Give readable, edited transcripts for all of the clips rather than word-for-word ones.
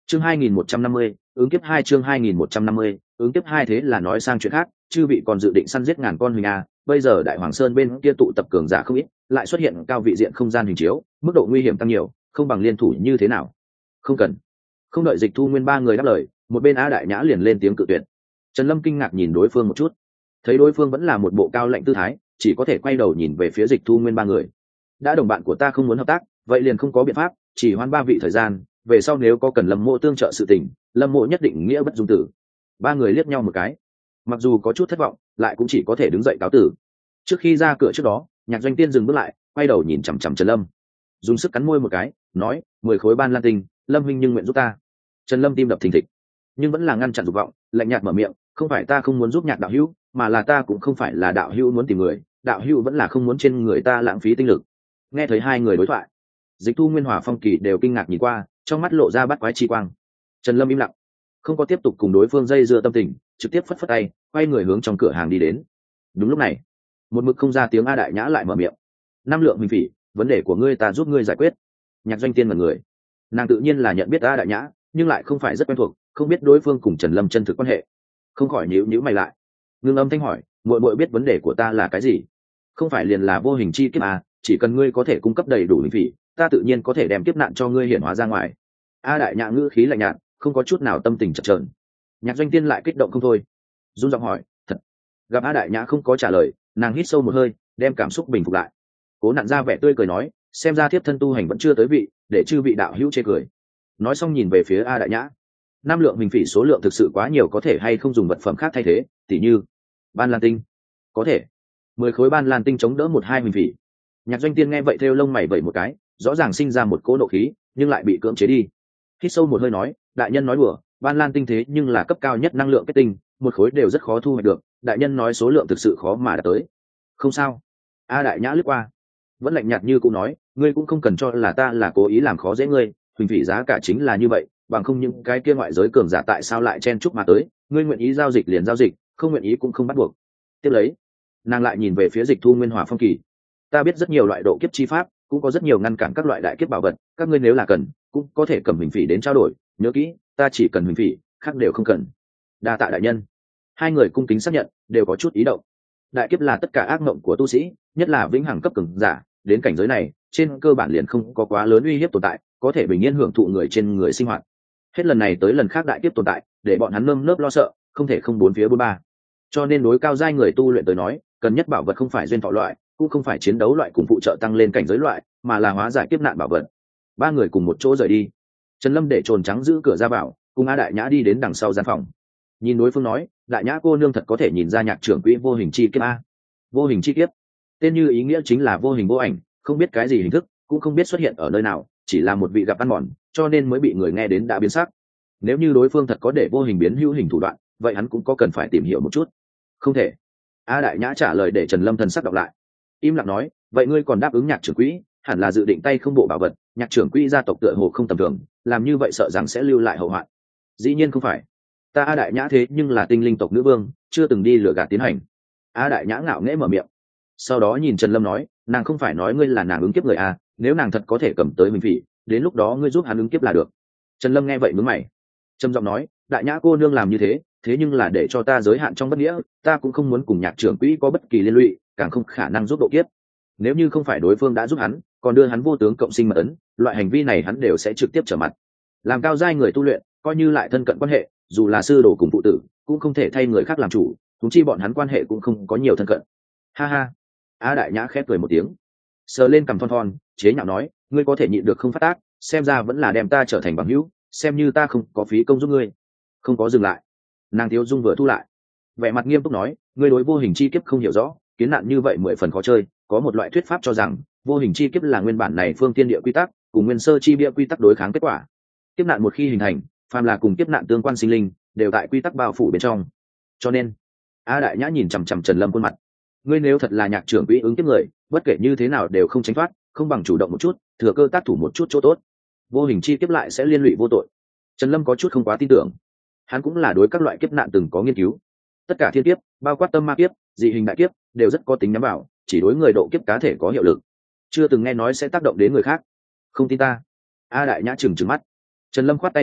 Chương 2150, ứng kiếp 2 chương 2150, ứng kiếp 2 thế là nói sang chuyện khác, chư vị còn dự định săn giết ngàn con huỳnh a, bây giờ Đại Hoàng Sơn bên kia tụ tập cường giả không ít, lại xuất hiện cao vị diện không gian hình chiếu, mức độ nguy hiểm tăng nhiều, không bằng liên thủ như thế nào? Không cần. Không đợi Dịch Thu Nguyên ba người đáp lời, một bên A Đại Nhã liền lên tiếng cự tuyệt. Trần Lâm kinh ngạc nhìn đối phương một chút, thấy đối phương vẫn là một bộ cao lạnh tư thái, chỉ có thể quay đầu nhìn về phía Dịch Thu Nguyên ba người. Đã đồng bạn của ta không muốn hợp tác, vậy liền không có biện pháp, chỉ hoãn 3 vị thời gian, về sau nếu có cần Lâm Mộ tương trợ sự tình, Lâm Mộ nhất định nghĩa bất dung tử. Ba người liếc nhau một cái, mặc dù có chút thất vọng, lại cũng chỉ có thể đứng dậy cáo tử. Trước khi ra cửa trước đó, Nhạc Doanh Tiên dừng bước lại, quay đầu nhìn chằm chằm Trần Lâm, dùng sức cắn môi một cái, nói: 10 khối ban lan tinh, Lâm huynh nhưng nguyện giúp ta. Trần Lâm tim đập thình thịch, nhưng vẫn là ngăn chặn dục vọng, lạnh nhạt mở miệng: không phải ta không muốn giúp Nhạc đạo hữu, mà là ta cũng không phải là đạo hữu muốn tìm người, đạo hữu vẫn là không muốn trên người ta lãng phí tinh lực. Nghe thấy hai người đối thoại, Dịch Thu Nguyên, Hòa Phong Kỳ đều kinh ngạc nhìn qua, trong mắt lộ ra bắt quái chi quang. Trần Lâm im lặng, không có tiếp tục cùng đối phương dây dưa tâm tình, trực tiếp phất phất tay, quay người hướng trong cửa hàng đi đến. Đúng lúc này, một mực không ra tiếng A Đại Nhã lại mở miệng: 5 lượng minh phỉ, vấn đề của ngươi ta giúp ngươi giải quyết. Nhạc Doanh Tiên mật người, nàng tự nhiên là nhận biết A Đại Nhã, nhưng lại không phải rất quen thuộc, không biết đối phương cùng Trần Lâm chân thực quan hệ, không khỏi nhíu mày lại, ngưng âm thanh hỏi: muội muội biết vấn đề của ta là cái gì? Không phải liền là vô hình chi kiếp à? Chỉ cần ngươi có thể cung cấp đầy đủ linh phỉ, ta tự nhiên có thể đem kiếp nạn cho ngươi hiển hóa ra ngoài. A Đại Nhã ngữ khí lạnh nhạt, không có chút nào tâm tình chập chờn. Nhạc Doanh Tiên lại kích động không thôi, run giọng hỏi: thật? Gặp A Đại Nhã không có trả lời, nàng hít sâu một hơi, đem cảm xúc bình phục lại, cố nặn ra vẻ tươi cười nói: xem ra thiếp thân tu hành vẫn chưa tới vị, để chư vị đạo hữu chê cười. Nói xong nhìn về phía A Đại Nhã: 5 lượng minh phỉ số lượng thực sự quá nhiều, có thể hay không dùng vật phẩm khác thay thế, tỉ như ban lan tinh? Có thể. 10 khối ban lan tinh chống đỡ 1-2 minh phỉ. Nhạc Doanh Tiên nghe vậy thêu lông mày vẩy một cái, rõ ràng sinh ra một cỗ nộ khí, nhưng lại bị cưỡng chế đi. Hít sâu một hơi nói: đại nhân nói đùa, ban lan tinh thế nhưng là cấp cao nhất năng lượng kết tinh, một khối đều rất khó thu hoạch được, đại nhân nói số lượng thực sự khó mà đạt tới. Không sao. A Đại Nhã lướt qua, vẫn lạnh nhạt như cũng nói: ngươi cũng không cần cho là ta là cố ý làm khó dễ ngươi, huỳnh phỉ giá cả chính là như vậy, bằng không những cái kia ngoại giới cường giả tại sao lại chen chúc mà tới, ngươi nguyện ý giao dịch liền giao dịch, không nguyện ý cũng không bắt buộc. Tiếp lấy, nàng lại nhìn về phía Dịch Thu Nguyên, Hòa Phong Kỳ: ta biết rất nhiều loại độ kiếp chi pháp, cũng có rất nhiều ngăn cản các loại đại kiếp bảo vật, các ngươi nếu là cần, cũng có thể cầm huỳnh phỉ đến trao đổi, nhớ kỹ, ta chỉ cần huỳnh phỉ, khác đều không cần. Đa tạ đại nhân. Hai người cung kính xác nhận, đều có chút ý động. Đại kiếp là tất cả ác mộng của tu sĩ, nhất là vĩnh hằng cấp cường giả, đến cảnh giới này, trên cơ bản liền không có quá lớn uy hiếp tồn tại, có thể bình yên hưởng thụ người trên người sinh hoạt. Hết lần này tới lần khác đại kiếp tồn tại, để bọn hắn nơm nớp lo sợ, không thể không bốn phía bốn ba. Cho nên đối cao giai người tu luyện tới nói, cần nhất bảo vật không phải duyên thọ loại, cũng không phải chiến đấu loại cùng phụ trợ tăng lên cảnh giới loại, mà là hóa giải kiếp nạn bảo vật. Ba người cùng một chỗ rời đi. Trần Lâm để trồn trắng giữ cửa ra vào, cùng A Đại Nhã đi đến đằng sau gian phòng. Nhìn đối phương nói: Đại Nhã cô nương thật có thể nhìn ra Nhạc trưởng quỹ vô hình chi kiếp a. Vô hình chi kiếp, tên như ý nghĩa chính là vô hình vô ảnh, không biết cái gì hình thức, cũng không biết xuất hiện ở nơi nào, chỉ là một vị gặp ăn mòn, cho nên mới bị người nghe đến đã biến sắc. Nếu như đối phương thật có để vô hình biến hữu hình thủ đoạn, vậy hắn cũng có cần phải tìm hiểu một chút. Không thể. A Đại Nhã trả lời để Trần Lâm thần sắc đọc lại, im lặng nói: vậy ngươi còn đáp ứng Nhạc trưởng quỹ, hẳn là dự định tay không bộ bảo vật, Nhạc trưởng quỹ gia tộc tựa hồ không tầm thường, làm như vậy sợ rằng sẽ lưu lại hậu hoạn. Dĩ nhiên không phải, ta A Đại Nhã thế nhưng là tinh linh tộc nữ vương, chưa từng đi lừa gạt tiến hành. A Đại Nhã ngạo nghễ mở miệng, sau đó nhìn Trần Lâm nói: nàng không phải nói ngươi là nàng ứng kiếp người à, nếu nàng thật có thể cầm tới mình phỉ, đến lúc đó ngươi giúp hắn ứng kiếp là được. Trần Lâm nghe vậy nhướng mày, trầm giọng nói: Đại Nhã cô nương làm như thế, thế nhưng là để cho ta giới hạn trong bất nghĩa, ta cũng không muốn cùng Nhạc trưởng quỹ có bất kỳ liên lụy, càng không khả năng giúp độ kiếp. Nếu như không phải đối phương đã giúp hắn, còn đưa hắn vô tướng cộng sinh mật ấn, loại hành vi này hắn đều sẽ trực tiếp trở mặt. Làm cao giai người tu luyện, coi như lại thân cận quan hệ, dù là sư đồ cùng phụ tử, cũng không thể thay người khác làm chủ, chúng chi bọn hắn quan hệ cũng không có nhiều thân cận. Ha ha. A Đại Nhã khép cười một tiếng, sờ lên cằm thon thon, chế nhạo nói: ngươi có thể nhịn được không phát tác, xem ra vẫn là đem ta trở thành bằng hữu, xem như ta không có phí công giúp ngươi. Không có dừng lại, nàng Thiếu Dung vừa thu lại, vẻ mặt nghiêm túc nói: ngươi đối vô hình chi kiếp không hiểu rõ, kiến nạn như vậy 10 phần khó chơi, có một loại thuyết pháp cho rằng vô hình chi kiếp là nguyên bản này phương tiên địa quy tắc cùng nguyên sơ chi bia quy tắc đối kháng kết quả. Kiếp nạn một khi hình thành, phàm là cùng kiếp nạn tương quan sinh linh đều tại quy tắc bao phủ bên trong. Cho nên, A Đại Nhã nhìn chằm chằm Trần Lâm khuôn mặt: ngươi nếu thật là Nhạc trưởng quỹ ứng kiếp người, bất kể như thế nào đều không tránh thoát, không bằng chủ động một chút, thừa cơ tác thủ một chút chỗ tốt, vô hình chi kiếp lại sẽ liên lụy vô tội. Trần Lâm có chút không quá tin tưởng, hắn cũng là đối các loại kiếp nạn từng có nghiên cứu, tất cả thiên kiếp, bao quát tâm ma kiếp, dị hình đại kiếp, đều rất có tính nhắm vào, chỉ đối người độ kiếp cá thể có hiệu lực, chưa từng nghe nói sẽ tác động đến người khác. Không tin ta? A Đại Nhã trừng mắt. Trần Lâm khoát tay áo,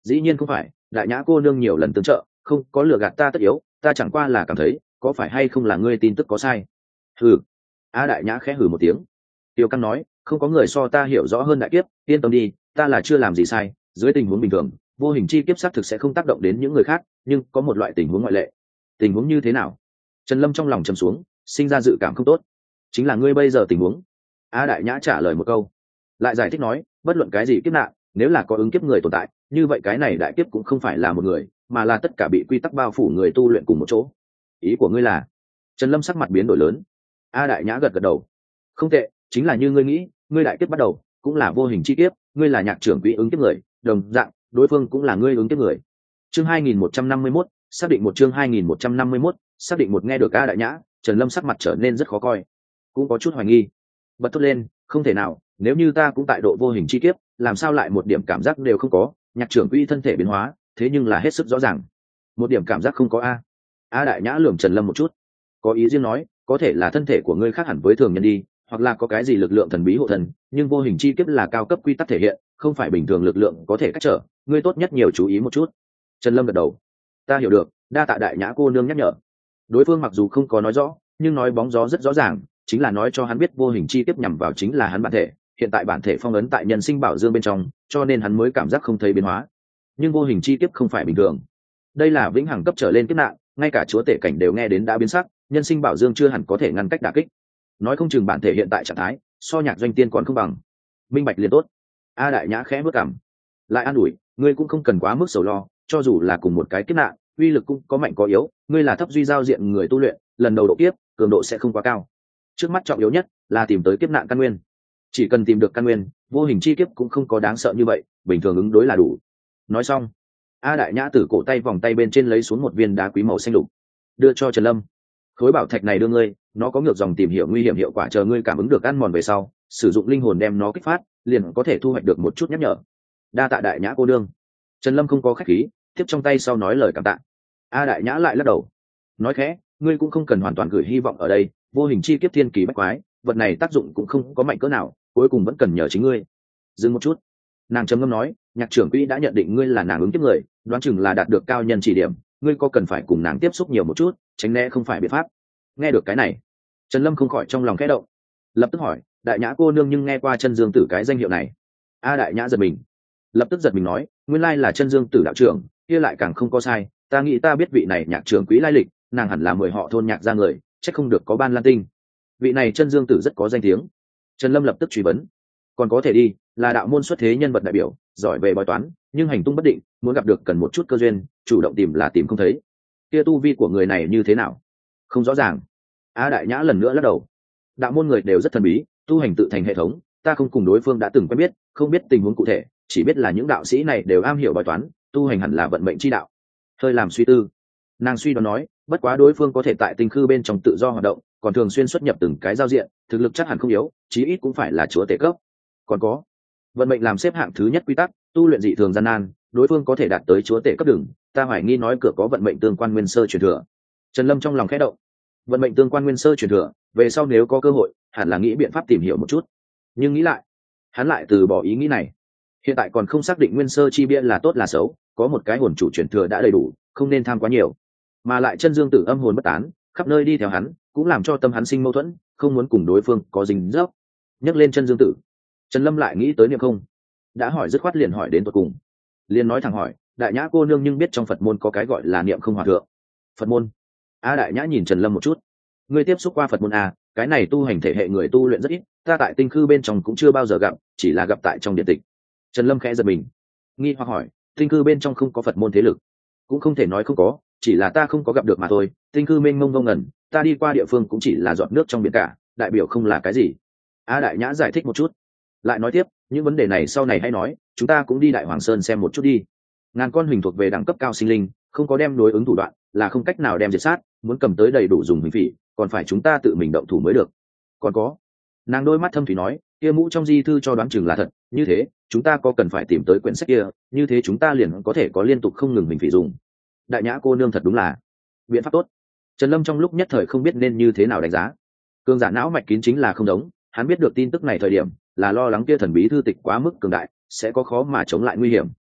Dĩ nhiên không phải, đại nhã cô nương nhiều lần tương trợ, không có lừa gạt ta tất yếu, ta chẳng qua là cảm thấy có phải hay không là ngươi tin tức có sai. Hừ. A đại nhã khẽ hừ một tiếng. Tiêu Căn nói, không có người so ta hiểu rõ hơn đại kiếp, yên tâm đi, ta là chưa làm gì sai, dưới tình huống bình thường vô hình chi kiếp xác thực sẽ không tác động đến những người khác, nhưng có một loại tình huống ngoại lệ. Tình huống như thế nào? Trần Lâm trong lòng trầm xuống, sinh ra dự cảm không tốt. Chính là ngươi bây giờ tình huống. A đại nhã trả lời một câu, lại giải thích nói, bất luận cái gì kiếp nạn, nếu là có ứng kiếp người tồn tại, như vậy cái này đại kiếp cũng không phải là một người, mà là tất cả bị quy tắc bao phủ người tu luyện cùng một chỗ. Ý của ngươi là? Trần Lâm sắc mặt biến đổi lớn. A đại nhã gật gật đầu, không tệ, chính là như ngươi nghĩ, ngươi đại kiếp bắt đầu cũng là vô hình chi kiếp, ngươi là nhạc trưởng quỹ ứng kiếp người, đồng dạng đối phương cũng là ngươi ứng kiếp người. Chương 2151, xác định một. Chương 2151, xác định một. Nghe được A đại nhã, Trần Lâm sắc mặt trở nên rất khó coi, cũng có chút hoài nghi. Bật thốt lên, không thể nào, nếu như ta cũng tại độ vô hình chi kiếp, làm sao lại một điểm cảm giác đều không có? Nhạc trưởng quỹ thân thể biến hóa, thế nhưng là hết sức rõ ràng, một điểm cảm giác không có a. A đại nhã lườm Trần Lâm một chút, có ý riêng nói, có thể là thân thể của ngươi khác hẳn với thường nhân đi, hoặc là có cái gì lực lượng thần bí hộ thần, nhưng vô hình chi kiếp là cao cấp quy tắc thể hiện, không phải bình thường lực lượng có thể cách trở, ngươi tốt nhất nhiều chú ý một chút. Trần Lâm gật đầu, ta hiểu được, đa tạ đại nhã cô nương nhắc nhở. Đối phương mặc dù không có nói rõ, nhưng nói bóng gió rất rõ ràng, chính là nói cho hắn biết vô hình chi kiếp nhằm vào chính là hắn bản thể, hiện tại bản thể phong ấn tại nhân sinh bảo dương bên trong, cho nên hắn mới cảm giác không thấy biến hóa. Nhưng vô hình chi kiếp không phải bình thường, đây là vĩnh hằng cấp trở lên kiếp nạn, ngay cả chúa tể cảnh đều nghe đến đã biến sắc, nhân sinh bảo dương chưa hẳn có thể ngăn cách đả kích, nói không chừng bản thể hiện tại trạng thái so nhạc doanh tiên còn không bằng. Minh bạch liền tốt. A đại nhã khẽ bước cảm, lại an ủi, ngươi cũng không cần quá mức sầu lo, cho dù là cùng một cái kiếp nạn, uy lực cũng có mạnh có yếu, ngươi là thấp duy giao diện người tu luyện, lần đầu độ kiếp cường độ sẽ không quá cao, trước mắt trọng yếu nhất là tìm tới kiếp nạn căn nguyên, chỉ cần tìm được căn nguyên, vô hình chi kiếp cũng không có đáng sợ như vậy, bình thường ứng đối là đủ. Nói xong, A đại nhã từ cổ tay vòng tay bên trên lấy xuống một viên đá quý màu xanh lục, đưa cho Trần Lâm. Khối bảo thạch này đưa ngươi, nó có ngược dòng tìm hiểu nguy hiểm hiệu quả, chờ ngươi cảm ứng được ăn mòn về sau, sử dụng linh hồn đem nó kích phát, liền có thể thu hoạch được một chút nhắc nhở. Đa tạ đại nhã cô đương. Trần Lâm không có khách khí, tiếp trong tay sau nói lời cảm tạ. A đại nhã lại lắc đầu, nói khẽ, ngươi cũng không cần hoàn toàn gửi hy vọng ở đây, vô hình chi kiếp thiên kỳ bách quái, vật này tác dụng cũng không có mạnh cỡ nào, cuối cùng vẫn cần nhờ chính ngươi. Dừng một chút, nàng trầm ngâm nói, nhạc trưởng quỹ đã nhận định ngươi là nàng ứng kiếp người, đoán chừng là đạt được cao nhân chỉ điểm, ngươi có cần phải cùng nàng tiếp xúc nhiều một chút, tránh né không phải biện pháp. Nghe được cái này, Trần Lâm không khỏi trong lòng khẽ động, lập tức hỏi, đại nhã cô nương nhưng nghe qua Chân Dương Tử cái danh hiệu này? A đại nhã giật mình, lập tức giật mình nói, nguyên lai là Chân Dương Tử đạo trưởng, kia lại càng không có sai, ta nghĩ ta biết vị này nhạc trưởng quỹ lai lịch, nàng hẳn là 10 họ thôn nhạc ra người, chắc không được có ban lan tinh. Vị này Chân Dương Tử rất có danh tiếng. Trần Lâm lập tức truy vấn, còn có thể đi, là đạo môn xuất thế nhân vật đại biểu, giỏi về bói toán, nhưng hành tung bất định, muốn gặp được cần một chút cơ duyên, chủ động tìm là tìm không thấy. Kia tu vi của người này như thế nào? Không rõ ràng. A đại nhã lần nữa lắc đầu, đạo môn người đều rất thần bí, tu hành tự thành hệ thống, ta không cùng đối phương đã từng quen biết, không biết tình huống cụ thể, chỉ biết là những đạo sĩ này đều am hiểu bói toán, tu hành hẳn là vận mệnh chi đạo. Hơi làm suy tư, nàng suy đoán nói, bất quá đối phương có thể tại tinh khư bên trong tự do hoạt động, còn thường xuyên xuất nhập từng cái giao diện, thực lực chắc hẳn không yếu, chí ít cũng phải là chúa tể cấp. Còn có vận mệnh làm xếp hạng thứ nhất quy tắc, tu luyện dị thường gian nan, đối phương có thể đạt tới chúa tể cấp đường, ta hoài nghi nói cửa có vận mệnh tương quan nguyên sơ truyền thừa. Trần Lâm trong lòng khẽ động, vận mệnh tương quan nguyên sơ truyền thừa, về sau nếu có cơ hội hẳn là nghĩ biện pháp tìm hiểu một chút, nhưng nghĩ lại hắn lại từ bỏ ý nghĩ này. Hiện tại còn không xác định nguyên sơ chi bia là tốt là xấu, có một cái hồn chủ truyền thừa đã đầy đủ, không nên tham quá nhiều. Mà lại Chân Dương Tử âm hồn bất tán, khắp nơi đi theo hắn, cũng làm cho tâm hắn sinh mâu thuẫn, không muốn cùng đối phương có dính dấp. Nhắc lên Chân Dương Tử, Trần Lâm lại nghĩ tới Niệm Không, đã hỏi dứt khoát liền hỏi đến tận cùng, liền nói thẳng hỏi, đại nhã cô nương nhưng biết trong Phật môn có cái gọi là Niệm Không hòa thượng? Phật môn? A đại nhã nhìn Trần Lâm một chút, ngươi tiếp xúc qua Phật môn à? Cái này tu hành thể hệ người tu luyện rất ít, ta tại tinh khư bên trong cũng chưa bao giờ gặp, chỉ là gặp tại trong điện tịch. Trần Lâm khẽ giật mình, nghi hoặc hỏi, tinh khư bên trong không có Phật môn thế lực? Cũng không thể nói không có, chỉ là ta không có gặp được mà thôi, tinh khư mênh mông vô ngần, ta đi qua địa phương cũng chỉ là giọt nước trong biển cả, đại biểu không là cái gì. A đại nhã giải thích một chút, lại nói tiếp, những vấn đề này sau này hay nói, chúng ta cũng đi Đại Hoàng Sơn xem một chút đi. Ngàn con huỳnh thuộc về đẳng cấp cao sinh linh, không có đem đối ứng thủ đoạn là không cách nào đem diệt sát, muốn cầm tới đầy đủ dùng huỳnh phỉ, còn phải chúng ta tự mình động thủ mới được. Còn có, nàng đôi mắt thâm thủy nói, kia mũ trong di thư cho đoán chừng là thật, như thế chúng ta có cần phải tìm tới quyển sách kia, như thế chúng ta liền có thể có liên tục không ngừng huỳnh phỉ dùng. Đại nhã cô nương thật đúng là biện pháp tốt. Trần Lâm trong lúc nhất thời không biết nên như thế nào đánh giá. Cường giả não mạch kín chính là không giống, hắn biết được tin tức này thời điểm là lo lắng kia thần bí thư tịch quá mức cường đại, sẽ có khó mà chống lại nguy hiểm.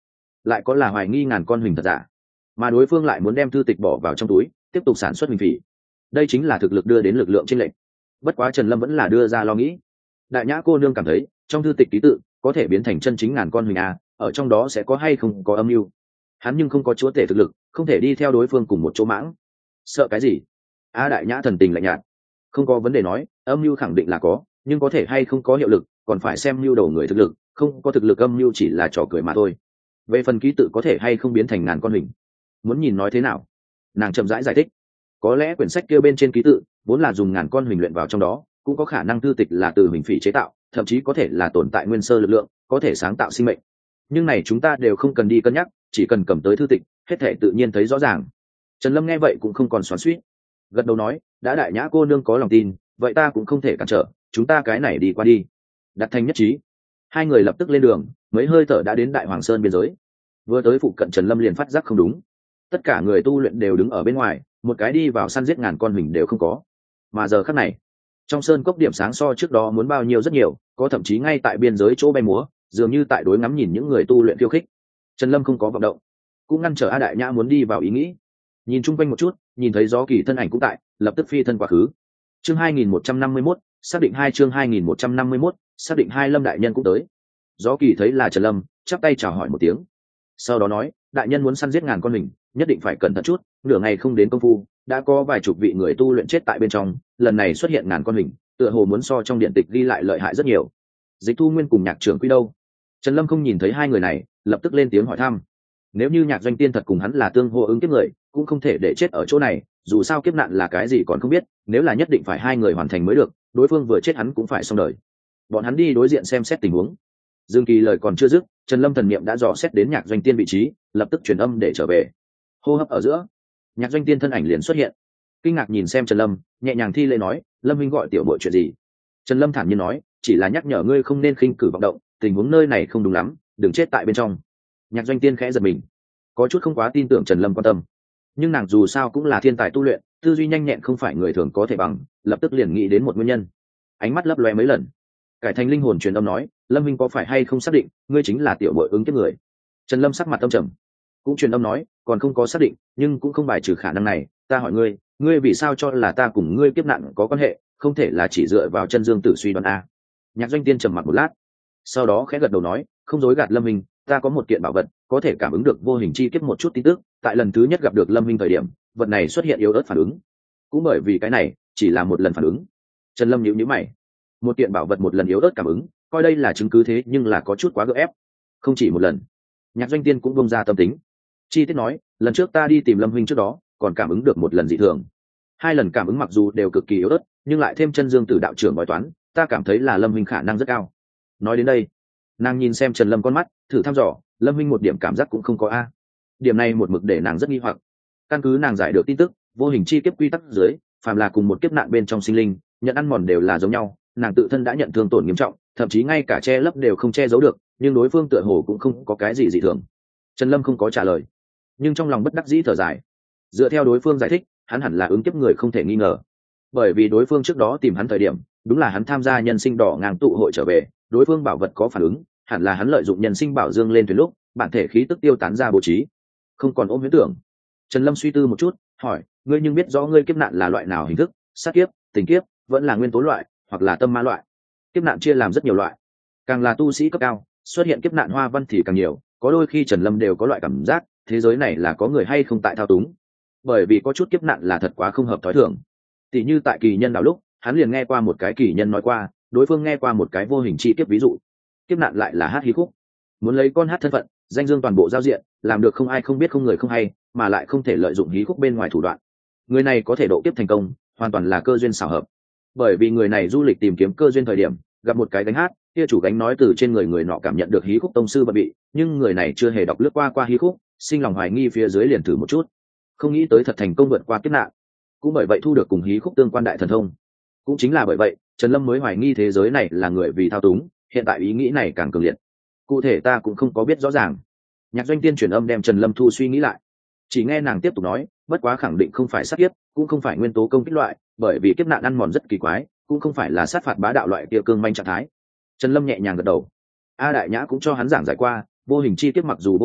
lại có là hoài nghi ngàn con huỳnh thật giả, mà đối phương lại muốn đem thư tịch bỏ vào trong túi tiếp tục sản xuất huỳnh phỉ. Đây chính là thực lực đưa đến lực lượng chênh lệch. Bất quá Trần Lâm vẫn là đưa ra lo nghĩ. Đại nhã cô nương cảm thấy trong thư tịch ký tự có thể biến thành chân chính ngàn con huỳnh a, ở trong đó sẽ có hay không có âm mưu. Hắn nhưng không có chúa tể thực lực, không thể đi theo đối phương cùng một chỗ mãng. Sợ cái gì? A đại nhã thần tình lạnh nhạt, không có vấn đề nói, âm mưu khẳng định là có, nhưng có thể hay không có hiệu lực còn phải xem mưu đầu người thực lực, không có thực lực âm mưu chỉ là trò cười mà thôi. Về phần ký tự có thể hay không biến thành ngàn con huỳnh, muốn nhìn nói thế nào. Nàng chậm rãi giải thích, có lẽ quyển sách kia bên trên ký tự vốn là dùng ngàn con huỳnh luyện vào trong đó, cũng có khả năng thư tịch là từ huỳnh phỉ chế tạo, thậm chí có thể là tồn tại nguyên sơ lực lượng có thể sáng tạo sinh mệnh. Nhưng này chúng ta đều không cần đi cân nhắc, chỉ cần cầm tới thư tịch hết thể tự nhiên thấy rõ ràng. Trần Lâm nghe vậy cũng không còn xoắn xuýt, gật đầu nói, đã đại nhã cô nương có lòng tin, vậy ta cũng không thể cản trở, chúng ta cái này đi qua đi. Đặt thành nhất trí, hai người lập tức lên đường, mấy hơi thở đã đến Đại Hoàng Sơn biên giới. Vừa tới phụ cận Trần Lâm liền phát giác không đúng, tất cả người tu luyện đều đứng ở bên ngoài, một cái đi vào săn giết ngàn con huỳnh đều không có. Mà giờ khắc này trong sơn cốc điểm sáng so trước đó muốn bao nhiêu rất nhiều, có thậm chí ngay tại biên giới chỗ bay múa, dường như tại đối ngắm nhìn những người tu luyện khiêu khích. Trần Lâm không có vọng động, cũng ngăn trở A đại nhã muốn đi vào ý nghĩ. Nhìn chung quanh một chút, nhìn thấy Gió Kỳ thân ảnh cũng tại, lập tức phi thân quá khứ. Chương 2151, xác định 2 chương 2151, xác định 2 Lâm đại nhân cũng tới. Gió Kỳ thấy là Trần Lâm, chắp tay chào hỏi một tiếng. Sau đó nói, đại nhân muốn săn giết ngàn con mình, nhất định phải cẩn thận chút, nửa ngày không đến công phu, đã có vài chục vị người tu luyện chết tại bên trong, lần này xuất hiện ngàn con mình, tựa hồ muốn so trong điện tịch ghi lại lợi hại rất nhiều. Dịch Thu Nguyên cùng Nhạc Trưởng Quy đâu? Trần Lâm không nhìn thấy hai người này, lập tức lên tiếng hỏi thăm. Nếu như Nhạc Doanh Tiên thật cùng hắn là tương hô ứng kiếp người, cũng không thể để chết ở chỗ này, dù sao kiếp nạn là cái gì còn không biết, nếu là nhất định phải hai người hoàn thành mới được, đối phương vừa chết hắn cũng phải xong đời. Bọn hắn đi đối diện xem xét tình huống. Dương Kỳ lời còn chưa dứt, Trần Lâm thần niệm đã dò xét đến Nhạc Doanh Tiên vị trí, lập tức truyền âm để trở về. Hô hấp ở giữa, Nhạc Doanh Tiên thân ảnh liền xuất hiện. Kinh ngạc nhìn xem Trần Lâm, nhẹ nhàng thi lễ nói, Lâm minh gọi tiểu bội chuyện gì? Trần Lâm thản nhiên nói, chỉ là nhắc nhở ngươi không nên khinh cử vọng động, tình huống nơi này không đúng lắm, đừng chết tại bên trong. Nhạc Doanh Tiên khẽ giật mình, có chút không quá tin tưởng Trần Lâm quan tâm, nhưng nàng dù sao cũng là thiên tài tu luyện, tư duy nhanh nhẹn không phải người thường có thể bằng, lập tức liền nghĩ đến một nguyên nhân. Ánh mắt lấp loe mấy lần, cải thành linh hồn truyền âm nói, Lâm minh có phải hay không xác định ngươi chính là tiểu bội ứng kiếp người? Trần Lâm sắc mặt âm trầm, cũng truyền âm nói, còn không có xác định, nhưng cũng không bài trừ khả năng này. Ta hỏi ngươi, ngươi vì sao cho là ta cùng ngươi kiếp nạn có quan hệ, không thể là chỉ dựa vào chân dương tử suy đoán a? Nhạc Doanh Tiên trầm mặc một lát, sau đó khẽ gật đầu nói, không dối gạt Lâm minh, ta có một kiện bảo vật có thể cảm ứng được vô hình chi kiếp một chút tin tức, tại lần thứ nhất gặp được Lâm minh thời điểm, vật này xuất hiện yếu ớt phản ứng, cũng bởi vì cái này chỉ là một lần phản ứng. Trần Lâm nhíu nhíu mày, một kiện bảo vật một lần yếu ớt cảm ứng, coi đây là chứng cứ thế nhưng là có chút quá gượng ép. Không chỉ một lần. Nhạc Doanh Tiên cũng bông ra tâm tính, chi tiết nói, lần trước ta đi tìm Lâm huynh trước đó còn cảm ứng được một lần dị thường, hai lần cảm ứng mặc dù đều cực kỳ yếu ớt, nhưng lại thêm chân dương tử đạo trưởng bói toán, ta cảm thấy là Lâm huynh khả năng rất cao. Nói đến đây, nàng nhìn xem Trần Lâm con mắt, thử thăm dò, Lâm huynh một điểm cảm giác cũng không có a. Điểm này một mực để nàng rất nghi hoặc. Căn cứ nàng giải được tin tức, vô hình chi kiếp quy tắc dưới, phàm là cùng một kiếp nạn bên trong sinh linh, nhận ăn mòn đều là giống nhau, nàng tự thân đã nhận thương tổn nghiêm trọng, thậm chí ngay cả che lấp đều không che giấu được, nhưng đối phương tựa hồ cũng không có cái gì dị thường. Trần Lâm không có trả lời, nhưng trong lòng bất đắc dĩ thở dài. Dựa theo đối phương giải thích, hắn hẳn là ứng kiếp người không thể nghi ngờ, bởi vì đối phương trước đó tìm hắn thời điểm, đúng là hắn tham gia nhân sinh đỏ ngang tụ hội trở về, đối phương bảo vật có phản ứng, hẳn là hắn lợi dụng nhân sinh bảo dương lên thuyền lúc, bản thể khí tức tiêu tán ra bố trí, không còn ôm huyễn tưởng. Trần Lâm suy tư một chút, hỏi, ngươi nhưng biết rõ ngươi kiếp nạn là loại nào hình thức, sát kiếp, tình kiếp, vẫn là nguyên tố loại, hoặc là tâm ma loại? Kiếp nạn chia làm rất nhiều loại, càng là tu sĩ cấp cao, xuất hiện kiếp nạn hoa văn thì càng nhiều, có đôi khi Trần Lâm đều có loại cảm giác, thế giới này là có người hay không tại thao túng, bởi vì có chút kiếp nạn là thật quá không hợp thói thường. Tỷ như tại kỳ nhân đảo lúc, hắn liền nghe qua một cái kỳ nhân nói qua, đối phương nghe qua một cái vô hình chi kiếp ví dụ, kiếp nạn lại là hát hí khúc, muốn lấy con hát thân phận, danh dương toàn bộ giao diện, làm được không ai không biết không người không hay, mà lại không thể lợi dụng hí khúc bên ngoài thủ đoạn. Người này có thể độ kiếp thành công, hoàn toàn là cơ duyên xảo hợp, bởi vì người này du lịch tìm kiếm cơ duyên thời điểm, gặp một cái gánh hát, kia chủ gánh nói từ trên người người nọ cảm nhận được hí khúc tông sư bận bị, nhưng người này chưa hề đọc lướt qua hí khúc, sinh lòng hoài nghi phía dưới liền thử một chút, không nghĩ tới thật thành công vượt qua kiếp nạn, cũng bởi vậy thu được cùng hí khúc tương quan đại thần thông. Cũng chính là bởi vậy, Trần Lâm mới hoài nghi thế giới này là người vì thao túng, hiện tại ý nghĩ này càng cường liệt. Cụ thể ta cũng không có biết rõ ràng. Nhạc Doanh Tiên truyền âm đem Trần Lâm thu suy nghĩ lại, chỉ nghe nàng tiếp tục nói, bất quá khẳng định không phải sát kiếp, cũng không phải nguyên tố công kích loại, bởi vì kiếp nạn ăn mòn rất kỳ quái, cũng không phải là sát phạt bá đạo loại kia cương manh trạng thái. Trần Lâm nhẹ nhàng gật đầu. A đại nhã cũng cho hắn giảng giải qua, vô hình chi kiếp mặc dù vô hình,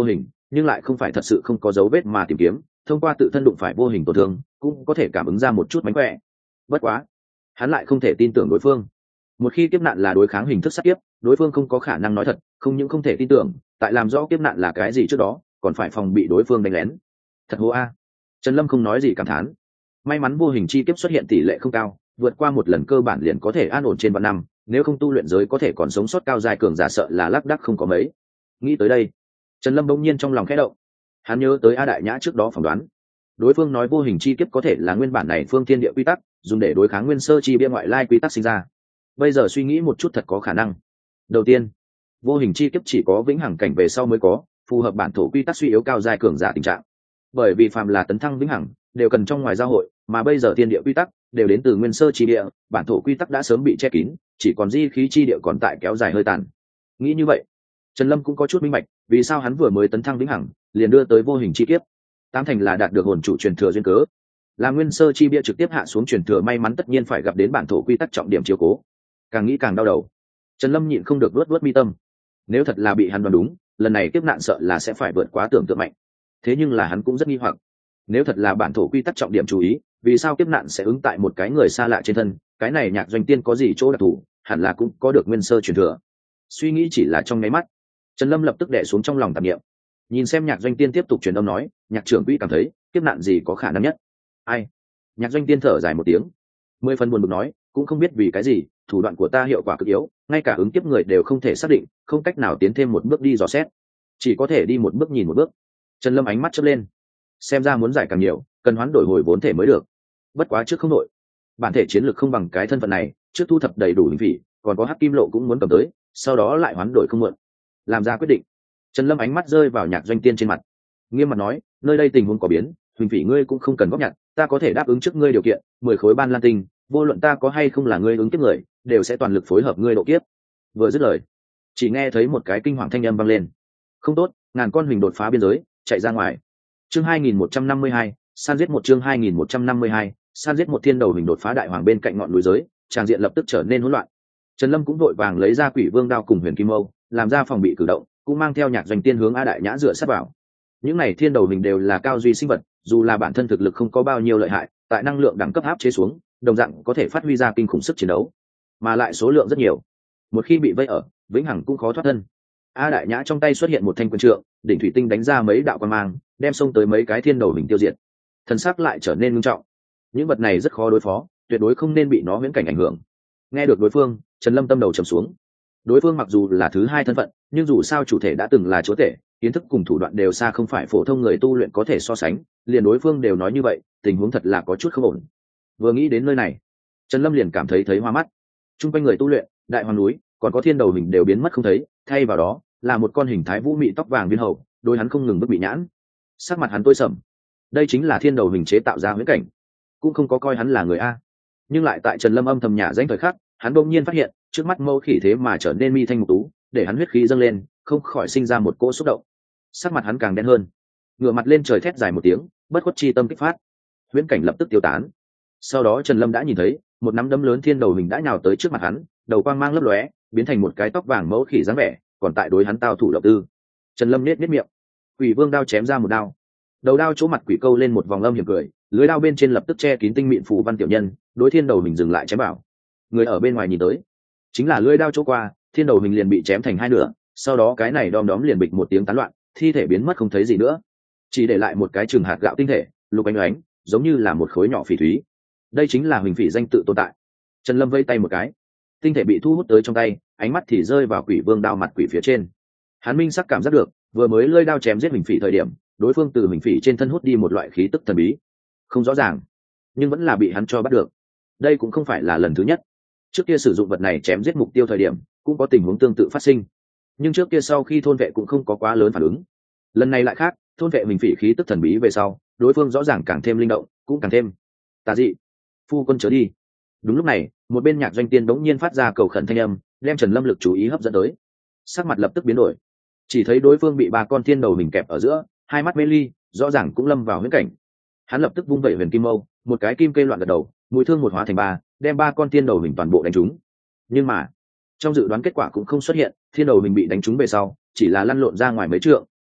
nhưng lại không phải thật sự không có dấu vết mà tìm kiếm, thông qua tự thân đụng phải vô hình tổn thương cũng có thể cảm ứng ra một chút mánh khỏe. Bất quá hắn lại không thể tin tưởng đối phương. Một khi kiếp nạn là đối kháng hình thức sát kiếp, đối phương không có khả năng nói thật, không những không thể tin tưởng, tại làm rõ kiếp nạn là cái gì trước đó còn phải phòng bị đối phương đánh lén. Thật hô a. Trần Lâm không nói gì cảm thán. May mắn vô hình chi kiếp xuất hiện tỷ lệ không cao, vượt qua một lần cơ bản liền có thể an ổn trên vạn năm, nếu không tu luyện giới có thể còn sống sót cao dài cường giả sợ là lác đác không có mấy. Nghĩ tới đây, Trần Lâm bỗng nhiên trong lòng khẽ động. Hắn nhớ tới A Đại Nhã trước đó phỏng đoán, đối phương nói vô hình chi kiếp có thể là nguyên bản này phương thiên địa quy tắc, dùng để đối kháng nguyên sơ chi bia ngoại lai quy tắc sinh ra. Bây giờ suy nghĩ một chút thật có khả năng. Đầu tiên, vô hình chi kiếp chỉ có vĩnh hằng cảnh về sau mới có, phù hợp bản thổ quy tắc suy yếu cao dài cường giả tình trạng. Bởi vì phàm là tấn thăng vĩnh hằng đều cần trong ngoài giao hội, mà bây giờ thiên địa quy tắc đều đến từ nguyên sơ chi địa, bản thổ quy tắc đã sớm bị che kín, chỉ còn di khí chi địa còn tại kéo dài hơi tàn. Nghĩ như vậy, Trần Lâm cũng có chút minh bạch, vì sao hắn vừa mới tấn thăng vĩnh hằng liền đưa tới vô hình chi kiếp. Tám thành là đạt được hồn chủ truyền thừa duyên cớ. Là nguyên sơ chi bia trực tiếp hạ xuống truyền thừa, may mắn tất nhiên phải gặp đến bản thổ quy tắc trọng điểm chiếu cố. Càng nghĩ càng đau đầu, Trần Lâm nhịn không được luốt mi tâm. Nếu thật là bị hắn đoán đúng, lần này kiếp nạn sợ là sẽ phải vượt quá tưởng tượng mạnh. Thế nhưng là hắn cũng rất nghi hoặc, nếu thật là bản thổ quy tắc trọng điểm chú ý, vì sao kiếp nạn sẽ ứng tại một cái người xa lạ trên thân? Cái này Nhạc Doanh Tiên có gì chỗ đặc thù, hẳn là cũng có được nguyên sơ truyền thừa. Suy nghĩ chỉ là trong nháy mắt, Trần Lâm lập tức đè xuống trong lòng tạp niệm. Nhìn xem Nhạc Doanh Tiên tiếp tục truyền âm nói, Nhạc trưởng quỹ cảm thấy kiếp nạn gì có khả năng nhất? Ai? Nhạc Doanh Tiên thở dài một tiếng, 10 phần buồn bực nói, cũng không biết vì cái gì, thủ đoạn của ta hiệu quả cực yếu, ngay cả ứng kiếp người đều không thể xác định, không cách nào tiến thêm một bước đi dò xét, chỉ có thể đi một bước nhìn một bước. Trần Lâm ánh mắt chớp lên, xem ra muốn giải càng nhiều, cần hoán đổi hồi vốn thể mới được. Bất quá trước không đổi, bản thể chiến lược không bằng cái thân phận này, trước thu thập đầy đủ linh vị, còn có hắc kim lộ cũng muốn cầm tới, sau đó lại hoán đổi không muộn. Làm ra quyết định, Trần Lâm ánh mắt rơi vào Nhạc Doanh Tiên trên mặt, nghiêm mặt nói, nơi đây tình huống có biến, huỳnh vị ngươi cũng không cần góp nhặt, ta có thể đáp ứng trước ngươi điều kiện, 10 khối ban lan tinh, vô luận ta có hay không là ngươi ứng kiếp người, đều sẽ toàn lực phối hợp ngươi độ kiếp. Vừa dứt lời, chỉ nghe thấy một cái kinh hoàng thanh âm vang lên. Không tốt, ngàn con huỳnh đột phá biên giới, chạy ra ngoài. Chương 2152, san giết một chương 2152, san giết một thiên đầu huỳnh đột phá đại hoàng bên cạnh ngọn núi giới, tràng diện lập tức trở nên hỗn loạn. Trần Lâm cũng vội vàng lấy ra Quỷ Vương đao cùng Huyền Kim Mâu, làm ra phòng bị cử động, cũng mang theo Nhạc Doanh Tiên hướng A Đại Nhã dựa sát vào. Những này thiên đầu huỳnh đều là cao duy sinh vật, dù là bản thân thực lực không có bao nhiêu lợi hại, tại năng lượng đẳng cấp áp chế xuống, đồng dạng có thể phát huy ra kinh khủng sức chiến đấu, mà lại số lượng rất nhiều. Một khi bị vây ở, vĩnh hằng cũng khó thoát thân. A Đại Nhã trong tay xuất hiện một thanh quyền trượng, đỉnh thủy tinh đánh ra mấy đạo quang mang, đem xông tới mấy cái thiên đầu huỳnh tiêu diệt. Thần sắc lại trở nên nghiêm trọng. Những vật này rất khó đối phó, tuyệt đối không nên bị nó huyễn cảnh ảnh hưởng. Nghe được đối phương, Trần Lâm tâm đầu trầm xuống. Đối phương mặc dù là thứ hai thân phận, nhưng dù sao chủ thể đã từng là chúa tể, kiến thức cùng thủ đoạn đều xa không phải phổ thông người tu luyện có thể so sánh, liền đối phương đều nói như vậy, tình huống thật là có chút không ổn. Vừa nghĩ đến nơi này, Trần Lâm liền cảm thấy hoa mắt. Trung quanh người tu luyện, đại hoàng núi, còn có thiên đầu hình đều biến mất không thấy, thay vào đó là một con hình thái vũ mị tóc vàng viên hầu, đôi hắn không ngừng bức bị nhãn. Sắc mặt hắn tối sầm. Đây chính là thiên đầu hình chế tạo ra huyễn cảnh, cũng không có coi hắn là người a. Nhưng lại tại Trần Lâm âm thầm nhả danh thời khắc, hắn bỗng nhiên phát hiện, trước mắt mâu khỉ thế mà trở nên mi thanh mục tú, để hắn huyết khí dâng lên, không khỏi sinh ra một cỗ xúc động. Sắc mặt hắn càng đen hơn, ngửa mặt lên trời thét dài một tiếng, bất khuất chi tâm kích phát, huyễn cảnh lập tức tiêu tán. Sau đó Trần Lâm đã nhìn thấy một nắm đấm lớn thiên đầu hình đã nhào tới trước mặt hắn, đầu quang mang lấp lóe, biến thành một cái tóc vàng mẫu khỉ dáng vẻ, còn tại đối hắn tao thủ động tư. Trần Lâm nết miệng, Quỷ Vương đao chém ra một đao, đầu đao chỗ mặt quỷ câu lên một vòng âm hiểm cười, lưới đao bên trên lập tức che kín tinh mịn phù văn tiểu nhân, đối thiên đầu hình dừng lại chém bảo. Người ở bên ngoài nhìn tới, chính là lưới đao chỗ qua, thiên đầu hình liền bị chém thành hai nửa, sau đó cái này đom đóm liền bịch một tiếng tán loạn, thi thể biến mất không thấy gì nữa, chỉ để lại một cái chừng hạt gạo tinh thể, lục ánh ánh, giống như là một khối nhỏ phỉ thúy. Đây chính là huỳnh phỉ danh tự tồn tại. Trần Lâm vây tay một cái, tinh thể bị thu hút tới trong tay, ánh mắt thì rơi vào Quỷ Vương đao mặt quỷ phía trên. Hắn minh sắc cảm giác được, vừa mới lưỡi đao chém giết huỳnh phỉ thời điểm, đối phương từ huỳnh phỉ trên thân hút đi một loại khí tức thần bí, không rõ ràng, nhưng vẫn là bị hắn cho bắt được. Đây cũng không phải là lần thứ nhất. Trước kia sử dụng vật này chém giết mục tiêu thời điểm, cũng có tình huống tương tự phát sinh, nhưng trước kia sau khi thôn vệ cũng không có quá lớn phản ứng. Lần này lại khác, thôn vệ huỳnh phỉ khí tức thần bí về sau, đối phương rõ ràng càng thêm linh động, cũng càng thêm tà dị. Phu quân chớ đi. Đúng lúc này, một bên Nhạc Doanh Tiên đống nhiên phát ra cầu khẩn thanh âm, đem Trần Lâm lực chú ý hấp dẫn tới. Sắc mặt lập tức biến đổi, chỉ thấy đối phương bị ba con thiên đầu mình kẹp ở giữa, hai mắt mê ly, rõ ràng cũng lâm vào huyễn cảnh. Hắn lập tức vung vẩy huyền kim mâu, một cái kim cây loạn gật đầu, mũi thương một hóa thành ba, đem ba con thiên đầu mình toàn bộ đánh trúng. Nhưng mà trong dự đoán kết quả cũng không xuất hiện, thiên đầu mình bị đánh trúng về sau, chỉ là lăn lộn ra ngoài mấy trượng,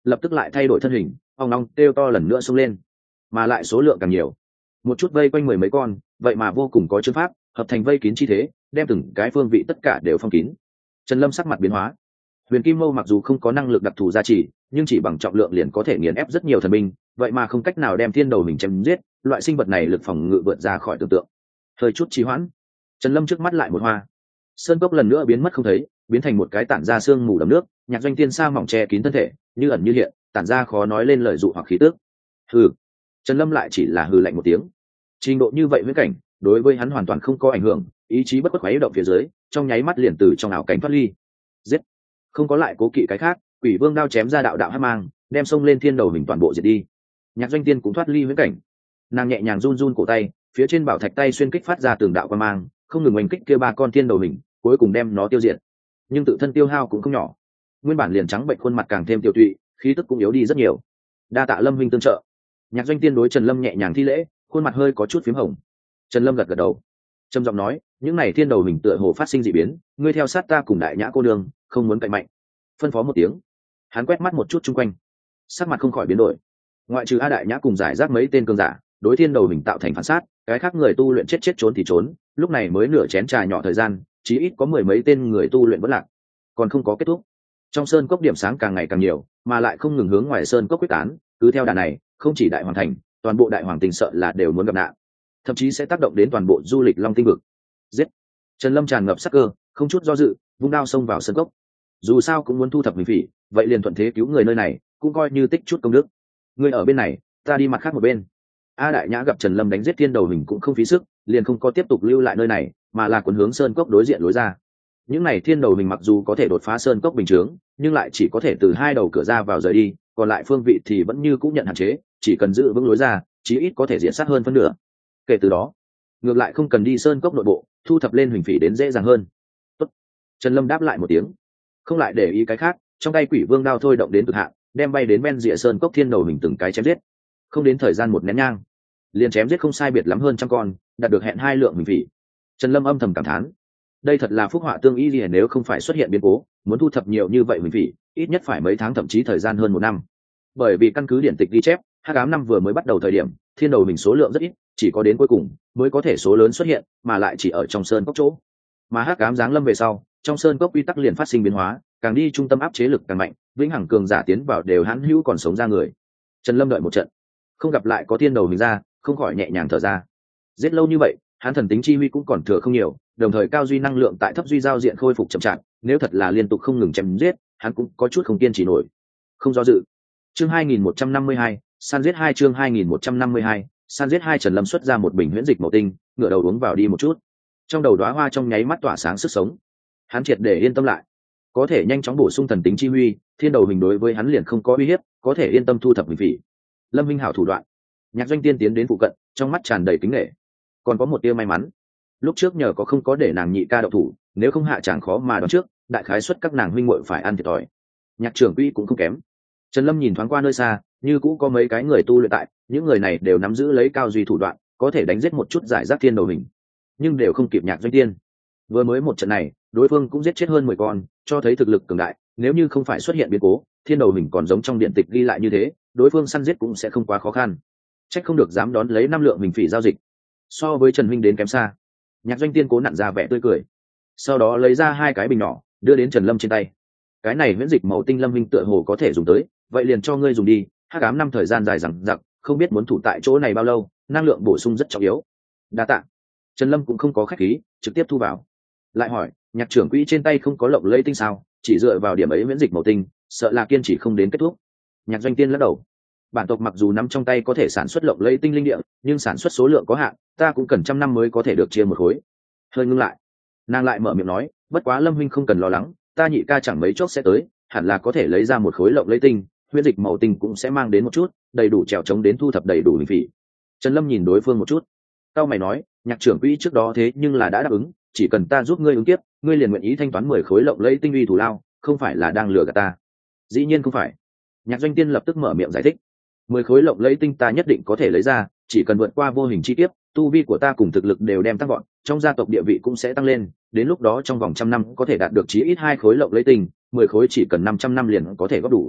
lập tức lại thay đổi thân hình, ong ong kêu to lần nữa xông lên, mà lại số lượng càng nhiều. Một chút vây quanh mười mấy con, vậy mà vô cùng có chương pháp, hợp thành vây kín chi thế, đem từng cái phương vị tất cả đều phong kín. Trần Lâm sắc mặt biến hóa. Huyền Kim Mâu mặc dù không có năng lực đặc thù gia trì, nhưng chỉ bằng trọng lượng liền có thể nghiền ép rất nhiều thần binh, vậy mà không cách nào đem thiên đầu mình chém giết, loại sinh vật này lực phòng ngự vượt ra khỏi tưởng tượng. Hơi chút trì hoãn, Trần Lâm trước mắt lại một hoa. Sơn cốc lần nữa biến mất không thấy, biến thành một cái tản ra sương mù đầm nước, Nhạc Doanh Tiên sa mỏng che kín thân thể, như ẩn như hiện, tản ra khó nói lên lời dụ hoặc khí tức. Hừ. Trần Lâm lại chỉ là hừ lạnh một tiếng. Trình độ như vậy với cảnh, đối với hắn hoàn toàn không có ảnh hưởng, ý chí bất khuất khuấy động phía dưới, trong nháy mắt liền từ trong ảo cảnh thoát ly. Giết. Không có lại cố kỵ cái khác, Quỷ Vương đao chém ra đạo đạo hắc mang, đem xông lên thiên đầu mình toàn bộ diệt đi. Nhạc Doanh Tiên cũng thoát ly với cảnh. Nàng nhẹ nhàng run run cổ tay, phía trên bảo thạch tay xuyên kích phát ra từng đạo quang mang, không ngừng oanh kích kia ba con thiên đầu mình, cuối cùng đem nó tiêu diệt. Nhưng tự thân tiêu hao cũng không nhỏ, nguyên bản liền trắng bệnh khuôn mặt càng thêm tiêu tụy, khí tức cũng yếu đi rất nhiều. Đa tạ Lâm huynh tương trợ. Nhạc Doanh Tiên đối Trần Lâm nhẹ nhàng thi lễ, khuôn mặt hơi có chút phím hồng. Trần Lâm gật gật đầu, trầm giọng nói, những này thiên đầu mình tựa hồ phát sinh dị biến, ngươi theo sát ta cùng Đại Nhã cô đường, không muốn cạnh mạnh. Phân phó một tiếng, hắn quét mắt một chút chung quanh, sắc mặt không khỏi biến đổi. Ngoại trừ A Đại Nhã cùng giải rác mấy tên cường giả, đối thiên đầu mình tạo thành phản sát, cái khác người tu luyện chết chết trốn thì trốn, lúc này mới nửa chén trà nhỏ thời gian, chí ít có mười mấy tên người tu luyện vẫn lạc, còn không có kết thúc. Trong sơn cốc điểm sáng càng ngày càng nhiều, mà lại không ngừng hướng ngoài sơn cốc quyết tán, cứ theo đà này, không chỉ đại hoàng thành, toàn bộ đại hoàng tình sợ là đều muốn gặp nạn, thậm chí sẽ tác động đến toàn bộ du lịch Long Tinh vực. Giết. Trần Lâm tràn ngập sắc cơ, không chút do dự, vung đao xông vào sơn cốc. Dù sao cũng muốn thu thập mình phỉ, vậy liền thuận thế cứu người nơi này, cũng coi như tích chút công đức. Người ở bên này, ta đi mặt khác một bên. A Đại Nhã gặp Trần Lâm đánh giết thiên đầu mình cũng không phí sức, liền không có tiếp tục lưu lại nơi này, mà là cuốn hướng sơn cốc đối diện lối ra. Những này thiên đầu mình mặc dù có thể đột phá sơn cốc bình chướng, nhưng lại chỉ có thể từ hai đầu cửa ra vào rời đi, còn lại phương vị thì vẫn như cũng nhận hạn chế, chỉ cần giữ vững lối ra, chí ít có thể diện sát hơn phân nửa. Kể từ đó, ngược lại không cần đi sơn cốc nội bộ, thu thập lên huỳnh phỉ đến dễ dàng hơn. Tốt. Trần Lâm đáp lại một tiếng, không lại để ý cái khác, trong tay Quỷ Vương đao thôi động đến cực hạn, đem bay đến bên rìa sơn cốc thiên đầu mình từng cái chém giết. Không đến thời gian một nén nhang, liền chém giết không sai biệt lắm hơn trăm con, đạt được hẹn 2 lượng huỳnh phỉ. Trần Lâm âm thầm cảm thán, đây thật là phúc họa tương y, liền nếu không phải xuất hiện biến cố, muốn thu thập nhiều như vậy huỳnh phỉ, ít nhất phải mấy tháng thậm chí thời gian hơn 1 năm. Bởi vì căn cứ điển tịch ghi chép, Hắc Ám năm vừa mới bắt đầu thời điểm, thiên đầu mình số lượng rất ít, chỉ có đến cuối cùng mới có thể số lớn xuất hiện, mà lại chỉ ở trong sơn cốc chỗ. Mà Hắc Ám giáng lâm về sau, trong sơn cốc quy tắc liền phát sinh biến hóa, càng đi trung tâm áp chế lực càng mạnh, vĩnh hằng cường giả tiến vào đều hãn hữu còn sống ra người. Trần Lâm đợi một trận, không gặp lại có thiên đầu mình ra, không khỏi nhẹ nhàng thở ra. Giết lâu như vậy, hắn thần tính chi huy cũng còn thừa không nhiều, đồng thời cao duy năng lượng tại thấp duy giao diện khôi phục chậm chạp, nếu thật là liên tục không ngừng chém giết, hắn cũng có chút không kiên trì nổi. Không do dự. Chương 2152, san giết 2 chương 2152, san giết 2 Trần Lâm xuất ra một bình huyễn dịch màu tinh, ngửa đầu uống vào đi một chút. Trong đầu đóa hoa trong nháy mắt tỏa sáng sức sống. Hắn triệt để yên tâm lại, có thể nhanh chóng bổ sung thần tính chi huy, thiên đầu mình đối với hắn liền không có uy hiếp, có thể yên tâm thu thập mình vị. Lâm Minh hảo thủ đoạn. Nhạc Doanh Tiên tiến đến phụ cận, trong mắt tràn đầy kính nể. Còn có một tia may mắn, lúc trước nhờ có không có để nàng nhị ca động thủ, nếu không hạ chẳng khó mà đoán trước, đại khái suất các nàng huynh muội phải ăn thiệt thòi. Nhạc trưởng quỹ cũng không kém. Trần Lâm nhìn thoáng qua nơi xa, như cũ có mấy cái người tu luyện tại, những người này đều nắm giữ lấy cao duy thủ đoạn, có thể đánh giết một chút giải rác thiên đầu mình, nhưng đều không kịp Nhạc Doanh Tiên. Vừa mới một trận này, đối phương cũng giết chết hơn 10 con, cho thấy thực lực cường đại, nếu như không phải xuất hiện biến cố, thiên đầu mình còn giống trong điện tịch ghi lại như thế, đối phương săn giết cũng sẽ không quá khó khăn. Trách không được dám đón lấy 5 lượng mình phỉ giao dịch. So với Trần Minh đến kém xa. Nhạc Doanh Tiên cố nặn ra vẻ tươi cười, sau đó lấy ra 2 cái bình nhỏ, đưa đến Trần Lâm trên tay. Cái này huyễn dịch màu tinh Lâm Minh tựa hồ có thể dùng tới, vậy liền cho ngươi dùng đi. Hắc Ám năm thời gian dài dằng dặc, không biết muốn thủ tại chỗ này bao lâu, năng lượng bổ sung rất trọng yếu. Đa tạ. Trần Lâm cũng không có khách khí, trực tiếp thu vào. Lại hỏi, Nhạc trưởng quỹ trên tay không có lộng lẫy tinh sao? Chỉ dựa vào điểm ấy huyễn dịch màu tinh, sợ là kiên trì không đến kết thúc. Nhạc Doanh Tiên lắc đầu. Bản tộc mặc dù nắm trong tay có thể sản xuất lộng lẫy tinh linh địa, nhưng sản xuất số lượng có hạn, ta cũng cần 100 năm mới có thể được chia một khối. Hơi ngưng lại, nàng lại mở miệng nói, bất quá Lâm huynh không cần lo lắng, ta nhị ca chẳng mấy chốc sẽ tới, hẳn là có thể lấy ra một khối lộng lẫy tinh, huyễn dịch màu tinh cũng sẽ mang đến một chút, đầy đủ trèo chống đến thu thập đầy đủ linh phỉ. Trần Lâm nhìn đối phương một chút, tao mày nói, Nhạc trưởng quỹ trước đó thế nhưng là đã đáp ứng, chỉ cần ta giúp ngươi ứng tiếp, ngươi liền nguyện ý thanh toán 10 khối lộng lẫy tinh uy thù lao, không phải là đang lừa gạt ta? Dĩ nhiên không phải. Nhạc Doanh Tiên lập tức mở miệng giải thích, 10 khối lộng lẫy tinh ta nhất định có thể lấy ra, chỉ cần vượt qua vô hình chi kiếp, tu vi của ta cùng thực lực đều đem tăng vọt, trong gia tộc địa vị cũng sẽ tăng lên, đến lúc đó trong vòng 100 năm có thể đạt được chí ít 2 khối lộng lẫy tinh, 10 khối chỉ cần 500 năm liền có thể góp đủ.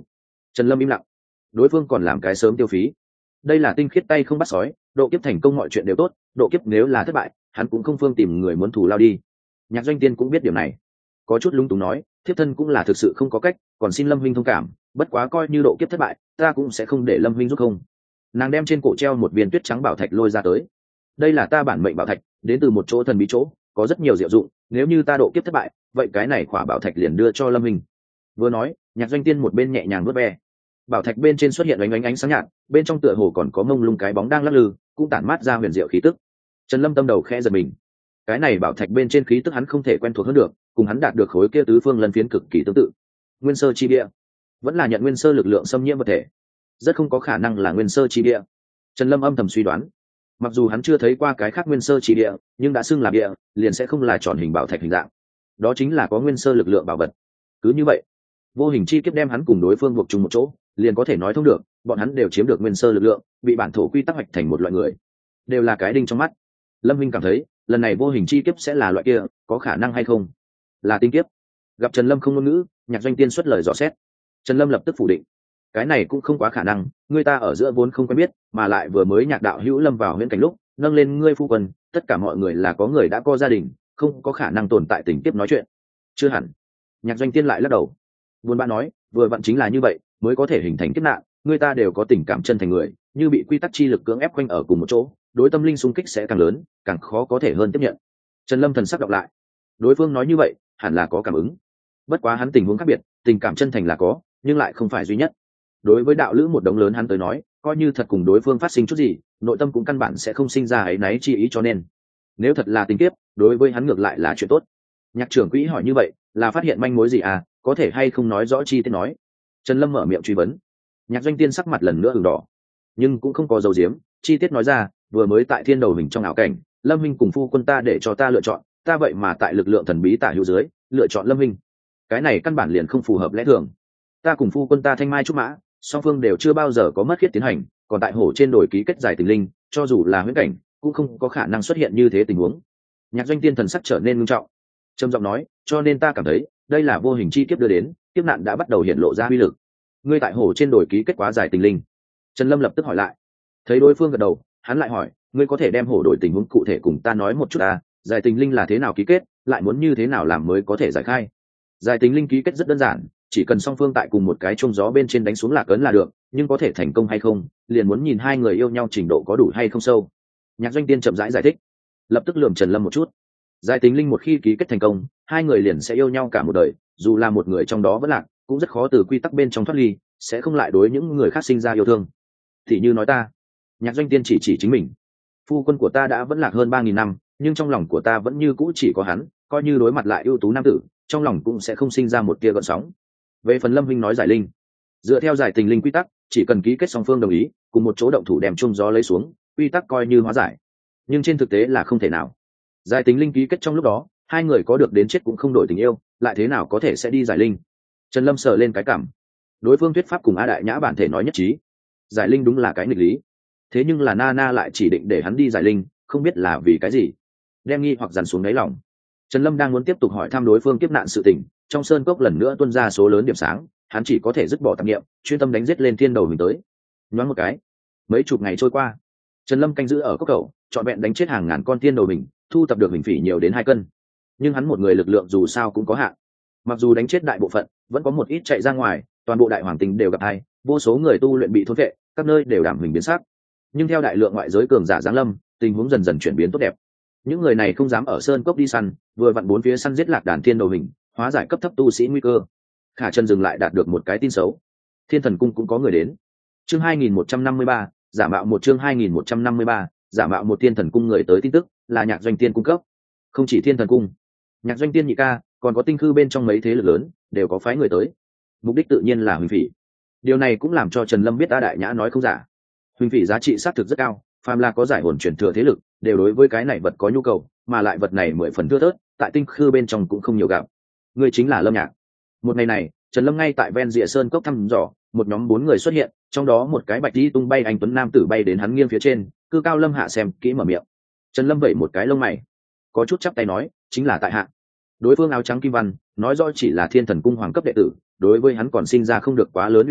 Trần Lâm im lặng. Đối phương còn làm cái sớm tiêu phí. Đây là tinh khiết tay không bắt sói, độ kiếp thành công mọi chuyện đều tốt, độ kiếp nếu là thất bại hắn cũng không phương tìm người muốn thù lao đi. Nhạc Doanh Tiên cũng biết điểm này, có chút lung túng nói, thiếp thân cũng là thực sự không có cách, còn xin Lâm huynh thông cảm, bất quá coi như độ kiếp thất bại ta cũng sẽ không để Lâm huynh giúp không. Nàng đem trên cổ treo một viên tuyết trắng bảo thạch lôi ra tới. Đây là ta bản mệnh bảo thạch, đến từ một chỗ thần bí chỗ, có rất nhiều diệu dụng, nếu như ta độ kiếp thất bại vậy cái này khỏa bảo thạch liền đưa cho Lâm huynh. Vừa nói Nhạc Doanh Tiên một bên nhẹ nhàng vuốt ve. Bảo thạch bên trên xuất hiện ánh sáng nhạt, bên trong tựa hồ còn có mông lung cái bóng đang lắc lư, cũng tản mát ra huyền diệu khí tức. Trần Lâm tâm đầu khẽ giật mình. Cái này bảo thạch bên trên khí tức hắn không thể quen thuộc hơn được, cùng hắn đạt được khối kia tứ phương lân phiến cực kỳ tương tự. Nguyên sơ chi địa, vẫn là nhận nguyên sơ lực lượng xâm nhiễm vật thể, rất không có khả năng là nguyên sơ chi địa. Trần Lâm âm thầm suy đoán, mặc dù hắn chưa thấy qua cái khác nguyên sơ chi địa, nhưng đã xưng là địa liền sẽ không là tròn hình bảo thạch hình dạng, đó chính là có nguyên sơ lực lượng bảo vật. Cứ như vậy vô hình chi kiếp đem hắn cùng đối phương buộc chung một chỗ, liền có thể nói thông được bọn hắn đều chiếm được nguyên sơ lực lượng, bị bản thổ quy tắc hoạch thành một loại người, đều là cái đinh trong mắt. Lâm Minh cảm thấy lần này vô hình chi kiếp sẽ là loại kia, có khả năng hay không là tinh kiếp. Gặp Trần Lâm không ngôn ngữ, Nhạc Doanh Tiên xuất lời dò xét. Trần Lâm lập tức phủ định, cái này cũng không quá khả năng, người ta ở giữa vốn không quen biết, mà lại vừa mới Nhạc đạo hữu lâm vào huyễn cảnh lúc nâng lên ngươi phu quân, tất cả mọi người là có người đã có gia đình, không có khả năng tồn tại tình kiếp nói chuyện. Chưa hẳn. Nhạc Doanh Tiên lại lắc đầu, buồn bã nói, vừa vặn chính là như vậy mới có thể hình thành kiếp nạn, người ta đều có tình cảm chân thành người, như bị quy tắc chi lực cưỡng ép quanh ở cùng một chỗ, đối tâm linh xung kích sẽ càng lớn, càng khó có thể hơn tiếp nhận. Trần Lâm thần sắc đọc lại, đối phương nói như vậy hẳn là có cảm ứng, bất quá hắn tình huống khác biệt, tình cảm chân thành là có, nhưng lại không phải duy nhất. Đối với đạo lữ một đống lớn hắn tới nói, coi như thật cùng đối phương phát sinh chút gì, nội tâm cũng căn bản sẽ không sinh ra áy náy chi ý, cho nên nếu thật là tình kiếp, đối với hắn ngược lại là chuyện tốt. Nhạc trưởng quỹ hỏi như vậy là phát hiện manh mối gì à, có thể hay không nói rõ chi tiết nói. Trần Lâm mở miệng truy vấn. Nhạc Doanh Tiên sắc mặt lần nữa ửng đỏ, nhưng cũng không có dấu diếm, chi tiết nói ra, vừa mới tại thiên đầu mình trong ảo cảnh, Lâm Minh cùng phu quân ta để cho ta lựa chọn, ta vậy mà tại lực lượng thần bí tả hữu dưới lựa chọn Lâm Minh, cái này căn bản liền không phù hợp lẽ thường. Ta cùng phu quân ta thanh mai trúc mã, song phương đều chưa bao giờ có mất khiết tiến hành, còn tại hổ trên đồi ký kết giải tình linh, cho dù là huyễn cảnh cũng không có khả năng xuất hiện như thế tình huống. Nhạc Doanh Tiên thần sắc trở nên nghiêm trọng, trầm giọng nói, cho nên ta cảm thấy đây là vô hình chi kiếp đưa đến, kiếp nạn đã bắt đầu hiện lộ ra uy lực. Ngươi tại hổ trên đồi ký kết quá giải tình linh? Trần Lâm lập tức hỏi lại. Thấy đối phương gật đầu, hắn lại hỏi, ngươi có thể đem hổ đổi tình huống cụ thể cùng ta nói một chút à, giải tình linh là thế nào ký kết, lại muốn như thế nào làm mới có thể giải khai? Giải tình linh ký kết rất đơn giản, chỉ cần song phương tại cùng một cái chuông gió bên trên đánh xuống lạc ấn là được, nhưng có thể thành công hay không liền muốn nhìn hai người yêu nhau trình độ có đủ hay không sâu. Nhạc Doanh Tiên chậm rãi giải thích, lập tức lườm Trần Lâm một chút. Giải tình linh một khi ký kết thành công, hai người liền sẽ yêu nhau cả một đời, dù là một người trong đó vẫn lạc, cũng rất khó từ quy tắc bên trong thoát ly, sẽ không lại đối những người khác sinh ra yêu thương. Thì như nói ta. Nhạc Doanh Tiên chỉ chính mình. Phu quân của ta đã vẫn lạc hơn 3.000 năm, nhưng trong lòng của ta vẫn như cũ chỉ có hắn, coi như đối mặt lại ưu tú nam tử, trong lòng cũng sẽ không sinh ra một tia gợn sóng. Về phần Lâm Vinh nói giải linh, dựa theo giải tình linh quy tắc, chỉ cần ký kết song phương đồng ý, cùng một chỗ động thủ đem chung gió lấy xuống, quy tắc coi như hóa giải. Nhưng trên thực tế là không thể nào. Giải tình linh ký kết trong lúc đó, hai người có được đến chết cũng không đổi tình yêu, lại thế nào có thể sẽ đi giải linh? Trần Lâm sờ lên cái cảm, đối phương thuyết pháp cùng A Đại Nhã bản thể nói nhất trí, giải linh đúng là cái nghịch lý. Thế nhưng là Nana lại chỉ định để hắn đi giải linh, không biết là vì cái gì. Đem nghi hoặc dằn xuống đáy lòng, Trần Lâm đang muốn tiếp tục hỏi thăm đối phương kiếp nạn sự tình, trong sơn cốc lần nữa tuôn ra số lớn điểm sáng, hắn chỉ có thể dứt bỏ tạp niệm, chuyên tâm đánh giết lên thiên đầu mình tới. Nhoáng một cái, mấy chục ngày trôi qua, Trần Lâm canh giữ ở cốc khẩu, trọn vẹn đánh chết hàng ngàn con thiên đầu mình, thu tập được hình phỉ nhiều đến 2 cân. Nhưng hắn một người lực lượng dù sao cũng có hạn, mặc dù đánh chết đại bộ phận, vẫn có một ít chạy ra ngoài, toàn bộ đại hoàng tinh đều gặp hai, vô số người tu luyện bị thôn vệ, các nơi đều đảm hình biến sắc. Nhưng theo đại lượng ngoại giới cường giả giáng lâm, tình huống dần dần chuyển biến tốt đẹp. Những người này không dám ở sơn cốc đi săn, vừa vặn bốn phía săn giết lạc đàn thiên đầu hình, hóa giải cấp thấp tu sĩ nguy cơ. Khả Trần dừng lại đạt được một cái tin xấu, Thiên Thần Cung cũng có người đến. Chương 2153, giả mạo một chương 2153, giả mạo một Thiên Thần Cung người tới tin tức, là Nhạc Doanh Tiên cung cấp. Không chỉ Thiên Thần Cung, Nhạc Doanh Tiên nhị ca, còn có tinh khư bên trong mấy thế lực lớn đều có phái người tới. Mục đích tự nhiên là huỳnh phỉ. Điều này cũng làm cho Trần Lâm biết A Đại Nhã nói không giả. Huỳnh phỉ giá trị xác thực rất cao, phàm là có giải hồn truyền thừa thế lực đều đối với cái này vật có nhu cầu, mà lại vật này 10 phần thưa thớt, tại tinh khư bên trong cũng không nhiều gặp. Người chính là Lâm Nhạc. Một ngày này, Trần Lâm ngay tại ven rìa sơn cốc thăm dò, một nhóm 4 người xuất hiện, trong đó một cái bạch đi tung bay anh tuấn nam tử bay đến hắn nghiêng phía trên, cư cao lâm hạ xem kỹ mở miệng. Trần Lâm vẩy một cái lông mày, có chút chắp tay nói, chính là tại hạ. Đối phương áo trắng kim văn nói rõ chỉ là Thiên Thần Cung hoàng cấp đệ tử, đối với hắn còn sinh ra không được quá lớn uy hiếp,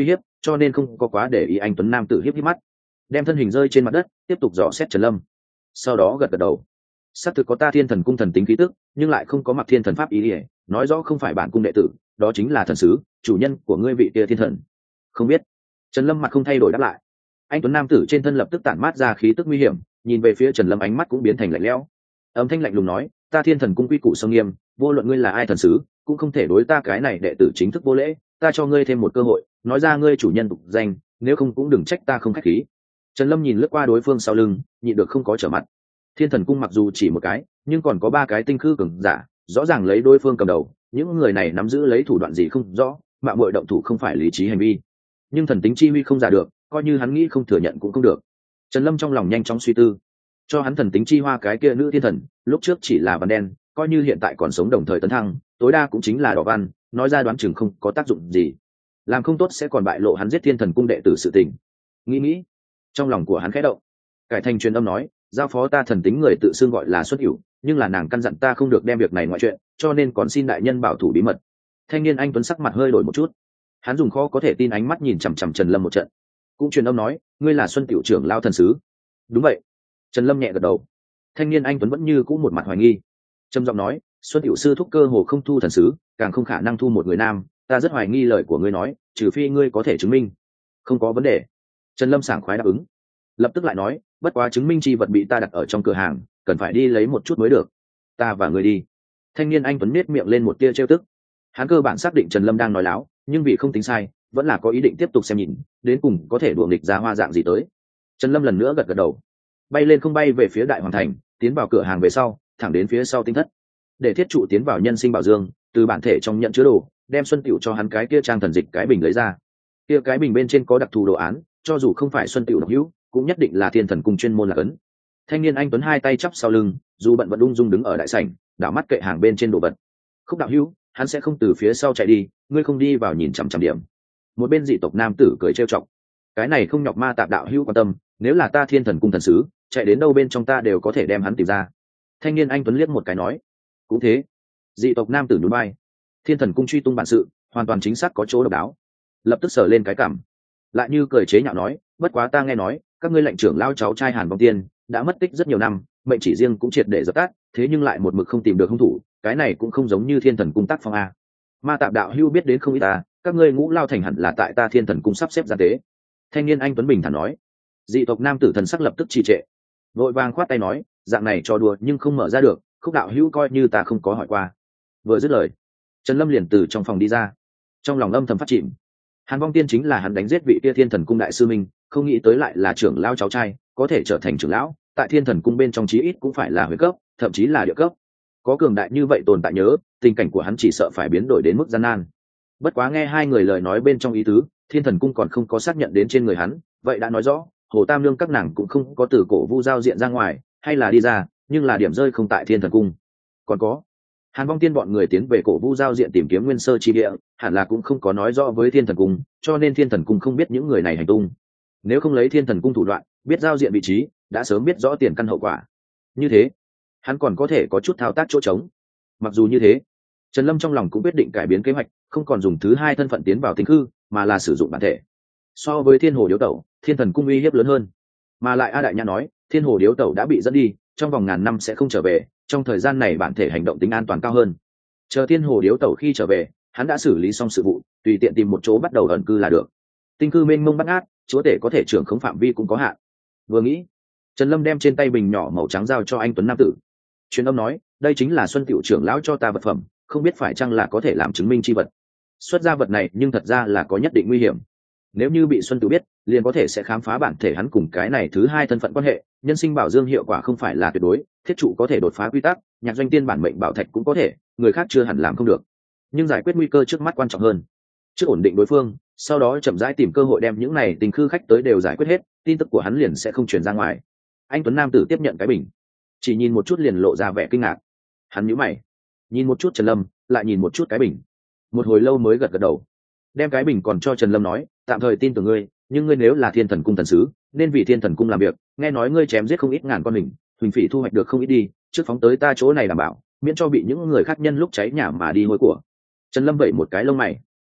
cho nên không có quá để ý anh tuấn nam tử hiếp hiếp mắt, đem thân hình rơi trên mặt đất, tiếp tục dò xét Trần Lâm. Sau đó gật gật đầu. Xác thực có ta Thiên Thần cung thần tính khí tức, nhưng lại không có mặc thiên thần pháp ý ỉa, nói rõ không phải bản cung đệ tử, đó chính là thần sứ, chủ nhân của ngươi vị kia thiên thần. Không biết. Trần Lâm mặt không thay đổi đáp lại. Anh tuấn nam tử trên thân lập tức tản mát ra khí tức nguy hiểm, nhìn về phía Trần Lâm ánh mắt cũng biến thành lạnh lẽo. Âm thanh lạnh lùng nói, ta Thiên Thần cung quy củ sông nghiêm, vô luận ngươi là ai thần sứ, cũng không thể đối ta cái này đệ tử chính thức vô lễ, ta cho ngươi thêm một cơ hội, nói ra ngươi chủ nhân tục danh, nếu không cũng đừng trách ta không khách khí. Trần Lâm nhìn lướt qua đối phương sau lưng, nhịn được không có trở mặt. Thiên Thần cung mặc dù chỉ một cái, nhưng còn có 3 cái tinh khư cường giả, rõ ràng lấy đối phương cầm đầu, những người này nắm giữ lấy thủ đoạn gì không rõ, mạo muội động thủ không phải lý trí hành vi. Nhưng thần tính chi huy không giả được, coi như hắn nghĩ không thừa nhận cũng không được. Trần Lâm trong lòng nhanh chóng suy tư, cho hắn thần tính chi hoa cái kia nữ thiên thần, lúc trước chỉ là văn đen, coi như hiện tại còn sống đồng thời tấn thăng, tối đa cũng chính là đỏ văn, nói ra đoán chừng không có tác dụng gì. Làm không tốt sẽ còn bại lộ hắn giết Thiên Thần cung đệ tử sự tình. Nghĩ, trong lòng của hắn khẽ động. Cải thành truyền âm nói, giao phó ta thần tính người tự xưng gọi là Xuất Hữu, nhưng là nàng căn dặn ta không được đem việc này ngoại chuyện, cho nên còn xin đại nhân bảo thủ bí mật. Thanh niên anh tuấn sắc mặt hơi đổi một chút, hắn dùng khó có thể tin ánh mắt nhìn chằm chằm Trần Lâm một trận, cũng truyền âm nói, ngươi là Xuân Tiểu trưởng lao thần sứ. Đúng vậy. Trần Lâm nhẹ gật đầu. Thanh niên anh tuấn vẫn như cũ một mặt hoài nghi, trầm giọng nói, Xuân Tiểu sư thúc cơ hồ không thu thần sứ, càng không khả năng thu một người nam, ta rất hoài nghi lời của ngươi nói, trừ phi ngươi có thể chứng minh. Không có vấn đề. Trần Lâm sảng khoái đáp ứng, lập tức lại nói, bất quá chứng minh chi vật bị ta đặt ở trong cửa hàng, cần phải đi lấy một chút mới được. Ta và ngươi đi. Thanh niên anh tuấn nết miệng lên một tia trêu tức. Hắn cơ bản xác định Trần Lâm đang nói láo, nhưng vì không tính sai, vẫn là có ý định tiếp tục xem nhìn, đến cùng có thể đùa nghịch ra hoa dạng gì tới. Trần Lâm lần nữa gật gật đầu, bay lên không bay về phía đại hoàng thành, tiến vào cửa hàng về sau, thẳng đến phía sau tinh thất, để thiết trụ tiến vào nhân sinh bảo dương, từ bản thể trong nhận chứa đồ, đem Xuân Tiểu cho hắn cái kia trang thần dịch cái bình lấy ra. Kia cái bình bên trên có đặc thù đồ án, cho dù không phải Xuân Tiểu độc hữu, cũng nhất định là Thiên Thần cung chuyên môn là ấn. Thanh niên anh tuấn hai tay chắp sau lưng, dù bận vẫn ung dung đứng ở đại sảnh, đảo mắt kệ hàng bên trên đồ vật. Khúc đạo hữu, hắn sẽ không từ phía sau chạy đi, ngươi không đi vào nhìn chằm chằm điểm. Một bên dị tộc nam tử cười trêu chọc, cái này không nhọc Ma Tạp đạo hữu quan tâm, nếu là ta Thiên Thần cung thần sứ, chạy đến đâu bên trong ta đều có thể đem hắn tìm ra. Thanh niên anh tuấn liếc một cái nói, cũng thế. Dị tộc nam tử nhún vai, Thiên Thần cung truy tung bản sự, hoàn toàn chính xác có chỗ độc đáo. Lập tức sờ lên cái cảm, lại như cười chế nhạo nói, bất quá ta nghe nói, các ngươi lệnh trưởng lao cháu trai Hàn Vong Tiên đã mất tích rất nhiều năm, mệnh chỉ riêng cũng triệt để dập tắt, thế nhưng lại một mực không tìm được hung thủ, cái này cũng không giống như Thiên Thần cung tác phong a. Ma Tạp đạo hữu biết đến không ít ta, các ngươi Ngũ Lao thành hẳn là tại ta Thiên Thần cung sắp xếp ra tế. Thanh niên anh tuấn bình thản nói. Dị tộc nam tử thần sắc lập tức trì trệ, vội vàng khoát tay nói, dạng này cho đùa nhưng không mở ra được, Khúc đạo hữu coi như ta không có hỏi qua. Vừa dứt lời, Trần Lâm liền từ trong phòng đi ra, trong lòng âm thầm phát chìm. Hàn Vong Tiên chính là hắn đánh giết vị kia Thiên Thần cung đại sư minh, không nghĩ tới lại là trưởng lão cháu trai, có thể trở thành trưởng lão, tại Thiên Thần cung bên trong chí ít cũng phải là huyết cấp, thậm chí là địa cấp. Có cường đại như vậy tồn tại nhớ, tình cảnh của hắn chỉ sợ phải biến đổi đến mức gian nan. Bất quá nghe hai người lời nói bên trong ý tứ, Thiên Thần cung còn không có xác nhận đến trên người hắn, vậy đã nói rõ, Hồ Tam Nương các nàng cũng không có từ cổ vu giao diện ra ngoài, hay là đi ra, nhưng là điểm rơi không tại Thiên Thần cung. Còn có Hàn Vong Tiên bọn người tiến về cổ vu giao diện tìm kiếm nguyên sơ chi địa, hẳn là cũng không có nói rõ với Thiên Thần cung, cho nên Thiên Thần cung không biết những người này hành tung. Nếu không lấy Thiên Thần cung thủ đoạn, biết giao diện vị trí, đã sớm biết rõ tiền căn hậu quả. Như thế, hắn còn có thể có chút thao tác chỗ trống. Mặc dù như thế, Trần Lâm trong lòng cũng quyết định cải biến kế hoạch, không còn dùng thứ hai thân phận tiến vào tinh khư, mà là sử dụng bản thể. So với Thiên Hồ Điếu Tẩu, Thiên Thần cung uy hiếp lớn hơn. Mà lại A Đại Nhã nói, Thiên Hồ Điếu Tẩu đã bị dẫn đi, trong vòng ngàn năm sẽ không trở về, trong thời gian này bản thể hành động tính an toàn cao hơn. Chờ Thiên Hồ Điếu Tẩu khi trở về, hắn đã xử lý xong sự vụ, tùy tiện tìm một chỗ bắt đầu ẩn cư là được. Tinh cư mênh mông bát ngát, chúa tể có thể trưởng khống phạm vi cũng có hạn. Vừa nghĩ, Trần Lâm đem trên tay bình nhỏ màu trắng giao cho anh tuấn nam tử. Truyền âm nói, đây chính là Xuân Tiểu trưởng lão cho ta vật phẩm, không biết phải chăng là có thể làm chứng minh chi vật. Xuất ra vật này nhưng thật ra là có nhất định nguy hiểm. Nếu như bị Xuân Tiểu biết, liền có thể sẽ khám phá bản thể hắn cùng cái này thứ hai thân phận quan hệ. Nhân sinh bảo dương hiệu quả không phải là tuyệt đối, thiết trụ có thể đột phá quy tắc, nhạc doanh tiên bản mệnh bảo thạch cũng có thể, người khác chưa hẳn làm không được. Nhưng giải quyết nguy cơ trước mắt quan trọng hơn. Trước ổn định đối phương, sau đó chậm rãi tìm cơ hội đem những này tình khư khách tới đều giải quyết hết, tin tức của hắn liền sẽ không truyền ra ngoài. Anh tuấn nam tử tiếp nhận cái bình, chỉ nhìn một chút liền lộ ra vẻ kinh ngạc. Hắn nhíu mày, nhìn một chút Trần Lâm, lại nhìn một chút cái bình, một hồi lâu mới gật gật đầu, đem cái bình còn cho Trần Lâm nói, tạm thời tin tưởng ngươi, nhưng ngươi nếu là Thiên Thần cung thần sứ, nên vì Thiên Thần cung làm việc, nghe nói ngươi chém giết không ít ngàn con mình, huỳnh phỉ thu hoạch được không ít đi, trước phóng tới ta chỗ này đảm bảo, miễn cho bị những người khác nhân lúc cháy nhà mà đi hôi của. Trần Lâm vẩy một cái lông mày,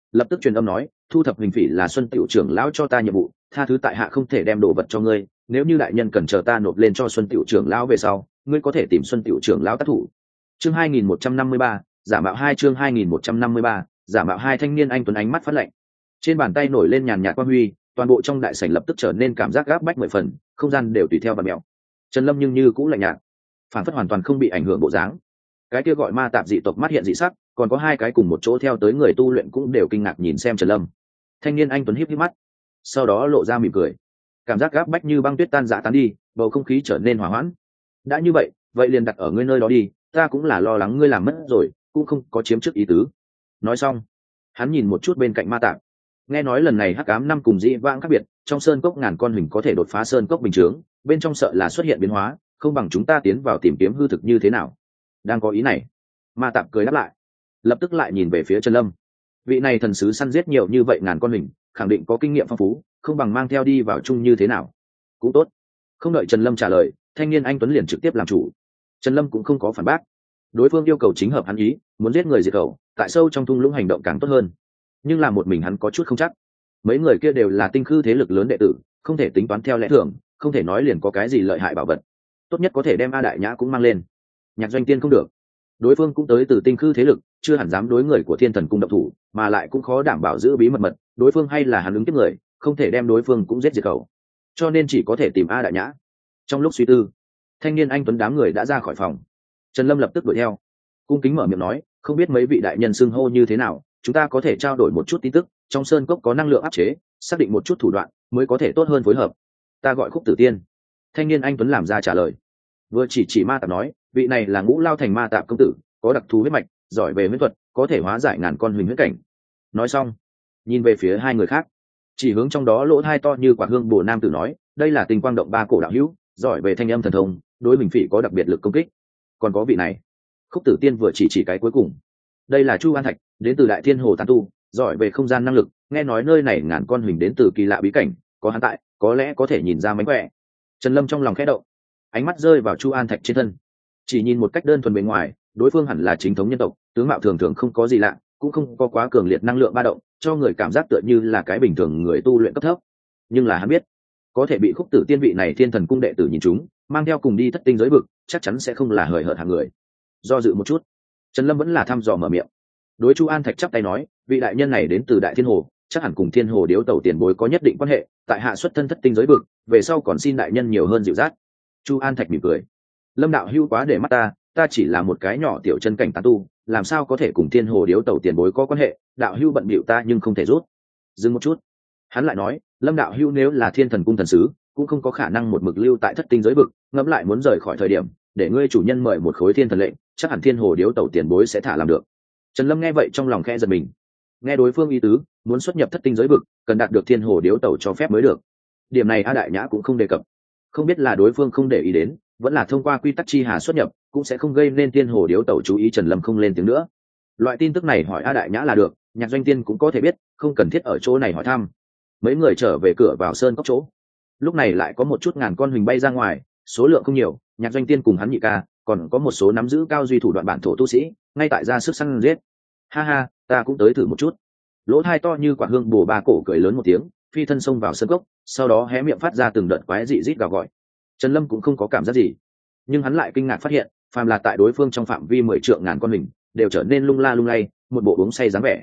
lập tức truyền âm nói, thu thập hình phỉ là Xuân Tiểu trưởng lão cho ta nhiệm vụ, tha thứ tại hạ không thể đem đồ vật cho ngươi, nếu như đại nhân cần chờ ta nộp lên cho Xuân Tiểu trưởng lão về sau, ngươi có thể tìm Xuân Tiểu trưởng lão tác thủ. Chương 2153, giả mạo hai chương 2153, giả mạo hai. Thanh niên anh tuấn ánh mắt phát lạnh, trên bàn tay nổi lên nhàn nhạt quang huy, toàn bộ trong đại sảnh lập tức trở nên cảm giác gáp bách 10 phần, không gian đều tùy theo và mèo. Trần Lâm nhưng như cũng lạnh nhạt, phản phất hoàn toàn không bị ảnh hưởng bộ dáng. Cái kia gọi ma tạp dị tộc mắt hiện dị sắc, còn có hai cái cùng một chỗ theo tới người tu luyện cũng đều kinh ngạc nhìn xem Trần Lâm. Thanh niên anh tuấn híp híp mắt, sau đó lộ ra mỉm cười, cảm giác gáp bách như băng tuyết tan rã tán đi, bầu không khí trở nên hòa hoãn. Đã như vậy, vậy liền đặt ở ngươi nơi đó đi, ta cũng là lo lắng ngươi làm mất rồi, cũng không có chiếm trước ý tứ. Nói xong, hắn nhìn một chút bên cạnh ma tạp, nghe nói lần này hắc ám năm cùng dĩ vãng khác biệt, trong sơn cốc ngàn con hình có thể đột phá sơn cốc bình chướng, bên trong sợ là xuất hiện biến hóa, không bằng chúng ta tiến vào tìm kiếm hư thực như thế nào. Đang có ý này, ma tạp cười đáp lại, lập tức lại nhìn về phía Trần Lâm. Vị này thần sứ săn giết nhiều như vậy ngàn con hình, khẳng định có kinh nghiệm phong phú, không bằng mang theo đi vào chung như thế nào. Cũng tốt. Không đợi Trần Lâm trả lời, thanh niên anh tuấn liền trực tiếp làm chủ. Trần Lâm cũng không có phản bác, đối phương yêu cầu chính hợp hắn ý, muốn giết người diệt khẩu, tại sâu trong thung lũng hành động càng tốt hơn. Nhưng là một mình hắn có chút không chắc, mấy người kia đều là tinh khư thế lực lớn đệ tử, không thể tính toán theo lẽ thường, không thể nói liền có cái gì lợi hại bảo vật. Tốt nhất có thể đem A Đại Nhã cũng mang lên. Nhạc Doanh Tiên không được, đối phương cũng tới từ tinh khư thế lực, chưa hẳn dám đối người của Thiên Thần cung động thủ, mà lại cũng khó đảm bảo giữ bí mật, đối phương hay là hắn ứng tiếp người, không thể đem đối phương cũng giết diệt khẩu, cho nên chỉ có thể tìm A Đại Nhã. Trong lúc suy tư, thanh niên anh tuấn đám người đã ra khỏi phòng. Trần Lâm lập tức đuổi theo, cung kính mở miệng nói, không biết mấy vị đại nhân xưng hô như thế nào, chúng ta có thể trao đổi một chút tin tức, trong sơn cốc có năng lượng áp chế, xác định một chút thủ đoạn mới có thể tốt hơn phối hợp. Ta gọi Khúc Tử Tiên. Thanh niên anh tuấn làm ra trả lời, vừa chỉ ma tạp nói, vị này là Ngũ Lao thành ma tạp công tử, có đặc thù huyết mạch, giỏi về huyễn thuật, có thể hóa giải ngàn con huỳnh huyết cảnh. Nói xong, nhìn về phía hai người khác, chỉ hướng trong đó lỗ thai to như quả hương bồ nam tử nói, đây là Tinh Quang Động ba cổ đạo hữu, giỏi về thanh âm thần thông, đối bình phỉ có đặc biệt lực công kích. Còn có vị này, Khúc Tử Tiên vừa chỉ cái cuối cùng, đây là Chu An Thạch, đến từ Đại Thiên Hồ tán tu, giỏi về không gian năng lực, nghe nói nơi này ngàn con huỳnh đến từ kỳ lạ bí cảnh, có hắn tại, có lẽ có thể nhìn ra mánh khỏe. Trần Lâm trong lòng khẽ động, ánh mắt rơi vào Chu An Thạch trên thân, chỉ nhìn một cách đơn thuần bề ngoài, đối phương hẳn là chính thống nhân tộc, tướng mạo thường thường không có gì lạ, cũng không có quá cường liệt năng lượng ba động, cho người cảm giác tựa như là cái bình thường người tu luyện cấp thấp. Nhưng là hắn biết, có thể bị Khúc Tử Tiên vị này Thiên Thần cung đệ tử nhìn chúng, mang theo cùng đi thất tinh giới vực, chắc chắn sẽ không là hời hợt hạng người. Do dự một chút, Trần Lâm vẫn là thăm dò mở miệng, đối Chu An Thạch chắp tay nói, vị đại nhân này đến từ Đại Thiên Hồ, chắc hẳn cùng Thiên Hồ điếu tẩu tiền bối có nhất định quan hệ, tại hạ xuất thân thất tinh giới vực, về sau còn xin đại nhân nhiều hơn dịu dắt. Chu An Thạch mỉm cười, Lâm đạo hữu quá để mắt ta chỉ là một cái nhỏ tiểu chân cảnh tán tu, làm sao có thể cùng Thiên Hồ điếu tẩu tiền bối có quan hệ, đạo hữu bận bịu ta nhưng không thể rút. Dừng một chút, hắn lại nói, Lâm đạo hữu nếu là Thiên Thần cung thần sứ, cũng không có khả năng một mực lưu tại thất tinh giới vực, ngẫm lại muốn rời khỏi thời điểm, để ngươi chủ nhân mời một khối thiên thần lệnh, chắc hẳn Thiên Hồ điếu tẩu tiền bối sẽ thả làm được. Trần Lâm nghe vậy trong lòng khẽ giật mình, nghe đối phương ý tứ, muốn xuất nhập thất tinh giới vực, cần đạt được Thiên Hồ điếu tẩu cho phép mới được. Điểm này A Đại Nhã cũng không đề cập, không biết là đối phương không để ý đến, vẫn là thông qua quy tắc chi hà xuất nhập, cũng sẽ không gây nên Thiên Hồ điếu tẩu chú ý. Trần Lâm không lên tiếng nữa, loại tin tức này hỏi A Đại Nhã là được, Nhạc Doanh Tiên cũng có thể biết, không cần thiết ở chỗ này hỏi thăm. Mấy người trở về cửa vào sơn cốc chỗ, lúc này lại có một chút ngàn con huỳnh bay ra ngoài, số lượng không nhiều, Nhạc Doanh Tiên cùng hắn nhị ca, còn có một số nắm giữ cao duy thủ đoạn bản thổ tu sĩ, ngay tại ra sức săn giết. Ha ha, ta cũng tới thử một chút. Lỗ thai to như quả hương bồ ba cổ cười lớn một tiếng, phi thân xông vào sân cốc, sau đó hé miệng phát ra từng đợt quái dị rít gào gọi. Trần Lâm cũng không có cảm giác gì, nhưng hắn lại kinh ngạc phát hiện, phàm là tại đối phương trong phạm vi 10 trượng ngàn con mình, đều trở nên lung la lung lay, một bộ uống say dáng vẻ.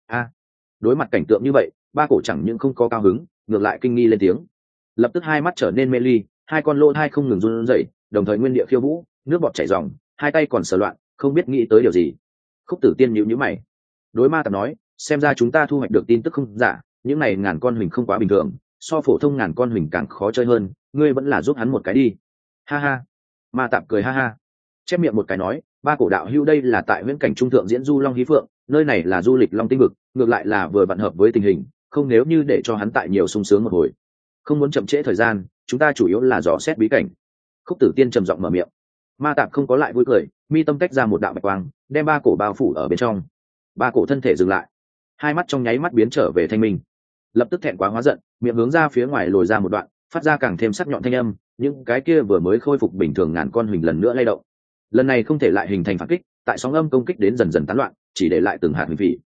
Đối mặt cảnh tượng như vậy, ba cổ chẳng những không có cao hứng, ngược lại kinh nghi lên tiếng, lập tức hai mắt trở nên mê ly, hai con lỗ thai không ngừng run rẩy, đồng thời nguyên địa khiêu vũ, nước bọt chảy ròng, hai tay còn sờ loạn, không biết nghĩ tới điều gì. Khúc Tử Tiên nhíu mày, đối ma tạp nói, xem ra chúng ta thu hoạch được tin tức không giả, những này ngàn con huỳnh không quá bình thường, so phổ thông ngàn con huỳnh càng khó chơi hơn, ngươi vẫn là giúp hắn một cái đi. Ha ha. Ma tạp cười ha ha, chép miệng một cái nói, ba cổ đạo hữu đây là tại huyễn cảnh trung thượng diễn du long hí phượng, nơi này là du lịch long tinh vực, ngược lại là vừa vặn hợp với tình hình, không nếu như để cho hắn tại nhiều sung sướng một hồi. Không muốn chậm trễ thời gian, chúng ta chủ yếu là dò xét bí cảnh. Khúc Tử Tiên trầm giọng mở miệng. Ma tạp không có lại vui cười, mi tâm tách ra một đạo bạch quang, đem ba cổ bao phủ ở bên trong. Ba cổ thân thể dừng lại, hai mắt trong nháy mắt biến trở về thanh minh, lập tức thẹn quá hóa giận, miệng hướng ra phía ngoài lồi ra một đoạn, phát ra càng thêm sắc nhọn thanh âm, những cái kia vừa mới khôi phục bình thường ngàn con huỳnh lần nữa lay động. Lần này không thể lại hình thành phản kích, tại sóng âm công kích đến dần dần tán loạn, chỉ để lại từng hạt huỳnh phỉ.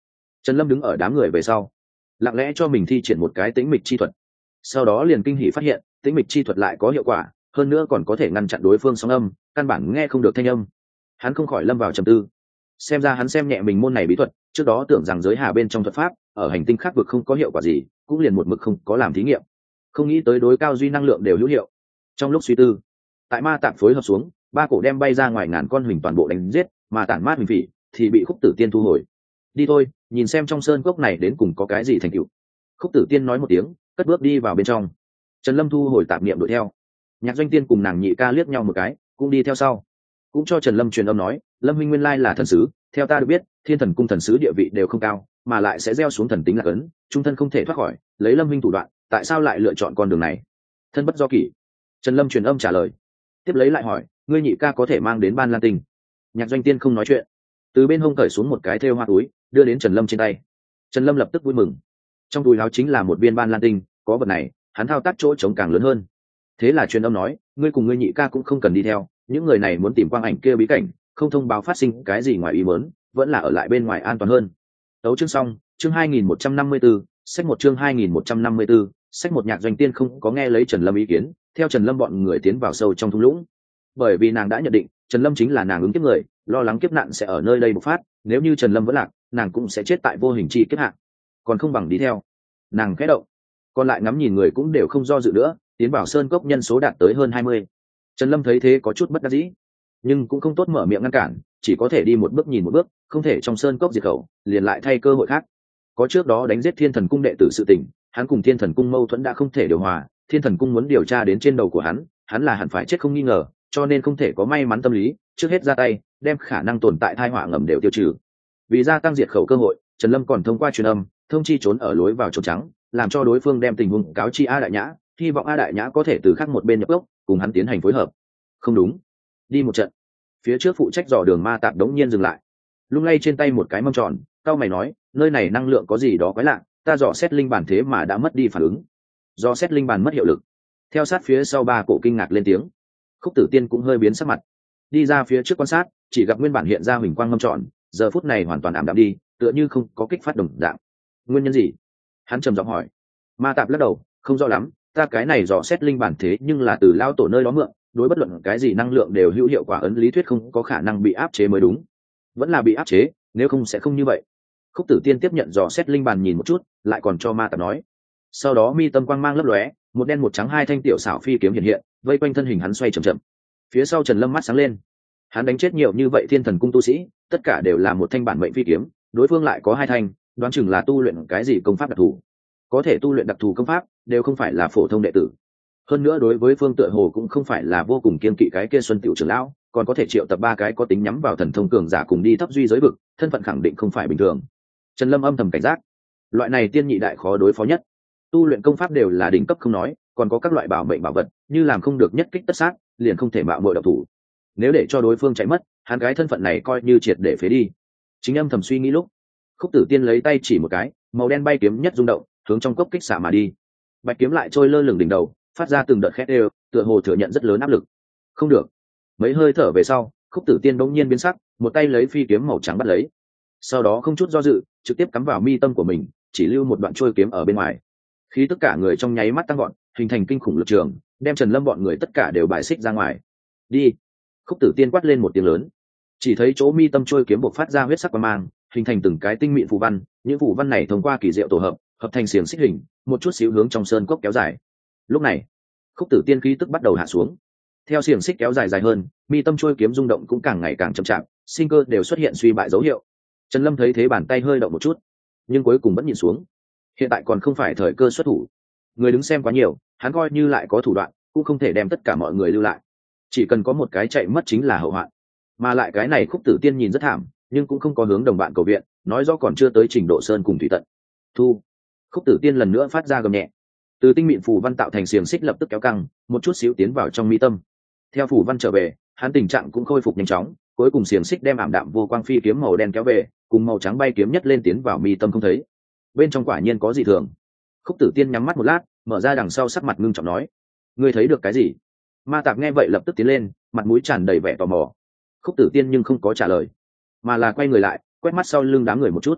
Trần Lâm đứng ở đám người về sau, lặng lẽ cho mình thi triển một cái tĩnh mịch chi thuật, sau đó liền kinh hỉ phát hiện tĩnh mịch chi thuật lại có hiệu quả, hơn nữa còn có thể ngăn chặn đối phương sóng âm, căn bản nghe không được thanh âm. Hắn không khỏi lâm vào trầm tư. Xem ra hắn xem nhẹ mình môn này bí thuật, trước đó tưởng rằng giới hà bên trong thuật pháp ở hành tinh khác vực không có hiệu quả gì, cũng liền một mực không có làm thí nghiệm. Không nghĩ tới đối cao duy năng lượng đều hữu hiệu. Trong lúc suy tư, tại ma tạm phối hợp xuống, ba cổ đem bay ra ngoài ngàn con huỳnh toàn bộ đánh giết, mà tản mát huỳnh phỉ thì bị Khúc Tử Tiên thu hồi. Đi thôi, nhìn xem trong sơn cốc này đến cùng có cái gì thành tựu. Khúc Tử Tiên nói một tiếng, cất bước đi vào bên trong. Trần Lâm thu hồi tạp niệm đuổi theo. Nhạc Doanh Tiên cùng nàng nhị ca liếc nhau một cái, cũng đi theo sau. Cũng cho Trần Lâm truyền âm nói, Lâm huynh nguyên lai là thần sứ, theo ta được biết, Thiên Thần cung thần sứ địa vị đều không cao, mà lại sẽ gieo xuống thần tính là cấn, trung thân không thể thoát khỏi, lấy Lâm huynh thủ đoạn, tại sao lại lựa chọn con đường này? Thân bất do kỷ. Trần Lâm truyền âm trả lời. Tiếp lấy lại hỏi, ngươi nhị ca có thể mang đến Ban Lan Tinh? Nhạc Doanh Tiên không nói chuyện, từ bên hông cởi xuống một cái thêu hoa túi, đưa đến Trần Lâm trên tay. Trần Lâm lập tức vui mừng. Trong túi áo chính là một viên Ban Lan Tinh, có vật này, hắn thao tác chỗ trống càng lớn hơn. Thế là truyền âm nói, ngươi cùng ngươi nhị ca cũng không cần đi theo, những người này muốn tìm quang ảnh kia bí cảnh, không thông báo phát sinh cái gì ngoài ý muốn, vẫn là ở lại bên ngoài an toàn hơn. Tấu chương xong, chương 2154, sách một chương 2154, sách một. Nhạc Doanh Tiên không có nghe lấy Trần Lâm ý kiến, theo Trần Lâm bọn người tiến vào sâu trong thung lũng. Bởi vì nàng đã nhận định, Trần Lâm chính là nàng ứng kiếp người, lo lắng kiếp nạn sẽ ở nơi đây bộc phát, nếu như Trần Lâm vẫn lạc, nàng cũng sẽ chết tại vô hình chi kiếp hạn. Còn không bằng đi theo. Nàng khẽ động, còn lại ngắm nhìn người cũng đều không do dự nữa, tiến vào sơn cốc nhân số đạt tới hơn 20. Trần Lâm thấy thế có chút bất đắc dĩ, nhưng cũng không tốt mở miệng ngăn cản, chỉ có thể đi một bước nhìn một bước, không thể trong sơn cốc diệt khẩu, liền lại thay cơ hội khác. Có trước đó đánh giết Thiên Thần cung đệ tử sự tình, hắn cùng Thiên Thần cung mâu thuẫn đã không thể điều hòa, Thiên Thần cung muốn điều tra đến trên đầu của hắn là hẳn phải chết không nghi ngờ, cho nên không thể có may mắn tâm lý, trước hết ra tay, đem khả năng tồn tại tai họa ngầm đều tiêu trừ. Vì gia tăng diệt khẩu cơ hội, Trần Lâm còn thông qua truyền âm, thông chi trốn ở lối vào chỗ trắng, làm cho đối phương đem tình huống cáo chi A Đại Nhã, hy vọng A Đại Nhã có thể từ khác một bên nhập gốc, cùng hắn tiến hành phối hợp. Không đúng, đi một trận. Phía trước phụ trách dò đường ma tạp đống nhiên dừng lại, lung lay trên tay một cái mâm tròn, cao mày nói, nơi này năng lượng có gì đó quái lạ, ta dò xét linh bản thế mà đã mất đi phản ứng. Do xét linh bản mất hiệu lực. Theo sát phía sau ba cổ kinh ngạc lên tiếng. Khúc Tử Tiên cũng hơi biến sắc mặt, đi ra phía trước quan sát, chỉ gặp nguyên bản hiện ra huỳnh quang mâm tròn, giờ phút này hoàn toàn ảm đạm đi, tựa như không có kích phát đồng dạng. Nguyên nhân gì? Hắn trầm giọng hỏi. Ma tạp lắc đầu, không rõ lắm, ta cái này dò xét linh bản thế nhưng là từ lao tổ nơi đó mượn, đối bất luận cái gì năng lượng đều hữu hiệu quả, ấn lý thuyết không có khả năng bị áp chế mới đúng. Vẫn là bị áp chế, nếu không sẽ không như vậy. Khúc Tử Tiên tiếp nhận dò xét linh bản nhìn một chút, lại còn cho ma tạp nói. Sau đó mi tâm quang mang lấp lóe, một đen một trắng hai thanh tiểu xảo phi kiếm hiện hiện, vây quanh thân hình hắn xoay chậm chậm. Phía sau Trần Lâm mắt sáng lên, hắn đánh chết nhiều như vậy Thiên Thần cung tu sĩ, tất cả đều là một thanh bản mệnh phi kiếm, đối phương lại có hai thanh, đoán chừng là tu luyện cái gì công pháp đặc thù. Có thể tu luyện đặc thù công pháp, đều không phải là phổ thông đệ tử. Hơn nữa đối với phương tựa hồ cũng không phải là vô cùng kiên kỵ cái kia Xuân Tiểu trưởng lão, còn có thể triệu tập ba cái có tính nhắm vào thần thông cường giả cùng đi thấp duy giới vực, thân phận khẳng định không phải bình thường. Trần Lâm âm thầm cảnh giác, loại này tiên nhị đại khó đối phó nhất. Tu luyện công pháp đều là đỉnh cấp không nói, còn có các loại bảo mệnh bảo vật, như làm không được nhất kích tất sát, liền không thể mạo muội động thủ. Nếu để cho đối phương chạy mất, hắn cái thân phận này coi như triệt để phế đi. Chính âm thầm suy nghĩ lúc, Khúc Tử Tiên lấy tay chỉ một cái, màu đen bay kiếm nhất rung động, hướng trong cốc kích xạ mà đi. Bạch kiếm lại trôi lơ lửng đỉnh đầu, phát ra từng đợt khét đều, tựa hồ thừa nhận rất lớn áp lực. Không được. Mấy hơi thở về sau, Khúc Tử Tiên bỗng nhiên biến sắc, một tay lấy phi kiếm màu trắng bắt lấy. Sau đó không chút do dự, trực tiếp cắm vào mi tâm của mình, chỉ lưu một đoạn trôi kiếm ở bên ngoài. Khi tất cả người trong nháy mắt tăng gọn, hình thành kinh khủng lực trường, đem Trần Lâm bọn người tất cả đều bài xích ra ngoài. Đi. Khúc Tử Tiên quát lên một tiếng lớn, chỉ thấy chỗ mi tâm trôi kiếm bộc phát ra huyết sắc quang mang, hình thành từng cái tinh mịn phù văn, những phù văn này thông qua kỳ diệu tổ hợp, hợp thành xiềng xích hình, một chút xíu hướng trong sơn cốc kéo dài. Lúc này, Khúc Tử Tiên khí tức bắt đầu hạ xuống, theo xiềng xích kéo dài dài hơn, mi tâm trôi kiếm rung động cũng càng ngày càng chậm chạp, sinh cơ đều xuất hiện suy bại dấu hiệu. Trần Lâm thấy thế bàn tay hơi động một chút, nhưng cuối cùng vẫn nhìn xuống. Hiện tại còn không phải thời cơ xuất thủ, người đứng xem quá nhiều, hắn coi như lại có thủ đoạn, cũng không thể đem tất cả mọi người lưu lại. Chỉ cần có một cái chạy mất chính là hậu hoạn. Mà lại cái này Khúc Tử Tiên nhìn rất thảm, nhưng cũng không có hướng đồng bạn cầu viện, nói rõ còn chưa tới trình độ sơn cùng thủy tận. Thu. Khúc Tử Tiên lần nữa phát ra gầm nhẹ, từ tinh mịn phù văn tạo thành xiềng xích lập tức kéo căng, một chút xíu tiến vào trong mi tâm. Theo phù văn trở về, hắn tình trạng cũng khôi phục nhanh chóng, cuối cùng xiềng xích đem ảm đạm vô quang phi kiếm màu đen kéo về, cùng màu trắng bay kiếm nhất lên tiến vào mi tâm không thấy. Bên trong quả nhiên có gì thường. Khúc Tử Tiên nhắm mắt một lát, mở ra đằng sau sắc mặt ngưng trọng nói, ngươi thấy được cái gì? Ma Tạp nghe vậy lập tức tiến lên, mặt mũi tràn đầy vẻ tò mò. Khúc Tử Tiên nhưng không có trả lời, mà là quay người lại, quét mắt sau lưng đám người một chút.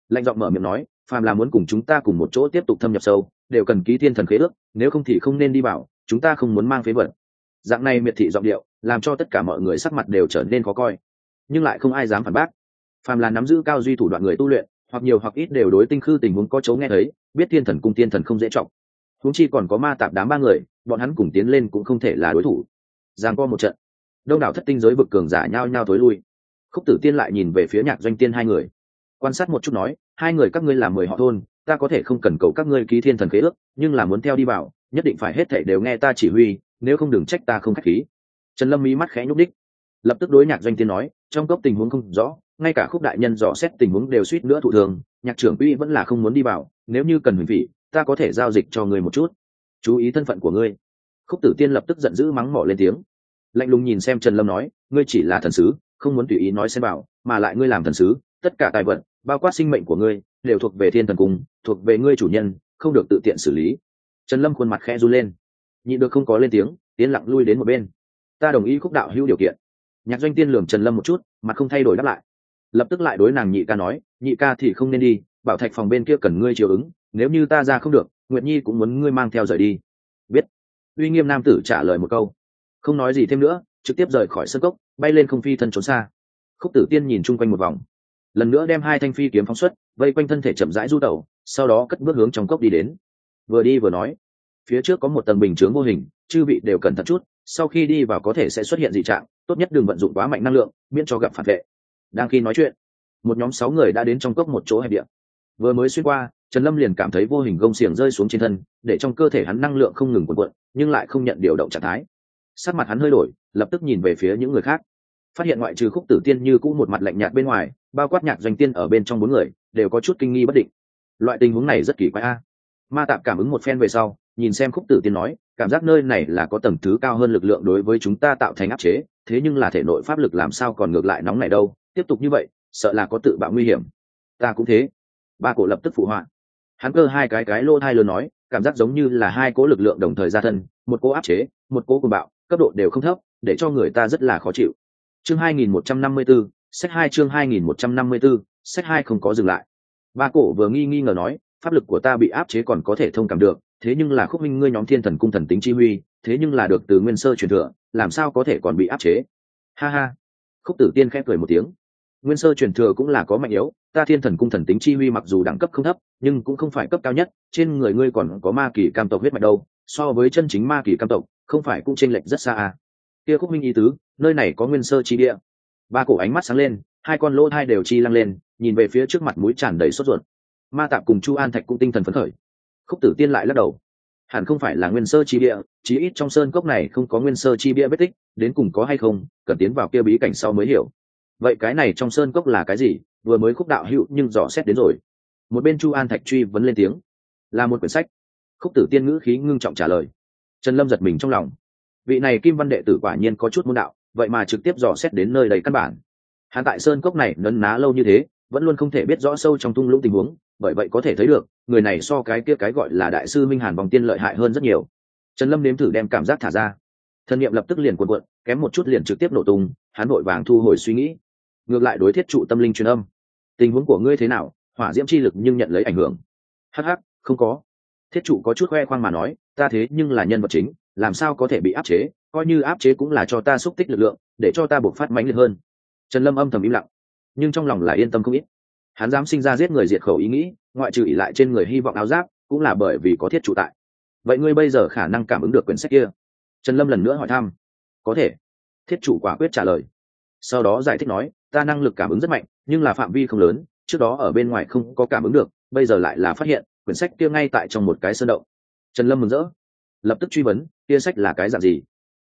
lạnh giọng mở miệng nói, phàm là muốn cùng chúng ta cùng một chỗ tiếp tục thâm nhập sâu đều cần ký thiên thần khế ước, nếu không thì không nên đi vào, chúng ta không muốn mang phế vật. Dạng này miệt thị giọng điệu làm cho tất cả mọi người sắc mặt đều trở nên khó coi, nhưng lại không ai dám phản bác. Phàm là nắm giữ cao duy thủ đoạn người tu luyện, hoặc nhiều hoặc ít đều đối tinh khư tình huống có chấu nghe thấy, biết thiên thần cung tiên thần không dễ trọng. Huống chi còn có ma tạp đám ba người, bọn hắn cùng tiến lên cũng không thể là đối thủ. Giang co một trận, đông đảo thất tinh giới vực cường giả nhao nhao tối lui. Khúc Tử Tiên lại nhìn về phía Nhạc Doanh Tiên hai người, quan sát một chút nói, hai người các ngươi là 10 họ thôn, ta có thể không cần cầu các ngươi ký thiên thần khế ước, nhưng là muốn theo đi vào, nhất định phải hết thảy đều nghe ta chỉ huy, nếu không đừng trách ta không khách khí. Trần Lâm mí mắt khẽ nhúc đích, lập tức đối Nhạc Doanh Tiên nói, trong cốc tình huống không rõ, ngay cả Khúc đại nhân dò xét tình huống đều suýt nữa thụ thường, Nhạc trưởng quỹ vẫn là không muốn đi vào, nếu như cần huỳnh vị, ta có thể giao dịch cho ngươi một chút. Chú ý thân phận của ngươi. Khúc Tử Tiên lập tức giận dữ mắng mỏ lên tiếng, lạnh lùng nhìn xem Trần Lâm nói, ngươi chỉ là thần sứ, không muốn tùy ý nói xen vào, mà lại ngươi làm thần sứ, tất cả tài vật, bao quát sinh mệnh của ngươi, đều thuộc về Thiên Thần Cung, thuộc về ngươi chủ nhân, không được tự tiện xử lý. Trần Lâm khuôn mặt khẽ run lên, nhịn được không có lên tiếng, tiến lặng lui đến một bên. Ta đồng ý Khúc đạo hữu điều kiện. Nhạc Doanh Tiên lườm Trần Lâm một chút, mặt không thay đổi đáp lại. Lập tức lại đối nàng nhị ca nói, nhị ca thì không nên đi, bảo thạch phòng bên kia cần ngươi chiều ứng, nếu như ta ra không được, Nguyệt Nhi cũng muốn ngươi mang theo rời đi. Biết. Uy nghiêm nam tử trả lời một câu, không nói gì thêm nữa, trực tiếp rời khỏi sân cốc, bay lên không phi thân trốn xa. Khúc Tử Tiên nhìn chung quanh một vòng, lần nữa đem hai thanh phi kiếm phóng xuất, vây quanh thân thể chậm rãi du tẩu, sau đó cất bước hướng trong cốc đi đến. Vừa đi vừa nói, phía trước có một tầng bình chướng vô hình, chư vị đều cẩn thận chút, sau khi đi vào có thể sẽ xuất hiện dị trạng, tốt nhất đừng vận dụng quá mạnh năng lượng, miễn cho gặp phản vệ. Đang khi nói chuyện, một nhóm 6 người đã đến trong cốc một chỗ hẹp địa. Vừa mới xuyên qua, Trần Lâm liền cảm thấy vô hình gông xiềng rơi xuống trên thân, để trong cơ thể hắn năng lượng không ngừng cuộn cuộn, nhưng lại không nhận điều động trạng thái. Sắc mặt hắn hơi đổi, lập tức nhìn về phía những người khác, phát hiện ngoại trừ Khúc Tử Tiên như cũ một mặt lạnh nhạt bên ngoài, bao quát Nhạc Doanh Tiên ở bên trong 4 người đều có chút kinh nghi bất định. Loại tình huống này rất kỳ quái a. Ma Tạp cảm ứng một phen về sau, nhìn xem Khúc Tử Tiên nói, cảm giác nơi này là có tầng thứ cao hơn lực lượng đối với chúng ta tạo thành áp chế, thế nhưng là thể nội pháp lực làm sao còn ngược lại nóng này đâu, tiếp tục như vậy, sợ là có tự bạo nguy hiểm. Ta cũng thế. Ba cổ lập tức phụ họa. Hắn cơ hai cái lô thai lớn nói, cảm giác giống như là hai cỗ lực lượng đồng thời ra thân, một cỗ áp chế, một cỗ cuồng bạo, cấp độ đều không thấp, để cho người ta rất là khó chịu. Chương 2154, sách 2 chương 2154, sách 2 không có dừng lại. Ba cổ vừa nghi ngờ nói, pháp lực của ta bị áp chế còn có thể thông cảm được, thế nhưng là Khúc minh ngươi nhóm Thiên Thần Cung thần tính chi huy, thế nhưng là được từ Nguyên Sơ truyền thừa, làm sao có thể còn bị áp chế? Ha ha. Khúc Tử Tiên khẽ cười một tiếng. Nguyên Sơ truyền thừa cũng là có mạnh yếu, ta Thiên Thần Cung thần tính chi huy mặc dù đẳng cấp không thấp, nhưng cũng không phải cấp cao nhất, trên người ngươi còn có ma kỳ cam tộc huyết mạch đâu, so với chân chính ma kỳ cam tộc, không phải cũng chênh lệch rất xa à? Kia Khúc minh ý tứ, nơi này có Nguyên Sơ chi địa. Ba cổ ánh mắt sáng lên, hai con lỗ thai đều chi lăng lên, nhìn về phía trước mặt mũi tràn đầy sốt ruột. Ma Tạp cùng Chu An Thạch cũng tinh thần phấn khởi. Khúc Tử Tiên lại lắc đầu, hẳn không phải là Nguyên Sơ chi địa, chí ít trong sơn cốc này không có Nguyên Sơ chi địa vết tích, đến cùng có hay không, cần tiến vào kia bí cảnh sau mới hiểu. Vậy cái này trong sơn cốc là cái gì? Vừa mới Khúc đạo hữu nhưng dò xét đến rồi. Một bên Chu An Thạch truy vấn lên tiếng, là một quyển sách. Khúc Tử Tiên ngữ khí ngưng trọng trả lời. Trần Lâm giật mình trong lòng, vị này Kim Văn đệ tử quả nhiên có chút môn đạo, vậy mà trực tiếp dò xét đến nơi đầy căn bản. Hắn tại sơn cốc này nấn ná lâu như thế, vẫn luôn không thể biết rõ sâu trong thung lũng tình huống, bởi vậy có thể thấy được người này so cái kia cái gọi là đại sư Minh Hàn Vòng Tiên lợi hại hơn rất nhiều. Trần Lâm nếm thử đem cảm giác thả ra, thân niệm lập tức liền cuộn cuộn, kém một chút liền trực tiếp nổ tung. Hắn vội vàng thu hồi suy nghĩ, ngược lại đối Thiết Trụ tâm linh truyền âm, tình huống của ngươi thế nào, hỏa diễm chi lực nhưng nhận lấy ảnh hưởng? Hắc, không có. Thiết Trụ có chút khoe khoang mà nói, ta thế nhưng là nhân vật chính, làm sao có thể bị áp chế, coi như áp chế cũng là cho ta xúc tích lực lượng, để cho ta bộc phát mãnh liệt hơn. Trần Lâm âm thầm im lặng, nhưng trong lòng là yên tâm không ít. Hắn dám sinh ra giết người diệt khẩu ý nghĩ, ngoại trừ ỷ lại trên người hy vọng áo giáp, cũng là bởi vì có Thiết Trụ tại. Vậy ngươi bây giờ khả năng cảm ứng được quyển sách kia? Trần Lâm lần nữa hỏi thăm. Có thể. Thiết Trụ quả quyết trả lời. Sau đó giải thích nói, ta năng lực cảm ứng rất mạnh, nhưng là phạm vi không lớn, trước đó ở bên ngoài không có cảm ứng được, bây giờ lại là phát hiện quyển sách kia ngay tại trong một cái sơn động. Trần Lâm mừng rỡ, lập tức truy vấn, kia sách là cái dạng gì?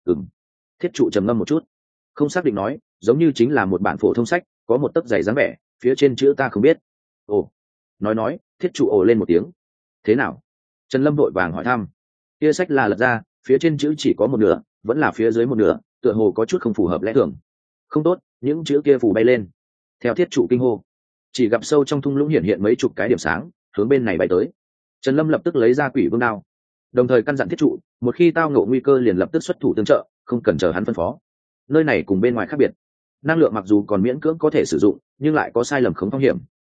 Thiết Trụ trầm ngâm một chút, không xác định nói, giống như chính là một bản phổ thông sách, có một tấc dày dáng vẻ, phía trên chữ ta không biết. Ồ. Nói, Thiết Trụ ồ lên một tiếng. Thế nào? Trần Lâm vội vàng hỏi thăm. Kia sách là lật ra, phía trên chữ chỉ có một nửa, vẫn là phía dưới một nửa, tựa hồ có chút không phù hợp lẽ thường. Không tốt, những chữ kia phủ bay lên. Theo Thiết Trụ kinh hô, chỉ gặp sâu trong thung lũng hiện mấy chục cái điểm sáng, hướng bên này bay tới. Trần Lâm lập tức lấy ra Quỷ Vương đao, đồng thời căn dặn Thiết Trụ, một khi tao ngộ nguy cơ liền lập tức xuất thủ tương trợ, không cần chờ hắn phân phó. Nơi này cùng bên ngoài khác biệt, năng lượng mặc dù còn miễn cưỡng có thể sử dụng, nhưng lại có sai lầm khống phong hiểm,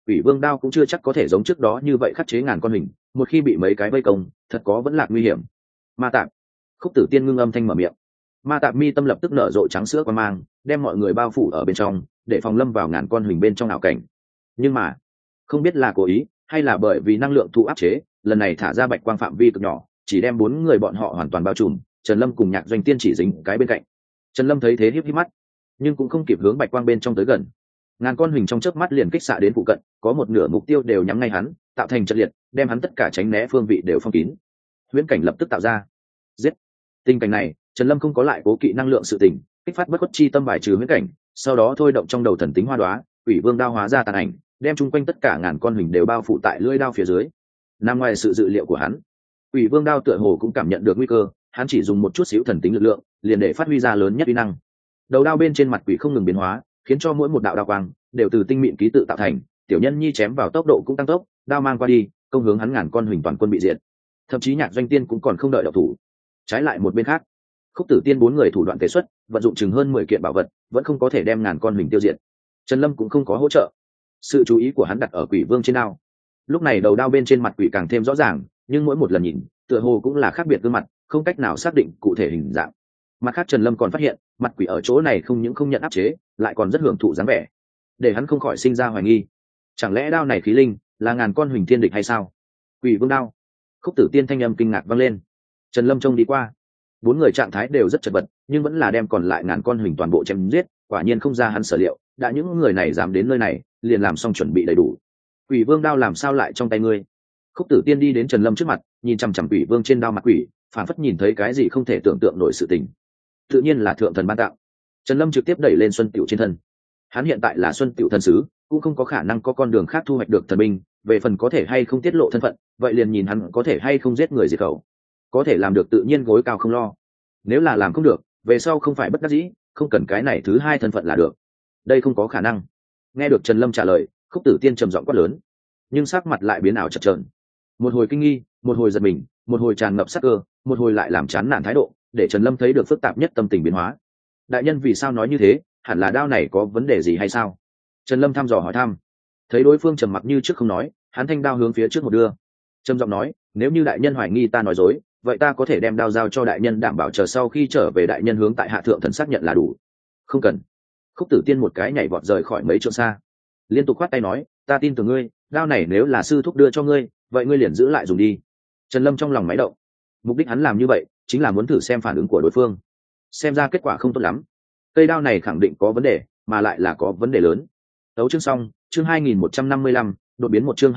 Quỷ Vương đao cũng chưa chắc có thể giống trước đó như vậy khắc chế ngàn con hình, một khi bị mấy cái vây công thật có vẫn lạc nguy hiểm. Ma tạp. Khúc Tử Tiên ngưng âm thanh mở miệng. Ma tạp mi tâm lập tức nở rộ trắng sữa quan mang, đem mọi người bao phủ ở bên trong, để phòng lâm vào ngàn con hình bên trong ảo cảnh. Nhưng mà không biết là cố ý hay là bởi vì năng lượng thụ áp chế, lần này thả ra bạch quang phạm vi cực nhỏ, chỉ đem 4 người bọn họ hoàn toàn bao trùm. Trần Lâm cùng Nhạc Doanh Tiên chỉ dính cái bên cạnh. Trần Lâm thấy thế híp híp mắt, nhưng cũng không kịp hướng bạch quang bên trong tới gần. Ngàn con hình trong chớp mắt liền kích xạ đến phụ cận, có một nửa mục tiêu đều nhắm ngay hắn, tạo thành trận liệt, đem hắn tất cả tránh né phương vị đều phong kín. Huyễn cảnh lập tức tạo ra. Giết. Tình cảnh này, Trần Lâm không có lại cố kỵ năng lượng sự tình, kích phát bất khuất chi tâm bài trừ huyễn cảnh, sau đó thôi động trong đầu thần tính hoa đóa, Quỷ Vương đao hóa ra tàn ảnh, đem chung quanh tất cả ngàn con hình đều bao phủ tại lưỡi đao phía dưới. Nằm ngoài sự dự liệu của hắn, Quỷ Vương đao tựa hồ cũng cảm nhận được nguy cơ, hắn chỉ dùng một chút xíu thần tính lực lượng, liền để phát huy ra lớn nhất uy năng. Đầu đao bên trên mặt quỷ không ngừng biến hóa, khiến cho mỗi một đạo đao quang đều từ tinh mịn ký tự tạo thành. Tiểu Nhân Nhi chém vào tốc độ cũng tăng tốc, đao mang qua đi, công hướng hắn ngàn con hình toàn quân bị diệt. Thậm chí Nhạc Doanh Tiên cũng còn không đợi động thủ. Trái lại một bên khác, Khúc Tử Tiên 4 người thủ đoạn tế xuất, vận dụng chừng hơn 10 kiện bảo vật, vẫn không có thể đem ngàn con hình tiêu diệt. Trần Lâm cũng không có hỗ trợ. Sự chú ý của hắn đặt ở Quỷ Vương trên đao. Lúc này đầu đao bên trên mặt quỷ càng thêm rõ ràng, nhưng mỗi một lần nhìn, tựa hồ cũng là khác biệt gương mặt, không cách nào xác định cụ thể hình dạng. Mặt khác Trần Lâm còn phát hiện, mặt quỷ ở chỗ này không những không nhận áp chế, lại còn rất hưởng thụ dáng vẻ, để hắn không khỏi sinh ra hoài nghi. Chẳng lẽ đao này khí linh là ngàn con huỳnh thiên địch hay sao? Quỷ Vương đao. Khúc Tử Tiên thanh âm kinh ngạc vang lên. Trần Lâm trông đi qua, 4 người trạng thái đều rất chật vật, nhưng vẫn là đem còn lại ngàn con huỳnh toàn bộ chém giết, quả nhiên không ra hắn sở liệu, đã những người này dám đến nơi này, liền làm xong chuẩn bị đầy đủ. Quỷ Vương đao làm sao lại trong tay ngươi? Khúc Tử Tiên đi đến Trần Lâm trước mặt, nhìn chằm chằm Quỷ Vương trên đao mặt quỷ, phản phất nhìn thấy cái gì không thể tưởng tượng nổi sự tình. Tự nhiên là thượng thần ban tặng. Trần Lâm trực tiếp đẩy lên Xuân Tiểu trên thân. Hắn hiện tại là Xuân Tiểu thần sứ, cũng không có khả năng có con đường khác thu hoạch được thần binh, về phần có thể hay không tiết lộ thân phận, vậy liền nhìn hắn có thể hay không giết người diệt khẩu. Có thể làm được tự nhiên gối cao không lo. Nếu là làm không được, về sau không phải bất đắc dĩ, không cần cái này thứ hai thân phận là được. Đây không có khả năng. Nghe được Trần Lâm trả lời, Khúc Tử Tiên trầm giọng quát lớn, nhưng sắc mặt lại biến ảo chập chờn. Một hồi kinh nghi, một hồi giật mình, một hồi tràn ngập sắc cơ, một hồi lại làm chán nản thái độ, để Trần Lâm thấy được phức tạp nhất tâm tình biến hóa. Đại nhân vì sao nói như thế, hẳn là đao này có vấn đề gì hay sao? Trần Lâm thăm dò hỏi thăm. Thấy đối phương trầm mặc như trước không nói, hắn thanh đao hướng phía trước một đưa, trầm giọng nói, nếu như đại nhân hoài nghi ta nói dối, vậy ta có thể đem đao giao cho đại nhân, đảm bảo chờ sau khi trở về đại nhân hướng tại hạ thượng thần xác nhận là đủ. Không cần. Khúc Tử Tiên một cái nhảy vọt rời khỏi mấy trượng xa, liên tục khoát tay nói, ta tin tưởng ngươi, đao này nếu là sư thúc đưa cho ngươi, vậy ngươi liền giữ lại dùng đi. Trần Lâm trong lòng máy động, mục đích hắn làm như vậy chính là muốn thử xem phản ứng của đối phương, xem ra kết quả không tốt lắm, cây đao này khẳng định có vấn đề, mà lại là có vấn đề lớn. Đấu chương xong, chương 2155, đột biến một chương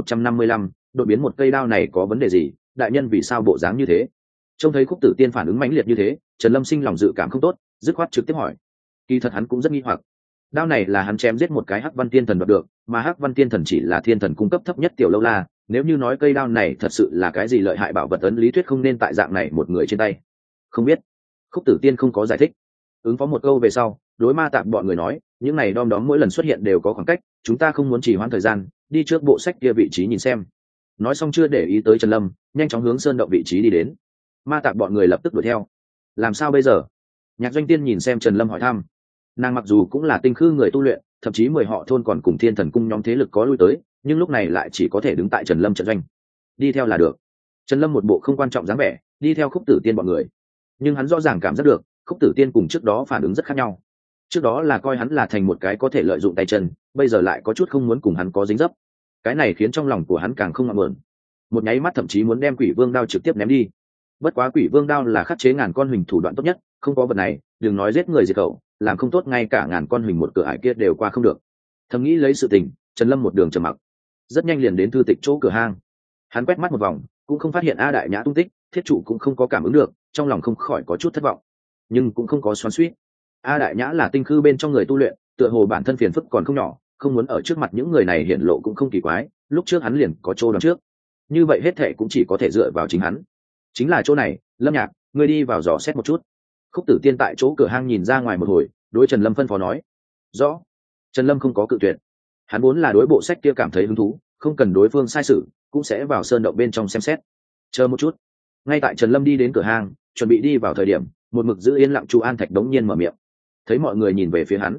2155, đột biến một, cây đao này có vấn đề gì, đại nhân vì sao bộ dáng như thế? Trông thấy Khúc Tử Tiên phản ứng mãnh liệt như thế, Trần Lâm sinh lòng dự cảm không tốt, dứt khoát trực tiếp hỏi. Kỳ thật hắn cũng rất nghi hoặc, đao này là hắn chém giết một cái Hắc Văn Tiên Thần đoạt được, mà Hắc Văn Tiên Thần chỉ là thiên thần cung cấp thấp nhất tiểu lâu la, nếu như nói cây đao này thật sự là cái gì lợi hại bảo vật ấn lý thuyết không nên tại dạng này một người trên tay. Không biết. Khúc Tử Tiên không có giải thích. Ứng phó một câu về sau, đối Ma Tạp bọn người nói, những này đom đóm mỗi lần xuất hiện đều có khoảng cách, chúng ta không muốn trì hoãn thời gian, đi trước bộ sách kia vị trí nhìn xem. Nói xong chưa để ý tới Trần Lâm, nhanh chóng hướng sơn động vị trí đi đến. Ma Tạp bọn người lập tức đuổi theo. Làm sao bây giờ? Nhạc Doanh Tiên nhìn xem Trần Lâm hỏi thăm. Nàng mặc dù cũng là tinh khư người tu luyện, thậm chí 10 họ thôn còn cùng thiên thần cung nhóm thế lực có lui tới, nhưng lúc này lại chỉ có thể đứng tại Trần Lâm trận doanh. Đi theo là được. Trần Lâm một bộ không quan trọng dáng vẻ, đi theo Khúc Tử Tiên bọn người. Nhưng hắn rõ ràng cảm giác được, Khúc Tử Tiên cùng trước đó phản ứng rất khác nhau. Trước đó là coi hắn là thành một cái có thể lợi dụng tay chân, bây giờ lại có chút không muốn cùng hắn có dính dấp. Cái này khiến trong lòng của hắn càng không ngậm mượn. Một nháy mắt thậm chí muốn đem Quỷ Vương đao trực tiếp ném đi. Bất quá Quỷ Vương đao là khắc chế ngàn con huỳnh thủ đoạn tốt nhất, không có vật này, đừng nói giết người diệt khẩu, làm không tốt ngay cả ngàn con huỳnh một cửa ải kia đều qua không được. Thầm nghĩ lấy sự tình, Trần Lâm một đường trầm mặc, rất nhanh liền đến thư tịch chỗ cửa hang. Hắn quét mắt một vòng, cũng không phát hiện A Đại Nhã tung tích, thiết trụ cũng không có cảm ứng được, trong lòng không khỏi có chút thất vọng, nhưng cũng không có xoắn xuýt. A Đại Nhã là tinh khư bên trong người tu luyện, tựa hồ bản thân phiền phức còn không nhỏ, không muốn ở trước mặt những người này hiện lộ cũng không kỳ quái, lúc trước hắn liền có chỗ đón trước. Như vậy hết thệ cũng chỉ có thể dựa vào chính hắn. Chính là chỗ này, Lâm Nhạc, ngươi đi vào dò xét một chút. Khúc Tử Tiên tại chỗ cửa hang nhìn ra ngoài một hồi, đối Trần Lâm phân phó nói. Rõ. Trần Lâm không có cự tuyệt. Hắn vốn là đối bộ sách kia cảm thấy hứng thú, không cần đối phương sai sử, cũng sẽ vào sơn động bên trong xem xét. Chờ một chút. Ngay tại Trần Lâm đi đến cửa hang, chuẩn bị đi vào thời điểm, một mực giữ yên lặng Chu An Thạch đống nhiên mở miệng. Thấy mọi người nhìn về phía hắn,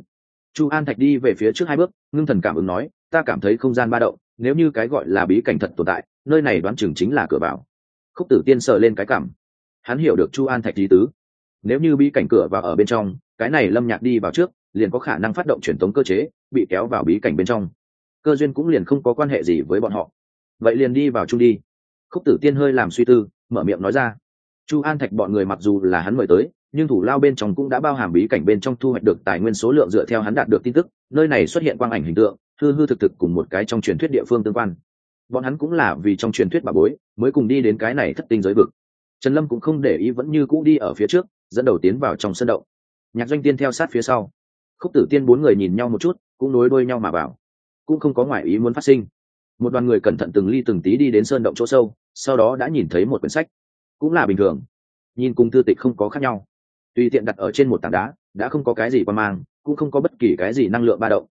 Chu An Thạch đi về phía trước 2 bước, ngưng thần cảm ứng nói, ta cảm thấy không gian ba động, nếu như cái gọi là bí cảnh thật tồn tại, nơi này đoán chừng chính là cửa vào. Khúc Tử Tiên sờ lên cái cảm, hắn hiểu được Chu An Thạch ý tứ. Nếu như bí cảnh cửa vào ở bên trong, cái này Lâm Nhạc đi vào trước, liền có khả năng phát động truyền tống cơ chế, bị kéo vào bí cảnh bên trong. Cơ duyên cũng liền không có quan hệ gì với bọn họ. Vậy liền đi vào chung đi. Khúc Tử Tiên hơi làm suy tư, mở miệng nói ra. Chu An Thạch bọn người mặc dù là hắn mời tới, nhưng thủ lao bên trong cũng đã bao hàm bí cảnh bên trong thu hoạch được tài nguyên số lượng dựa theo hắn đạt được tin tức, nơi này xuất hiện quang ảnh hình tượng, hư hư thực thực cùng một cái trong truyền thuyết địa phương tương quan. Bọn hắn cũng là vì trong truyền thuyết bà bối, mới cùng đi đến cái này thất tinh giới vực. Trần Lâm cũng không để ý, vẫn như cũ đi ở phía trước, dẫn đầu tiến vào trong sân động. Nhạc Doanh Tiên theo sát phía sau. Khúc Tử Tiên 4 người nhìn nhau một chút, cũng nối đuôi nhau mà vào. Cũng không có ngoại ý muốn phát sinh. Một đoàn người cẩn thận từng ly từng tí đi đến sơn động chỗ sâu, sau đó đã nhìn thấy một quyển sách. Cũng là bình thường, nhìn cùng thư tịch không có khác nhau, tùy tiện đặt ở trên một tảng đá, đã không có cái gì quan mang, cũng không có bất kỳ cái gì năng lượng ba động.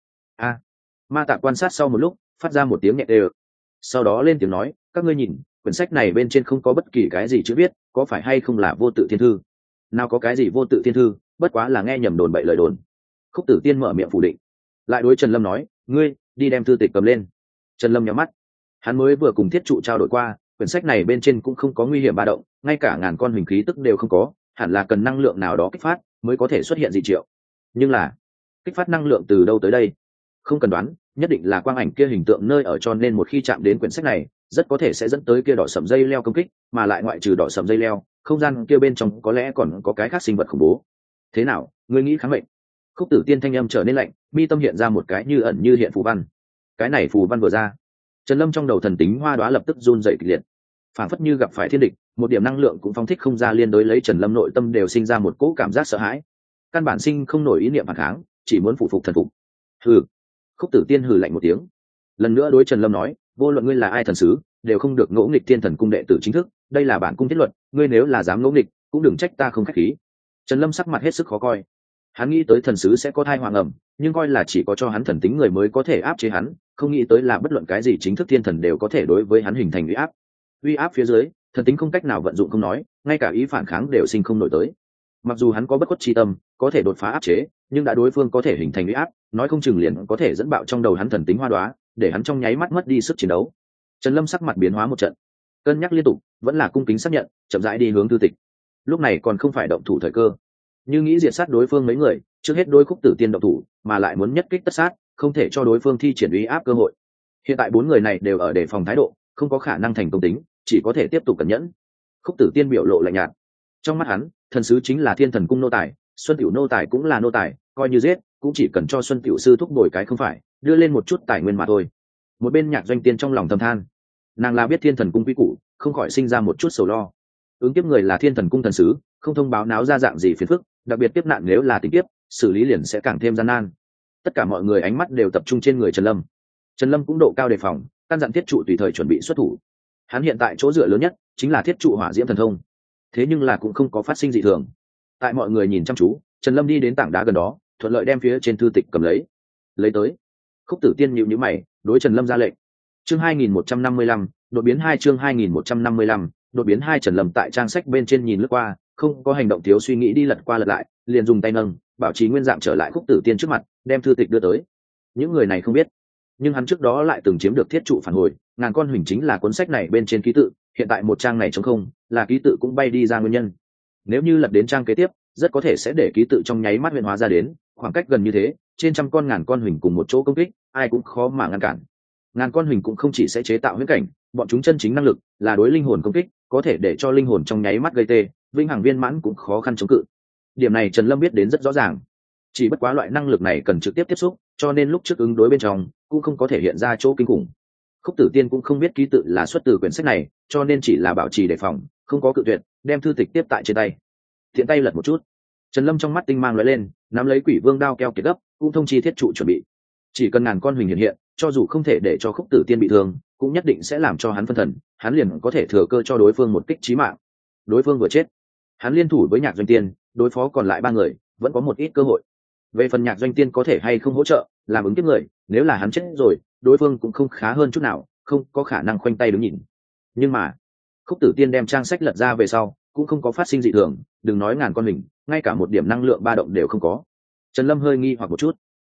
Ma Tạ quan sát sau một lúc, phát ra một tiếng nhẹ đều. Sau đó lên tiếng nói, các ngươi nhìn, quyển sách này bên trên không có bất kỳ cái gì chữ viết, có phải hay không là vô tự thiên thư? Nào có cái gì vô tự thiên thư, bất quá là nghe nhầm đồn bậy lời đồn. Khúc Tử Tiên mở miệng phủ định, lại đối Trần Lâm nói, ngươi đi đem thư tịch cầm lên. Trần Lâm nhắm mắt, hắn mới vừa cùng thiết trụ trao đổi qua, quyển sách này bên trên cũng không có nguy hiểm ba động, ngay cả ngàn con huỳnh khí tức đều không có, hẳn là cần năng lượng nào đó kích phát mới có thể xuất hiện dị triệu. Nhưng là kích phát năng lượng từ đâu tới đây? Không cần đoán, nhất định là quang ảnh kia hình tượng nơi ở, cho nên một khi chạm đến quyển sách này, rất có thể sẽ dẫn tới kia đỏ sẫm dây leo công kích, mà lại ngoại trừ đỏ sẫm dây leo, không gian kia bên trong có lẽ còn có cái khác sinh vật khủng bố. Thế nào, ngươi nghĩ kháng mệnh? Khúc Tử Tiên thanh âm trở nên lạnh, mi tâm hiện ra một cái như ẩn như hiện phù văn. Cái này phù văn vừa ra, Trần Lâm trong đầu thần tính hoa đóa lập tức run rẩy kịch liệt, phảng phất như gặp phải thiên địch, một điểm năng lượng cũng phóng thích không ra, liên đối lấy Trần Lâm nội tâm đều sinh ra một cỗ cảm giác sợ hãi, căn bản sinh không nổi ý niệm phản kháng, chỉ muốn phụ phục thần phục. Hừ. Khúc Tử Tiên hừ lạnh một tiếng, lần nữa đối Trần Lâm nói, vô luận ngươi là ai thần sứ, đều không được ngỗ nghịch Thiên Thần cung đệ tử chính thức, đây là bản cung thiết luật, ngươi nếu là dám ngỗ nghịch, cũng đừng trách ta không khách khí. Trần Lâm sắc mặt hết sức khó coi, hắn nghĩ tới thần sứ sẽ có thai hoàng ẩm, nhưng coi là chỉ có cho hắn thần tính người mới có thể áp chế hắn, không nghĩ tới là bất luận cái gì chính thức thiên thần đều có thể đối với hắn hình thành uy áp. Uy áp phía dưới, thần tính không cách nào vận dụng không nói, ngay cả ý phản kháng đều sinh không nổi tới. Mặc dù hắn có bất khuất chi tâm, có thể đột phá áp chế, nhưng đã đối phương có thể hình thành uy áp, nói không chừng liền có thể dẫn bạo trong đầu hắn thần tính hoa đóa, để hắn trong nháy mắt mất đi sức chiến đấu. Trần Lâm sắc mặt biến hóa một trận, cân nhắc liên tục, vẫn là cung kính xác nhận, chậm rãi đi hướng thư tịch. Lúc này còn không phải động thủ thời cơ, như nghĩ diệt sát đối phương mấy người, trước hết đối Khúc Tử Tiên động thủ, mà lại muốn nhất kích tất sát, không thể cho đối phương thi triển uy áp cơ hội. Hiện tại 4 người này đều ở đề phòng thái độ, không có khả năng thành công tính, chỉ có thể tiếp tục cẩn nhẫn. Khúc Tử Tiên biểu lộ lạnh nhạt, trong mắt hắn, thần sứ chính là Thiên Thần cung nô tài, Xuân Tiểu nô tài cũng là nô tài, coi như giết, cũng chỉ cần cho Xuân Tiểu sư thúc bồi cái không phải, đưa lên một chút tài nguyên mà thôi. Một bên Nhạc Doanh Tiên trong lòng thầm than, nàng là biết Thiên Thần cung quy củ, không khỏi sinh ra một chút sầu lo. Ứng kiếp người là Thiên Thần cung thần sứ, không thông báo náo ra dạng gì phiền phức, đặc biệt tiếp nạn nếu là tình kiếp, xử lý liền sẽ càng thêm gian nan. Tất cả mọi người ánh mắt đều tập trung trên người Trần Lâm. Trần Lâm cũng độ cao đề phòng, căn dặn thiết trụ tùy thời chuẩn bị xuất thủ. Hắn hiện tại chỗ dựa lớn nhất chính là thiết trụ hỏa diễm thần thông, thế nhưng là cũng không có phát sinh dị thường. Tại mọi người nhìn chăm chú, Trần Lâm đi đến tảng đá gần đó, thuận lợi đem phía trên thư tịch cầm lấy tới. Khúc Tử Tiên nhíu nhíu mày, đối Trần Lâm ra lệnh. Chương 2155, đột biến 2, chương 2155, đột biến 2. Trần Lâm tại trang sách bên trên nhìn lướt qua, không có hành động thiếu suy nghĩ đi lật qua lật lại, liền dùng tay nâng, bảo trì nguyên dạng trở lại Khúc Tử Tiên trước mặt, đem thư tịch đưa tới. Những người này không biết, nhưng hắn trước đó lại từng chiếm được thiết trụ phản hồi, ngàn con huỳnh chính là cuốn sách này bên trên ký tự, hiện tại một trang này trống không, là ký tự cũng bay đi ra nguyên nhân. Nếu như lật đến trang kế tiếp, rất có thể sẽ để ký tự trong nháy mắt huyễn hóa ra đến, khoảng cách gần như thế, trên trăm con ngàn con huỳnh cùng một chỗ công kích, ai cũng khó mà ngăn cản. Ngàn con huỳnh cũng không chỉ sẽ chế tạo huyễn cảnh, bọn chúng chân chính năng lực là đối linh hồn công kích, có thể để cho linh hồn trong nháy mắt gây tê, vĩnh hằng viên mãn cũng khó khăn chống cự. Điểm này Trần Lâm biết đến rất rõ ràng, chỉ bất quá loại năng lực này cần trực tiếp tiếp xúc, cho nên lúc trước ứng đối bên trong cũng không có thể hiện ra chỗ kinh khủng. Khúc Tử Tiên cũng không biết ký tự là xuất từ quyển sách này, cho nên chỉ là bảo trì đề phòng, không có cự tuyệt, đem thư tịch tiếp tại trên tay. Thiện tay lật một chút, Trần Lâm trong mắt tinh mang lóe lên, nắm lấy Quỷ Vương đao keo kiệt gấp, cũng thông chi thiết trụ chuẩn bị. Chỉ cần ngàn con huỳnh hiện hiện, cho dù không thể để cho Khúc Tử Tiên bị thương, cũng nhất định sẽ làm cho hắn phân thần, hắn liền có thể thừa cơ cho đối phương một kích chí mạng. Đối phương vừa chết, hắn liên thủ với Nhạc Doanh Tiên, đối phó còn lại 3 người, vẫn có một ít cơ hội. Về phần Nhạc Doanh Tiên có thể hay không hỗ trợ, làm ứng kiếp người, nếu là hắn chết rồi, đối phương cũng không khá hơn chút nào, không có khả năng khoanh tay đứng nhìn. Nhưng mà, Khúc Tử Tiên đem trang sách lật ra về sau, cũng không có phát sinh dị thường, đừng nói ngàn con mình, ngay cả một điểm năng lượng ba động đều không có. Trần Lâm hơi nghi hoặc một chút,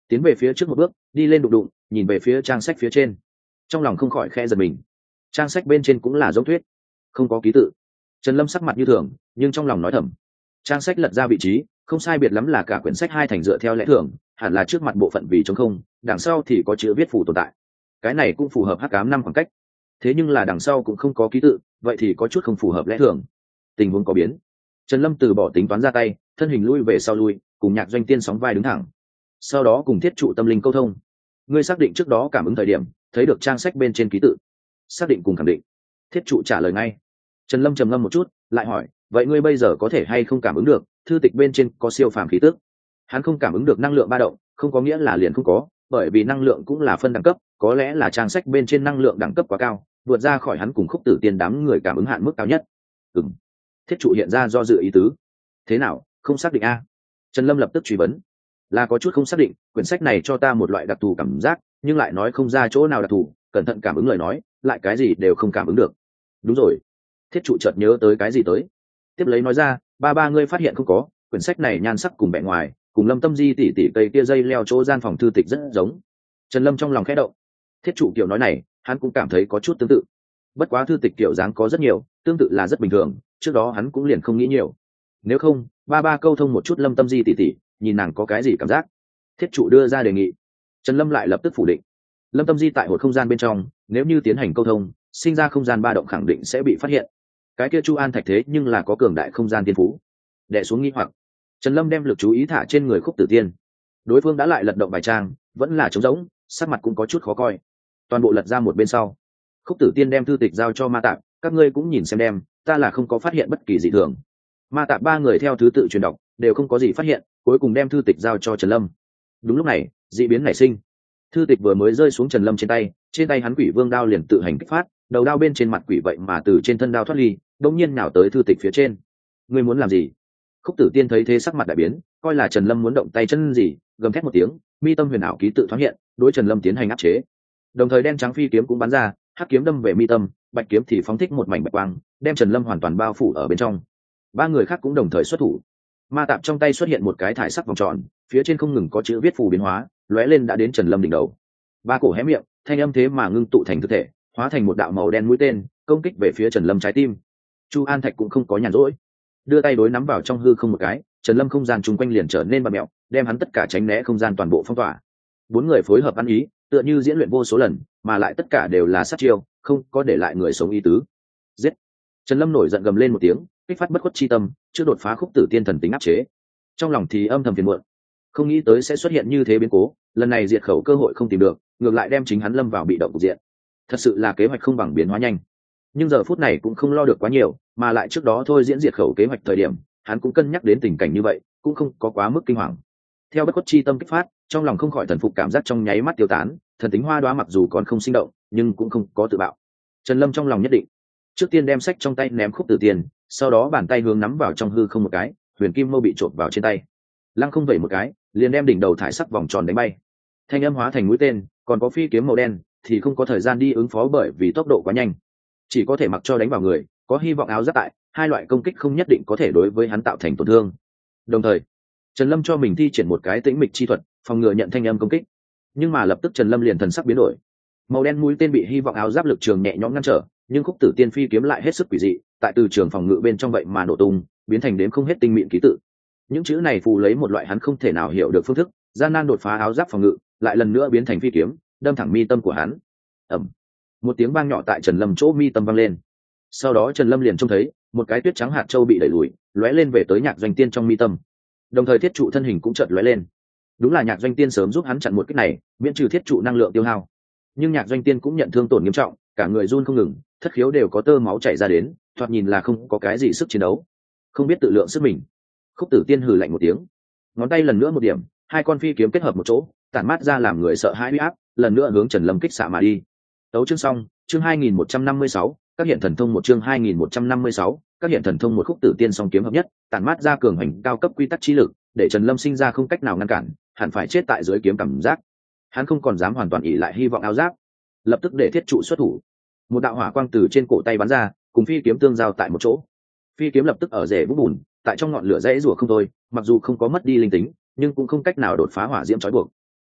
tiến về phía trước một bước, đi lên đụng đụng, nhìn về phía trang sách phía trên, trong lòng không khỏi khẽ giật mình. Trang sách bên trên cũng là giống thuyết, không có ký tự. Trần Lâm sắc mặt như thường, nhưng trong lòng nói thầm. Trang sách lật ra vị trí, không sai biệt lắm là cả quyển sách hai thành dựa theo lẽ thường, hẳn là trước mặt bộ phận vì trống không, đằng sau thì có chữ viết phủ tồn tại. Cái này cũng phù hợp hắc ám năm khoảng cách. Thế nhưng là đằng sau cũng không có ký tự, vậy thì có chút không phù hợp lẽ thường. Tình huống có biến. Trần Lâm từ bỏ tính toán ra tay, thân hình lui về sau lui, cùng Nhạc Doanh Tiên sóng vai đứng thẳng. Sau đó cùng Thiết Trụ tâm linh câu thông. Ngươi xác định trước đó cảm ứng thời điểm, thấy được trang sách bên trên ký tự. Xác định cùng khẳng định. Thiết Trụ trả lời ngay. Trần Lâm trầm ngâm một chút, lại hỏi, vậy ngươi bây giờ có thể hay không cảm ứng được thư tịch bên trên có siêu phàm khí tức? Hắn không cảm ứng được năng lượng ba động, không có nghĩa là liền không có, bởi vì năng lượng cũng là phân đẳng cấp, có lẽ là trang sách bên trên năng lượng đẳng cấp quá cao, vượt ra khỏi hắn cùng Khúc Tử Tiên đám người cảm ứng hạn mức cao nhất. Ừm. Thiết Trụ hiện ra do dự ý tứ. Thế nào, không xác định a? Trần Lâm lập tức truy vấn. Là có chút không xác định, quyển sách này cho ta một loại đặc thù cảm giác, nhưng lại nói không ra chỗ nào đặc thù, cẩn thận cảm ứng lời nói, lại cái gì đều không cảm ứng được. Đúng rồi. Thiết Trụ chợt nhớ tới cái gì tới. Tiếp lấy nói ra, ba ngươi phát hiện không có, quyển sách này nhan sắc cùng bề ngoài, cùng Lâm Tâm Di tỷ tỷ cây kia dây leo chỗ gian phòng thư tịch rất giống. Trần Lâm trong lòng khẽ động. Thiết Trụ kiểu nói này, hắn cũng cảm thấy có chút tương tự. Bất quá thư tịch kiểu dáng có rất nhiều, tương tự là rất bình thường, trước đó hắn cũng liền không nghĩ nhiều. Nếu không, ba câu thông một chút Lâm Tâm Di tỷ tỷ, nhìn nàng có cái gì cảm giác. Thiết Trụ đưa ra đề nghị. Trần Lâm lại lập tức phủ định. Lâm Tâm Di tại một không gian bên trong, nếu như tiến hành câu thông, sinh ra không gian ba động khẳng định sẽ bị phát hiện. Cái kia Chu An Thạch thế nhưng là có cường đại không gian tiên phú. Đè xuống nghi hoặc, Trần Lâm đem lực chú ý thả trên người Khúc Tử Tiên. Đối phương đã lại lật động vài trang, vẫn là trống rỗng, sắc mặt cũng có chút khó coi. Toàn bộ lật ra một bên sau, Khúc Tử Tiên đem thư tịch giao cho Ma Tạp, các ngươi cũng nhìn xem đem, ta là không có phát hiện bất kỳ dị thường. Ma Tạp ba người theo thứ tự truyền đọc, đều không có gì phát hiện, cuối cùng đem thư tịch giao cho Trần Lâm. Đúng lúc này, dị biến nảy sinh. Thư tịch vừa mới rơi xuống Trần Lâm trên tay hắn Quỷ Vương đao liền tự hành kích phát, đầu đao bên trên mặt quỷ vậy mà từ trên thân đao thoát ly, đột nhiên nhào tới thư tịch phía trên. Ngươi muốn làm gì? Khúc Tử Tiên thấy thế sắc mặt đại biến, coi là Trần Lâm muốn động tay chân gì, gầm thét một tiếng, mi tâm huyền ảo ký tự thoáng hiện, đối Trần Lâm tiến hành áp chế. Đồng thời đen trắng phi kiếm cũng bắn ra, hắc kiếm đâm về mi tâm, bạch kiếm thì phóng thích một mảnh bạch quang, đem Trần Lâm hoàn toàn bao phủ ở bên trong. Ba người khác cũng đồng thời xuất thủ. Ma Tạp trong tay xuất hiện một cái thải sắc vòng tròn, phía trên không ngừng có chữ viết phù biến hóa, lóe lên đã đến Trần Lâm đỉnh đầu. Ba cổ hé miệng, thanh âm thế mà ngưng tụ thành thực thể, hóa thành một đạo màu đen mũi tên, công kích về phía Trần Lâm trái tim. Chu An Thạch cũng không có nhàn rỗi, đưa tay đối nắm vào trong hư không một cái, Trần Lâm không gian chung quanh liền trở nên bặm mẹo, đem hắn tất cả tránh né không gian toàn bộ phong tỏa. Bốn người phối hợp ăn ý, tựa như diễn luyện vô số lần, mà lại tất cả đều là sát chiêu, không có để lại người sống ý tứ. Giết! Trần Lâm nổi giận gầm lên một tiếng, kích phát bất khuất chi tâm, chưa đột phá Khúc Tử Tiên thần tính áp chế. Trong lòng thì âm thầm phiền muộn, không nghĩ tới sẽ xuất hiện như thế biến cố, lần này diệt khẩu cơ hội không tìm được, ngược lại đem chính hắn lâm vào bị động cục diện. Thật sự là kế hoạch không bằng biến hóa nhanh. Nhưng giờ phút này cũng không lo được quá nhiều, mà lại trước đó thôi diễn diệt khẩu kế hoạch thời điểm, hắn cũng cân nhắc đến tình cảnh như vậy, cũng không có quá mức kinh hoàng. Theo bất khuất chi tâm kích phát, trong lòng không khỏi thần phục cảm giác trong nháy mắt tiêu tán, thần tính hoa đóa mặc dù còn không sinh động, nhưng cũng không có tự bạo. Trần Lâm trong lòng nhất định, trước tiên đem sách trong tay ném Khúc Tử Tiên, sau đó bàn tay hướng nắm vào trong hư không một cái, huyền kim mâu bị trộn vào trên tay, lăng không vẩy một cái, liền đem đỉnh đầu thải sắc vòng tròn đánh bay. Thanh âm hóa thành mũi tên, còn có phi kiếm màu đen thì không có thời gian đi ứng phó bởi vì tốc độ quá nhanh, chỉ có thể mặc cho đánh vào người, có hy vọng áo giáp tại, hai loại công kích không nhất định có thể đối với hắn tạo thành tổn thương. Đồng thời, Trần Lâm cho mình thi triển một cái tĩnh mịch chi thuật, phòng ngừa nhận thanh âm công kích. Nhưng mà lập tức Trần Lâm liền thần sắc biến đổi. Màu đen mũi tên bị hy vọng áo giáp lực trường nhẹ nhõm ngăn trở, nhưng Khúc Tử Tiên phi kiếm lại hết sức quỷ dị, tại từ trường phòng ngự bên trong vậy mà nổ tung, biến thành đếm không hết tinh mịn ký tự. Những chữ này phù lấy một loại hắn không thể nào hiểu được phương thức, gian nan đột phá áo giáp phòng ngự, lại lần nữa biến thành phi kiếm, đâm thẳng mi tâm của hắn. Ầm. Một tiếng vang nhỏ tại Trần Lâm chỗ mi tâm vang lên. Sau đó Trần Lâm liền trông thấy một cái tuyết trắng hạt châu bị đẩy lùi, lóe lên về tới Nhạc Doanh Tiên trong mi tâm. Đồng thời Thiết Trụ thân hình cũng chợt lóe lên. Đúng là Nhạc Doanh Tiên sớm giúp hắn chặn một kích này, miễn trừ Thiết Trụ năng lượng tiêu hao. Nhưng Nhạc Doanh Tiên cũng nhận thương tổn nghiêm trọng, cả người run không ngừng, thất khiếu đều có tơ máu chảy ra đến, thoạt nhìn là không có cái gì sức chiến đấu, không biết tự lượng sức mình. Khúc Tử Tiên hừ lạnh một tiếng, ngón tay lần nữa một điểm, hai con phi kiếm kết hợp một chỗ, tản mát ra làm người sợ hãi uy áp, lần nữa hướng Trần Lâm kích xạ mà đi. Tấu chương xong, chương 2156, các hiện thần thông một chương 2156, các hiện thần thông một. Khúc Tử Tiên song kiếm hợp nhất, tản mát ra cường hành cao cấp quy tắc trí lực, để Trần Lâm sinh ra không cách nào ngăn cản, hẳn phải chết tại dưới kiếm cảm giác. Hắn không còn dám hoàn toàn ỷ lại hy vọng áo giáp, lập tức để Thiết Trụ xuất thủ. Một đạo hỏa quang từ trên cổ tay bắn ra, cùng phi kiếm tương giao tại một chỗ. Phi kiếm lập tức ở rễ vũng bùn, tại trong ngọn lửa rẽ rủa không thôi, mặc dù không có mất đi linh tính, nhưng cũng không cách nào đột phá hỏa diễm trói buộc.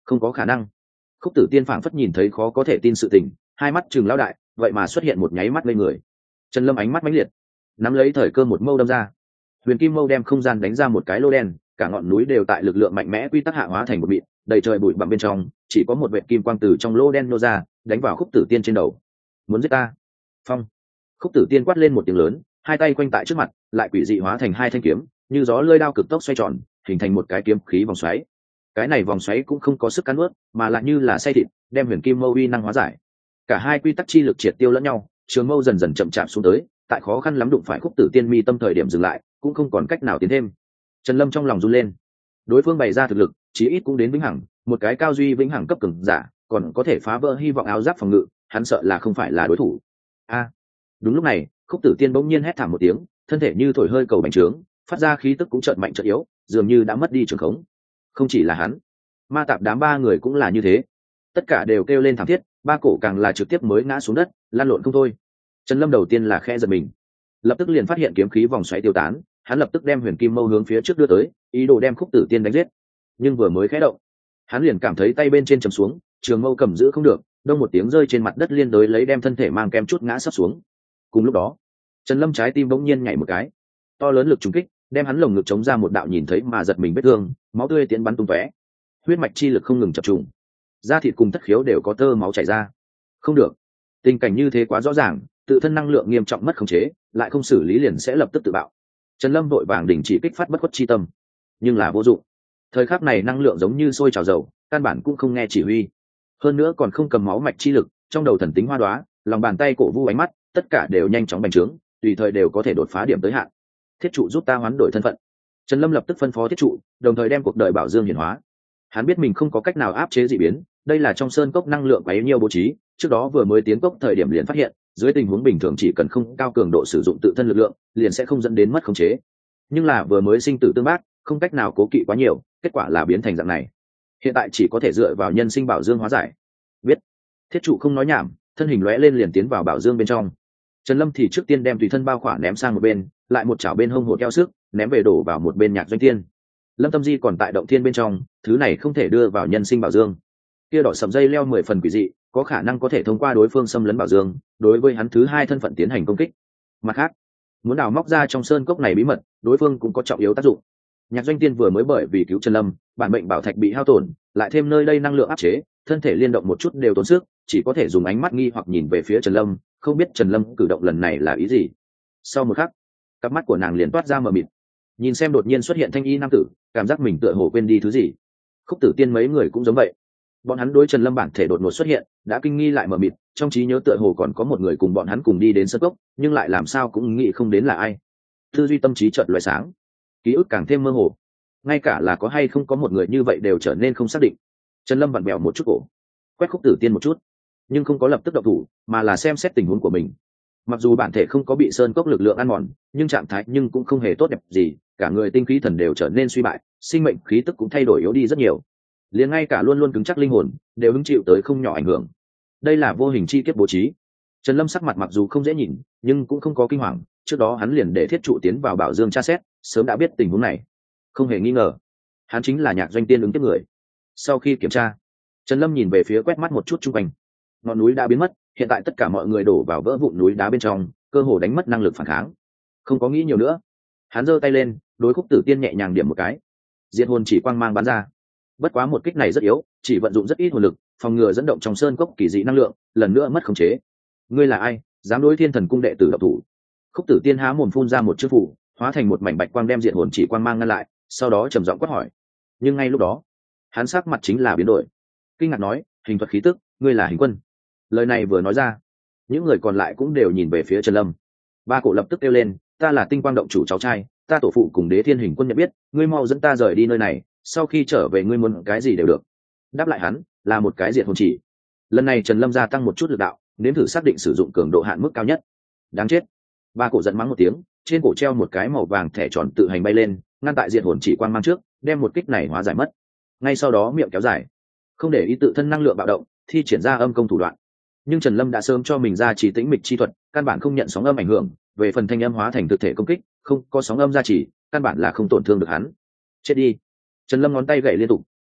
Không có khả năng. Khúc Tử Tiên phảng phất nhìn thấy khó có thể tin sự tình, hai mắt trừng lão đại, vậy mà xuất hiện một nháy mắt lên người. Trần Lâm ánh mắt mãnh liệt, nắm lấy thời cơ một mâu đâm ra. Huyền kim mâu đem không gian đánh ra một cái lô đen, cả ngọn núi đều tại lực lượng mạnh mẽ quy tắc hạ hóa thành một mịn, đầy trời bụi bặm bên trong, chỉ có một vệt kim quang từ trong lô đen nô ra, đánh vào Khúc Tử Tiên trên đầu. Muốn giết ta? Phong. Khúc Tử Tiên quát lên một tiếng lớn, hai tay quanh tại trước mặt, lại quỷ dị hóa thành hai thanh kiếm, như gió lơi đao cực tốc xoay tròn, hình thành một cái kiếm khí vòng xoáy. Cái này vòng xoáy cũng không có sức cắn nuốt, mà lại như là xay thịt, đem huyền kim mâu uy năng hóa giải. Cả hai quy tắc chi lực triệt tiêu lẫn nhau, trường mâu dần dần chậm chạp xuống tới, tại khó khăn lắm đụng phải Khúc Tử Tiên mi tâm thời điểm dừng lại, cũng không còn cách nào tiến thêm. Trần Lâm trong lòng run lên. Đối phương bày ra thực lực, chí ít cũng đến vĩnh hằng, một cái cao duy vĩnh hằng cấp cường giả, còn có thể phá vỡ hy vọng áo giáp phòng ngự, hắn sợ là không phải là đối thủ. A! Đúng lúc này, Khúc Tử Tiên bỗng nhiên hét thảm một tiếng, thân thể như thổi hơi cầu bành trướng, phát ra khí tức cũng chợt mạnh chợt yếu, dường như đã mất đi trường khống. Không chỉ là hắn, ma tạp đám ba người cũng là như thế, tất cả đều kêu lên thảm thiết, ba cổ càng là trực tiếp mới ngã xuống đất, lăn lộn không thôi. Trần Lâm đầu tiên là khẽ giật mình, lập tức liền phát hiện kiếm khí vòng xoáy tiêu tán, hắn lập tức đem huyền kim mâu hướng phía trước đưa tới, ý đồ đem Khúc Tử Tiên đánh giết. Nhưng vừa mới khẽ động, hắn liền cảm thấy tay bên trên trầm xuống, trường mâu cầm giữ không được, đông một tiếng rơi trên mặt đất, liên đối lấy đem thân thể mang kem chút ngã sấp xuống. Cùng lúc đó, Trần Lâm trái tim bỗng nhiên nhảy một cái, to lớn lực trùng kích đem hắn lồng ngực chống ra một đạo nhìn thấy mà giật mình vết thương, máu tươi tiến bắn tung tóe, huyết mạch chi lực không ngừng chập trùng, da thịt cùng thất khiếu đều có tơ máu chảy ra. Không được, tình cảnh như thế quá rõ ràng, tự thân năng lượng nghiêm trọng mất khống chế, lại không xử lý liền sẽ lập tức tự bạo. Trần Lâm vội vàng đình chỉ kích phát bất khuất chi tâm, nhưng là vô dụng. Thời khắc này năng lượng giống như sôi trào dầu, căn bản cũng không nghe chỉ huy, hơn nữa còn không cầm máu mạch chi lực, trong đầu thần tính hoa đóa, lòng bàn tay cổ vu ánh mắt, tất cả đều nhanh chóng bành trướng, tùy thời đều có thể đột phá điểm tới hạn. Thiết trụ giúp ta hoán đổi thân phận. Trần Lâm lập tức phân phó thiết trụ, đồng thời đem cuộc đời bảo dương hiển hóa. Hắn biết mình không có cách nào áp chế dị biến, đây là trong sơn cốc năng lượng bấy nhiêu bố trí, trước đó vừa mới tiến cốc thời điểm liền phát hiện, dưới tình huống bình thường chỉ cần không cao cường độ sử dụng tự thân lực lượng, liền sẽ không dẫn đến mất khống chế. Nhưng là vừa mới sinh tử tương bác, không cách nào cố kỵ quá nhiều, kết quả là biến thành dạng này. Hiện tại chỉ có thể dựa vào nhân sinh bảo dương hóa giải. Biết. Thiết trụ không nói nhảm, thân hình lóe lên liền tiến vào bảo dương bên trong. Trần Lâm thì trước tiên đem tùy thân bao khỏa ném sang một bên, lại một chảo bên hông hột keo sức, ném về đổ vào một bên Nhạc Doanh Tiên. Lâm Tâm Di còn tại động thiên bên trong, thứ này không thể đưa vào nhân sinh bảo dương. Kia đỏ sầm dây leo 10 phần quỷ dị, có khả năng có thể thông qua đối phương xâm lấn bảo dương, đối với hắn thứ hai thân phận tiến hành công kích. Mặt khác, muốn đào móc ra trong sơn cốc này bí mật, đối phương cũng có trọng yếu tác dụng. Nhạc Doanh Tiên vừa mới bởi vì cứu Trần Lâm, bản mệnh bảo thạch bị hao tổn, lại thêm nơi đây năng lượng áp chế, thân thể liên động một chút đều tốn sức, chỉ có thể dùng ánh mắt nghi hoặc nhìn về phía Trần Lâm, không biết Trần Lâm cử động lần này là ý gì. Sau một khắc, cặp mắt của nàng liền toát ra mờ mịt, nhìn xem đột nhiên xuất hiện thanh y nam tử, cảm giác mình tựa hồ quên đi thứ gì. Khúc Tử Tiên mấy người cũng giống vậy, bọn hắn đối Trần Lâm bản thể đột ngột xuất hiện, đã kinh nghi lại mờ mịt, trong trí nhớ tựa hồ còn có một người cùng bọn hắn cùng đi đến sơn cốc, nhưng lại làm sao cũng nghĩ không đến là ai. Tư duy tâm trí chợt lóe sáng, ký ức càng thêm mơ hồ, ngay cả là có hay không có một người như vậy đều trở nên không xác định. Trần Lâm vặn bèo một chút cổ, quét Khúc Tử Tiên một chút, nhưng không có lập tức động thủ, mà là xem xét tình huống của mình. Mặc dù bản thể không có bị sơn cốc lực lượng ăn mòn, nhưng trạng thái nhưng cũng không hề tốt đẹp gì, cả người tinh khí thần đều trở nên suy bại, sinh mệnh khí tức cũng thay đổi yếu đi rất nhiều, liền ngay cả luôn luôn cứng chắc linh hồn đều hứng chịu tới không nhỏ ảnh hưởng. Đây là vô hình chi kiếp bố trí. Trần Lâm sắc mặt mặc dù không dễ nhìn, nhưng cũng không có kinh hoàng, trước đó hắn liền để thiết trụ tiến vào bảo dương tra xét, sớm đã biết tình huống này. Không hề nghi ngờ, hắn chính là Nhạc Doanh Tiên ứng tiếp người. Sau khi kiểm tra, Trần Lâm nhìn về phía quét mắt một chút chung quanh. Ngọn núi đã biến mất, hiện tại tất cả mọi người đổ vào vỡ vụn núi đá bên trong, cơ hồ đánh mất năng lực phản kháng. Không có nghĩ nhiều nữa, hắn giơ tay lên, đối Khúc Tử Tiên nhẹ nhàng điểm một cái, diệt hồn chỉ quang mang bắn ra. Bất quá một kích này rất yếu, chỉ vận dụng rất ít hồn lực, phòng ngừa dẫn động trong sơn cốc kỳ dị năng lượng lần nữa mất khống chế. Ngươi là ai, dám đối Thiên Thần cung đệ tử độc thủ? Khúc Tử Tiên há mồm phun ra một chữ phủ, hóa thành một mảnh bạch quang đem diệt hồn chỉ quang mang ngăn lại, sau đó trầm giọng quát hỏi. Nhưng ngay lúc đó, hắn sắc mặt chính là biến đổi, kinh ngạc nói, hình thuật khí tức, ngươi là Hình Quân. Lời này vừa nói ra, những người còn lại cũng đều nhìn về phía Trần Lâm. Ba cổ lập tức kêu lên, ta là Tinh Quang động chủ cháu trai, ta tổ phụ cùng Đế Thiên Hình Quân nhận biết, ngươi mau dẫn ta rời đi nơi này, sau khi trở về ngươi muốn cái gì đều được. Đáp lại hắn là một cái diệt hồn chỉ. Lần này Trần Lâm gia tăng một chút lực đạo, nếm thử xác định sử dụng cường độ hạn mức cao nhất. Đáng chết. Ba cổ giận mắng một tiếng, trên cổ treo một cái màu vàng thẻ tròn tự hành bay lên, ngăn tại diệt hồn chỉ quang mang trước, đem một kích này hóa giải mất. Ngay sau đó miệng kéo dài, không để ý tự thân năng lượng bạo động, thi triển ra âm công thủ đoạn. Nhưng Trần Lâm đã sớm cho mình ra chỉ tĩnh mịch chi thuật, căn bản không nhận sóng âm ảnh hưởng, về phần thanh âm hóa thành thực thể công kích, không có sóng âm gia trì, căn bản là không tổn thương được hắn. Chết đi. Trần Lâm ngón tay gậy liên tục,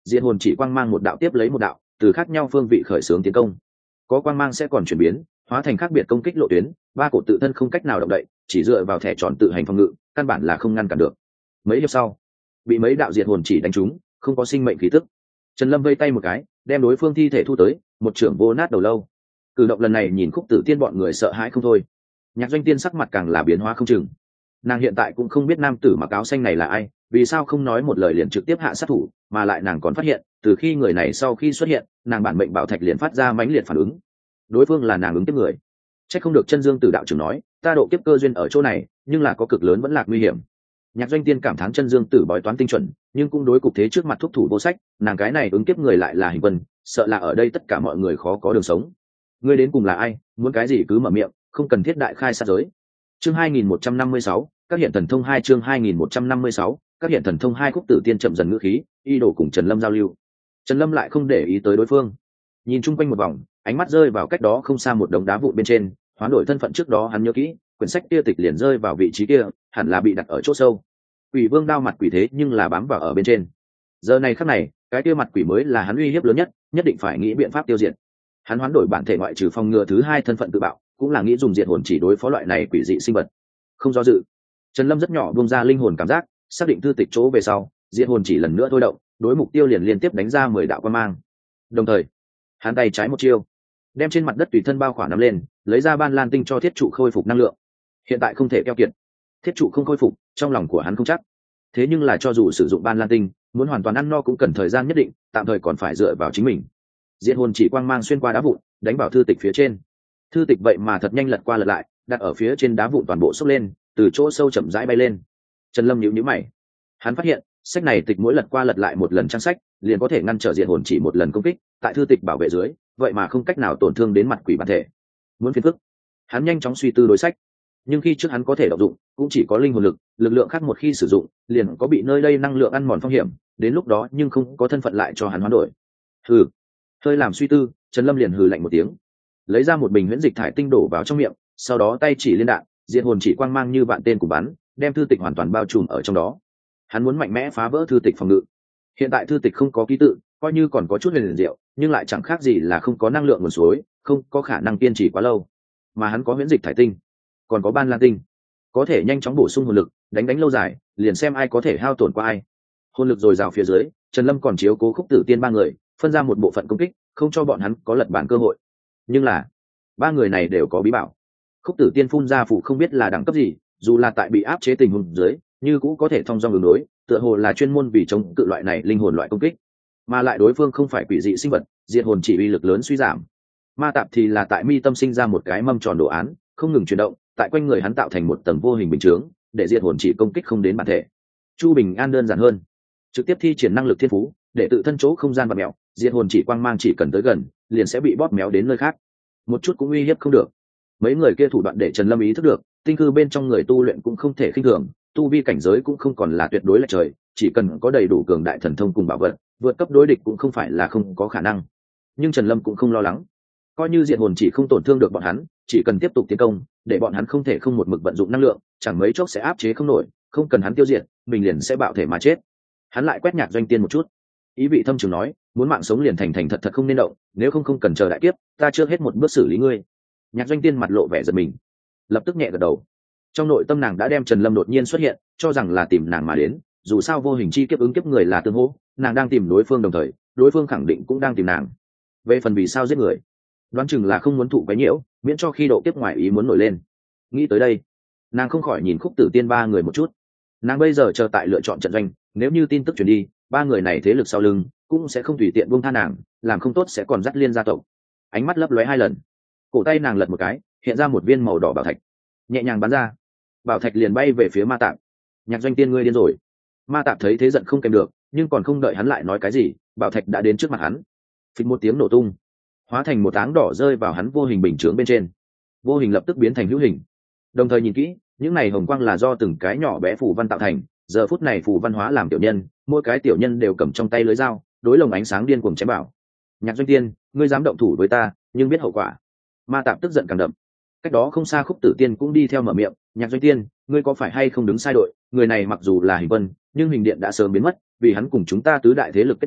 diệt hồn chỉ quang mang một đạo tiếp lấy một đạo từ khác nhau phương vị khởi xướng tiến công. Có quang mang sẽ còn chuyển biến hóa thành khác biệt công kích lộ tuyến, ba cổ tự thân không cách nào động đậy, chỉ dựa vào thẻ tròn tự hành phòng ngự, căn bản là không ngăn cản được. Mấy hiệp sau, bị mấy đạo diệt hồn chỉ đánh trúng, không có sinh mệnh khí tức. Trần Lâm vây tay một cái, đem đối phương thi thể thu tới, một trưởng vô nát đầu lâu. Cử động lần này nhìn Khúc Tử Tiên bọn người sợ hãi không thôi. Nhạc Doanh Tiên sắc mặt càng là biến hóa không chừng. Nàng hiện tại cũng không biết nam tử mặc áo xanh này là ai, vì sao không nói một lời liền trực tiếp hạ sát thủ, mà lại nàng còn phát hiện, từ khi người này sau khi xuất hiện, nàng bản mệnh bảo thạch liền phát ra mãnh liệt phản ứng. Đối phương là nàng ứng tiếp người. Chắc không được Chân Dương Tử đạo trưởng nói, ta độ kiếp cơ duyên ở chỗ này, nhưng là có cực lớn vẫn lạc nguy hiểm. Nhạc Doanh Tiên cảm thán Chân Dương Tử bói toán tinh chuẩn, nhưng cũng đối cục thế trước mặt thúc thủ vô sách, nàng cái này ứng kiếp người lại là Hình Vân, sợ là ở đây tất cả mọi người khó có đường sống. Ngươi đến cùng là ai, muốn cái gì cứ mở miệng, không cần thiết đại khai sát giới. Chương 2156, các hiện thần thông 2 chương 2156, các hiện thần thông 2 Khúc Tử Tiên chậm dần ngữ khí, y đồ cùng Trần Lâm giao lưu. Trần Lâm lại không để ý tới đối phương, nhìn chung quanh một vòng, ánh mắt rơi vào cách đó không xa một đống đá vụn bên trên, hoán đổi thân phận trước đó hắn nhớ kỹ, quyển sách kia tịch liền rơi vào vị trí kia, hẳn là bị đặt ở chỗ sâu. Quỷ Vương đao mặt quỷ thế nhưng là bám vào ở bên trên. Giờ này khắc này, cái kia mặt quỷ mới là hắn uy hiếp lớn nhất, nhất định phải nghĩ biện pháp tiêu diệt. Hắn hoán đổi bản thể ngoại trừ phòng ngừa thứ hai thân phận tự bạo, cũng là nghĩ dùng diệt hồn chỉ đối phó loại này quỷ dị sinh vật. Không do dự, Trần Lâm rất nhỏ buông ra linh hồn cảm giác, xác định thư tịch chỗ về sau, diệt hồn chỉ lần nữa thôi động, đối mục tiêu liền liên tiếp đánh ra 10 đạo quang mang. Đồng thời, hắn tay trái một chiêu, đem trên mặt đất tùy thân bao khỏa nắm lên, lấy ra ban lan tinh cho thiết trụ khôi phục năng lượng. Hiện tại không thể keo kiệt, thiết trụ không khôi phục, trong lòng của hắn không chắc. Thế nhưng là cho dù sử dụng ban lan tinh, muốn hoàn toàn ăn no cũng cần thời gian nhất định, tạm thời còn phải dựa vào chính mình. Diệt hồn chỉ quang mang xuyên qua đá vụn, đánh vào thư tịch phía trên. Thư tịch vậy mà thật nhanh lật qua lật lại, đặt ở phía trên đá vụn toàn bộ xốc lên, từ chỗ sâu chậm rãi bay lên. Trần Lâm nhíu nhíu mày, hắn phát hiện sách này tịch mỗi lật qua lật lại một lần trang sách, liền có thể ngăn trở diệt hồn chỉ một lần công kích, tại thư tịch bảo vệ dưới, vậy mà không cách nào tổn thương đến mặt quỷ bản thể. Muốn phiền phức, hắn nhanh chóng suy tư đối sách. Nhưng khi trước hắn có thể đọc dụng, cũng chỉ có linh hồn lực, lực lượng khác một khi sử dụng, liền có bị nơi đây năng lượng ăn mòn phong hiểm, đến lúc đó nhưng không có thân phận lại cho hắn hoán đổi. Hừ, hơi làm suy tư, Trần Lâm liền hừ lạnh một tiếng, lấy ra một bình huyễn dịch thải tinh đổ vào trong miệng, sau đó tay chỉ liên đạn, diệt hồn chỉ quang mang như vạn tên cùng bắn, đem thư tịch hoàn toàn bao trùm ở trong đó. Hắn muốn mạnh mẽ phá vỡ thư tịch phòng ngự. Hiện tại thư tịch không có ký tự, coi như còn có chút huyền diệu, nhưng lại chẳng khác gì là không có năng lượng nguồn suối, không có khả năng kiên trì quá lâu. Mà hắn có huyễn dịch thải tinh, còn có ban lan tinh, có thể nhanh chóng bổ sung hồn lực, đánh lâu dài, liền xem ai có thể hao tổn qua ai. Hồn lực dồi dào phía dưới, Trần Lâm còn chiếu cố Khúc Tử Tiên ba người, phân ra một bộ phận công kích, không cho bọn hắn có lật bản cơ hội. Nhưng là, ba người này đều có bí bảo. Khúc Tử Tiên phun ra phụ không biết là đẳng cấp gì, dù là tại bị áp chế tình huống dưới, như cũng có thể thông dong ứng đối, tựa hồ là chuyên môn vì chống cự loại này linh hồn loại công kích. Mà lại đối phương không phải quỷ dị sinh vật, diệt hồn chỉ uy lực lớn suy giảm. Ma tạp thì là tại mi tâm sinh ra một cái mâm tròn đồ án, không ngừng chuyển động, tại quanh người hắn tạo thành một tầng vô hình bình chướng, để diệt hồn chỉ công kích không đến bản thể. Chu Bình An đơn giản hơn, trực tiếp thi triển năng lực thiên phú, để tự thân chỗ không gian và mèo, diệt hồn chỉ quang mang chỉ cần tới gần, liền sẽ bị bóp méo đến nơi khác. Một chút cũng uy hiếp không được. Mấy người kia thủ đoạn để Trần Lâm ý thức được, tinh cư bên trong người tu luyện cũng không thể khinh thường, tu vi cảnh giới cũng không còn là tuyệt đối là trời, chỉ cần có đầy đủ cường đại thần thông cùng bảo vật, vượt cấp đối địch cũng không phải là không có khả năng. Nhưng Trần Lâm cũng không lo lắng, coi như diệt hồn chỉ không tổn thương được bọn hắn, chỉ cần tiếp tục tiến công, để bọn hắn không thể không một mực vận dụng năng lượng, chẳng mấy chốc sẽ áp chế không nổi, không cần hắn tiêu diệt, mình liền sẽ bạo thể mà chết. Hắn lại quét Nhạc Doanh Tiên một chút, ý vị thâm trường nói, muốn mạng sống liền thành thành thật thật không nên động, nếu không cần chờ đại kiếp, ta chưa hết một bước xử lý ngươi. Nhạc Doanh Tiên mặt lộ vẻ giật mình, lập tức nhẹ gật đầu. Trong nội tâm nàng đã đem Trần Lâm đột nhiên xuất hiện cho rằng là tìm nàng mà đến, dù sao vô hình chi kiếp ứng kiếp người là tương hỗ, nàng đang tìm đối phương đồng thời, đối phương khẳng định cũng đang tìm nàng. Về phần vì sao giết người, đoán chừng là không muốn thụ cái nhiễu, miễn cho khi độ kiếp ngoài ý muốn nổi lên. Nghĩ tới đây, nàng không khỏi nhìn Khúc Tử Tiên ba người một chút. Nàng bây giờ chờ tại lựa chọn trận doanh, nếu như tin tức truyền đi, ba người này thế lực sau lưng cũng sẽ không tùy tiện buông tha nàng, làm không tốt sẽ còn dắt liên gia tộc. Ánh mắt lấp lóe hai lần, cổ tay nàng lật một cái, hiện ra một viên màu đỏ bảo thạch, nhẹ nhàng bắn ra, bảo thạch liền bay về phía Ma Tạp. Nhạc Doanh Tiên, ngươi điên rồi. Ma Tạp thấy thế giận không kèm được, nhưng còn không đợi hắn lại nói cái gì, bảo thạch đã đến trước mặt hắn, phịch một tiếng nổ tung, hóa thành một áng đỏ rơi vào hắn vô hình bình chướng bên trên. Vô hình lập tức biến thành hữu hình. Đồng thời nhìn kỹ, những này hồng quang là do từng cái nhỏ bé phù văn tạo thành, giờ phút này phù văn hóa làm tiểu nhân, mỗi cái tiểu nhân đều cầm trong tay lưới dao, đối lồng ánh sáng điên cuồng chém bảo. Nhạc Doanh Tiên, ngươi dám động thủ với ta, nhưng biết hậu quả. Ma Tạp tức giận càng đậm. Cách đó không xa Khúc Tử Tiên cũng đi theo mở miệng, Nhạc Doanh Tiên, ngươi có phải hay không đứng sai đội, người này mặc dù là Hình Vân, nhưng Hình Điện đã sớm biến mất, vì hắn cùng chúng ta tứ đại thế lực kết thủ,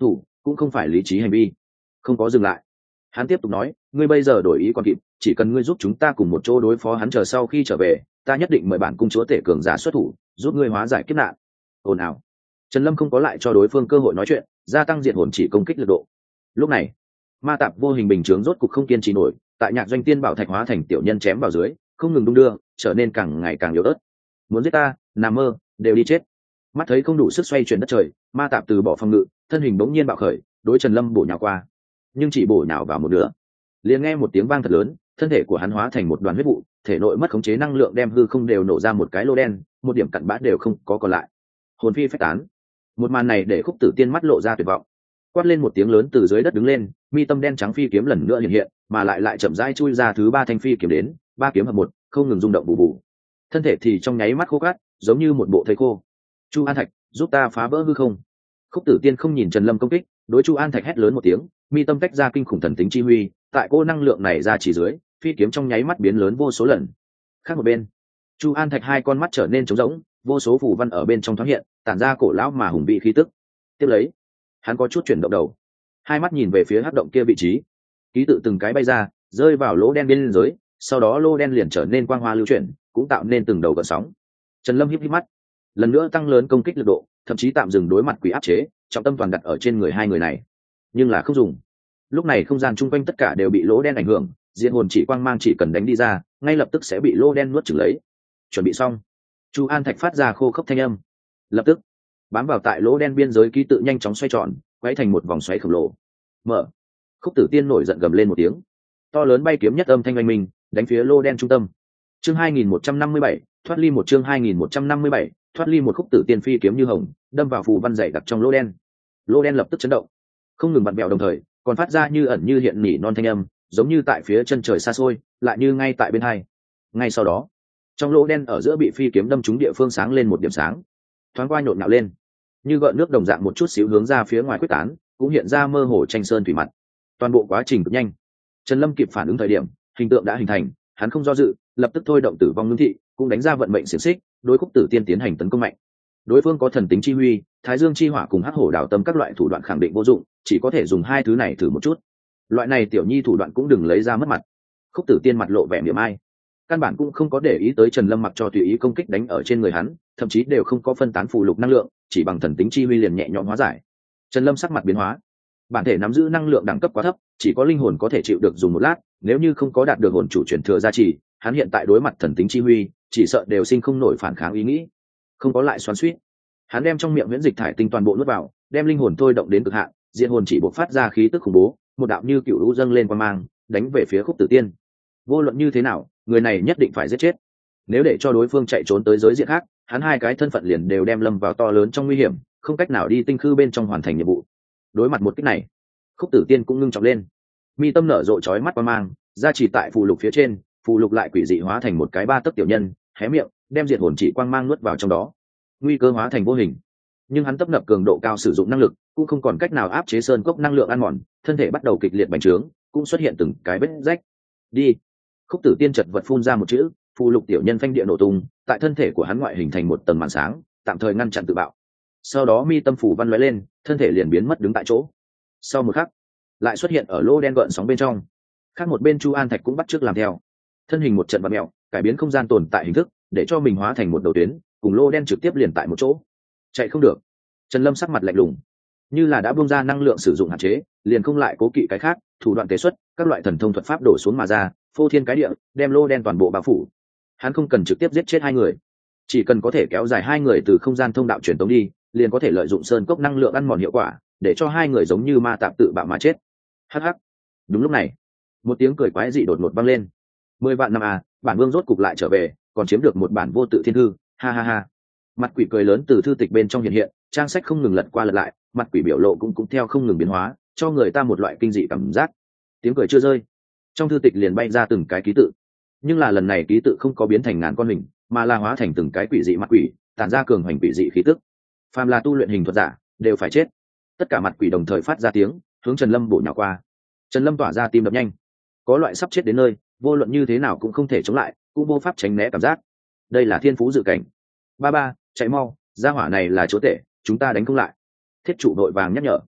cũng không phải lý trí hành vi. Không có dừng lại, hắn tiếp tục nói, ngươi bây giờ đổi ý còn kịp, chỉ cần ngươi giúp chúng ta cùng một chỗ đối phó hắn, chờ sau khi trở về ta nhất định mời bản cung chúa tể cường giả xuất thủ giúp ngươi hóa giải kiếp nạn. Ồn ào. Trần Lâm không có lại cho đối phương cơ hội nói chuyện, gia tăng diệt hồn chỉ công kích lực độ. Lúc này ma tạp vô hình bình chướng rốt cục không kiên trì nổi, tại nhạc doanh tiên bảo thạch hóa thành tiểu nhân chém vào dưới, không ngừng đung đưa, trở nên càng ngày càng yếu ớt. Muốn giết ta, nằm mơ, đều đi chết. Mắt thấy không đủ sức xoay chuyển đất trời, ma tạp từ bỏ phòng ngự, thân hình bỗng nhiên bạo khởi, đối Trần Lâm bổ nhào qua, nhưng chỉ bổ nhào vào một nửa, liền nghe một tiếng vang thật lớn, thân thể của hắn hóa thành một đoàn huyết vụ, thể nội mất khống chế năng lượng đem hư không đều nổ ra một cái lô đen, một điểm cặn bã đều không có còn lại, hồn phi phách tán. Một màn này để Khúc Tử Tiên mắt lộ ra tuyệt vọng, quát lên một tiếng lớn từ dưới đất đứng lên, mi tâm đen trắng phi kiếm lần nữa hiện hiện, mà lại chậm rãi chui ra thứ ba thanh phi kiếm đến, ba kiếm hợp một, không ngừng rung động bù bù. Thân thể thì trong nháy mắt khô cát, giống như một bộ thây khô. Chu An Thạch, giúp ta phá vỡ hư không. Khúc Tử Tiên không nhìn Trần Lâm công kích, đối Chu An Thạch hét lớn một tiếng, mi tâm cách ra kinh khủng thần tính chi huy, tại cô năng lượng này ra chỉ dưới, phi kiếm trong nháy mắt biến lớn vô số lần. Khác một bên, Chu An Thạch hai con mắt trở nên trống rỗng, vô số phù văn ở bên trong thoáng hiện, tản ra cổ lão mà hùng vĩ khí tức. Tiếp lấy, hắn có chút chuyển động đầu, hai mắt nhìn về phía hắc động kia vị trí, ký tự từng cái bay ra, rơi vào lỗ đen bên dưới, sau đó lỗ đen liền trở nên quang hoa lưu chuyển, cũng tạo nên từng đầu gợn sóng. Trần Lâm híp híp mắt, lần nữa tăng lớn công kích lực độ, thậm chí tạm dừng đối mặt quỷ áp chế, trọng tâm toàn đặt ở trên người hai người này, nhưng là không dùng. Lúc này không gian chung quanh tất cả đều bị lỗ đen ảnh hưởng, diệt hồn chỉ quang mang chỉ cần đánh đi ra, ngay lập tức sẽ bị lỗ đen nuốt chửng lấy. Chuẩn bị xong, Chu An Thạch phát ra khô khốc thanh âm, lập tức bám vào tại lỗ đen biên giới ký tự nhanh chóng xoay tròn, quay thành một vòng xoáy khổng lồ. Mở. Khúc Tử Tiên nổi giận gầm lên một tiếng, to lớn bay kiếm nhất âm thanh oanh minh, đánh phía lỗ đen trung tâm. Chương 2157, thoát ly một chương 2157, thoát ly một. Khúc Tử Tiên phi kiếm như hồng, đâm vào phù văn dày đặc trong lỗ đen. Lỗ đen lập tức chấn động, không ngừng vặn vẹo, đồng thời còn phát ra như ẩn như hiện nỉ non thanh âm, giống như tại phía chân trời xa xôi, lại như ngay tại bên hai. Ngay sau đó, trong lỗ đen ở giữa bị phi kiếm đâm trúng địa phương sáng lên một điểm sáng, thoáng qua nhộn nhạo lên, như gợn nước đồng dạng một chút xíu hướng ra phía ngoài quyết tán, cũng hiện ra mơ hồ tranh sơn thủy mặt. Toàn bộ quá trình cực nhanh. Trần Lâm kịp phản ứng thời điểm, hình tượng đã hình thành, hắn không do dự, lập tức thôi động tử vong ngưng thị, cũng đánh ra vận mệnh xiển xích, đối Khúc Tử Tiên tiến hành tấn công mạnh. Đối phương có thần tính chi huy, thái dương chi hỏa cùng hắc hổ đảo tâm các loại thủ đoạn khẳng định vô dụng, chỉ có thể dùng hai thứ này thử một chút. Loại này tiểu nhi thủ đoạn cũng đừng lấy ra mất mặt. Khúc Tử Tiên mặt lộ vẻ miệng ai, căn bản cũng không có để ý tới Trần Lâm, mặc cho tùy ý công kích đánh ở trên người hắn, thậm chí đều không có phân tán phù lục năng lượng, chỉ bằng thần tính chi huy liền nhẹ nhõm hóa giải. Trần Lâm sắc mặt biến hóa, bản thể nắm giữ năng lượng đẳng cấp quá thấp, chỉ có linh hồn có thể chịu được dùng một lát, nếu như không có đạt được hồn chủ truyền thừa gia trì, hắn hiện tại đối mặt thần tính chi huy, chỉ sợ đều sinh không nổi phản kháng ý nghĩ. Không có lại xoắn xuýt, hắn đem trong miệng huyễn dịch thải tinh toàn bộ nuốt vào, đem linh hồn thôi động đến cực hạn, diệt hồn chỉ bộc phát ra khí tức khủng bố, một đạo như cựu lũ dâng lên qua mang, đánh về phía Khúc Tử Tiên. Vô luận như thế nào, người này nhất định phải giết chết. Nếu để cho đối phương chạy trốn tới giới diện khác, hắn hai cái thân phận liền đều đem lâm vào to lớn trong nguy hiểm, không cách nào đi tinh khư bên trong hoàn thành nhiệm vụ. Đối mặt một kích này, Khúc Tử Tiên cũng ngưng trọng lên, mi tâm nở rộ chói mắt qua mang, ra chỉ tại phù lục phía trên, phù lục lại quỷ dị hóa thành một cái ba tấc tiểu nhân, hé miệng, đem diệt hồn chỉ quang mang nuốt vào trong đó. Nguy cơ hóa thành vô hình, nhưng hắn tấp nập cường độ cao sử dụng năng lực, cũng không còn cách nào áp chế sơn cốc năng lượng ăn mòn, thân thể bắt đầu kịch liệt bành trướng, cũng xuất hiện từng cái vết rách. Đi. Khúc Tử Tiên chợt vật phun ra một chữ, phù lục tiểu nhân phanh địa nổ tung, tại thân thể của hắn ngoại hình thành một tầng màn sáng, tạm thời ngăn chặn tự bạo. Sau đó mi tâm phủ văn lóe lên, thân thể liền biến mất đứng tại chỗ. Sau một khắc, lại xuất hiện ở lô đen gợn sóng bên trong. Khác một bên Chu An Thạch cũng bắt chước làm theo, thân hình một trận vặn mèo, cải biến không gian tồn tại hình thức, để cho mình hóa thành một đầu tuyến, cùng lô đen trực tiếp liền tại một chỗ. Chạy không được. Trần Lâm sắc mặt lạnh lùng, như là đã buông ra năng lượng sử dụng hạn chế, liền không lại cố kỵ cái khác, thủ đoạn tế xuất, các loại thần thông thuật pháp đổ xuống mà ra, phô thiên cái địa, đem lô đen toàn bộ bao phủ. Hắn không cần trực tiếp giết chết hai người, chỉ cần có thể kéo dài hai người từ không gian thông đạo truyền tống đi, liền có thể lợi dụng sơn cốc năng lượng ăn mòn hiệu quả, để cho hai người giống như ma tạp tự bạo mà chết. Hắc hắc. Đúng lúc này, một tiếng cười quái dị đột ngột vang lên. 10 vạn năm à, bản vương rốt cục lại trở về, còn chiếm được một bản vô tự thiên thư, ha ha ha. Mặt quỷ cười lớn từ thư tịch bên trong hiện hiện, trang sách không ngừng lật qua lật lại, mặt quỷ biểu lộ cũng theo không ngừng biến hóa, cho người ta một loại kinh dị cảm giác. Tiếng cười chưa rơi, trong thư tịch liền bay ra từng cái ký tự, nhưng là lần này ký tự không có biến thành ngàn con hình, mà là hóa thành từng cái quỷ dị mặt quỷ, tản ra cường hành quỷ dị khí tức. Phàm là tu luyện hình thuật giả đều phải chết. Tất cả mặt quỷ đồng thời phát ra tiếng, hướng Trần Lâm bổ nhào qua. Trần Lâm tỏa ra tim đập nhanh, có loại sắp chết đến nơi, vô luận như thế nào cũng không thể chống lại, cũng vô pháp tránh né cảm giác. Đây là thiên phú dự cảnh. Ba ba, chạy mau, gia hỏa này là chúa tể, chúng ta đánh không lại. Thiết trụ đội vàng nhắc nhở.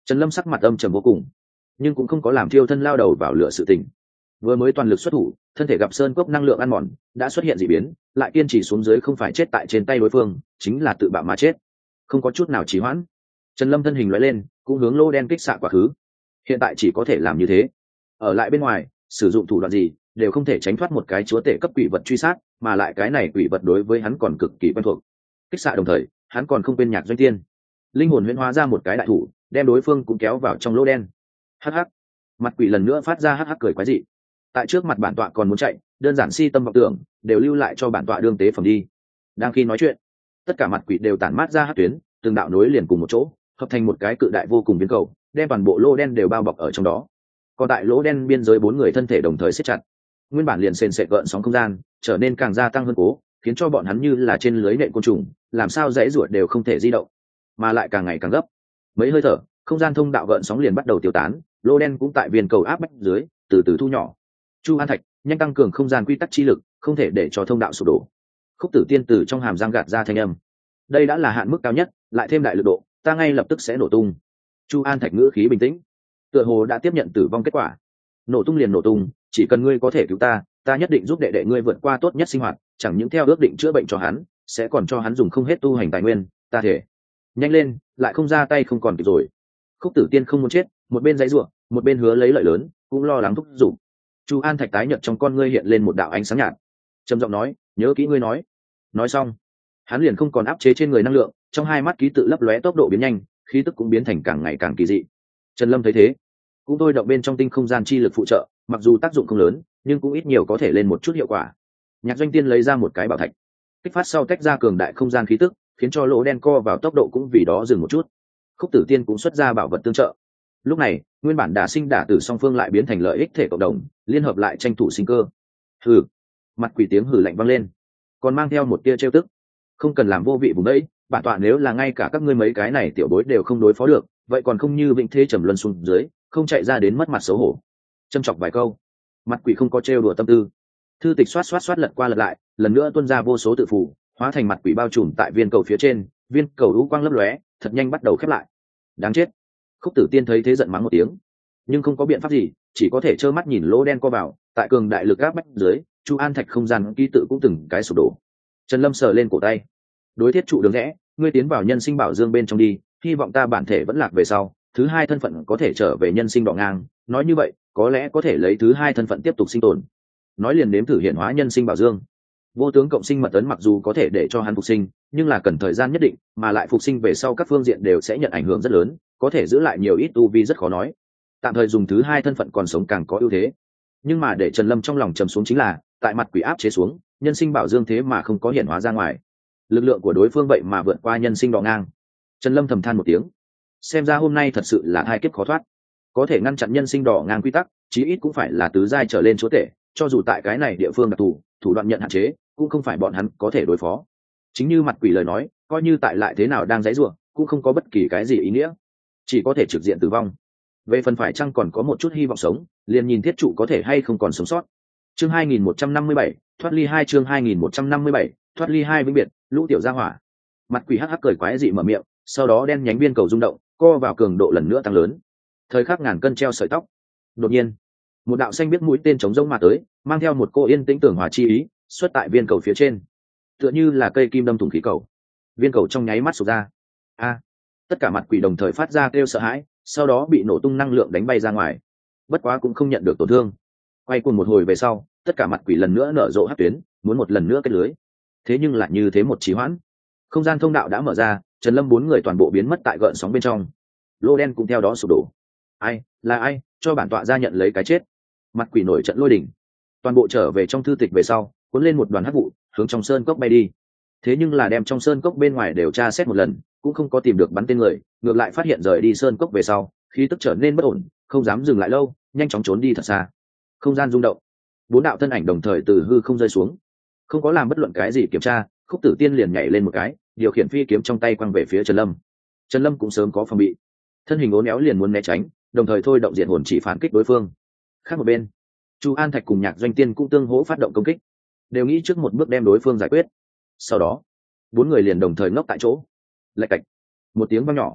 Trần Lâm sắc mặt âm trầm vô cùng, nhưng cũng không có làm thiêu thân lao đầu vào lửa sự tình. Vừa mới toàn lực xuất thủ, thân thể gặp sơn cốc năng lượng ăn mòn, đã xuất hiện dị biến, lại kiên trì xuống dưới không phải chết tại trên tay đối phương, chính là tự bạo mà chết. Không có chút nào trì hoãn. Trần Lâm thân hình lóe lên, cũng hướng lô đen kích xạ quá khứ. Hiện tại chỉ có thể làm như thế. Ở lại bên ngoài, sử dụng thủ đoạn gì, đều không thể tránh thoát một cái chúa tể cấp quỷ vật truy sát, mà lại cái này quỷ vật đối với hắn còn cực kỳ quen thuộc. Kích xạ đồng thời, hắn còn không quên Nhạc Doanh Tiên. Linh hồn huyễn hóa ra một cái đại thủ, đem đối phương cũng kéo vào trong lỗ đen. Hắc hắc. Mặt quỷ lần nữa phát ra hắc hắc cười quái dị. Tại trước mặt bản tọa còn muốn chạy, đơn giản si tâm vọng tưởng, đều lưu lại cho bản tọa đương tế phẩm đi. Đang khi nói chuyện, tất cả mặt quỷ đều tản mát ra hắc tuyến, từng đạo nối liền cùng một chỗ, hợp thành một cái cự đại vô cùng viên cầu, đem toàn bộ lỗ đen đều bao bọc ở trong đó. Còn tại lỗ đen biên giới 4 người thân thể đồng thời siết chặt, nguyên bản liền sền sệt gợn sóng không gian trở nên càng gia tăng hơn cố, khiến cho bọn hắn như là trên lưới nện côn trùng, làm sao dãy ruột đều không thể di động, mà lại càng ngày càng gấp. Mấy hơi thở, không gian thông đạo gợn sóng liền bắt đầu tiêu tán, lỗ đen cũng tại viên cầu áp bách dưới từ từ thu nhỏ. Chu An Thạch nhanh tăng cường không gian quy tắc chi lực, không thể để cho thông đạo sụp đổ. Khúc Tử Tiên từ trong hàm răng gạt ra thanh âm, đây đã là hạn mức cao nhất, lại thêm đại lực độ, ta ngay lập tức sẽ nổ tung. Chu An Thạch ngữ khí bình tĩnh, tựa hồ đã tiếp nhận tử vong kết quả. Nổ tung liền nổ tung, chỉ cần ngươi có thể cứu ta, ta nhất định giúp đệ đệ ngươi vượt qua tốt nhất sinh hoạt, chẳng những theo ước định chữa bệnh cho hắn, sẽ còn cho hắn dùng không hết tu hành tài nguyên, ta thể. Nhanh lên, lại không ra tay không còn kịp rồi. Khúc Tử Tiên không muốn chết, một bên giãy giụa, một bên hứa lấy lợi lớn, cũng lo lắng thúc giục. Chu An Thạch tái nhợt trong con ngươi hiện lên một đạo ánh sáng nhạt, trầm giọng nói, nhớ kỹ ngươi nói. Nói xong, hắn liền không còn áp chế trên người năng lượng, trong hai mắt ký tự lấp lóe tốc độ biến nhanh, khí tức cũng biến thành càng ngày càng kỳ dị. Trần Lâm thấy thế, cũng thôi động bên trong tinh không gian chi lực phụ trợ, mặc dù tác dụng không lớn, nhưng cũng ít nhiều có thể lên một chút hiệu quả. Nhạc Doanh Tiên lấy ra một cái bảo thạch, kích phát sau tách ra cường đại không gian khí tức, khiến cho lỗ đen co vào tốc độ cũng vì đó dừng một chút. Khúc Tử Tiên cũng xuất ra bảo vật tương trợ. Lúc này, nguyên bản đả sinh đả tử song phương lại biến thành lợi ích thể cộng đồng, liên hợp lại tranh thủ sinh cơ. Hừ. Mặt quỷ tiếng hừ lạnh vang lên, còn mang theo một tia trêu tức. Không cần làm vô vị vùng đấy, bản tọa nếu là ngay cả các ngươi mấy cái này tiểu bối đều không đối phó được, vậy còn không như vĩnh thế trầm luân xuống dưới, không chạy ra đến mất mặt xấu hổ. Châm chọc vài câu, mặt quỷ không có trêu đùa tâm tư. Thư tịch xoát xoát xoát lật qua lật lại, lần nữa tuôn ra vô số tự phù, hóa thành mặt quỷ bao trùm tại viên cầu phía trên, viên cầu u quang lấp lóe, thật nhanh bắt đầu khép lại. Đáng chết. Khúc Tử Tiên thấy thế giận mắng một tiếng, nhưng không có biện pháp gì, chỉ có thể trơ mắt nhìn lỗ đen co vào, tại cường đại lực áp bách dưới, Chu An Thạch không gian ký tự cũng từng cái sụp đổ. Trần Lâm sờ lên cổ tay, đối thiết trụ đường rẽ, ngươi tiến vào nhân sinh bảo dương bên trong đi, hy vọng ta bản thể vẫn lạc về sau, thứ hai thân phận có thể trở về nhân sinh đỏ ngang, nói như vậy, có lẽ có thể lấy thứ hai thân phận tiếp tục sinh tồn. Nói liền nếm thử hiện hóa nhân sinh bảo dương. Vô tướng cộng sinh mật ấn mặc dù có thể để cho hắn phục sinh, nhưng là cần thời gian nhất định, mà lại phục sinh về sau các phương diện đều sẽ nhận ảnh hưởng rất lớn, có thể giữ lại nhiều ít tu vi rất khó nói. Tạm thời dùng thứ hai thân phận còn sống càng có ưu thế. Nhưng mà để Trần Lâm trong lòng trầm xuống chính là, tại mặt quỷ áp chế xuống, nhân sinh bảo dương thế mà không có hiện hóa ra ngoài. Lực lượng của đối phương vậy mà vượt qua nhân sinh đỏ ngang. Trần Lâm thầm than một tiếng, xem ra hôm nay thật sự là hai kiếp khó thoát. Có thể ngăn chặn nhân sinh đỏ ngang quy tắc, chí ít cũng phải là tứ giai trở lên chúa tể, cho dù tại cái này địa phương đặc thù, thủ đoạn nhận hạn chế, cũng không phải bọn hắn có thể đối phó. Chính như mặt quỷ lời nói, coi như tại lại thế nào đang giãy giụa, cũng không có bất kỳ cái gì ý nghĩa, chỉ có thể trực diện tử vong. Về phần phải chăng còn có một chút hy vọng sống, liền nhìn thiết trụ có thể hay không còn sống sót. Chương 2157, thoát ly 2 chương 2157, thoát ly 2 vĩnh biệt, lũ tiểu gia hỏa. Mặt quỷ hắc hắc cười quái dị mở miệng, sau đó đen nhánh viên cầu rung động, co vào cường độ lần nữa tăng lớn. Thời khắc ngàn cân treo sợi tóc. Đột nhiên, một đạo xanh biết mũi tên chống rông mà tới, mang theo một cô yên tĩnh tưởng hòa chi ý, xuất tại viên cầu phía trên, tựa như là cây kim đâm thủng khí cầu. Viên cầu trong nháy mắt sụp ra. A! Tất cả mặt quỷ đồng thời phát ra kêu sợ hãi, sau đó bị nổ tung năng lượng đánh bay ra ngoài. Bất quá cũng không nhận được tổn thương. Quay cuồng một hồi về sau, tất cả mặt quỷ lần nữa nở rộ hắc tuyến, muốn một lần nữa kết lưới. Thế nhưng lại như thế một trì hoãn, không gian thông đạo đã mở ra, Trần Lâm 4 người toàn bộ biến mất tại gợn sóng bên trong. Lô đen cũng theo đó sụp đổ. Ai, là ai, cho bản tọa ra nhận lấy cái chết. Mặt quỷ nổi trận lôi đình, toàn bộ trở về trong thư tịch về sau, cuốn lên một đoàn hắc vụ, hướng trong sơn cốc bay đi. Thế nhưng là đem trong sơn cốc bên ngoài đều tra xét một lần, cũng không có tìm được bắn tên người, ngược lại phát hiện rời đi sơn cốc về sau, khí tức trở nên bất ổn, không dám dừng lại lâu, nhanh chóng trốn đi thật xa. Không gian rung động, 4 đạo thân ảnh đồng thời từ hư không rơi xuống, không có làm bất luận cái gì kiểm tra, Khúc Tử Tiên liền nhảy lên một cái, điều khiển phi kiếm trong tay quăng về phía Trần Lâm. Trần Lâm cũng sớm có phòng bị, thân hình uốn éo liền muốn né tránh, đồng thời thôi động diện hồn chỉ phản kích đối phương. Khác một bên, Chu An Thạch cùng Nhạc Doanh Tiên cũng tương hỗ phát động công kích, đều nghĩ trước một bước đem đối phương giải quyết. Sau đó, 4 người liền đồng thời ngốc tại chỗ. Lạch cạch, một tiếng vang nhỏ,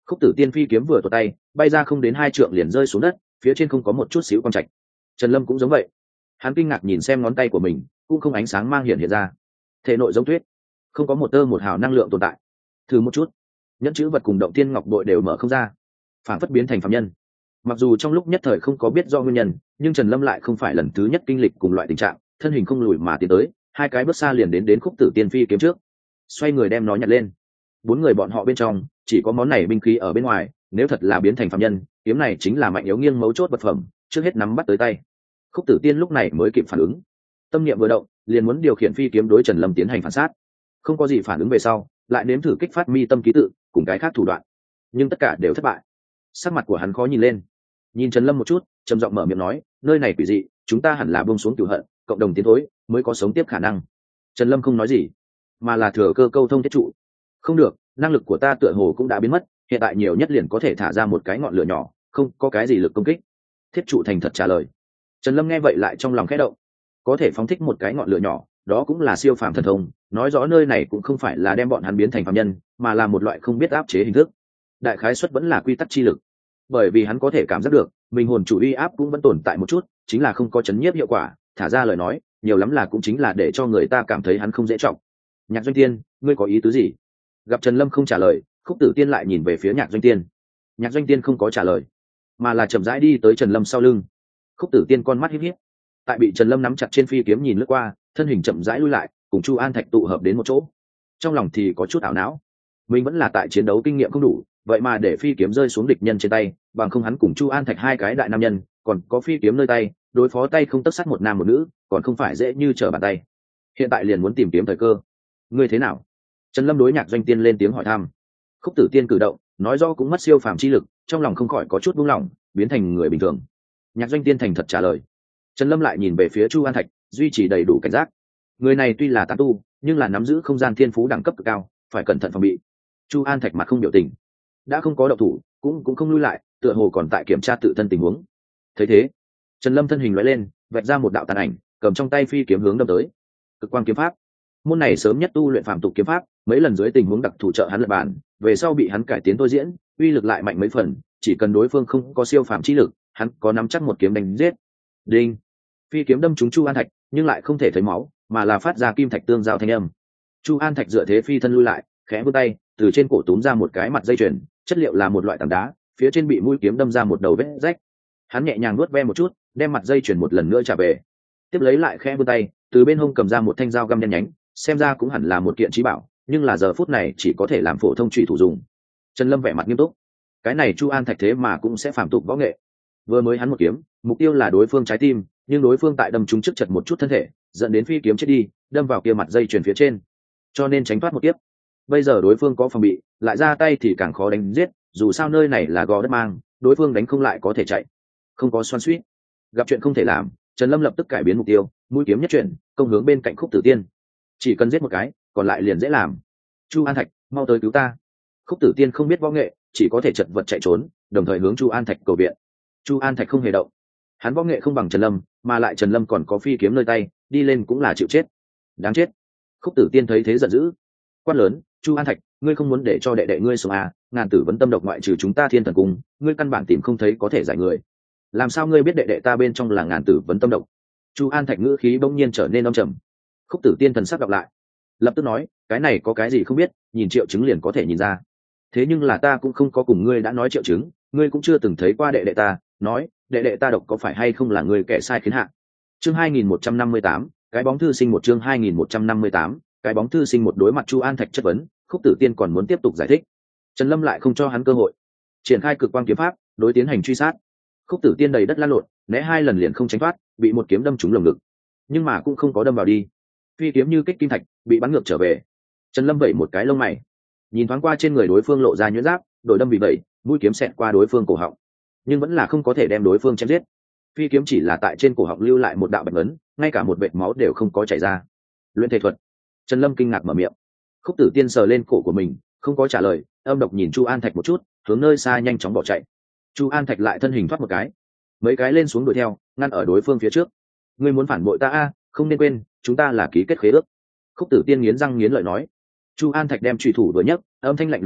Khúc Tử Tiên phi kiếm vừa tuột tay, bay ra không đến 2 trượng liền rơi xuống đất, phía trên không có một chút xíu quang trạch. Trần Lâm cũng giống vậy, hắn kinh ngạc nhìn xem ngón tay của mình, cũng không ánh sáng mang hiện ra. Thể nội giống tuyết, không có một tơ một hào năng lượng tồn tại. Thử một chút, nhẫn chữ vật cùng động tiên ngọc bội đều mở không ra, phản phất biến thành phàm nhân. Mặc dù trong lúc nhất thời không có biết do nguyên nhân, nhưng Trần Lâm lại không phải lần thứ nhất kinh lịch cùng loại tình trạng, thân hình không lùi mà tiến tới, 2 cái bước xa liền đến Khúc Tử Tiên phi kiếm trước, xoay người đem nó nhặt lên. 4 người bọn họ bên trong, chỉ có món này binh khí ở bên ngoài, nếu thật là biến thành phàm nhân, kiếm này chính là mạnh yếu nghiêng mấu chốt vật phẩm, trước hết nắm bắt tới tay. Khúc Tử Tiên lúc này mới kịp phản ứng, tâm niệm vừa động, liền muốn điều khiển phi kiếm đối Trần Lâm tiến hành phản sát. Không có gì phản ứng về sau, lại nếm thử kích phát mi tâm ký tự, cùng cái khác thủ đoạn, nhưng tất cả đều thất bại. Sắc mặt của hắn khó nhìn lên, nhìn Trần Lâm một chút, trầm giọng mở miệng nói, nơi này quỷ dị, chúng ta hẳn là buông xuống cửu hận, cộng đồng tiến thối, mới có sống tiếp khả năng. Trần Lâm không nói gì, mà là thừa cơ câu thông thiết trụ. Không được, năng lực của ta tựa hồ cũng đã biến mất, hiện tại nhiều nhất liền có thể thả ra một cái ngọn lửa nhỏ, không có cái gì lực công kích. Thiết trụ thành thật trả lời. Trần Lâm nghe vậy lại trong lòng khẽ động, có thể phóng thích một cái ngọn lửa nhỏ, đó cũng là siêu phàm thần thông, nói rõ nơi này cũng không phải là đem bọn hắn biến thành phàm nhân, mà là một loại không biết áp chế hình thức. Đại khái suất vẫn là quy tắc chi lực, bởi vì hắn có thể cảm giác được mình hồn chủ uy áp cũng vẫn tồn tại một chút, chính là không có chấn nhiếp hiệu quả, thả ra lời nói nhiều lắm là cũng chính là để cho người ta cảm thấy hắn không dễ trọng. Nhạc Doanh Tiên, ngươi có ý tứ gì? Gặp Trần Lâm không trả lời, Khúc Tử Tiên lại nhìn về phía Nhạc Doanh Tiên. Nhạc Doanh Tiên không có trả lời, mà là chậm rãi đi tới Trần Lâm sau lưng. Khúc Tử Tiên con mắt híp híp, tại bị Trần Lâm nắm chặt trên phi kiếm nhìn lướt qua, thân hình chậm rãi lui lại, cùng Chu An Thạch tụ hợp đến một chỗ. Trong lòng thì có chút ảo não, mình vẫn là tại chiến đấu kinh nghiệm không đủ, vậy mà để phi kiếm rơi xuống địch nhân trên tay, bằng không hắn cùng Chu An Thạch 2 cái đại nam nhân, còn có phi kiếm nơi tay, đối phó tay không tấc sắt một nam một nữ, còn không phải dễ như trở bàn tay. Hiện tại liền muốn tìm kiếm thời cơ. Ngươi thế nào? Trần Lâm đối Nhạc Doanh Tiên lên tiếng hỏi thăm. Khúc Tử Tiên cử động, nói rõ cũng mất siêu phàm chi lực, trong lòng không khỏi có chút buông lỏng, biến thành người bình thường. Nhạc Doanh Tiên thành thật trả lời. Trần Lâm lại nhìn về phía Chu An Thạch, duy trì đầy đủ cảnh giác. Người này tuy là tán tu, nhưng là nắm giữ không gian thiên phú đẳng cấp cực cao, phải cẩn thận phòng bị. Chu An Thạch mặt không biểu tình, đã không có động thủ, cũng không lui lại, tựa hồ còn tại kiểm tra tự thân tình huống. Thấy thế, Trần Lâm thân hình lóe lên, vạch ra một đạo tàn ảnh, cầm trong tay phi kiếm hướng đâm tới. Cực quang kiếm pháp, môn này sớm nhất tu luyện phàm tục kiếm pháp, mấy lần dưới tình huống đặc thù trợ hắn lật bản, về sau bị hắn cải tiến tôi diễn, uy lực lại mạnh mấy phần, chỉ cần đối phương không có siêu phàm chi lực, hắn có nắm chắc một kiếm đánh giết. Đinh, phi kiếm đâm trúng Chu An Thạch, nhưng lại không thể thấy máu, mà là phát ra kim thạch tương giao thanh âm. Chu An Thạch dựa thế phi thân lui lại, khẽ vươn tay, từ trên cổ túm ra một cái mặt dây chuyền, chất liệu là một loại tảng đá, phía trên bị mũi kiếm đâm ra một đầu vết rách. Hắn nhẹ nhàng nuốt ve một chút, đem mặt dây chuyền một lần nữa trả về, tiếp lấy lại khẽ vươn tay, từ bên hông cầm ra một thanh dao găm đen nhánh, xem ra cũng hẳn là một kiện trí bảo, nhưng là giờ phút này chỉ có thể làm phổ thông chủy thủ dùng. Trần Lâm vẻ mặt nghiêm túc, cái này Chu An Thạch thế mà cũng sẽ phàm tục võ nghệ. Vừa mới hắn một kiếm, mục tiêu là đối phương trái tim, nhưng đối phương tại đâm trúng trước chật một chút thân thể, dẫn đến phi kiếm chết đi, đâm vào kia mặt dây chuyền phía trên, cho nên tránh thoát một kiếp. Bây giờ đối phương có phòng bị, lại ra tay thì càng khó đánh giết, dù sao nơi này là gò đất mang, đối phương đánh không lại có thể chạy, không có xoắn xuýt. Gặp chuyện không thể làm, Trần Lâm lập tức cải biến mục tiêu, mũi kiếm nhất chuyển, công hướng bên cạnh Khúc Tử Tiên. Chỉ cần giết một cái, còn lại liền dễ làm. Chu An Thạch, mau tới cứu ta. Khúc Tử Tiên không biết võ nghệ, chỉ có thể chật vật chạy trốn, đồng thời hướng Chu An Thạch cầu viện. Chu An Thạch không hề động, hắn võ nghệ không bằng Trần Lâm, mà lại Trần Lâm còn có phi kiếm nơi tay, đi lên cũng là chịu chết. Đáng chết. Khúc Tử Tiên thấy thế giận dữ, quát lớn, Chu An Thạch, ngươi không muốn để cho đệ đệ ngươi sống à? Ngàn tử vấn tâm độc ngoại trừ chúng ta Thiên Thần Cung, ngươi căn bản tìm không thấy có thể giải người. Làm sao ngươi biết đệ đệ ta bên trong là ngàn tử vấn tâm độc? Chu An Thạch ngữ khí bỗng nhiên trở nên âm trầm. Khúc Tử Tiên thần sắc đọc lại, lập tức nói, cái này có cái gì không biết, nhìn triệu chứng liền có thể nhìn ra. Thế nhưng là ta cũng không có cùng ngươi đã nói triệu chứng, ngươi cũng chưa từng thấy qua đệ đệ ta, nói, đệ đệ ta độc có phải hay không là ngươi kẻ sai khiến hạ. Chương 2158, cái bóng thư sinh một, chương 2158, cái bóng thư sinh một. Đối mặt Chu An Thạch chất vấn, Khúc Tử Tiên còn muốn tiếp tục giải thích, Trần Lâm lại không cho hắn cơ hội, triển khai cực quang kiếm pháp, đối tiến hành truy sát. Khúc Tử Tiên đầy đất lăn lộn, né 2 lần liền không tránh thoát, bị một kiếm đâm trúng lồng ngực, nhưng mà cũng không có đâm vào đi, phi kiếm như kích kim thạch, bị bắn ngược trở về. Trần Lâm vẩy một cái lông mày, nhìn thoáng qua trên người đối phương lộ ra nhuyễn giáp, đội đâm bị vẩy, mũi kiếm xẹt qua đối phương cổ họng, nhưng vẫn là không có thể đem đối phương chém giết. Phi kiếm chỉ là tại trên cổ họng lưu lại một đạo bạch ấn, ngay cả một vệt máu đều không có chảy ra. Luyện thể thuật. Trần Lâm kinh ngạc mở miệng. Khúc Tử Tiên sờ lên cổ của mình, không có trả lời, âm độc nhìn Chu An Thạch một chút, hướng nơi xa nhanh chóng bỏ chạy. Chu An Thạch lại thân hình thoát một cái, mấy cái lên xuống đuổi theo, ngăn ở đối phương phía trước. Ngươi muốn phản bội ta a? Không nên quên, chúng ta là ký kết khế ước. Khúc Tử Tiên nghiến răng nghiến lợi nói. Chu An Thạch đem chủy thủ vừa nhấc, âm thanh lạnh lùng nói,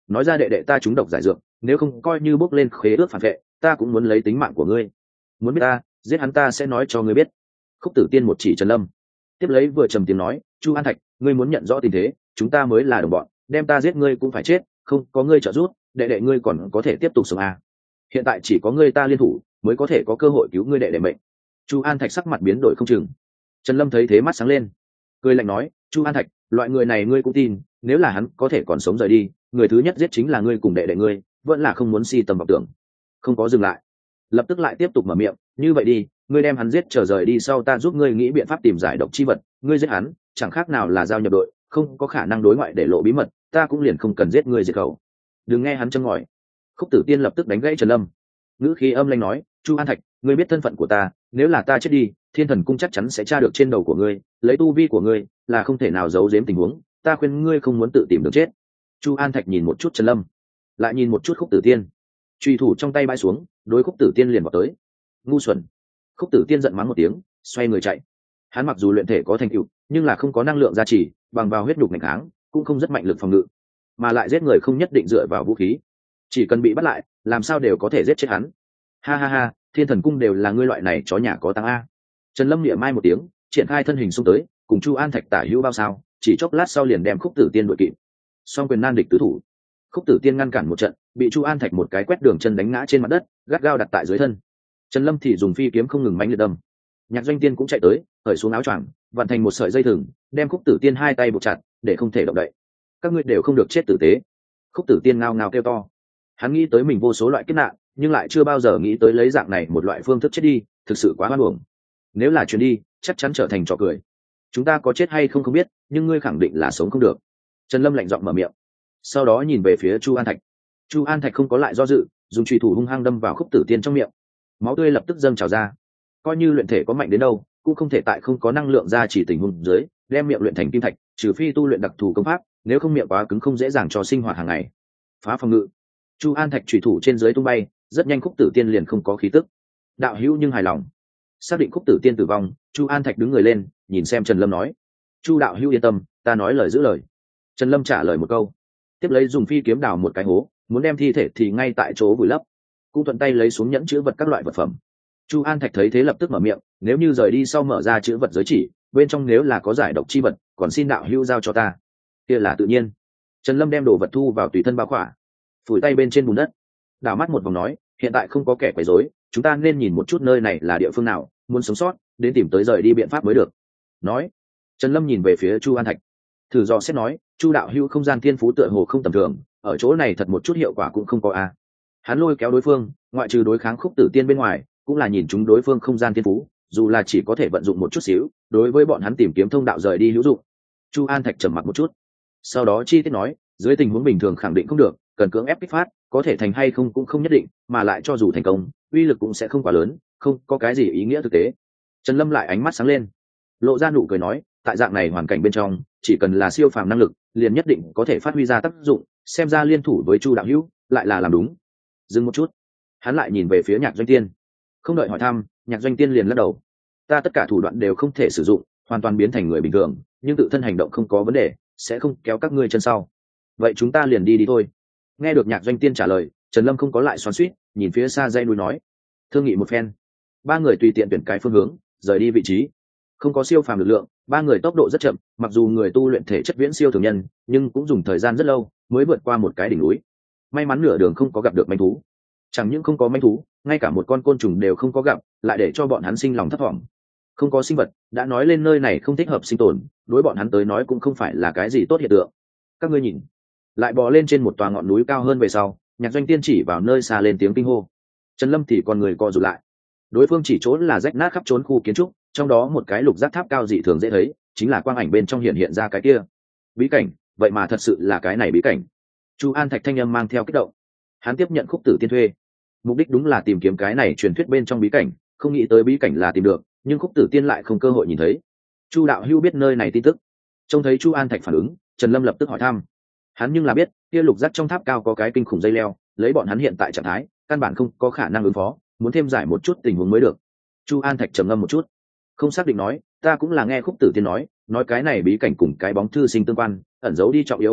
nói ra đệ đệ ta trúng độc giải dược, nếu không coi như bốc lên khế ước phản vệ, ta cũng muốn lấy tính mạng của ngươi. Muốn biết ta giết hắn, ta sẽ nói cho ngươi biết. Khúc Tử Tiên một chỉ Trần Lâm, tiếp lấy vừa trầm tiếng nói, Chu An Thạch, ngươi muốn nhận rõ tình thế, chúng ta mới là đồng bọn, đem ta giết ngươi cũng phải chết, không có ngươi trợ giúp, đệ đệ ngươi còn có thể tiếp tục sống à. Hiện tại chỉ có ngươi ta liên thủ mới có thể có cơ hội cứu ngươi đệ đệ mệnh. Chu An Thạch sắc mặt biến đổi không chừng. Trần Lâm thấy thế mắt sáng lên, cười lạnh nói, Chu An Thạch, loại người này ngươi cũng tin, nếu là hắn có thể còn sống rời đi, người thứ nhất giết chính là ngươi cùng đệ đệ ngươi, vẫn là không muốn si tầm vọng tưởng. Không có dừng lại, lập tức lại tiếp tục mở miệng, như vậy đi, ngươi đem hắn giết trở rời đi sau, ta giúp ngươi nghĩ biện pháp tìm giải độc chi vật, ngươi giết hắn chẳng khác nào là giao nhập đội, không có khả năng đối ngoại để lộ bí mật, ta cũng liền không cần giết ngươi diệt khẩu. Đừng nghe hắn châm ngòi. Khúc Tử Tiên lập tức đánh gãy Trần Lâm, ngữ khí âm lãnh nói, Chu An Thạch, ngươi biết thân phận của ta, nếu là ta chết đi, Thiên Thần Cung chắc chắn sẽ tra được trên đầu của ngươi, lấy tu vi của ngươi là không thể nào giấu giếm tình huống, ta khuyên ngươi không muốn tự tìm đường chết. Chu An Thạch nhìn một chút Trần Lâm, lại nhìn một chút Khúc Tử Tiên, truy thủ trong tay bãi xuống, đối Khúc Tử Tiên liền vào tới. Ngu xuẩn. Khúc Tử Tiên giận mắng một tiếng, xoay người chạy. Hắn mặc dù luyện thể có thành tựu, nhưng là không có năng lượng gia trì, bằng vào huyết nhục mạnh kháng, cũng không rất mạnh lực phòng ngự, mà lại giết người không nhất định dựa vào vũ khí, chỉ cần bị bắt lại, làm sao đều có thể giết chết hắn. Ha ha ha, Thiên Thần Cung đều là ngươi loại này chó nhà có tăng a. Trần Lâm niệm mai một tiếng, triển khai thân hình xung tới, cùng Chu An Thạch tả hữu bao sao, chỉ chốc lát sau liền đem Khúc Tử Tiên đuổi kịp. Song quyền nan địch tứ thủ, Khúc Tử Tiên ngăn cản một trận, bị Chu An Thạch một cái quét đường chân đánh ngã trên mặt đất, gắt gao đặt tại dưới thân. Trần Lâm thì dùng phi kiếm không ngừng mãnh liệt đâm. Nhạc Doanh Tiên cũng chạy tới, cởi xuống áo choàng, vặn thành một sợi dây thừng, đem Khúc Tử Tiên hai tay buộc chặt, để không thể động đậy. Các ngươi đều không được chết tử tế. Khúc Tử Tiên ngao ngao kêu to. Hắn nghĩ tới mình vô số loại kiếp nạn, nhưng lại chưa bao giờ nghĩ tới lấy dạng này một loại phương thức chết đi, thực sự quá hoan uổng. Nếu là chuyến đi, chắc chắn trở thành trò cười. Chúng ta có chết hay không không biết, nhưng ngươi khẳng định là sống không được. Trần Lâm lạnh giọng mở miệng, sau đó nhìn về phía Chu An Thạch. Chu An Thạch không có lại do dự, dùng chùy thủ hung hăng đâm vào Khúc Tử Tiên trong miệng. Máu tươi lập tức dâng trào ra. Coi như luyện thể có mạnh đến đâu, cũng không thể tại không có năng lượng ra chỉ tình huống dưới, đem miệng luyện thành kim thạch, trừ phi tu luyện đặc thù công pháp, nếu không miệng quá cứng không dễ dàng cho sinh hoạt hàng ngày. Phá phòng ngự. Chu An Thạch chủy thủ trên dưới tung bay, rất nhanh Khúc Tử Tiên liền không có khí tức. Đạo hữu nhưng hài lòng. Xác định Khúc Tử Tiên tử vong, Chu An Thạch đứng người lên, nhìn xem Trần Lâm nói, Chu đạo hữu yên tâm, ta nói lời giữ lời. Trần Lâm trả lời một câu, tiếp lấy dùng phi kiếm đào một cái hố, muốn đem thi thể thì ngay tại chỗ vùi lấp, cũng thuận tay lấy xuống nhẫn chứa vật các loại vật phẩm. Chu An Thạch thấy thế lập tức mở miệng, nếu như rời đi sau mở ra chứa vật giới chỉ, bên trong nếu là có giải độc chi vật, còn xin đạo hữu giao cho ta. Kia là tự nhiên. Trần Lâm đem đồ vật thu vào tùy thân bao khỏa, phủi tay bên trên bùn đất, đảo mắt một vòng nói, hiện tại không có kẻ quấy rối, chúng ta nên nhìn một chút nơi này là địa phương nào, muốn sống sót đến tìm tới rời đi biện pháp mới được. Nói, Trần Lâm nhìn về phía Chu An Thạch, thử dò xét nói, Chu đạo hữu không gian thiên phú tựa hồ không tầm thường, ở chỗ này thật một chút hiệu quả cũng không có a. Hắn lôi kéo đối phương, ngoại trừ đối kháng Khúc Tử Tiên bên ngoài, cũng là nhìn chúng đối phương không gian thiên phú, dù là chỉ có thể vận dụng một chút xíu, đối với bọn hắn tìm kiếm thông đạo rời đi hữu dụng. Chu An Thạch trầm mặc một chút, sau đó chi tiết nói, dưới tình huống bình thường khẳng định không được, cần cưỡng ép kích phát, có thể thành hay không cũng không nhất định, mà lại cho dù thành công, uy lực cũng sẽ không quá lớn, không có cái gì ý nghĩa thực tế. Trần Lâm lại ánh mắt sáng lên, lộ ra nụ cười nói, tại dạng này hoàn cảnh bên trong, chỉ cần là siêu phàm năng lực, liền nhất định có thể phát huy ra tác dụng, xem ra liên thủ với Chu đạo hữu, lại là làm đúng. Dừng một chút, hắn lại nhìn về phía Nhạc Doanh Tiên, không đợi hỏi thăm, Nhạc Doanh Tiên liền lắc đầu, ta tất cả thủ đoạn đều không thể sử dụng, hoàn toàn biến thành người bình thường, nhưng tự thân hành động không có vấn đề, sẽ không kéo các ngươi chân sau. Vậy chúng ta liền đi thôi. Nghe được Nhạc Doanh Tiên trả lời, Trần Lâm không có lại xoắn xuýt, nhìn phía xa dãy núi nói, thương nghị một phen, ba người tùy tiện tuyển cái phương hướng, rời đi vị trí. Không có siêu phàm lực lượng, ba người tốc độ rất chậm, mặc dù người tu luyện thể chất viễn siêu thường nhân, nhưng cũng dùng thời gian rất lâu mới vượt qua một cái đỉnh núi. May mắn nửa đường không có gặp được manh thú, chẳng những không có manh thú, ngay cả một con côn trùng đều không có gặp, lại để cho bọn hắn sinh lòng thất vọng. Không có sinh vật, đã nói lên nơi này không thích hợp sinh tồn, đối bọn hắn tới nói cũng không phải là cái gì tốt hiện tượng. Các ngươi nhìn, lại bò lên trên một tòa ngọn núi cao hơn về sau, Nhạc Doanh Tiên chỉ vào nơi xa lên tiếng kinh hô. Trần Lâm thì còn người co rụt lại, đối phương chỉ trốn là rách nát khắp trốn khu kiến trúc, trong đó một cái lục giác tháp cao dị thường dễ thấy, chính là quang ảnh bên trong hiện ra cái kia bí cảnh. Vậy mà thật sự là cái này bí cảnh. Chu An Thạch thanh âm mang theo kích động, hắn tiếp nhận Khúc Tử Tiên thuê, mục đích đúng là tìm kiếm cái này truyền thuyết bên trong bí cảnh, không nghĩ tới bí cảnh là tìm được, nhưng Khúc Tử Tiên lại không cơ hội nhìn thấy. Chu đạo hữu biết nơi này tin tức? Trông thấy Chu An Thạch phản ứng, Trần Lâm lập tức hỏi thăm. Hắn nhưng là biết, kia lục giác trong tháp cao có cái kinh khủng dây leo, lấy bọn hắn hiện tại trạng thái, căn bản không có khả năng ứng phó, muốn thêm giải một chút tình huống mới được. Chu An Thạch trầm ngâm một chút, không xác định nói, ta cũng là nghe Khúc Tử Tiên nói cái này bí cảnh cùng cái bóng thư sinh tương quan, ẩn giấu đi trọng yếu bí mật,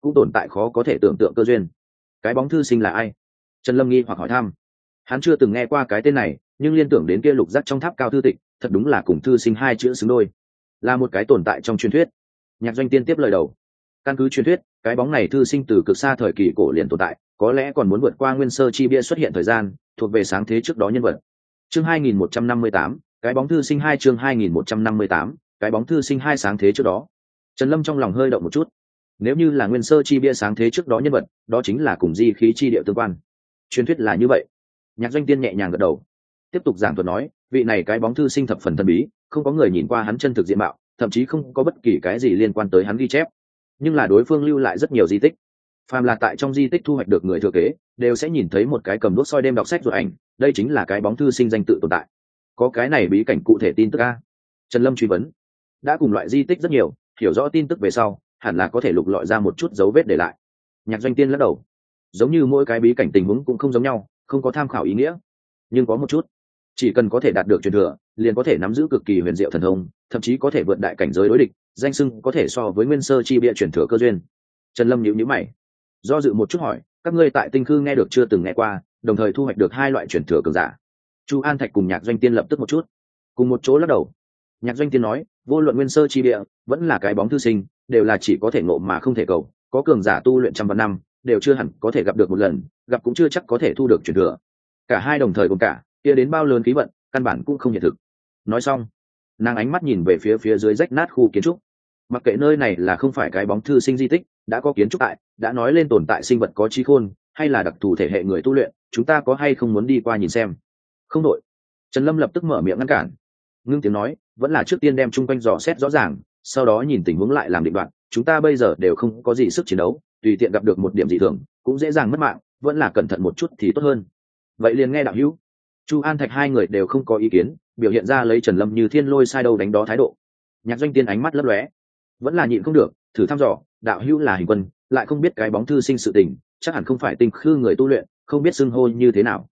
cũng tồn tại khó có thể tưởng tượng cơ duyên. Cái bóng thư sinh là ai? Trần Lâm nghi hoặc hỏi thăm. Hắn chưa từng nghe qua cái tên này, nhưng liên tưởng đến kia lục giác trong tháp cao thư tịch, thật đúng là cùng thư sinh hai chữ xứng đôi, là một cái tồn tại trong truyền thuyết. Nhạc Doanh Tiên tiếp lời đầu. Căn cứ truyền thuyết, cái bóng này thư sinh từ cực xa thời kỳ cổ liền tồn tại, có lẽ còn muốn vượt qua nguyên sơ chi bia xuất hiện thời gian, thuộc về sáng thế trước đó nhân vật. Chương 2158, cái bóng thư sinh 2 chương 2158, cái bóng thư sinh 2 sáng thế trước đó. Trần Lâm trong lòng hơi động một chút. Nếu như là nguyên sơ chi bia sáng thế trước đó nhân vật, đó chính là cùng di khí chi địa tương quan. Truyền thuyết là như vậy. Nhạc Doanh Tiên nhẹ nhàng gật đầu, tiếp tục giảng thuật nói, vị này cái bóng thư sinh thập phần thần bí, không có người nhìn qua hắn chân thực diện mạo, thậm chí không có bất kỳ cái gì liên quan tới hắn ghi chép, nhưng là đối phương lưu lại rất nhiều di tích. Phàm là tại trong di tích thu hoạch được người thừa kế, đều sẽ nhìn thấy một cái cầm đuốc soi đêm đọc sách rồi ảnh, đây chính là cái bóng thư sinh danh tự tồn tại. Có cái này bí cảnh cụ thể tin tức a? Trần Lâm truy vấn. Đã cùng loại di tích rất nhiều, hiểu rõ tin tức về sau, hẳn là có thể lục lọi ra một chút dấu vết để lại. Nhạc Doanh Tiên lắc đầu. Giống như mỗi cái bí cảnh tình huống cũng không giống nhau, không có tham khảo ý nghĩa, nhưng có một chút, chỉ cần có thể đạt được truyền thừa, liền có thể nắm giữ cực kỳ huyền diệu thần thông, thậm chí có thể vượt đại cảnh giới đối địch, danh xưng có thể so với nguyên sơ chi bia truyền thừa cơ duyên. Trần Lâm nhíu nhíu mày, do dự một chút hỏi, các ngươi tại Tinh Khư nghe được chưa từng nghe qua, đồng thời thu hoạch được hai loại truyền thừa cường giả? Chu An Thạch cùng Nhạc Doanh Tiên lập tức một chút, cùng một chỗ lắc đầu. Nhạc Doanh Tiên nói, vô luận nguyên sơ chi bia vẫn là cái bóng thư sinh, đều là chỉ có thể ngộ mà không thể cầu, có cường giả tu luyện trăm vạn năm, đều chưa hẳn có thể gặp được một lần, gặp cũng chưa chắc có thể thu được truyền thừa. Cả hai đồng thời cùng cả, kia đến bao lớn khí vận, căn bản cũng không hiện thực. Nói xong, nàng ánh mắt nhìn về phía dưới rách nát khu kiến trúc. Mặc kệ nơi này là không phải cái bóng thư sinh di tích, đã có kiến trúc tại, đã nói lên tồn tại sinh vật có trí khôn, hay là đặc thù thể hệ người tu luyện, chúng ta có hay không muốn đi qua nhìn xem? Không đội. Trần Lâm lập tức mở miệng ngăn cản. Ngưng tiếng nói, vẫn là trước tiên đem chung quanh dò xét rõ ràng, sau đó nhìn tình huống lại làm định đoạn. Chúng ta bây giờ đều không có gì sức chiến đấu, tùy tiện gặp được một điểm dị thường, cũng dễ dàng mất mạng, vẫn là cẩn thận một chút thì tốt hơn. Vậy liền nghe đạo hữu. Chu An Thạch hai người đều không có ý kiến, biểu hiện ra lấy Trần Lâm như thiên lôi sai đâu đánh đó thái độ. Nhạc Doanh Tiên ánh mắt lấp lóe, vẫn là nhịn không được, thử thăm dò, đạo hữu là hình quân, lại không biết cái bóng thư sinh sự tình, chắc hẳn không phải Tinh Khư người tu luyện, không biết xưng hô như thế nào.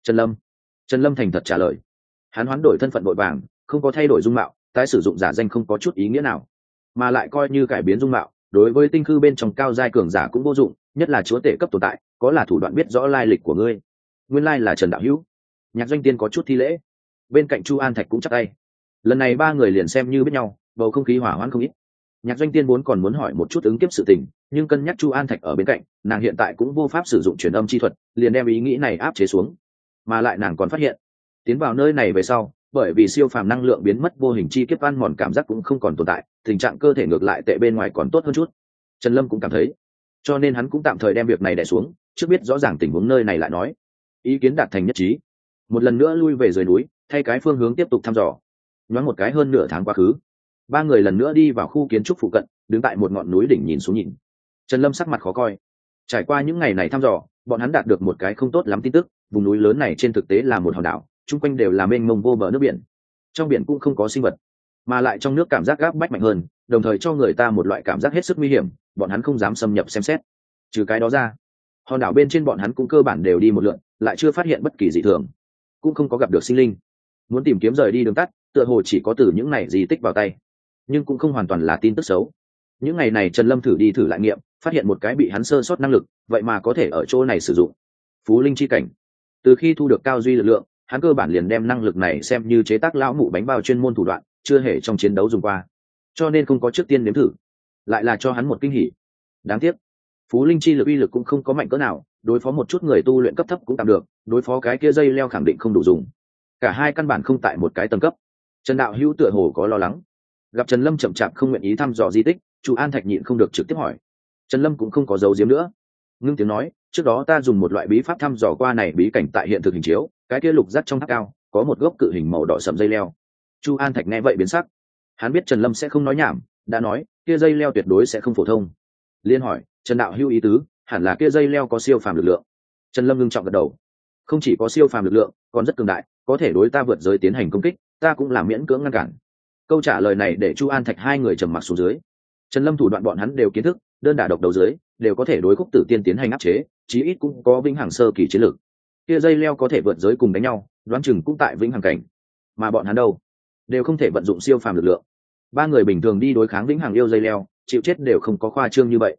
Trần Lâm thành thật trả lời. Hắn hoán đổi thân phận vội vàng, không có thay đổi dung mạo, tái sử dụng giả danh không có chút ý nghĩa nào, mà lại coi như cải biến dung mạo, đối với Tinh Khư bên trong cao giai cường giả cũng vô dụng, nhất là chúa tể cấp tồn tại, có là thủ đoạn biết rõ lai lịch của ngươi. Nguyên lai là Trần đạo hữu. Nhạc Doanh Tiên có chút thi lễ, bên cạnh Chu An Thạch cũng chắc tay. Lần này ba người liền xem như biết nhau, bầu không khí hỏa hoãn không ít. Nhạc Doanh Tiên vốn còn muốn hỏi một chút ứng kiếp sự tình, nhưng cân nhắc Chu An Thạch ở bên cạnh, nàng hiện tại cũng vô pháp sử dụng truyền âm chi thuật, liền đem ý nghĩ này áp chế xuống. Mà lại nàng còn phát hiện, tiến vào nơi này về sau, bởi vì siêu phàm năng lượng biến mất, vô hình chi kiếp ăn mòn cảm giác cũng không còn tồn tại, tình trạng cơ thể ngược lại tệ bên ngoài còn tốt hơn chút. Trần Lâm cũng cảm thấy, cho nên hắn cũng tạm thời đem việc này đè xuống, trước biết rõ ràng tình huống nơi này lại nói. Ý kiến đạt thành nhất trí, một lần nữa lui về dưới núi, thay cái phương hướng tiếp tục thăm dò. Nhoáng một cái hơn nửa tháng quá khứ, ba người lần nữa đi vào khu kiến trúc phụ cận, đứng tại một ngọn núi đỉnh nhìn xuống nhìn. Trần Lâm sắc mặt khó coi. Trải qua những ngày này thăm dò, bọn hắn đạt được một cái không tốt lắm tin tức, vùng núi lớn này trên thực tế là một hòn đảo, chung quanh đều là mênh mông vô bờ nước biển. Trong biển cũng không có sinh vật, mà lại trong nước cảm giác gáp bách mạnh hơn, đồng thời cho người ta một loại cảm giác hết sức nguy hiểm, bọn hắn không dám xâm nhập xem xét. Trừ cái đó ra, hòn đảo bên trên bọn hắn cũng cơ bản đều đi một lượt, lại chưa phát hiện bất kỳ dị thường, cũng không có gặp được sinh linh. Muốn tìm kiếm rời đi đường tắt, tựa hồ chỉ có từ những này di tích vào tay, nhưng cũng không hoàn toàn là tin tức xấu. Những ngày này Trần Lâm thử đi thử lại nghiệm, phát hiện một cái bị hắn sơ sót năng lực, vậy mà có thể ở chỗ này sử dụng phú linh chi cảnh. Từ khi thu được cao duy lực lượng, hắn cơ bản liền đem năng lực này xem như chế tác lão mụ bánh bao chuyên môn thủ đoạn, chưa hề trong chiến đấu dùng qua, cho nên không có trước tiên nếm thử, lại là cho hắn một kinh hỉ. Đáng tiếc, phú linh chi lực uy lực cũng không có mạnh cỡ nào, đối phó một chút người tu luyện cấp thấp cũng tạm được, đối phó cái kia dây leo khẳng định không đủ dùng. Cả hai căn bản không tại một cái tầng cấp. Trần đạo hữu tựa hồ có lo lắng. Gặp Trần Lâm chậm chạp không nguyện ý thăm dò di tích, Chu An Thạch nhịn không được trực tiếp hỏi. Trần Lâm cũng không có giấu giếm nữa, ngưng tiếng nói, trước đó ta dùng một loại bí pháp thăm dò qua này bí cảnh tại hiện thực hình chiếu, cái kia lục giác trong tháp cao có một gốc cự hình màu đỏ sậm dây leo. Chu An Thạch nghe vậy biến sắc, hắn biết Trần Lâm sẽ không nói nhảm, đã nói kia dây leo tuyệt đối sẽ không phổ thông. Liên hỏi, Trần đạo hữu ý tứ, hẳn là kia dây leo có siêu phàm lực lượng. Trần Lâm ngưng trọng gật đầu, không chỉ có siêu phàm lực lượng, còn rất cường đại, có thể đối ta vượt giới tiến hành công kích, ta cũng làm miễn cưỡng ngăn cản. Câu trả lời này để Chu An Thạch hai người trầm mặc xuống dưới. Trần Lâm thủ đoạn bọn hắn đều kiến thức, đơn đả độc đấu dưới đều có thể đối khúc tử tiên tiến hành áp chế, chí ít cũng có vĩnh hằng sơ kỳ chiến lược. Kia dây leo có thể vượt giới cùng đánh nhau, đoán chừng cũng tại vĩnh hằng cảnh, mà bọn hắn đâu, đều không thể vận dụng siêu phàm lực lượng. Ba người bình thường đi đối kháng vĩnh hằng yêu dây leo, chịu chết đều không có khoa trương như vậy.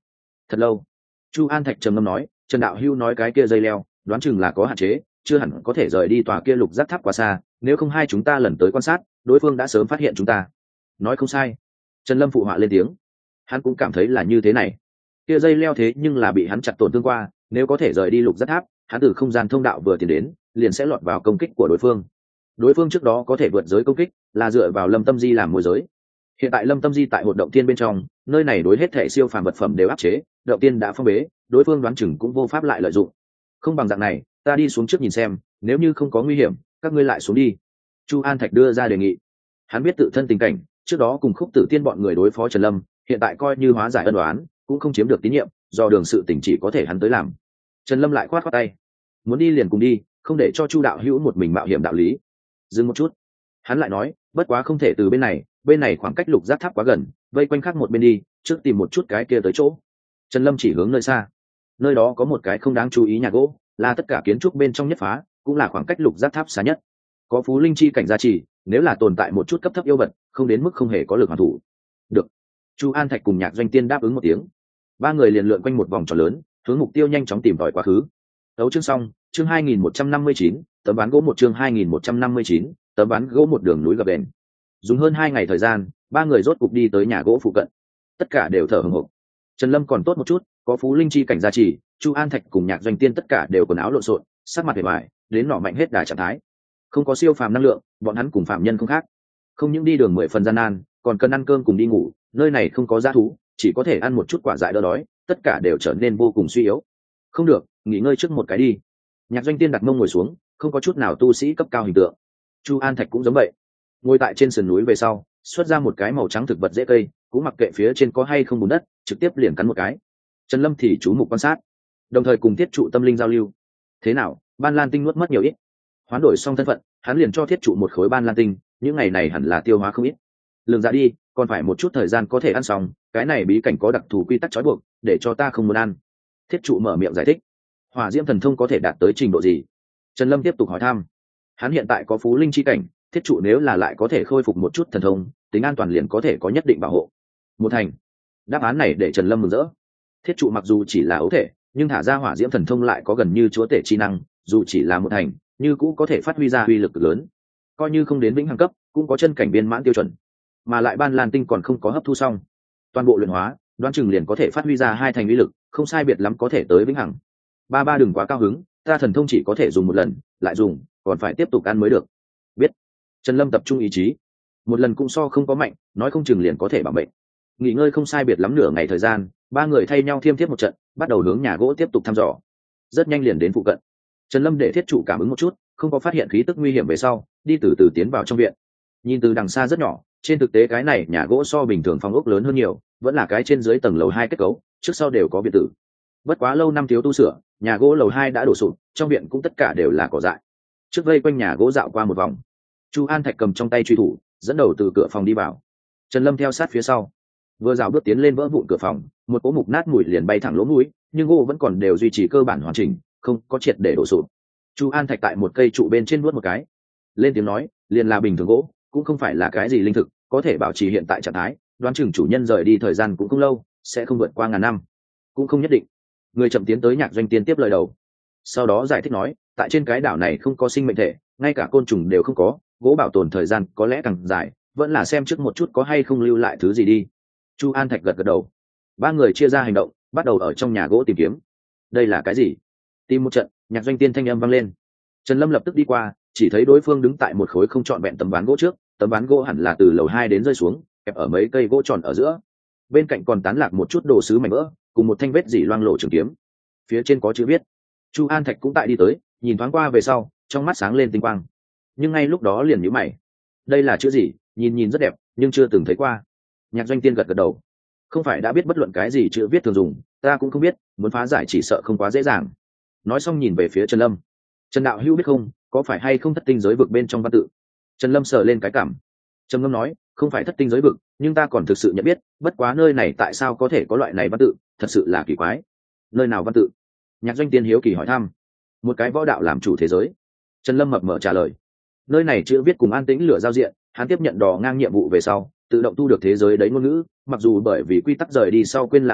Thật lâu. Chu An Thạch trầm ngâm nói, Trần đạo hữu nói cái kia dây leo đoán chừng là có hạn chế, chưa hẳn có thể rời đi tòa kia lục giác tháp quá xa, nếu không hai chúng ta lần tới quan sát đối phương đã sớm phát hiện chúng ta. Nói không sai. Trần Lâm phụ họa lên tiếng. Hắn cũng cảm thấy là như thế này. Kia dây leo thế nhưng là bị hắn chặt tổn thương qua, nếu có thể rời đi lục giác tháp, hắn từ không gian thông đạo vừa tiến đến liền sẽ lọt vào công kích của đối phương. Đối phương trước đó có thể vượt giới công kích là dựa vào Lâm Tâm Di làm môi giới. Hiện tại Lâm Tâm Di tại hoạt động tiên bên trong, nơi này đối hết thể siêu phàm vật phẩm đều áp chế, động tiên đã phong bế, đối phương đoán chừng cũng vô pháp lại lợi dụng. Không bằng dạng này, ta đi xuống trước nhìn xem, nếu như không có nguy hiểm, các ngươi lại xuống đi. Chu An Thạch đưa ra đề nghị. Hắn biết tự thân tình cảnh, trước đó cùng Khúc Tử Tiên bọn người đối phó Trần Lâm, hiện tại coi như hóa giải ân oán, cũng không chiếm được tín nhiệm, do đường sự tình chỉ có thể hắn tới làm. Trần Lâm lại khoát khoát tay, muốn đi liền cùng đi, không để cho Chu đạo hữu một mình mạo hiểm đạo lý. Dừng một chút, hắn lại nói, bất quá không thể từ bên này khoảng cách lục giác tháp quá gần, vây quanh khác một bên đi, trước tìm một chút cái kia tới chỗ. Trần Lâm chỉ hướng nơi xa, nơi đó có một cái không đáng chú ý nhà gỗ, là tất cả kiến trúc bên trong nhất phá, cũng là khoảng cách lục giác tháp xa nhất. Có phú linh chi cảnh gia trì, nếu là tồn tại một chút cấp thấp yêu vật, không đến mức không hề có lực hoàn thủ. Được. Chu An Thạch cùng Nhạc Doanh Tiên đáp ứng một tiếng. Ba người liền lượn quanh một vòng tròn lớn, hướng mục tiêu nhanh chóng tìm tòi quá khứ. Đấu chương xong, chương 2159, tấm ván gỗ một chương 2159, tấm ván gỗ một đường núi gập ghềnh. Dùng hơn 2 ngày thời gian, ba người rốt cục đi tới nhà gỗ phụ cận. Tất cả đều thở hổn hển. Trần Lâm còn tốt một chút, có phú linh chi cảnh gia trì, Chu An Thạch cùng Nhạc Doanh Tiên tất cả đều quần áo lộn xộn, sắc mặt vẻ vải, đến nọ mạnh hết đà trạng thái. Không có siêu phàm năng lượng, bọn hắn cùng phạm nhân không khác. Không những đi đường 10 phần gian nan, còn cần ăn cơm cùng đi ngủ, nơi này không có dã thú, chỉ có thể ăn một chút quả dại đỡ đói, tất cả đều trở nên vô cùng suy yếu. Không được, nghỉ ngơi trước một cái đi. Nhạc Doanh Tiên đặt mông ngồi xuống, không có chút nào tu sĩ cấp cao hình tượng. Chu An Thạch cũng giống vậy, ngồi tại trên sườn núi về sau, xuất ra một cái màu trắng thực vật dễ cây, cũng mặc kệ phía trên có hay không bùn đất, trực tiếp liền cắn một cái. Trần Lâm thì chú mục quan sát, đồng thời cùng thiết trụ tâm linh giao lưu. Thế nào, ban lan tinh nuốt mất nhiều ít? Hoán đổi xong thân phận, hắn liền cho thiết trụ một khối ban lan tinh, những ngày này hẳn là tiêu hóa không ít. Lường ra đi, còn phải một chút thời gian có thể ăn xong, cái này bí cảnh có đặc thù quy tắc trói buộc, để cho ta không muốn ăn. Thiết trụ mở miệng giải thích. Hỏa diễm thần thông có thể đạt tới trình độ gì? Trần Lâm tiếp tục hỏi thăm. Hắn hiện tại có phú linh chi cảnh, thiết trụ nếu là lại có thể khôi phục một chút thần thông, tính an toàn liền có thể có nhất định bảo hộ. Một thành. Đáp án này để Trần Lâm mừng rỡ. Thiết trụ mặc dù chỉ là ấu thể, nhưng thả ra hỏa diễm thần thông lại có gần như chúa tể chi năng, dù chỉ là một thành, như cũ có thể phát huy ra uy lực cực lớn. Coi như không đến vĩnh hằng cấp, cũng có chân cảnh viên mãn tiêu chuẩn. Mà lại ban lan tinh còn không có hấp thu xong, toàn bộ luyện hóa, đoán chừng liền có thể phát huy ra 2 thành uy lực, không sai biệt lắm có thể tới vĩnh hằng. Ba đừng quá cao hứng, ta thần thông chỉ có thể dùng một lần, lại dùng, còn phải tiếp tục ăn mới được. Biết. Trần Lâm tập trung ý chí. Một lần cũng so không có mạnh, nói không chừng liền có thể bảo mệnh. Nghỉ ngơi không sai biệt lắm nửa ngày thời gian, ba người thay nhau thiêm thiếp một trận, bắt đầu hướng nhà gỗ tiếp tục thăm dò. Rất nhanh liền đến phụ cận. Trần Lâm để thiết trụ cảm ứng một chút, không có phát hiện khí tức nguy hiểm về sau, đi từ từ tiến vào trong viện. Nhìn từ đằng xa rất nhỏ, trên thực tế cái này nhà gỗ so bình thường phòng ốc lớn hơn nhiều, vẫn là cái trên dưới tầng lầu 2 kết cấu, trước sau đều có biệt tử. Bất quá lâu năm thiếu tu sửa, nhà gỗ lầu 2 đã đổ sụp, trong viện cũng tất cả đều là cỏ dại. Trước vây quanh nhà gỗ dạo qua một vòng, Chu An Thạch cầm trong tay truy thủ, dẫn đầu từ cửa phòng đi vào. Trần Lâm theo sát phía sau, vừa dạo bước tiến lên vỡ vụn cửa phòng, một cỗ mục nát mùi liền bay thẳng lỗ mũi, nhưng gỗ vẫn còn đều duy trì cơ bản hoàn chỉnh, không có triệt để đổ sụp. Chu An Thạch tại một cây trụ bên trên nuốt một cái, lên tiếng nói, liền là bình thường gỗ, cũng không phải là cái gì linh thực, có thể bảo trì hiện tại trạng thái, đoán chừng chủ nhân rời đi thời gian cũng không lâu, sẽ không vượt qua ngàn năm, cũng không nhất định. Người chậm tiến tới Nhạc Doanh Tiên tiếp lời đầu, sau đó giải thích nói, tại trên cái đảo này không có sinh mệnh thể, ngay cả côn trùng đều không có, gỗ bảo tồn thời gian có lẽ càng dài, vẫn là xem trước một chút có hay không lưu lại thứ gì đi. Chu An Thạch gật gật đầu. Ba người chia ra hành động, bắt đầu ở trong nhà gỗ tìm kiếm. Đây là cái gì? Tìm một trận, Nhạc Doanh Tiên thanh âm vang lên. Trần Lâm lập tức đi qua, chỉ thấy đối phương đứng tại một khối không trọn vẹn tấm ván gỗ trước, tấm ván gỗ hẳn là từ lầu 2 đến rơi xuống, kẹp ở mấy cây gỗ tròn ở giữa. Bên cạnh còn tán lạc một chút đồ sứ mảnh vỡ, cùng một thanh vết dỉ loang lổ trường kiếm. Phía trên có chữ viết. Chu An Thạch cũng tại đi tới, nhìn thoáng qua về sau, trong mắt sáng lên tinh quang. Nhưng ngay lúc đó liền nhíu mày. Đây là chữ gì? Nhìn rất đẹp, nhưng chưa từng thấy qua. Nhạc Doanh Tiên gật gật đầu. Không phải đã biết bất luận cái gì chữ viết thường dùng, ta cũng không biết, muốn phá giải chỉ sợ không quá dễ dàng. Nói xong nhìn về phía Trần Lâm. Trần đạo hữu biết không, có phải hay không thất tinh giới vực bên trong văn tự? Trần Lâm sờ lên cái cảm. Trầm ngâm nói, không phải thất tinh giới vực, nhưng ta còn thực sự nhận biết, bất quá nơi này tại sao có thể có loại này văn tự, thật sự là kỳ quái. Nơi nào văn tự? Nhạc Doanh Tiên hiếu kỳ hỏi thăm. Một cái võ đạo làm chủ thế giới. Trần Lâm mập mờ trả lời. Nơi này chữ viết cùng An Tĩnh Lửa giao diện, hắn tiếp nhận đò ngang nhiệm vụ về sau, tự động thu được thế giới đấy ngôn ngữ, mặc dù bởi vì quy tắc rời đi sau quên lãng không ít,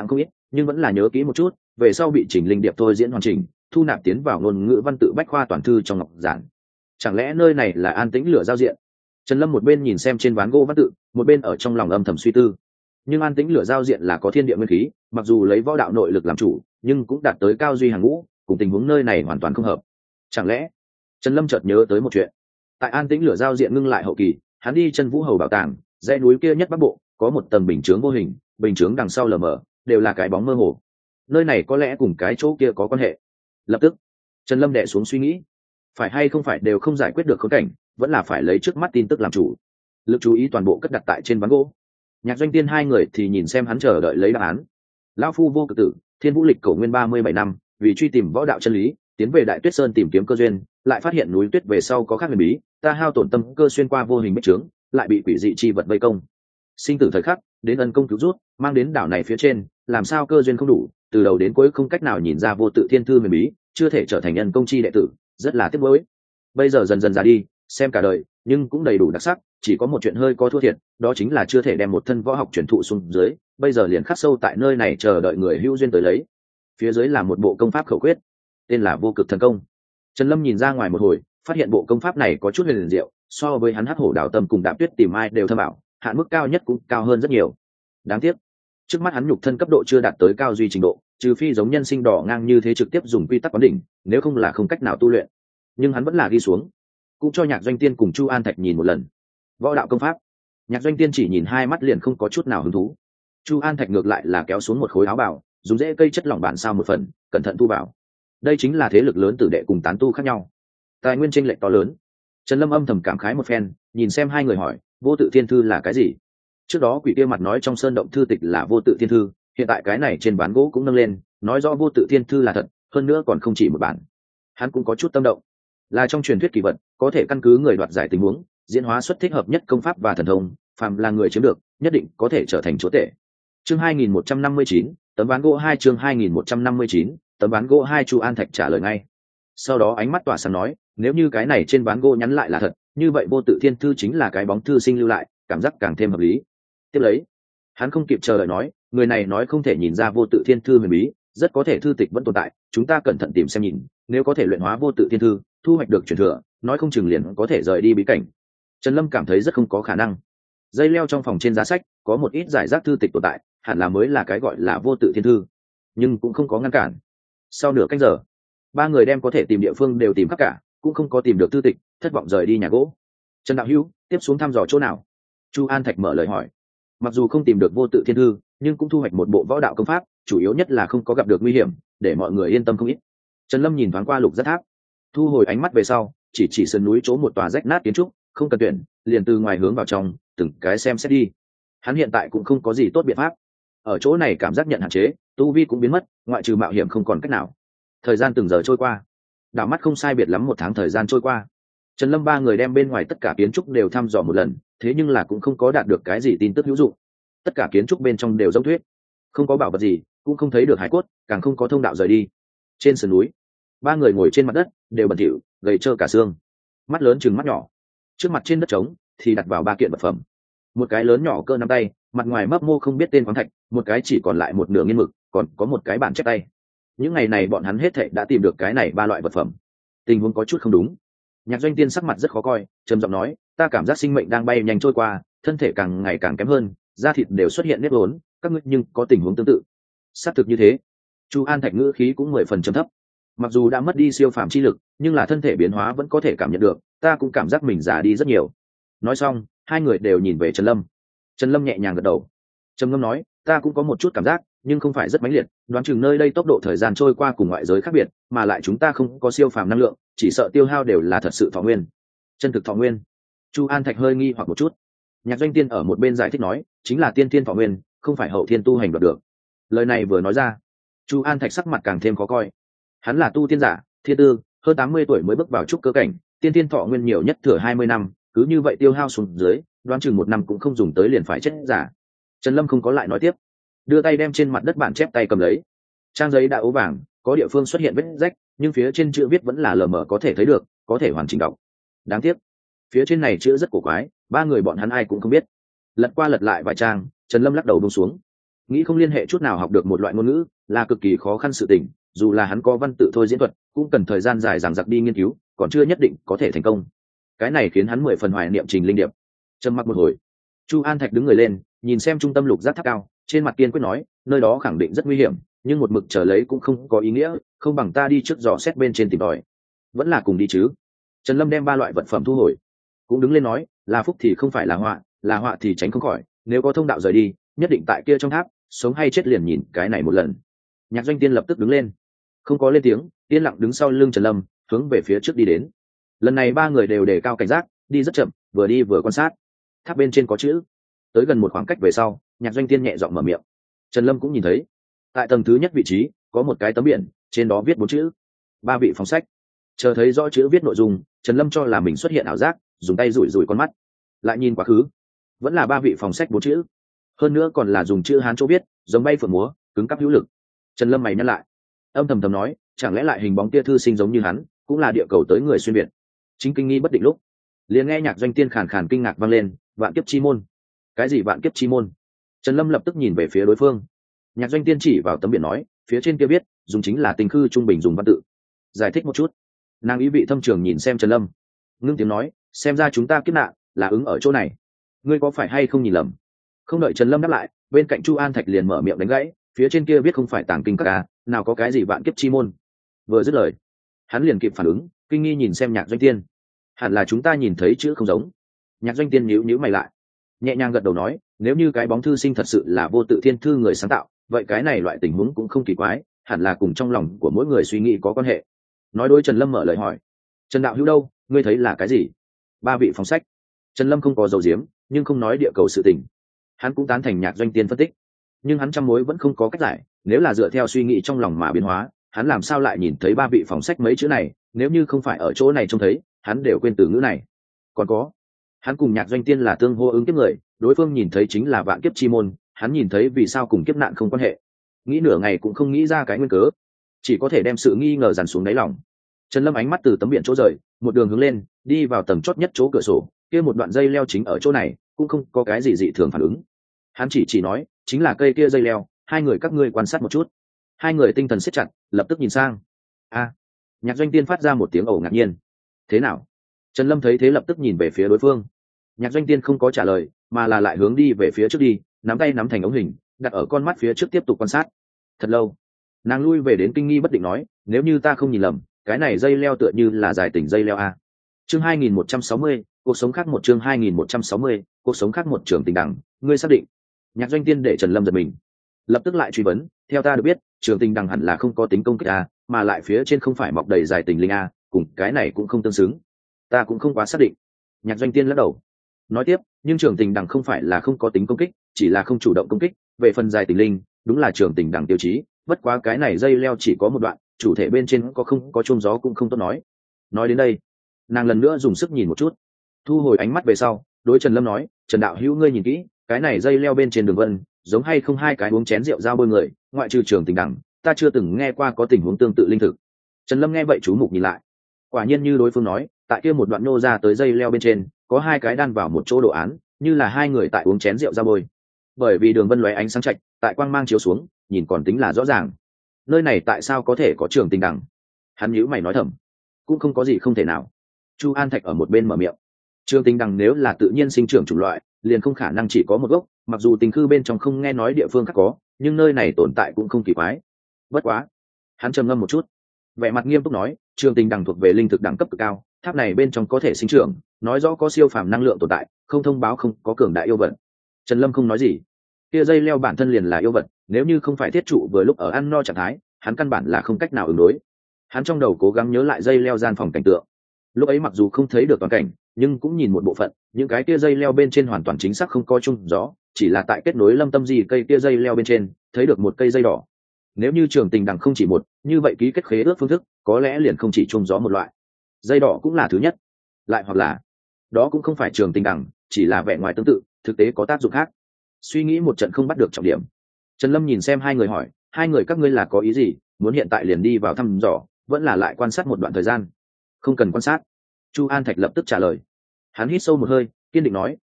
nhưng vẫn là nhớ kỹ một chút, về sau bị Trình Linh Điệp thôi diễn hoàn chỉnh, thu nạp tiến vào ngôn ngữ văn tự bách khoa toàn thư trong ngọc giản. Chẳng lẽ nơi này là An Tĩnh Lửa giao diện? Trần Lâm một bên nhìn xem trên ván gỗ văn tự, một bên ở trong lòng âm thầm suy tư. Nhưng An Tĩnh Lửa giao diện là có thiên địa nguyên khí, mặc dù lấy võ đạo nội lực làm chủ, nhưng cũng đạt tới cao duy hàng ngũ, cùng tình huống nơi này hoàn toàn không hợp. Chẳng lẽ? Trần Lâm chợt nhớ tới một chuyện. Tại An Tĩnh Lửa giao diện ngưng lại hậu kỳ, hắn đi chân Vũ Hầu bảo tàng, dãy núi kia nhất bắc bộ, có một tầng bình chướng vô hình, bình chướng đằng sau lờ mờ, đều là cái bóng mơ hồ. Nơi này có lẽ cùng cái chỗ kia có quan hệ. Lập tức, Trần Lâm đè xuống suy nghĩ, phải hay không phải đều không giải quyết được khốn cảnh, vẫn là phải lấy trước mắt tin tức làm chủ. Lực chú ý toàn bộ cất đặt tại trên ván gỗ. Nhạc Doanh Tiên hai người thì nhìn xem hắn chờ đợi lấy đáp án. Lão phu vô cực tử, Thiên Vũ lịch cổ nguyên 37 năm, vì truy tìm võ đạo chân lý, tiến về Đại Tuyết Sơn tìm kiếm cơ duyên, lại phát hiện núi tuyết về sau có khác huyền bí, ta hao tổn tâm cơ xuyên qua vô hình bích trướng, lại bị quỷ dị chi vật vây công. Sinh tử thời khắc, đến ân công cứu rút, mang đến đảo này phía trên, làm sao cơ duyên không đủ, từ đầu đến cuối không cách nào nhìn ra vô tự thiên thư huyền bí, chưa thể trở thành ân công chi đệ tử, rất là tiếc nuối. Bây giờ dần dần già đi, xem cả đời, nhưng cũng đầy đủ đặc sắc, chỉ có một chuyện hơi có thua thiệt, đó chính là chưa thể đem một thân võ học truyền thụ xuống dưới, bây giờ liền khắc sâu tại nơi này chờ đợi người hữu duyên tới lấy. Phía dưới là một bộ công pháp khẩu quyết, tên là Vô Cực Thần Công. Trần Lâm nhìn ra ngoài một hồi, phát hiện bộ công pháp này có chút huyền diệu, so với hắn Hắc Hổ Đào Tâm cùng Đạp Tuyết Tìm Ai đều thâm ảo, hạn mức cao nhất cũng cao hơn rất nhiều. Đáng tiếc, trước mắt hắn nhục thân cấp độ chưa đạt tới cao duy trình độ, trừ phi giống nhân sinh đỏ ngang như thế trực tiếp dùng quy tắc quán đỉnh, nếu không là không cách nào tu luyện. Nhưng hắn vẫn là ghi xuống, cũng cho Nhạc Doanh Tiên cùng Chu An Thạch nhìn một lần. Võ đạo công pháp, Nhạc Doanh Tiên chỉ nhìn hai mắt liền không có chút nào hứng thú. Chu An Thạch ngược lại là kéo xuống một khối áo bào, dùng rễ cây chất lỏng bản sao một phần, cẩn thận thu vào. Đây chính là thế lực lớn tử đệ cùng tán tu khác nhau, tài nguyên chênh lệch to lớn. Trần Lâm âm thầm cảm khái một phen, nhìn xem hai người hỏi, Vô Tự Thiên Thư là cái gì? Trước đó quỷ kia mặt nói trong sơn động thư tịch là Vô Tự Thiên Thư, hiện tại cái này trên ván gỗ cũng nâng lên, nói rõ Vô Tự Thiên Thư là thật, hơn nữa còn không chỉ một bản. Hắn cũng có chút tâm động, là trong truyền thuyết kỳ vật, có thể căn cứ người đoạt giải tình huống, diễn hóa xuất thích hợp nhất công pháp và thần thông, phàm là người chiếm được, nhất định có thể trở thành chúa tể. Chương 2159, tấm ván gỗ 2 chương 2159, tấm ván gỗ 2 Chu An Thạch trả lời ngay. Sau đó ánh mắt tỏa sáng nói, nếu như cái này trên ván gỗ nhắn lại là thật, như vậy Vô Tự Thiên Thư chính là cái bóng thư sinh lưu lại, cảm giác càng thêm hợp lý. Tiếp lấy, hắn không kịp chờ đợi nói, người này nói không thể nhìn ra Vô Tự Thiên Thư huyền bí, rất có thể thư tịch vẫn tồn tại, chúng ta cẩn thận tìm xem nhìn, nếu có thể luyện hóa Vô Tự Thiên Thư, thu hoạch được truyền thừa, nói không chừng liền có thể rời đi bí cảnh. Trần Lâm cảm thấy rất không có khả năng. Dây leo trong phòng trên giá sách có một ít giải rác thư tịch tồn tại, hẳn là mới là cái gọi là Vô Tự Thiên Thư, nhưng cũng không có ngăn cản. Sau nửa canh giờ, ba người đem có thể tìm địa phương đều tìm khắp cả, cũng không có tìm được thư tịch, thất vọng rời đi nhà gỗ. Trần Đạo Hữu, tiếp xuống thăm dò chỗ nào? Chu An Thạch mở lời hỏi. Mặc dù không tìm được Vô Tự Thiên Thư, nhưng cũng thu hoạch một bộ võ đạo công pháp, chủ yếu nhất là không có gặp được nguy hiểm, để mọi người yên tâm không ít. Trần Lâm nhìn thoáng qua Lục Giác Tháp, thu hồi ánh mắt về sau, chỉ sườn núi chỗ một tòa rách nát kiến trúc, không cần tuyển, liền từ ngoài hướng vào trong, từng cái xem xét đi. Hắn hiện tại cũng không có gì tốt biện pháp, ở chỗ này cảm giác nhận hạn chế, tu vi cũng biến mất, ngoại trừ mạo hiểm không còn cách nào. Thời gian từng giờ trôi qua, đảo mắt không sai biệt lắm 1 tháng thời gian trôi qua. Trần Lâm ba người đem bên ngoài tất cả kiến trúc đều thăm dò một lần, thế nhưng là cũng không có đạt được cái gì tin tức hữu dụng. Tất cả kiến trúc bên trong đều giống thuyết, không có bảo vật gì, cũng không thấy được hải cốt, càng không có thông đạo rời đi. Trên sườn núi, ba người ngồi trên mặt đất, đều bẩn thỉu, gầy trơ cả xương, mắt lớn chừng mắt nhỏ. Trước mặt trên đất trống thì đặt vào 3 kiện vật phẩm. Một cái lớn nhỏ cỡ nắm tay, mặt ngoài mấp mô không biết tên khoáng thạch, một cái chỉ còn lại một nửa nghiên mực, còn có một cái bản chép tay. Những ngày này bọn hắn hết thảy đã tìm được cái này 3 loại vật phẩm. Tình huống có chút không đúng. Nhạc Doanh Tiên sắc mặt rất khó coi, trầm giọng nói, ta cảm giác sinh mệnh đang bay nhanh trôi qua, thân thể càng ngày càng kém hơn, da thịt đều xuất hiện nếp vốn, các ngươi nhưng có tình huống tương tự. Xác thực như thế. Chu An Thạch ngữ khí cũng 10 phần trầm thấp. Mặc dù đã mất đi siêu phàm chi lực, nhưng là thân thể biến hóa vẫn có thể cảm nhận được, ta cũng cảm giác mình già đi rất nhiều. Nói xong, hai người đều nhìn về Trần Lâm. Trần Lâm nhẹ nhàng gật đầu. Trầm ngâm nói, ta cũng có một chút cảm giác, nhưng không phải rất mãnh liệt, đoán chừng nơi đây tốc độ thời gian trôi qua cùng ngoại giới khác biệt, mà lại chúng ta không có siêu phàm năng lượng, chỉ sợ tiêu hao đều là thật sự thọ nguyên. Chân thực thọ nguyên? Chu An Thạch hơi nghi hoặc một chút. Nhạc Doanh Tiên ở một bên giải thích nói, chính là tiên thiên thọ nguyên, không phải hậu thiên tu hành đoạt được. Lời này vừa nói ra, Chu An Thạch sắc mặt càng thêm khó coi. Hắn là tu tiên giả, thiên tư, hơn 80 tuổi mới bước vào trúc cơ cảnh, tiên thiên thọ nguyên nhiều nhất thừa 20 năm, cứ như vậy tiêu hao xuống dưới, đoán chừng 1 năm cũng không dùng tới liền phải chết giả. Trần Lâm không có lại nói tiếp, đưa tay đem trên mặt đất bản chép tay cầm lấy. Trang giấy đã ố vàng, có địa phương xuất hiện vết rách, nhưng phía trên chữ viết vẫn là lờ mờ có thể thấy được, có thể hoàn chỉnh đọc. Đáng tiếc, phía trên này chữ rất cổ quái, ba người bọn hắn ai cũng không biết. Lật qua lật lại vài trang, Trần Lâm lắc đầu buông xuống. nghĩ không liên hệ chút nào học được một loại ngôn ngữ là cực kỳ khó khăn sự tình, dù là hắn có văn tự thôi diễn thuật cũng cần thời gian dài dằng dặc đi nghiên cứu, còn chưa nhất định có thể thành công. Cái này khiến hắn 10 phần hoài niệm Trình Linh Điệp. Trầm mặc một hồi, Chu An Thạch đứng người lên, nhìn xem trung tâm lục giác tháp cao, trên mặt kiên quyết nói, nơi đó khẳng định rất nguy hiểm, nhưng một mực chờ lấy cũng không có ý nghĩa, không bằng ta đi trước dò xét bên trên tìm tòi. Vẫn là cùng đi chứ. Trần Lâm đem 3 loại vật phẩm thu hồi, cũng đứng lên nói, là phúc thì không phải là họa thì tránh không khỏi, nếu có thông đạo rời đi, nhất định tại kia trong tháp, sống hay chết liền nhìn cái này một lần. Nhạc Doanh Tiên lập tức đứng lên, không có lên tiếng, yên lặng đứng sau lưng Trần Lâm, hướng về phía trước đi đến. Lần này 3 người đều đề cao cảnh giác, đi rất chậm, vừa đi vừa quan sát. Tháp bên trên có chữ. Tới gần một khoảng cách về sau, Nhạc Doanh Tiên nhẹ giọng mở miệng. Trần Lâm cũng nhìn thấy, tại tầng thứ nhất vị trí có một cái tấm biển, trên đó viết 4 chữ: 3 vị phòng sách. Chờ thấy rõ chữ viết nội dung, Trần Lâm cho là mình xuất hiện ảo giác, dùng tay rủi rủi con mắt, lại nhìn quá khứ, vẫn là 3 vị phòng sách 4 chữ, hơn nữa còn là dùng chữ Hán chỗ viết, giống bay phượng múa, cứng cáp hữu lực. Trần Lâm mày nhăn lại, âm thầm thầm nói, chẳng lẽ lại hình bóng tia thư sinh giống như hắn, cũng là địa cầu tới người xuyên việt. Chính kinh nghi bất định lúc, liền nghe Nhạc Doanh Tiên khàn khàn kinh ngạc vang lên, vạn kiếp chi môn. Cái gì vạn kiếp chi môn? Trần Lâm lập tức nhìn về phía đối phương. Nhạc Doanh Tiên chỉ vào tấm biển nói, phía trên kia viết, dùng chính là tình khư trung bình dùng văn tự. Giải thích một chút. Nàng ý vị thâm trường nhìn xem Trần Lâm, ngưng tiếng nói, xem ra chúng ta kiếp nạn là ứng ở chỗ này, ngươi có phải hay không nhìn lầm? Không đợi Trần Lâm đáp lại, bên cạnh Chu An Thạch liền mở miệng đánh gãy, phía trên kia viết không phải tàng kinh các à, nào có cái gì vạn kiếp chi môn. Vừa dứt lời, hắn liền kịp phản ứng, kinh nghi nhìn xem Nhạc Doanh Tiên, hẳn là chúng ta nhìn thấy chữ không giống. Nhạc Doanh Tiên nhíu mày lại, nhẹ nhàng gật đầu nói, nếu như cái bóng thư sinh thật sự là vô tự thiên thư người sáng tạo, vậy cái này loại tình huống cũng không kỳ quái, hẳn là cùng trong lòng của mỗi người suy nghĩ có quan hệ. Nói đối Trần Lâm mở lời hỏi, Trần đạo hữu đâu, ngươi thấy là cái gì? 3 vị phòng sách. Trần Lâm không có dầu diếm, nhưng không nói địa cầu sự tình. Hắn cũng tán thành Nhạc Doanh Tiên phân tích, nhưng hắn trăm mối vẫn không có cách giải, nếu là dựa theo suy nghĩ trong lòng mà biến hóa, hắn làm sao lại nhìn thấy 3 vị phòng sách mấy chữ này, nếu như không phải ở chỗ này trông thấy, hắn đều quên từ ngữ này. Còn có, hắn cùng Nhạc Doanh Tiên là tương hô ứng kiếp người, đối phương nhìn thấy chính là vạn kiếp chi môn, hắn nhìn thấy vì sao cùng kiếp nạn không quan hệ. Nghĩ nửa ngày cũng không nghĩ ra cái nguyên cớ, chỉ có thể đem sự nghi ngờ dằn xuống đáy lòng. Trần Lâm ánh mắt từ tấm biển chỗ rời, một đường hướng lên, đi vào tầng chót nhất chỗ cửa sổ, kia một đoạn dây leo chính ở chỗ này, cũng không có cái gì dị thường phản ứng. Hắn chỉ nói, chính là cây kia dây leo, hai người các ngươi quan sát một chút. Hai người tinh thần siết chặt, lập tức nhìn sang. A! Nhạc Doanh Tiên phát ra một tiếng ồ ngạc nhiên. Thế nào? Trần Lâm thấy thế lập tức nhìn về phía đối phương. Nhạc Doanh Tiên không có trả lời, mà là lại hướng đi về phía trước đi, nắm tay nắm thành ống hình, đặt ở con mắt phía trước tiếp tục quan sát. Thật lâu, nàng lui về đến kinh nghi bất định nói, nếu như ta không nhìn lầm, cái này dây leo tựa như là dài tỉnh dây leo a. Chương 2160, cuộc sống khác một chương 2160, cuộc sống khác một trường tình đẳng, ngươi xác định? Nhạc Doanh Tiên để Trần Lâm giật mình, lập tức lại truy vấn, theo ta được biết, trường tình đẳng hẳn là không có tính công kích a, mà lại phía trên không phải mọc đầy dài tình linh a, cùng cái này cũng không tương xứng. Ta cũng không quá xác định. Nhạc Doanh Tiên lắc đầu, nói tiếp, nhưng trường tình đẳng không phải là không có tính công kích, chỉ là không chủ động công kích, về phần dài tình linh, đúng là trường tình đẳng tiêu chí, bất quá cái này dây leo chỉ có một đoạn, chủ thể bên trên có không có chuông gió cũng không tốt nói. Nói đến đây, nàng lần nữa dùng sức nhìn một chút, thu hồi ánh mắt về sau, đối Trần Lâm nói, Trần đạo hữu ngươi nhìn kỹ, cái này dây leo bên trên đường vân, giống hay không hai cái uống chén rượu giao bôi người, ngoại trừ trường tình đẳng, ta chưa từng nghe qua có tình huống tương tự linh thực. Trần Lâm nghe vậy chú mục nhìn lại, quả nhiên như đối phương nói, tại kia một đoạn nô ra tới dây leo bên trên, có hai cái đan vào một chỗ đồ án, như là hai người tại uống chén rượu giao bôi. Bởi vì đường vân lóe ánh sáng chạch, tại quang mang chiếu xuống, nhìn còn tính là rõ ràng. Nơi này tại sao có thể có trường tình đẳng? Hắn nhíu mày nói thầm, cũng không có gì không thể nào. Chu An Thạch ở một bên mở miệng, trường tình đẳng nếu là tự nhiên sinh trưởng chủng loại, liền không khả năng chỉ có một gốc, mặc dù tình khư bên trong không nghe nói địa phương khác có, nhưng nơi này tồn tại cũng không kỳ quái. Bất quá, hắn trầm ngâm một chút, vẻ mặt nghiêm túc nói, trường tình đẳng thuộc về linh thực đẳng cấp cực cao, tháp này bên trong có thể sinh trưởng, nói rõ có siêu phàm năng lượng tồn tại, không thông báo không có cường đại yêu vật. Trần Lâm không nói gì, kia dây leo bản thân liền là yêu vật, nếu như không phải thiết trụ vừa lúc ở ăn no trạng thái, hắn căn bản là không cách nào ứng đối. Hắn trong đầu cố gắng nhớ lại dây leo gian phòng cảnh tượng, lúc ấy mặc dù không thấy được toàn cảnh, nhưng cũng nhìn một bộ phận, những cái kia dây leo bên trên hoàn toàn chính xác không có chung gió, chỉ là tại kết nối lâm tâm gì cây kia dây leo bên trên thấy được một cây dây đỏ. Nếu như trường tình đẳng không chỉ một, như vậy ký kết khế ước phương thức có lẽ liền không chỉ chung gió một loại, dây đỏ cũng là thứ nhất, lại hoặc là đó cũng không phải trường tình đẳng, chỉ là vẻ ngoài tương tự, thực tế có tác dụng khác. Suy nghĩ một trận không bắt được trọng điểm, Trần Lâm nhìn xem hai người hỏi, hai người các ngươi là có ý gì, muốn hiện tại liền đi vào thăm dò, vẫn là lại quan sát một đoạn thời gian? Không cần quan sát. Chu An Thạch lập tức trả lời. Hắn hít sâu một hơi, kiên định nói,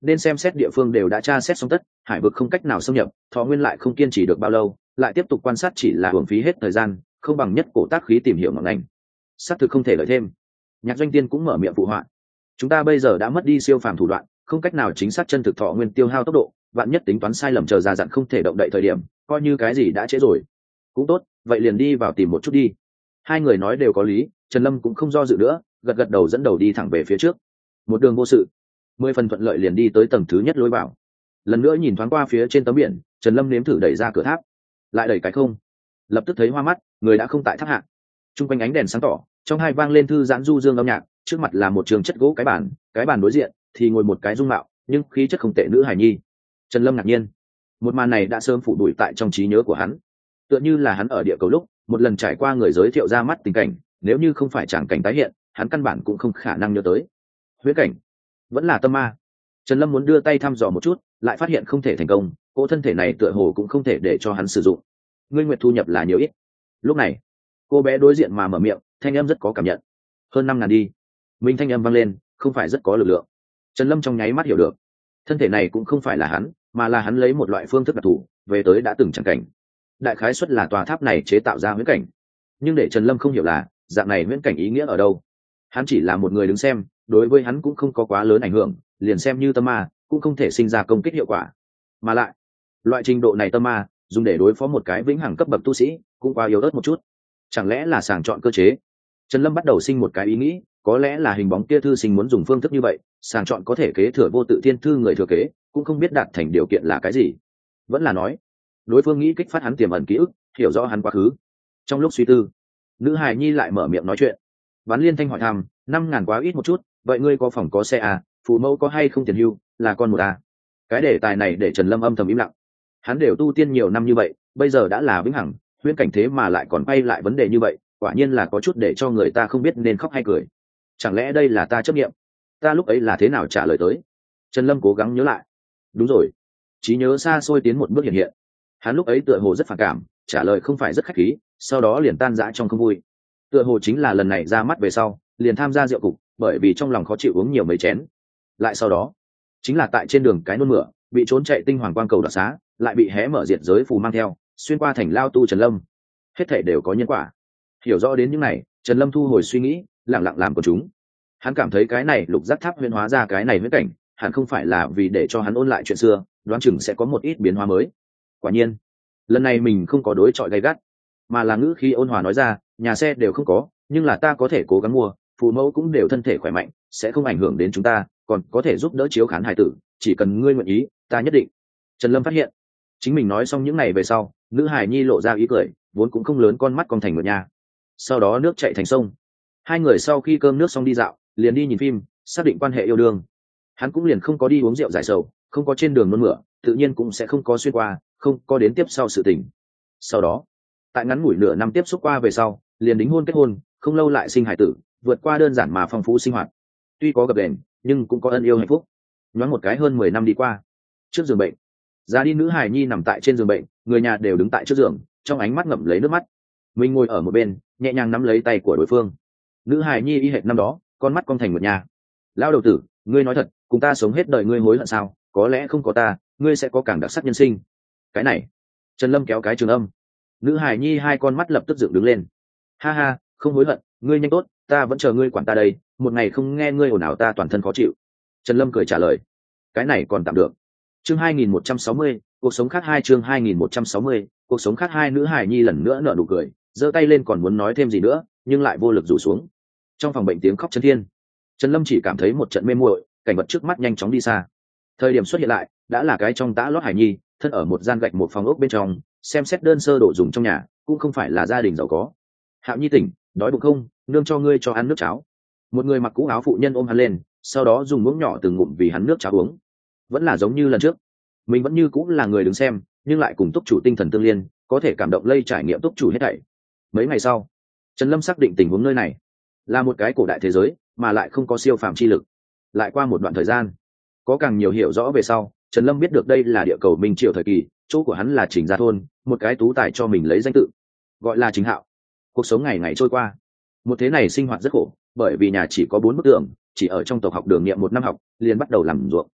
nên xem xét địa phương đều đã tra xét xong tất, hải vực không cách nào xâm nhập, Thọ Nguyên lại không kiên trì được bao lâu, lại tiếp tục quan sát chỉ là hưởng phí hết thời gian, không bằng nhất cổ tác khí tìm hiểu ngọn ngành. Xác thực không thể đợi thêm. Nhạc Doanh Tiên cũng mở miệng phụ họa. Chúng ta bây giờ đã mất đi siêu phàm thủ đoạn, không cách nào chính xác chân thực Thọ Nguyên tiêu hao tốc độ, vạn nhất tính toán sai lầm chờ ra dặn không thể động đậy thời điểm, coi như cái gì đã trễ rồi. Cũng tốt, vậy liền đi vào tìm một chút đi. Hai người nói đều có lý, Trần Lâm cũng không do dự nữa, gật gật đầu dẫn đầu đi thẳng về phía trước. Một đường vô sự, 10 phần thuận lợi liền đi tới tầng thứ nhất lối vào. Lần nữa nhìn thoáng qua phía trên tấm biển, Trần Lâm nếm thử đẩy ra cửa tháp, lại đẩy cái không, lập tức thấy hoa mắt, người đã không tại tháp hạ. Trung quanh ánh đèn sáng tỏ, trong hai vang lên thư giãn du dương âm nhạc, trước mặt là một trường chất gỗ cái bàn đối diện thì ngồi một cái dung mạo nhưng khí chất không tệ nữ hài nhi. Trần Lâm ngạc nhiên, một màn này đã sớm phủ đuổi tại trong trí nhớ của hắn, tựa như là hắn ở địa cầu lúc một lần trải qua người giới thiệu ra mắt tình cảnh, nếu như không phải tràng cảnh tái hiện, hắn căn bản cũng không khả năng nhớ tới. Huyễn cảnh, vẫn là tâm ma. Trần Lâm muốn đưa tay thăm dò một chút, lại phát hiện không thể thành công, cỗ thân thể này tựa hồ cũng không thể để cho hắn sử dụng. Ngươi nguyệt thu nhập là nhiều ít? Lúc này, cô bé đối diện mà mở miệng, thanh âm rất có cảm nhận. Hơn 5.000 đi. Minh thanh âm vang lên, không phải rất có lực lượng. Trần Lâm trong nháy mắt hiểu được, thân thể này cũng không phải là hắn, mà là hắn lấy một loại phương thức đặc thù về tới đã từng chẳng cảnh. Đại khái suất là tòa tháp này chế tạo ra huyễn cảnh, nhưng để Trần Lâm không hiểu là dạng này huyễn cảnh ý nghĩa ở đâu. Hắn chỉ là một người đứng xem, đối với hắn cũng không có quá lớn ảnh hưởng, liền xem như tâm ma cũng không thể sinh ra công kích hiệu quả. Mà lại, loại trình độ này tâm ma dùng để đối phó một cái vĩnh hằng cấp bậc tu sĩ cũng quá yếu ớt một chút. Chẳng lẽ là sàng chọn cơ chế? Trần Lâm bắt đầu sinh một cái ý nghĩ, có lẽ là hình bóng kia thư sinh muốn dùng phương thức như vậy, sàng chọn có thể kế thừa vô tự thiên thư người thừa kế, cũng không biết đạt thành điều kiện là cái gì. Vẫn là nói, đối phương nghĩ kích phát hắn tiềm ẩn ký ức, hiểu rõ hắn quá khứ. Trong lúc suy tư, nữ hài nhi lại mở miệng nói chuyện. Ván Liên Thanh hỏi thăm, 5.000 quá ít một chút, vậy ngươi có phòng có xe à, phụ mẫu có hay không tiền hưu, là con một à? Cái đề tài này để Trần Lâm âm thầm im lặng. Hắn đều tu tiên nhiều năm như vậy, bây giờ đã là vĩnh hằng huyễn cảnh, thế mà lại còn bay lại vấn đề như vậy, quả nhiên là có chút để cho người ta không biết nên khóc hay cười. Chẳng lẽ đây là ta chấp nghiệm? Ta lúc ấy là thế nào trả lời tới? Trần Lâm cố gắng nhớ lại. Đúng rồi, trí nhớ xa xôi tiến một bước hiện hiện. Hắn lúc ấy tựa hồ rất phản cảm, trả lời không phải rất khách khí, sau đó liền tan rã trong không vui. Tựa hồ chính là lần này ra mắt về sau, liền tham gia rượu cục, bởi vì trong lòng khó chịu uống nhiều mấy chén. Lại sau đó, chính là tại trên đường cái nôn mửa, bị trốn chạy tinh hoàng quang cầu đoạt xá, lại bị hé mở diệt giới phù mang theo, xuyên qua thành lao tu Trần Lâm. Hết thảy đều có nhân quả. Hiểu rõ đến những này, Trần Lâm thu hồi suy nghĩ, lặng lặng làm của chúng. Hắn cảm thấy cái này lục giác tháp huyễn hóa ra cái này huyễn cảnh, hẳn không phải là vì để cho hắn ôn lại chuyện xưa, đoán chừng sẽ có một ít biến hóa mới. Quả nhiên, lần này mình không có đối chọi gay gắt, mà là ngữ khí ôn hòa nói ra, nhà xe đều không có, nhưng là ta có thể cố gắng mua, phụ mẫu cũng đều thân thể khỏe mạnh, sẽ không ảnh hưởng đến chúng ta, còn có thể giúp đỡ chiếu khán hài tử, chỉ cần ngươi nguyện ý, ta nhất định. Trần Lâm phát hiện, chính mình nói xong những này về sau, nữ hài nhi lộ ra ý cười, vốn cũng không lớn con mắt con thành một nhà. Sau đó nước chảy thành sông. Hai người sau khi cơm nước xong đi dạo, liền đi nhìn phim, xác định quan hệ yêu đương. Hắn cũng liền không có đi uống rượu giải sầu, không có trên đường nôn mửa, tự nhiên cũng sẽ không có xuyên qua, không có đến tiếp sau sự tình. Sau đó, tại ngắn ngủi nửa năm tiếp xúc qua về sau, liền đính hôn kết hôn, không lâu lại sinh hải tử, vượt qua đơn giản mà phong phú sinh hoạt. Tuy có gập ghềnh, nhưng cũng có ân yêu hạnh phúc. Nhoáng một cái hơn 10 năm đi qua. Trước giường bệnh, già đi nữ hài nhi nằm tại trên giường bệnh, người nhà đều đứng tại trước giường, trong ánh mắt ngậm lấy nước mắt. Mình ngồi ở một bên, nhẹ nhàng nắm lấy tay của đối phương. Nữ hài nhi y hệt năm đó, con mắt cong thành một nhà. Lão đầu tử, ngươi nói thật, cùng ta sống hết đời ngươi hối hận sao? Có lẽ không có ta, ngươi sẽ có càng đặc sắc nhân sinh. Cái này, Trần Lâm kéo cái trường âm. Nữ hài nhi hai con mắt lập tức dựng đứng lên. Ha ha, không hối hận, ngươi nhanh tốt, ta vẫn chờ ngươi quản ta đây, một ngày không nghe ngươi ồn ào ta toàn thân khó chịu. Trần Lâm cười trả lời. Cái này còn tạm được. Chương 2160, cuộc sống khác 2 chương 2160, cuộc sống khác 2 nữ hài nhi lần nữa nở nụ cười, giơ tay lên còn muốn nói thêm gì nữa, nhưng lại vô lực rủ xuống. Trong phòng bệnh tiếng khóc chấn thiên. Trần Lâm chỉ cảm thấy một trận mê muội, cảnh vật trước mắt nhanh chóng đi xa. Thời điểm xuất hiện lại, đã là cái trong tã lót hài nhi, thân ở một gian gạch một phòng ốc bên trong, xem xét đơn sơ đồ dùng trong nhà, cũng không phải là gia đình giàu có. Hạo Nhi tỉnh, đói bụng không, nương cho ngươi cho ăn nước cháo. Một người mặc cũ áo phụ nhân ôm hắn lên, sau đó dùng muỗng nhỏ từng ngụm vì hắn nước cháo uống. Vẫn là giống như lần trước, mình vẫn như cũng là người đứng xem, nhưng lại cùng túc chủ tinh thần tương liên, có thể cảm động lây trải nghiệm túc chủ hết thảy. Mấy ngày sau, Trần Lâm xác định tình huống nơi này là một cái cổ đại thế giới, mà lại không có siêu phàm chi lực. Lại qua một đoạn thời gian, có càng nhiều hiểu rõ về sau, Trần Lâm biết được đây là địa cầu Minh Triều thời kỳ, chỗ của hắn là Trình Gia thôn, một cái tú tài cho mình lấy danh tự, gọi là Trình Hạo. Cuộc sống ngày ngày trôi qua, một thế này sinh hoạt rất khổ, bởi vì nhà chỉ có 4 bức tường, chỉ ở trong tộc học đường niệm 1 năm học, liền bắt đầu làm ruộng.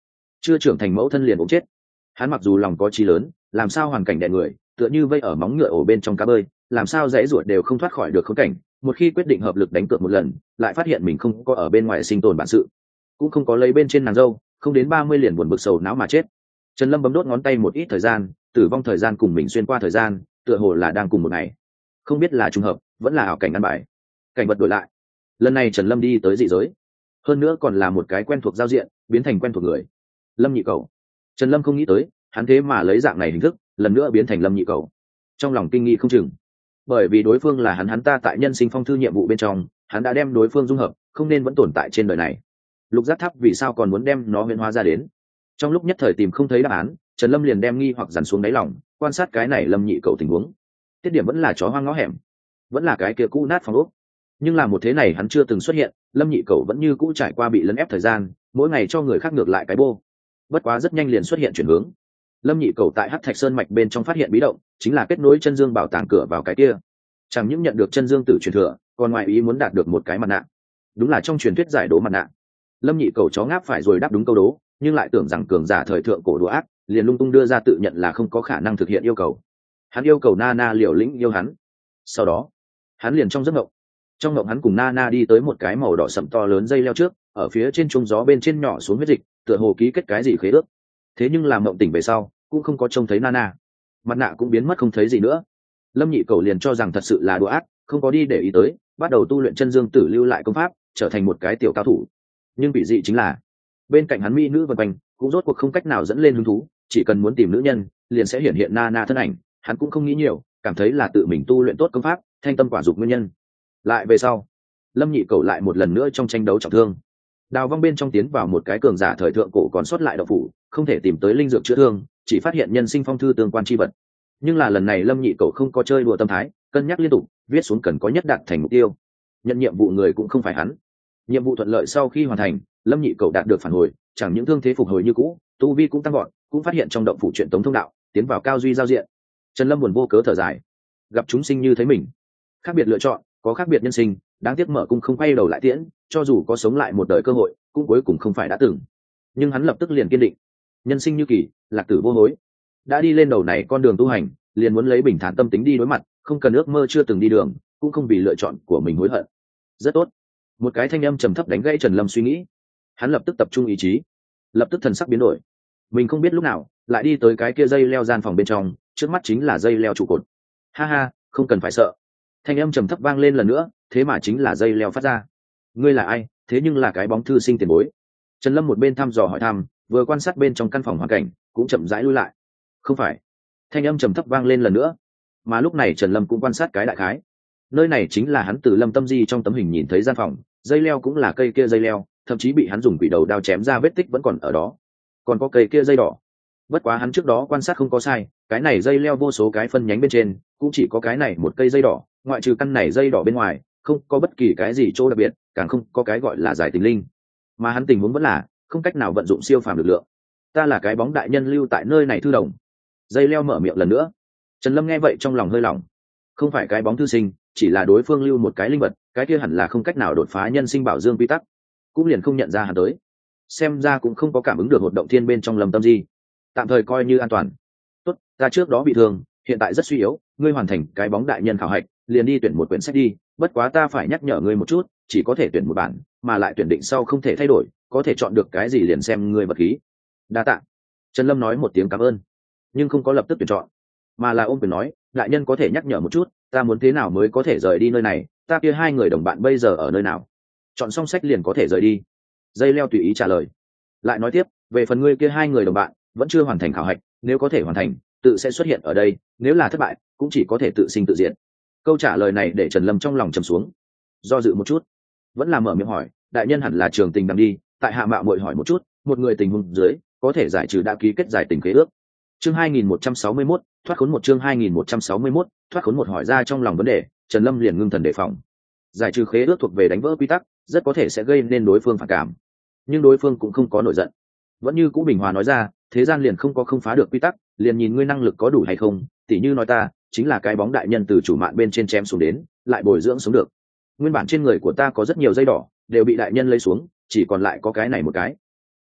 chưa trưởng thành mẫu thân liền ốm chết. Hắn mặc dù lòng có chí lớn, làm sao hoàn cảnh đè người, tựa như vây ở móng ngựa ổ bên trong cá bơi, làm sao dãy ruột đều không thoát khỏi được khốn cảnh. Một khi quyết định hợp lực đánh cược một lần, lại phát hiện mình không có ở bên ngoài sinh tồn bản sự, cũng không có lấy bên trên nàng dâu, không đến 30 liền buồn bực sầu não mà chết. Trần Lâm bấm đốt ngón tay một ít thời gian, tử vong thời gian cùng mình xuyên qua thời gian, tựa hồ là đang cùng một ngày. Không biết là trùng hợp, vẫn là ảo cảnh ăn bài. Cảnh vật đổi lại. Lần này Trần Lâm đi tới dị giới, hơn nữa còn là một cái quen thuộc giao diện, biến thành quen thuộc người. Lâm Nhị Cầu. Trần Lâm không nghĩ tới, hắn thế mà lấy dạng này hình thức, lần nữa biến thành Lâm Nhị Cầu. Trong lòng kinh nghi không chừng, bởi vì đối phương là hắn ta tại nhân sinh phong thư nhiệm vụ bên trong, hắn đã đem đối phương dung hợp, không nên vẫn tồn tại trên đời này. Lục Giác Tháp vì sao còn muốn đem nó huyễn hóa ra đến? Trong lúc nhất thời tìm không thấy đáp án, Trần Lâm liền đem nghi hoặc dằn xuống đáy lòng, quan sát cái này Lâm Nhị Cầu tình huống. Tiết điểm vẫn là chó hoang ngõ hẻm, vẫn là cái kia cũ nát phòng ốc, nhưng là một thế này hắn chưa từng xuất hiện. Lâm Nhị Cầu vẫn như cũ trải qua bị lấn ép thời gian, mỗi ngày cho người khác ngược lại cái bô. Bất quá rất nhanh liền xuất hiện chuyển hướng. Lâm Nhị Cầu tại Hắc Thạch Sơn mạch bên trong phát hiện bí động, chính là kết nối chân dương bảo tàng cửa vào cái kia. Chẳng những nhận được chân dương tử truyền thừa, còn ngoài ý muốn đạt được một cái mặt nạ. Đúng là trong truyền thuyết giải đố mặt nạ. Lâm Nhị Cầu chó ngáp phải rồi đáp đúng câu đố, nhưng lại tưởng rằng cường giả thời thượng cổ đùa ác, liền lung tung đưa ra tự nhận là không có khả năng thực hiện yêu cầu. Hắn yêu cầu Nana liều lĩnh yêu hắn. Sau đó, hắn liền trong giấc mộng. Trong mộng hắn cùng Nana đi tới một cái màu đỏ sẫm to lớn dây leo trước, ở phía trên trung gió bên trên nhỏ xuống huyết dịch, tựa hồ ký kết cái gì khế ước. Thế nhưng làm mộng tỉnh về sau, cũng không có trông thấy Nana, mặt nạ cũng biến mất không thấy gì nữa. Lâm Nhị Cầu liền cho rằng thật sự là đùa ác, không có đi để ý tới, bắt đầu tu luyện chân dương tử lưu lại công pháp, trở thành một cái tiểu cao thủ. Nhưng bị dị chính là, bên cạnh hắn mỹ nữ vần quanh, cũng rốt cuộc không cách nào dẫn lên hứng thú, chỉ cần muốn tìm nữ nhân, liền sẽ hiện hiện Nana thân ảnh. Hắn cũng không nghĩ nhiều, cảm thấy là tự mình tu luyện tốt công pháp, thanh tâm quả dục nguyên nhân. Lại về sau, Lâm Nhị Cầu lại một lần nữa trong tranh đấu trọng thương, đào vong bên trong tiến vào một cái cường giả thời thượng cổ còn sót lại độc phủ, không thể tìm tới linh dược chữa thương, chỉ phát hiện nhân sinh phong thư tương quan chi vật. Nhưng là lần này Lâm Nhị Cầu không có chơi đùa tâm thái, cân nhắc liên tục, viết xuống cần có nhất đạt thành mục tiêu. Nhận nhiệm vụ người cũng không phải hắn. Nhiệm vụ thuận lợi sau khi hoàn thành, Lâm Nhị Cầu đạt được phản hồi, chẳng những thương thế phục hồi như cũ, tu vi cũng tăng gọn, cũng phát hiện trong động phủ truyền tống thông đạo, tiến vào cao duy giao diện. Trần Lâm buồn vô cớ thở dài, gặp chúng sinh như thấy mình, khác biệt lựa chọn, có khác biệt nhân sinh, đáng tiếc mở cung không quay đầu lại tiễn, cho dù có sống lại một đời cơ hội, cũng cuối cùng không phải đã từng. Nhưng hắn lập tức liền kiên định, nhân sinh như kỳ, lạc tử vô hối. Đã đi lên đầu này con đường tu hành, liền muốn lấy bình thản tâm tính đi đối mặt, không cần ước mơ chưa từng đi đường, cũng không vì lựa chọn của mình hối hận. Rất tốt. Một cái thanh âm trầm thấp đánh gãy Trần Lâm suy nghĩ. Hắn lập tức tập trung ý chí, lập tức thần sắc biến đổi. Mình không biết lúc nào lại đi tới cái kia dây leo gian phòng bên trong, trước mắt chính là dây leo trụ cột. Ha ha, không cần phải sợ. Thanh âm trầm thấp vang lên lần nữa, thế mà chính là dây leo phát ra. Ngươi là ai? Thế nhưng là cái bóng thư sinh tiền bối. Trần Lâm một bên thăm dò hỏi thăm, vừa quan sát bên trong căn phòng hoàn cảnh, cũng chậm rãi lui lại. Không phải. Thanh âm trầm thấp vang lên lần nữa, mà lúc này Trần Lâm cũng quan sát cái đại khái. Nơi này chính là hắn từ Lâm Tâm Di trong tấm hình nhìn thấy gian phòng, dây leo cũng là cây kia dây leo, thậm chí bị hắn dùng quỷ đầu đao chém ra vết tích vẫn còn ở đó. Còn có cây kia dây đỏ. Bất quá hắn trước đó quan sát không có sai, cái này dây leo vô số cái phân nhánh bên trên, cũng chỉ có cái này một cây dây đỏ, ngoại trừ căn này dây đỏ bên ngoài, không có bất kỳ cái gì chỗ đặc biệt, càng không có cái gọi là giải tình linh. Mà hắn tình huống vẫn là không cách nào vận dụng siêu phàm lực lượng. Ta là cái bóng đại nhân lưu tại nơi này thư đồng. Dây leo mở miệng lần nữa. Trần Lâm nghe vậy trong lòng hơi lỏng. Không phải cái bóng thư sinh, chỉ là đối phương lưu một cái linh vật, cái kia hẳn là không cách nào đột phá nhân sinh bảo dương quy tắc, cũng liền không nhận ra hắn tới. Xem ra cũng không có cảm ứng được hoạt động thiên bên trong Lâm Tâm Di, tạm thời coi như an toàn. Tốt, ta trước đó bị thương, hiện tại rất suy yếu, ngươi hoàn thành cái bóng đại nhân khảo hạch, liền đi tuyển một quyển sách đi. Bất quá ta phải nhắc nhở ngươi một chút, chỉ có thể tuyển một bản, mà lại tuyển định sau không thể thay đổi, có thể chọn được cái gì liền xem ngươi vật khí. Đa tạ. Trần Lâm nói một tiếng cảm ơn, nhưng không có lập tức tuyển chọn, mà là ôm quyền nói, đại nhân có thể nhắc nhở một chút, ta muốn thế nào mới có thể rời đi nơi này, ta kia hai người đồng bạn bây giờ ở nơi nào? Chọn xong sách liền có thể rời đi. Dây leo tùy ý trả lời, lại nói tiếp, về phần ngươi kia hai người đồng bạn vẫn chưa hoàn thành khảo hạch, nếu có thể hoàn thành, tự sẽ xuất hiện ở đây, nếu là thất bại, cũng chỉ có thể tự sinh tự diệt. Câu trả lời này để Trần Lâm trong lòng trầm xuống, do dự một chút, vẫn là mở miệng hỏi, đại nhân hẳn là Trường Tình Đằng đi, tại hạ mạo muội hỏi một chút, một người tình huống dưới có thể giải trừ đã ký kết giải tình khế ước. Chương 2161, thoát khốn một. Chương 2161, thoát khốn một. Hỏi ra trong lòng vấn đề, Trần Lâm liền ngưng thần đề phòng. Giải trừ khế ước thuộc về đánh vỡ quy tắc, rất có thể sẽ gây nên đối phương phản cảm, nhưng đối phương cũng không có nổi giận, vẫn như cũ bình hòa nói ra, thế gian liền không có không phá được quy tắc, liền nhìn ngươi năng lực có đủ hay không. Tỉ như nói ta chính là cái bóng đại nhân từ chủ mạn bên trên chém xuống đến, lại bồi dưỡng sống được. Nguyên bản trên người của ta có rất nhiều dây đỏ, đều bị đại nhân lấy xuống, chỉ còn lại có cái này một cái.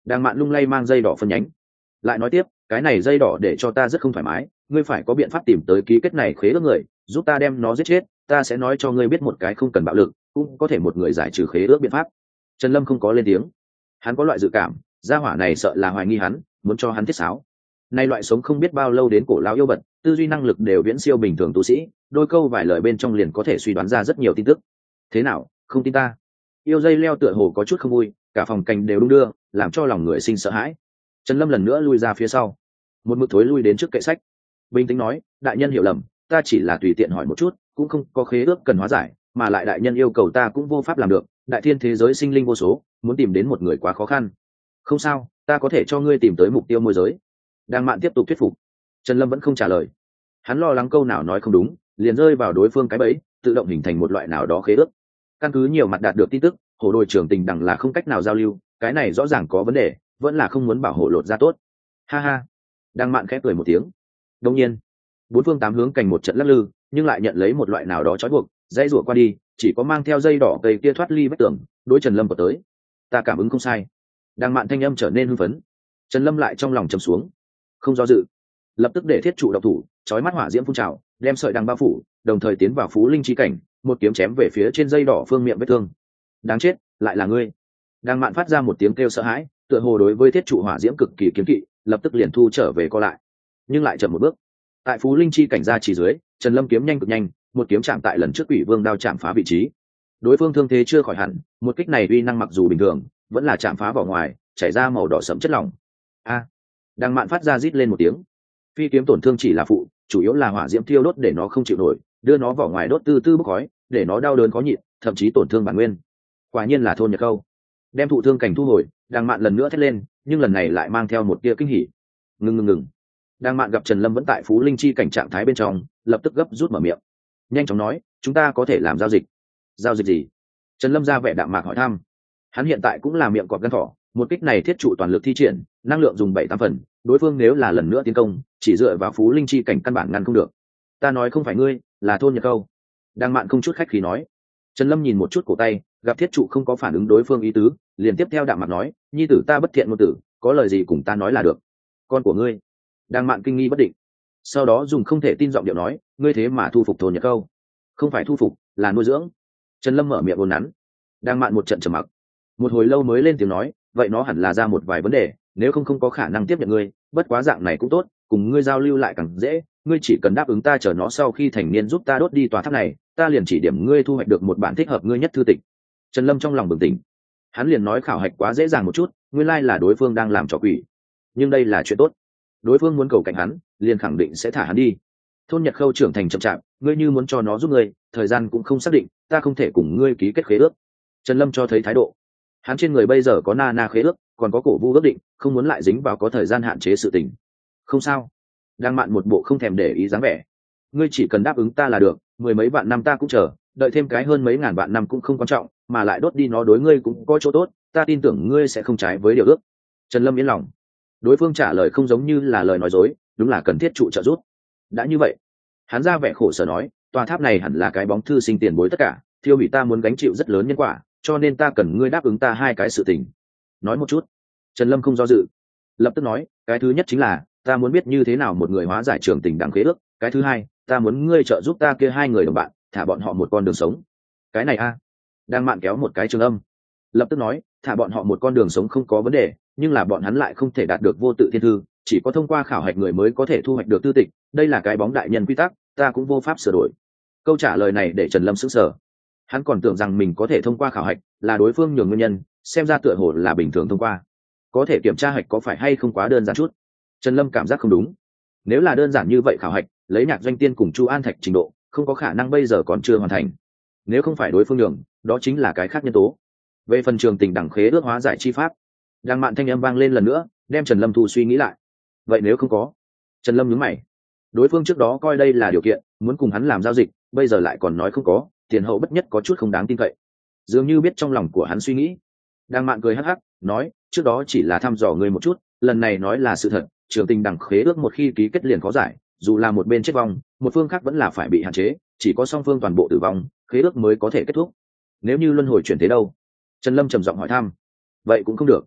Đang mạn lung lay mang dây đỏ phân nhánh, lại nói tiếp, cái này dây đỏ để cho ta rất không thoải mái, ngươi phải có biện pháp tìm tới ký kết này khế ước người, giúp ta đem nó giết chết, ta sẽ nói cho ngươi biết một cái không cần bạo lực cũng có thể một người giải trừ khế ước biện pháp. Trần Lâm không có lên tiếng, hắn có loại dự cảm gia hỏa này sợ là hoài nghi hắn, muốn cho hắn thiết sáo. Nay loại sống không biết bao lâu đến cổ lão yêu bật, tư duy năng lực đều viễn siêu bình thường tu sĩ, đôi câu vài lời bên trong liền có thể suy đoán ra rất nhiều tin tức. Thế nào, không tin ta? Yêu dây leo tựa hồ có chút không vui, cả phòng cành đều đung đưa, làm cho lòng người sinh sợ hãi. Trần Lâm lần nữa lui ra phía sau, một mực thối lui đến trước kệ sách, bình tĩnh nói, đại nhân hiểu lầm, ta chỉ là tùy tiện hỏi một chút, cũng không có khế ước cần hóa giải, mà lại đại nhân yêu cầu ta cũng vô pháp làm được, đại thiên thế giới sinh linh vô số, muốn tìm đến một người quá khó khăn. Không sao, ta có thể cho ngươi tìm tới mục tiêu môi giới. Đang mạn tiếp tục thuyết phục. Trần Lâm vẫn không trả lời, hắn lo lắng câu nào nói không đúng liền rơi vào đối phương cái bẫy, tự động hình thành một loại nào đó khế ước. Căn cứ nhiều mặt đạt được tin tức, hồ đồi trưởng tình đẳng là không cách nào giao lưu, cái này rõ ràng có vấn đề, vẫn là không muốn bảo hộ lột ra tốt. Ha ha. Đang mạn khẽ cười một tiếng. Đương nhiên, bốn phương tám hướng cành một trận lắc lư, nhưng lại nhận lấy một loại nào đó trói buộc, dây rủa qua đi, chỉ có mang theo dây đỏ cây kia thoát ly vách tường, đối Trần Lâm vào tới. Ta cảm ứng không sai. Đang mạn thanh âm trở nên hưng phấn. Trần Lâm lại trong lòng trầm xuống, không do dự, lập tức để thiết trụ độc thủ, chói mắt hỏa diễm phun trào, đem sợi đằng bao phủ, đồng thời tiến vào phú linh chi cảnh, một kiếm chém về phía trên dây đỏ phương miệng vết thương. Đáng chết, lại là ngươi. Đang mạn phát ra một tiếng kêu sợ hãi, tựa hồ đối với thiết trụ hỏa diễm cực kỳ kiếm kỵ, lập tức liền thu trở về co lại, nhưng lại chậm một bước. Tại phú linh chi cảnh ra chỉ dưới, Trần Lâm kiếm nhanh cực nhanh, một kiếm chạm tại lần trước Quỷ Vương đao chạm phá vị trí. Đối phương thương thế chưa khỏi hẳn, một kích này uy năng mặc dù bình thường, vẫn là chạm phá vào ngoài, chảy ra màu đỏ sẫm chất lỏng. A! Đang mạn phát ra rít lên một tiếng. Phi kiếm tổn thương chỉ là phụ, chủ yếu là hỏa diễm thiêu đốt để nó không chịu nổi, đưa nó vào ngoài đốt tư tư bốc khói, để nó đau đớn khó nhịn, thậm chí tổn thương bản nguyên. Quả nhiên là thôn nhật câu. Đem thụ thương cảnh thu hồi, Đang mạn lần nữa thét lên, nhưng lần này lại mang theo một tia kinh hỉ. Ngừng. Đang mạn gặp Trần Lâm vẫn tại phú linh chi cảnh trạng thái bên trong, lập tức gấp rút mở miệng, nhanh chóng nói, chúng ta có thể làm giao dịch. Giao dịch gì? Trần Lâm ra vẻ đạm mạc hỏi thăm. Hắn hiện tại cũng là miệng cọp gan thỏ, một kích này thiết trụ toàn lực thi triển, năng lượng dùng 7-8 phần, đối phương nếu là lần nữa tiến công, chỉ dựa vào phú linh chi cảnh căn bản ngăn không được. Ta nói không phải ngươi, là thôn nhật câu. Đang mạn không chút khách khí nói. Trần Lâm nhìn một chút cổ tay, gặp thiết trụ không có phản ứng đối phương ý tứ, liền tiếp theo đạm mạc nói, nhi tử ta bất thiện ngôn tử, có lời gì cùng ta nói là được. Con của ngươi. Đang mạn kinh nghi bất định, sau đó dùng không thể tin giọng điệu nói, ngươi thế mà thu phục thôn nhật câu? Không phải thu phục, là nuôi dưỡng. Trần Lâm mở miệng ồn nắn. Đang mạn một trận trầm mặc, một hồi lâu mới lên tiếng nói, vậy nó hẳn là ra một vài vấn đề, nếu không có khả năng tiếp nhận ngươi, bất quá dạng này cũng tốt, cùng ngươi giao lưu lại càng dễ, ngươi chỉ cần đáp ứng ta chờ nó sau khi thành niên giúp ta đốt đi tòa tháp này, ta liền chỉ điểm ngươi thu hoạch được một bản thích hợp ngươi nhất thư tịch. Trần Lâm trong lòng bừng tỉnh, hắn liền nói khảo hạch quá dễ dàng một chút, nguyên lai là đối phương đang làm trò quỷ, nhưng đây là chuyện tốt, đối phương muốn cầu cạnh hắn, liền khẳng định sẽ thả hắn đi. Thôn nhật khâu trưởng thành chậm chạp, ngươi như muốn cho nó giúp ngươi, thời gian cũng không xác định, ta không thể cùng ngươi ký kết khế ước. Trần Lâm cho thấy thái độ, hắn trên người bây giờ có na khế ước, còn có cổ vu ước định, không muốn lại dính vào có thời gian hạn chế sự tình. Không sao. Đang mạn một bộ không thèm để ý dáng vẻ, ngươi chỉ cần đáp ứng ta là được, 10 mấy vạn năm ta cũng chờ, đợi thêm cái hơn mấy ngàn vạn năm cũng không quan trọng, mà lại đốt đi nó đối ngươi cũng có chỗ tốt, ta tin tưởng ngươi sẽ không trái với điều ước. Trần Lâm yên lòng, đối phương trả lời không giống như là lời nói dối, đúng là cần thiết trụ trợ giúp. Đã như vậy, hắn ra vẻ khổ sở nói, tòa tháp này hẳn là cái bóng thư sinh tiền bối tất cả, thiêu hủy ta muốn gánh chịu rất lớn nhân quả, cho nên ta cần ngươi đáp ứng ta hai cái sự tình. Nói một chút. Trần Lâm không do dự, lập tức nói, cái thứ nhất chính là ta muốn biết như thế nào một người hóa giải trường tình đẳng khế ước, cái thứ hai, ta muốn ngươi trợ giúp ta kia hai người đồng bạn, thả bọn họ một con đường sống. Cái này a. Đang mạn kéo một cái trường âm, lập tức nói, thả bọn họ một con đường sống không có vấn đề, nhưng là bọn hắn lại không thể đạt được vô tự thiên thư, chỉ có thông qua khảo hạch người mới có thể thu hoạch được tư tịch, đây là cái bóng đại nhân quy tắc, ta cũng vô pháp sửa đổi. Câu trả lời này để Trần Lâm sững sờ, hắn còn tưởng rằng mình có thể thông qua khảo hạch là đối phương nhường nguyên nhân, xem ra tựa hồ là bình thường thông qua, có thể kiểm tra hạch có phải hay không quá đơn giản chút. Trần Lâm cảm giác không đúng, nếu là đơn giản như vậy khảo hạch, lấy Nhạc Doanh Tiên cùng Chu An Thạch trình độ, không có khả năng bây giờ còn chưa hoàn thành. Nếu không phải đối phương nhường, đó chính là cái khác nhân tố. Về phần trường tình đẳng khế ước hóa giải chi pháp, Đang mạn thanh âm vang lên lần nữa, đem Trần Lâm thu suy nghĩ lại. Vậy nếu không có? Trần Lâm nhướng mày, đối phương trước đó coi đây là điều kiện, muốn cùng hắn làm giao dịch, bây giờ lại còn nói không có, tiền hậu bất nhất có chút không đáng tin cậy, dường như biết trong lòng của hắn suy nghĩ. Đang mạn cười hắc hắc nói, trước đó chỉ là thăm dò ngươi một chút, lần này nói là sự thật, trường tình đẳng khế ước một khi ký kết liền khó giải, dù là một bên chết vong, một phương khác vẫn là phải bị hạn chế, chỉ có song phương toàn bộ tử vong, khế ước mới có thể kết thúc. Nếu như luân hồi chuyển thế đâu? Trần Lâm trầm giọng hỏi thăm. Vậy cũng không được.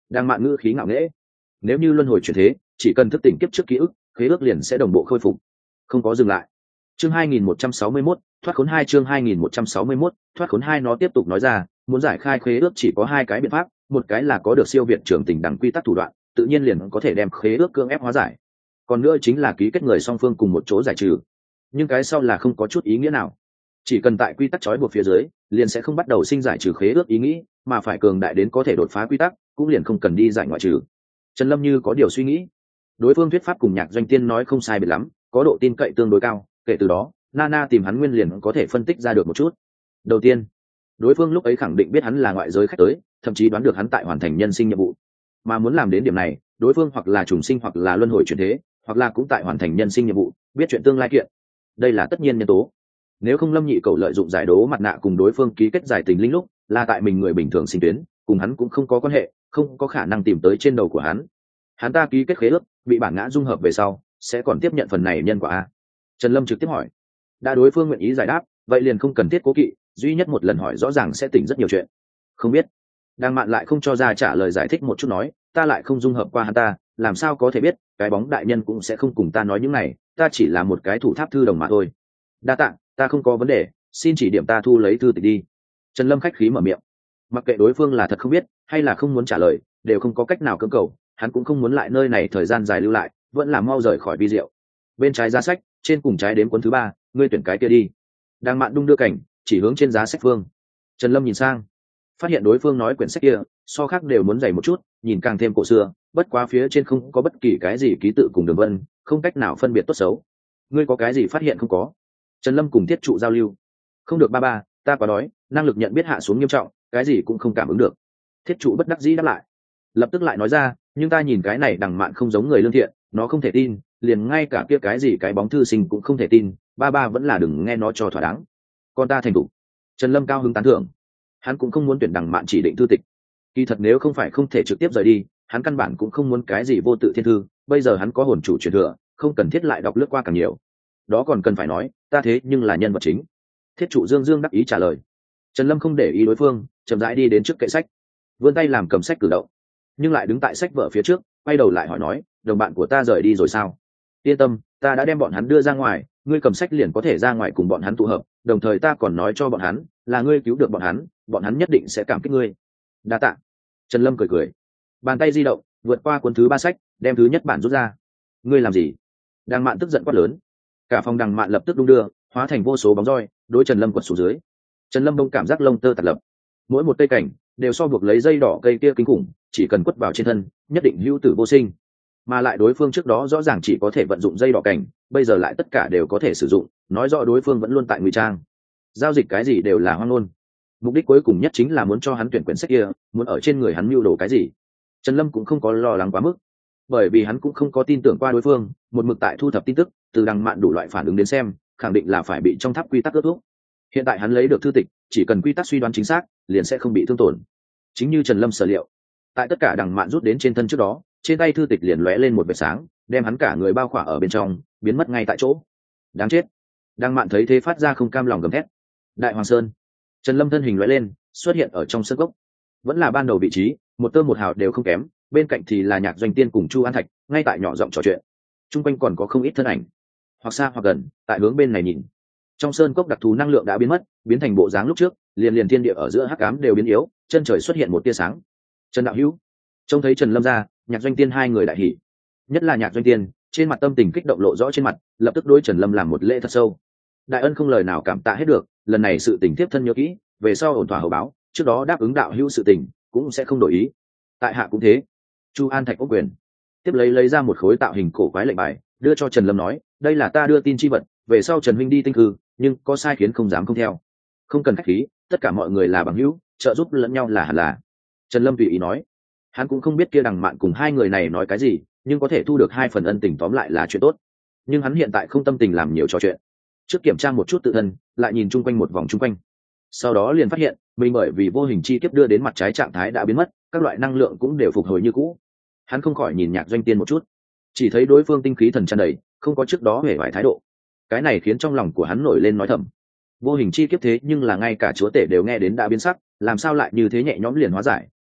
Đang mạn ngữ khí ngạo nghễ. Nếu như luân hồi chuyển thế, chỉ cần thức tỉnh kiếp trước ký ức, khế ước liền sẽ đồng bộ khôi phục, không có dừng lại. Chương 2161, thoát khốn 2 chương 2161, thoát khốn 2 nó tiếp tục nói ra, muốn giải khai khế ước chỉ có hai cái biện pháp, một cái là có được siêu việt trường tình đẳng quy tắc thủ đoạn, tự nhiên liền có thể đem khế ước cưỡng ép hóa giải. Còn nữa chính là ký kết người song phương cùng một chỗ giải trừ. Nhưng cái sau là không có chút ý nghĩa nào. Chỉ cần tại quy tắc trói buộc phía dưới, liền sẽ không bắt đầu sinh giải trừ khế ước ý nghĩ, mà phải cường đại đến có thể đột phá quy tắc, cũng liền không cần đi giải ngoại trừ. Trần Lâm như có điều suy nghĩ. Đối phương thuyết pháp cùng Nhạc Doanh Tiên nói không sai biệt lắm, có độ tin cậy tương đối cao, kể từ đó Nana tìm hắn nguyên liền có thể phân tích ra được một chút. Đầu tiên, đối phương lúc ấy khẳng định biết hắn là ngoại giới khách tới, thậm chí đoán được hắn tại hoàn thành nhân sinh nhiệm vụ. Mà muốn làm đến điểm này, đối phương hoặc là trùng sinh hoặc là luân hồi chuyển thế, hoặc là cũng tại hoàn thành nhân sinh nhiệm vụ, biết chuyện tương lai kiện. Đây là tất nhiên nhân tố. Nếu không Lâm Nhị Cẩu lợi dụng giải đố mặt nạ cùng đối phương ký kết giải tình linh lúc, là tại mình người bình thường sinh tuyến, cùng hắn cũng không có quan hệ, không có khả năng tìm tới trên đầu của hắn. Hắn ta ký kết khế ước, bị bản ngã dung hợp về sau, sẽ còn tiếp nhận phần này nhân quả a? Trần Lâm trực tiếp hỏi. Đã đối phương nguyện ý giải đáp, vậy liền không cần thiết cố kỵ, duy nhất một lần hỏi rõ ràng sẽ tỉnh rất nhiều chuyện. Không biết. Đang mạn lại không cho ra trả lời giải thích một chút nói, ta lại không dung hợp qua hắn ta, làm sao có thể biết, cái bóng đại nhân cũng sẽ không cùng ta nói những này, ta chỉ là một cái thủ tháp thư đồng mà thôi. Đa tạ, ta không có vấn đề, xin chỉ điểm ta thu lấy thư tịch đi. Trần Lâm khách khí mở miệng. Mặc kệ đối phương là thật không biết hay là không muốn trả lời, đều không có cách nào cưỡng cầu, hắn cũng không muốn lại nơi này thời gian dài lưu lại, vẫn là mau rời khỏi vi diệu. Bên trái giá sách, trên cùng trái đến cuốn thứ 3, ngươi tuyển cái kia đi. Đang mạn đung đưa cảnh, chỉ hướng trên giá sách phương. Trần Lâm nhìn sang, phát hiện đối phương nói quyển sách kia so khác đều muốn dày một chút, nhìn càng thêm cổ xưa, bất quá phía trên không có bất kỳ cái gì ký tự cùng đường vân, không cách nào phân biệt tốt xấu. Ngươi có cái gì phát hiện không có? Trần Lâm cùng thiết trụ giao lưu. Không được ba, ta quá đói, năng lực nhận biết hạ xuống nghiêm trọng, cái gì cũng không cảm ứng được. Thiết trụ bất đắc dĩ đáp lại. Lập tức lại nói ra, nhưng ta nhìn cái này đằng mạn không giống người lương thiện, nó không thể tin, liền ngay cả kia cái gì cái bóng thư sinh cũng không thể tin, ba vẫn là đừng nghe nó cho thỏa đáng. Con ta thành thủ. Trần Lâm cao hứng tán thưởng. Hắn cũng không muốn tuyển đằng mạn chỉ định thư tịch. Kỳ thật nếu không phải không thể trực tiếp rời đi, hắn căn bản cũng không muốn cái gì vô tự thiên thư, bây giờ hắn có hồn chủ truyền thừa, không cần thiết lại đọc lướt qua càng nhiều. Đó còn cần phải nói, ta thế nhưng là nhân vật chính. Thiết trụ Dương Dương đắc ý trả lời. Trần Lâm không để ý đối phương, chậm rãi đi đến trước kệ sách, vươn tay làm cầm sách cử động, nhưng lại đứng tại sách vở phía trước, quay đầu lại hỏi nói, đồng bạn của ta rời đi rồi sao? Yên tâm, ta đã đem bọn hắn đưa ra ngoài, ngươi cầm sách liền có thể ra ngoài cùng bọn hắn tụ hợp, đồng thời ta còn nói cho bọn hắn, là ngươi cứu được bọn hắn nhất định sẽ cảm kích ngươi. Đa tạ. Trần Lâm cười cười, bàn tay di động, vượt qua cuốn thứ 3 sách, đem thứ nhất bản rút ra. Ngươi làm gì? Đằng Mạn tức giận quát lớn. Cả phòng Đằng Mạn lập tức đung đưa, hóa thành vô số bóng roi, đối Trần Lâm quật xuống dưới. Trần Lâm đông cảm giác lông tơ tạt lập, mỗi một cây cảnh đều so buộc lấy dây đỏ cây kia kinh khủng, chỉ cần quất vào trên thân, nhất định hữu tử vô sinh. Mà lại đối phương trước đó rõ ràng chỉ có thể vận dụng dây đỏ cảnh, bây giờ lại tất cả đều có thể sử dụng, nói rõ đối phương vẫn luôn tại ngụy trang. Giao dịch cái gì đều là hoang ngôn. Mục đích cuối cùng nhất chính là muốn cho hắn tuyển quyển sách kia, muốn ở trên người hắn mưu đồ cái gì. Trần Lâm cũng không có lo lắng quá mức, bởi vì hắn cũng không có tin tưởng qua đối phương, một mực tại thu thập tin tức, từ Đằng Mạn đủ loại phản ứng đến xem, khẳng định là phải bị trong tháp quy tắc ước thúc. Hiện tại hắn lấy được thư tịch, chỉ cần quy tắc suy đoán chính xác, liền sẽ không bị thương tổn. Chính như Trần Lâm sở liệu, tại tất cả Đằng Mạn rút đến trên thân trước đó, trên tay thư tịch liền lóe lên một vệt sáng, đem hắn cả người bao khỏa ở bên trong, biến mất ngay tại chỗ. Đáng chết! Đằng Mạn thấy thế phát ra không cam lòng gầm thét. Đại Hoàng Sơn. Trần Lâm thân hình lóe lên, xuất hiện ở trong sơn cốc. Vẫn là ban đầu vị trí, một tơ một hào đều không kém, bên cạnh thì là Nhạc Doanh Tiên cùng Chu An Thạch, ngay tại nhỏ giọng trò chuyện. Trung quanh còn có không ít thân ảnh, hoặc xa hoặc gần, tại hướng bên này nhìn. Trong sơn cốc đặc thù năng lượng đã biến mất, biến thành bộ dáng lúc trước, liền thiên địa ở giữa hắc ám đều biến yếu, chân trời xuất hiện một tia sáng. Trần đạo hữu. Trông thấy Trần Lâm ra, Nhạc Doanh Tiên hai người đại hỉ. Nhất là Nhạc Doanh Tiên, trên mặt tâm tình kích động lộ rõ trên mặt, lập tức đối Trần Lâm làm một lễ thật sâu. Đại ân không lời nào cảm tạ hết được, lần này sự tình tiếp thân nhớ kỹ, về sau ổn thỏa hậu báo, trước đó đáp ứng đạo hữu sự tình, cũng sẽ không đổi ý. Tại hạ cũng thế. Chu An Thạch ốc quyền, tiếp lấy ra một khối tạo hình cổ quái lệnh bài, đưa cho Trần Lâm nói, đây là ta đưa tin chi vật, về sau Trần huynh đi tinh cư, nhưng có sai khiến không dám không theo. Không cần khách khí, tất cả mọi người là bằng hữu, trợ giúp lẫn nhau là hẳn là. Trần Lâm tùy ý nói. Hắn cũng không biết kia Đằng Mạn cùng hai người này nói cái gì, nhưng có thể thu được 2 phần ân tình tóm lại là chuyện tốt. Nhưng hắn hiện tại không tâm tình làm nhiều trò chuyện. Trước kiểm tra một chút tự thân, lại nhìn chung quanh một vòng chung quanh. Sau đó liền phát hiện, mình bởi vì vô hình chi kiếp đưa đến mặt trái trạng thái đã biến mất, các loại năng lượng cũng đều phục hồi như cũ. Hắn không khỏi nhìn Nhạc Doanh Tiên một chút, chỉ thấy đối phương tinh khí thần tràn đầy, không có trước đó hề vải thái độ. Cái này khiến trong lòng của hắn nổi lên nói thầm. Vô hình chi kiếp thế nhưng là ngay cả chúa tể đều nghe đến đã biến sắc, làm sao lại như thế nhẹ nhõm liền hóa giải,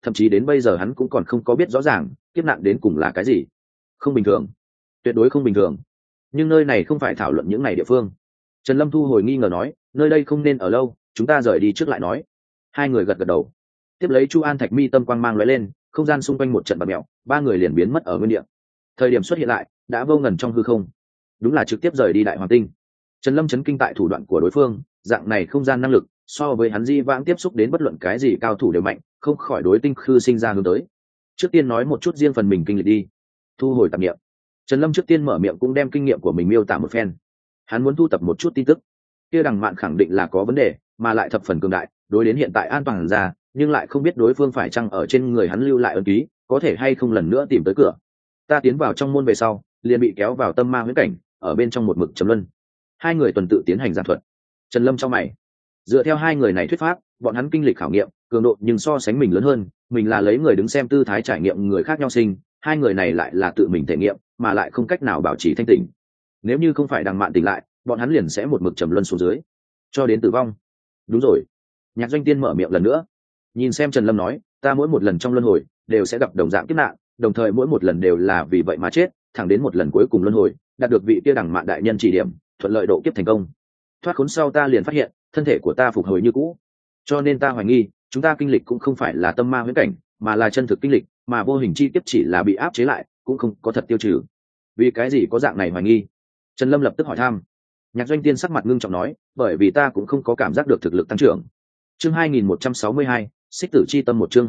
thậm chí đến bây giờ hắn cũng còn không có biết rõ ràng kiếp nạn đến cùng là cái gì. Không bình thường, tuyệt đối không bình thường. Nhưng nơi này không phải thảo luận những ngày địa phương. Trần Lâm thu hồi nghi ngờ nói, nơi đây không nên ở lâu, chúng ta rời đi trước lại nói. Hai người gật gật đầu. Tiếp lấy Chu An Thạch mi tâm quang mang lóe lên, không gian xung quanh một trận bạt mèo, ba người liền biến mất ở nguyên địa. Thời điểm xuất hiện lại đã vô ngần trong hư không, đúng là trực tiếp rời đi Đại Hoàng Tinh. Trần Lâm chấn kinh tại thủ đoạn của đối phương, dạng này không gian năng lực so với hắn di vãng tiếp xúc đến bất luận cái gì cao thủ đều mạnh, không khỏi đối tinh khư sinh ra hướng tới. Trước tiên nói một chút riêng phần mình kinh lịch đi. Thu hồi tạp niệm, Trần Lâm trước tiên mở miệng cũng đem kinh nghiệm của mình miêu tả một phen. Hắn muốn thu tập một chút tin tức. Kia đằng mạn khẳng định là có vấn đề, mà lại thập phần cường đại, đối đến hiện tại an toàn ra, nhưng lại không biết đối phương phải chăng ở trên người hắn lưu lại ấn ký, có thể hay không lần nữa tìm tới cửa. Ta tiến vào trong môn về sau, liền bị kéo vào tâm ma huyễn cảnh, ở bên trong một mực trầm luân. Hai người tuần tự tiến hành giảng thuật. Trần Lâm trong mày, dựa theo hai người này thuyết pháp, bọn hắn kinh lịch khảo nghiệm cường độ nhưng so sánh mình lớn hơn, mình là lấy người đứng xem tư thái trải nghiệm người khác nhau sinh, hai người này lại là tự mình thể nghiệm, mà lại không cách nào bảo trì thanh tỉnh. Nếu như không phải đằng mạn tỉnh lại, bọn hắn liền sẽ một mực trầm luân xuống dưới cho đến tử vong. Đúng rồi. Nhạc Doanh Tiên mở miệng lần nữa, nhìn xem Trần Lâm nói, ta mỗi một lần trong luân hồi đều sẽ gặp đồng dạng kiếp nạn, đồng thời mỗi một lần đều là vì vậy mà chết, thẳng đến một lần cuối cùng luân hồi đạt được vị kia đẳng mạn đại nhân chỉ điểm, thuận lợi độ kiếp thành công. Thoát khốn sau ta liền phát hiện thân thể của ta phục hồi như cũ, cho nên ta hoài nghi chúng ta kinh lịch cũng không phải là tâm ma huyễn cảnh, mà là chân thực kinh lịch, mà vô hình chi kiếp chỉ là bị áp chế lại, cũng không có thật tiêu trừ. Vì cái gì có dạng này hoài nghi? Trần Lâm lập tức hỏi thăm. Nhạc Doanh Tiên sắc mặt ngưng trọng nói, bởi vì ta cũng không có cảm giác được thực lực tăng trưởng. Chương 2162, Xích Tử Chi Tâm, một chương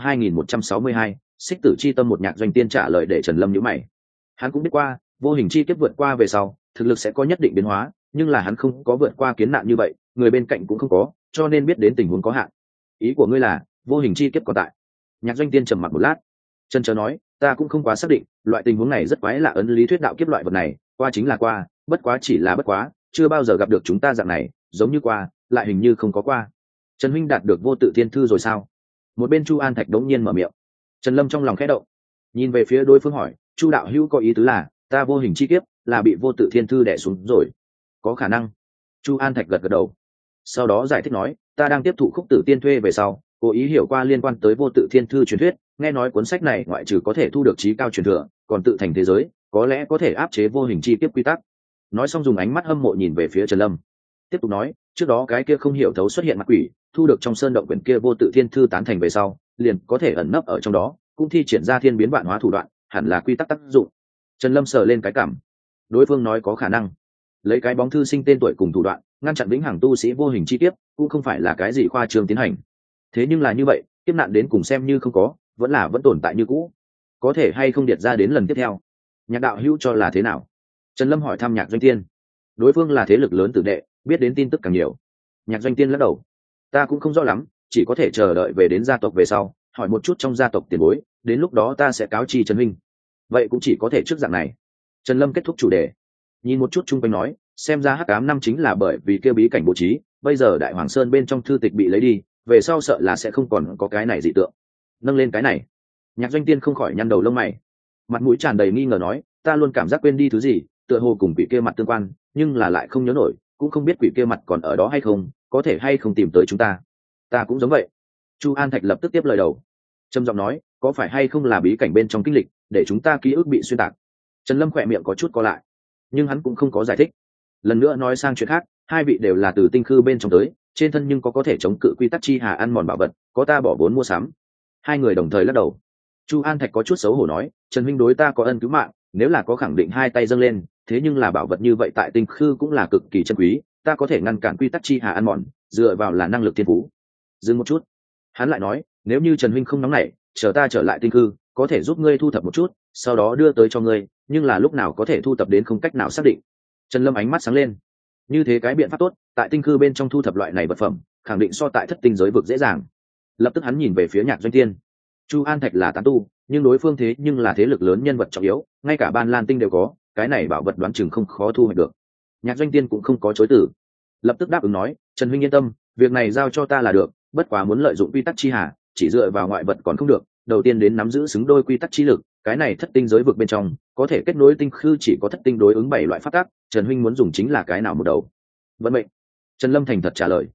2162, Xích Tử Chi Tâm, một. Nhạc Doanh Tiên trả lời để Trần Lâm nhíu mày. Hắn cũng biết qua, vô hình chi kiếp vượt qua về sau, thực lực sẽ có nhất định biến hóa, nhưng là hắn không có vượt qua kiến nạn như vậy, người bên cạnh cũng không có, cho nên biết đến tình huống có hạn. Ý của ngươi là, vô hình chi kiếp còn tại? Nhạc Doanh Tiên trầm mặc một lát, chân chớ nói, ta cũng không quá xác định, loại tình huống này rất quái lạ, ấn lý thuyết đạo kiếp loại vật này, qua chính là qua, bất quá chỉ là bất quá, chưa bao giờ gặp được chúng ta dạng này, giống như qua, lại hình như không có qua. Trần huynh đạt được vô tự thiên thư rồi sao? Một bên Chu An Thạch đống nhiên mở miệng. Trần Lâm trong lòng khẽ động, nhìn về phía đối phương hỏi, Chu đạo hữu có ý tứ là, ta vô hình chi kiếp là bị vô tự thiên thư đè xuống rồi? Có khả năng. Chu An Thạch gật gật đầu, sau đó giải thích nói, ta đang tiếp thụ Khúc Tử Tiên thuê về sau, cố ý hiểu qua liên quan tới vô tự thiên thư truyền thuyết, nghe nói cuốn sách này ngoại trừ có thể thu được trí cao truyền thừa, còn tự thành thế giới, có lẽ có thể áp chế vô hình chi kiếp quy tắc. Nói xong dùng ánh mắt hâm mộ nhìn về phía Trần Lâm, tiếp tục nói, trước đó cái kia không hiểu thấu xuất hiện mặt quỷ, thu được trong sơn động quyển kia vô tự thiên thư tán thành về sau, liền có thể ẩn nấp ở trong đó, cũng thi triển ra thiên biến vạn hóa thủ đoạn, hẳn là quy tắc tác dụng. Trần Lâm sờ lên cái cảm, đối phương nói có khả năng, lấy cái bóng thư sinh tên tuổi cùng thủ đoạn ngăn chặn vĩnh hằng tu sĩ vô hình chi kiếp, cũng không phải là cái gì khoa trương tiến hành. Thế nhưng là như vậy, kiếp nạn đến cùng xem như không có, vẫn tồn tại như cũ, có thể hay không điệt ra đến lần tiếp theo? Nhạc đạo hữu cho là thế nào? Trần Lâm hỏi thăm Nhạc Doanh Tiên. Đối phương là thế lực lớn tử đệ, biết đến tin tức càng nhiều. Nhạc Doanh Tiên lắc đầu, ta cũng không rõ lắm, chỉ có thể chờ đợi về đến gia tộc về sau, hỏi một chút trong gia tộc tiền bối, đến lúc đó ta sẽ cáo chi Trần huynh. Vậy cũng chỉ có thể trước dạng này. Trần Lâm kết thúc chủ đề, nhìn một chút chung quanh nói, xem ra hắc ám năm chính là bởi vì kêu bí cảnh bố trí, bây giờ Đại Hoàng Sơn bên trong thư tịch bị lấy đi, về sau sợ là sẽ không còn có cái này dị tượng. Nâng lên cái này, Nhạc Doanh Tiên không khỏi nhăn đầu lông mày, mặt mũi tràn đầy nghi ngờ nói, ta luôn cảm giác quên đi thứ gì, tựa hồ cùng quỷ kia mặt tương quan, nhưng là lại không nhớ nổi, cũng không biết quỷ kia mặt còn ở đó hay không, có thể hay không tìm tới chúng ta. Ta cũng giống vậy. Chu An Thạch lập tức tiếp lời đầu, trầm giọng nói, có phải hay không là bí cảnh bên trong kinh lịch để chúng ta ký ức bị xuyên tạc? Trần Lâm khỏe miệng có chút co lại, nhưng hắn cũng không có giải thích. Lần nữa nói sang chuyện khác, hai vị đều là từ tinh khư bên trong tới, trên thân nhưng có thể chống cự quy tắc chi hà ăn mòn bảo vật, có ta bỏ vốn mua sắm. Hai người đồng thời lắc đầu. Chu An Thạch có chút xấu hổ nói, Trần huynh đối ta có ân cứu mạng, nếu là có khẳng định hai tay dâng lên, thế nhưng là bảo vật như vậy tại tinh khư cũng là cực kỳ chân quý, ta có thể ngăn cản quy tắc chi hà ăn mòn, dựa vào là năng lực thiên phú. Dừng một chút, hắn lại nói, nếu như Trần huynh không nóng nảy, chờ ta trở lại tinh khư, có thể giúp ngươi thu thập một chút, sau đó đưa tới cho ngươi, nhưng là lúc nào có thể thu thập đến không cách nào xác định. Trần Lâm ánh mắt sáng lên, như thế cái biện pháp tốt, tại tinh khư bên trong thu thập loại này vật phẩm, khẳng định so tại thất tinh giới vực dễ dàng. Lập tức hắn nhìn về phía Nhạc Doanh Tiên. Chu An Thạch là tán tu, nhưng đối phương thế nhưng là thế lực lớn, nhân vật trọng yếu, ngay cả Ban Lan Tinh đều có, cái này bảo vật đoán chừng không khó thu hoạch được. Nhạc Doanh Tiên cũng không có chối từ, lập tức đáp ứng nói, Trần huynh yên tâm, việc này giao cho ta là được, bất quá muốn lợi dụng quy tắc chi hà, chỉ dựa vào ngoại vật còn không được, đầu tiên đến nắm giữ xứng đôi quy tắc chi lực, cái này thất tinh giới vực bên trong có thể kết nối tinh khư chỉ có thất tinh đối ứng 7 loại pháp tắc, Trần huynh muốn dùng chính là cái nào một đầu? Vận mệnh. Trần Lâm thành thật trả lời.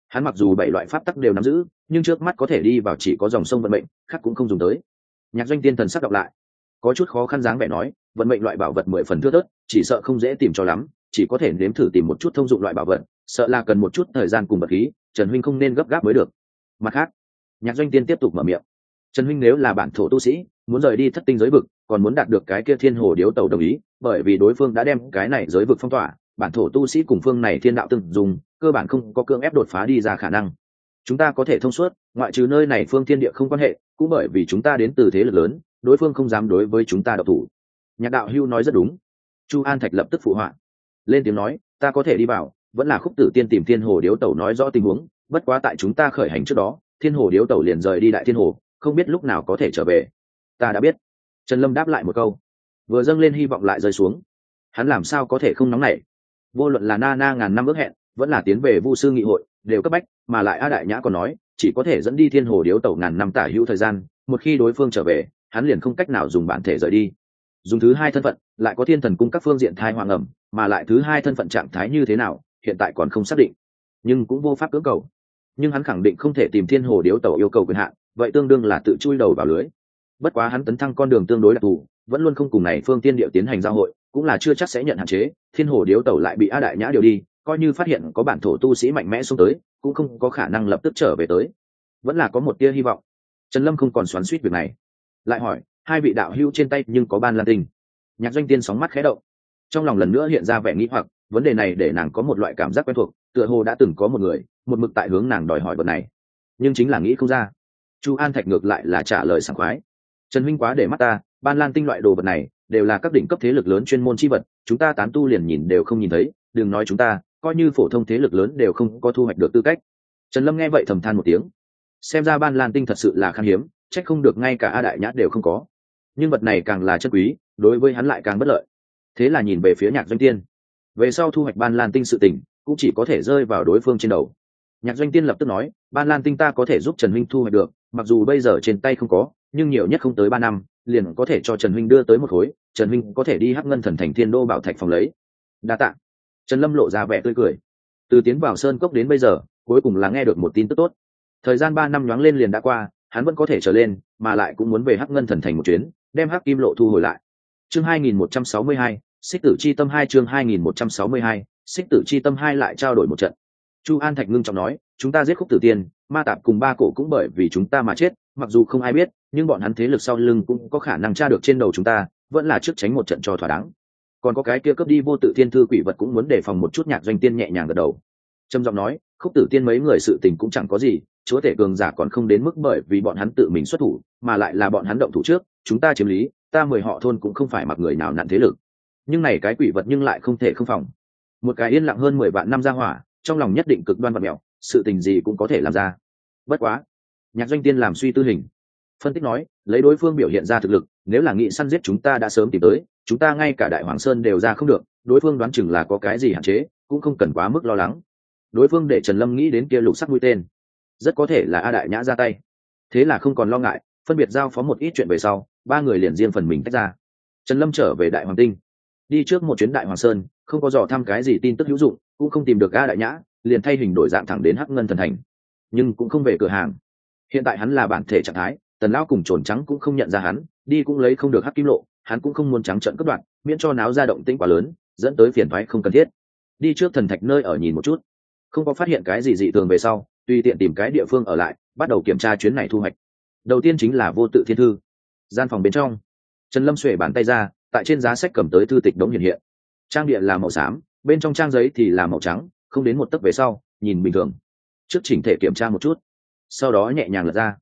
Hắn mặc dù 7 loại pháp tắc đều nắm giữ, nhưng trước mắt có thể đi vào chỉ có dòng sông vận mệnh, khác cũng không dùng tới. Nhạc Doanh Tiên thần sắc đọc lại, có chút khó khăn dáng vẻ nói, vận mệnh loại bảo vật 10 phần thưa thớt, chỉ sợ không dễ tìm cho lắm, chỉ có thể nếm thử tìm một chút thông dụng loại bảo vật, sợ là cần một chút thời gian cùng vật khí, Trần huynh không nên gấp gáp mới được. Mặt khác, Nhạc Doanh Tiên tiếp tục mở miệng, Trần huynh nếu là bản thổ tu sĩ, muốn rời đi thất tinh giới vực, còn muốn đạt được cái kia thiên hồ điếu tẩu đồng ý, bởi vì đối phương đã đem cái này giới vực phong tỏa, bản thổ tu sĩ cùng phương này thiên đạo từng dùng, cơ bản không có cưỡng ép đột phá đi ra khả năng. Chúng ta có thể thông suốt, ngoại trừ nơi này phương thiên địa không quan hệ, cũng bởi vì chúng ta đến từ thế lực lớn, đối phương không dám đối với chúng ta độc thủ. Nhạc đạo hưu nói rất đúng. Chu An Thạch lập tức phụ họa, lên tiếng nói, ta có thể đi vào, vẫn là Khúc Tử Tiên tìm thiên hồ điếu tẩu nói rõ tình huống, bất quá tại chúng ta khởi hành trước đó, thiên hồ điếu tẩu liền rời đi đại thiên hồ, không biết lúc nào có thể trở về. Ta đã biết. Trần Lâm đáp lại một câu, vừa dâng lên hy vọng lại rơi xuống. Hắn làm sao có thể không nóng nảy? Vô luận là na na ngàn năm ước hẹn, vẫn là tiến về Vu sư nghị hội, đều cấp bách, mà lại A Đại Nhã còn nói, chỉ có thể dẫn đi thiên hồ điếu tẩu ngàn năm tả hữu thời gian, một khi đối phương trở về, hắn liền không cách nào dùng bản thể rời đi. Dùng thứ hai thân phận, lại có thiên thần cung các phương diện thai hoàng ẩm, mà lại thứ hai thân phận trạng thái như thế nào, hiện tại còn không xác định, nhưng cũng vô pháp cưỡng cầu. Nhưng hắn khẳng định không thể tìm thiên hồ điếu tẩu yêu cầu quyền hạn, vậy tương đương là tự chui đầu vào lưới. Bất quá hắn tấn thăng con đường tương đối đặc thù, vẫn luôn không cùng này phương tiên địa tiến hành giao hội, cũng là chưa chắc sẽ nhận hạn chế. Thiên hồ điếu tẩu lại bị A Đại Nhã điều đi, coi như phát hiện có bản thổ tu sĩ mạnh mẽ xuống tới, cũng không có khả năng lập tức trở về tới. Vẫn là có một tia hy vọng. Trần Lâm không còn xoắn xuýt việc này, lại hỏi, hai vị đạo hữu trên tay nhưng có ban lan tinh? Nhạc Doanh Tiên sóng mắt khẽ động, trong lòng lần nữa hiện ra vẻ nghi hoặc, vấn đề này để nàng có một loại cảm giác quen thuộc, tựa hồ đã từng có một người một mực tại hướng nàng đòi hỏi vật này, nhưng chính là nghĩ không ra. Chu An Thạch ngược lại là trả lời sảng khoái, Trần huynh quá để mắt ta, ban lan tinh loại đồ vật này đều là các đỉnh cấp thế lực lớn chuyên môn chi vật, chúng ta tán tu liền nhìn đều không nhìn thấy, đừng nói chúng ta, coi như phổ thông thế lực lớn đều không có thu hoạch được tư cách. Trần Lâm nghe vậy thầm than một tiếng, xem ra ban lan tinh thật sự là khan hiếm, trách không được ngay cả A Đại Nhã đều không có. Nhưng vật này càng là chân quý, đối với hắn lại càng bất lợi. Thế là nhìn về phía Nhạc Doanh Tiên, về sau thu hoạch ban lan tinh sự tình cũng chỉ có thể rơi vào đối phương trên đầu. Nhạc Doanh Tiên lập tức nói, ban lan tinh ta có thể giúp Trần huynh thu hoạch được, mặc dù bây giờ trên tay không có, nhưng nhiều nhất không tới 3 năm liền có thể cho Trần huynh đưa tới một khối, Trần huynh có thể đi Hắc Ngân Thần Thành Thiên Đô bảo thạch phòng lấy. Đa tạ. Trần Lâm lộ ra vẻ tươi cười. Từ tiến vào sơn cốc đến bây giờ, cuối cùng là nghe được một tin tức tốt. Thời gian 3 năm nhoáng lên liền đã qua, hắn vẫn có thể trở lên, mà lại cũng muốn về Hắc Ngân Thần Thành một chuyến, đem Hắc Kim Lộ thu hồi lại. Chương 2162, Xích Tử Chi Tâm 2, chương 2162, Xích Tử Chi Tâm 2 lại trao đổi một trận. Chu An Thạch ngưng trọng nói, chúng ta giết Khúc Tử Tiên, Ma Tạp cùng Ba Cổ cũng bởi vì chúng ta mà chết, mặc dù không ai biết, nhưng bọn hắn thế lực sau lưng cũng có khả năng tra được trên đầu chúng ta, vẫn là trước tránh một trận cho thỏa đáng. Còn có cái kia cướp đi vô tự thiên thư quỷ vật cũng muốn đề phòng một chút. Nhạc Doanh Tiên nhẹ nhàng gật đầu, trầm giọng nói, Khúc Tử Tiên mấy người sự tình cũng chẳng có gì, chúa tể cường giả còn không đến mức bởi vì bọn hắn tự mình xuất thủ, mà lại là bọn hắn động thủ trước, chúng ta chiếm lý, ta 10 họ thôn cũng không phải mặc người nào nặn thế lực. Nhưng này cái quỷ vật nhưng lại không thể không phòng. Một cái yên lặng hơn 10 vạn năm ra hỏa, trong lòng nhất định cực đoan vật mèo, sự tình gì cũng có thể làm ra. Bất quá, Nhạc Doanh Tiên làm suy tư hình, phân tích nói, lấy đối phương biểu hiện ra thực lực, nếu là nghị săn giết chúng ta đã sớm tìm tới, chúng ta ngay cả Đại Hoàng Sơn đều ra không được, đối phương đoán chừng là có cái gì hạn chế, cũng không cần quá mức lo lắng. Đối phương để Trần Lâm nghĩ đến kia lục sắc mũi tên, rất có thể là A Đại Nhã ra tay. Thế là không còn lo ngại, phân biệt giao phó một ít chuyện về sau, 3 người liền riêng phần mình tách ra. Trần Lâm trở về Đại Hoàng Tinh, đi trước một chuyến Đại Hoàng Sơn, không có dò thăm cái gì tin tức hữu dụng, cũng không tìm được A Đại Nhã, liền thay hình đổi dạng thẳng đến Hắc Ngân Thần Thành, nhưng cũng không về cửa hàng. Hiện tại hắn là bản thể trạng thái, Tần lão cùng Trồn Trắng cũng không nhận ra hắn, đi cũng lấy không được Hắc Kim Lộ, hắn cũng không muốn trắng trợn cướp đoạt, miễn cho náo ra động tĩnh quá lớn, dẫn tới phiền toái không cần thiết. Đi trước thần thạch nơi ở nhìn một chút, không có phát hiện cái gì dị thường về sau, tùy tiện tìm cái địa phương ở lại, bắt đầu kiểm tra chuyến này thu hoạch. Đầu tiên chính là vô tự thiên thư. Gian phòng bên trong, Trần Lâm xuề bàn tay ra, tại trên giá sách cầm tới thư tịch đống hiện hiện. Trang địa là màu xám, bên trong trang giấy thì là màu trắng, không đến một tấc về sau, nhìn bình thường. Trước chỉnh thể kiểm tra một chút, sau đó nhẹ nhàng lật ra.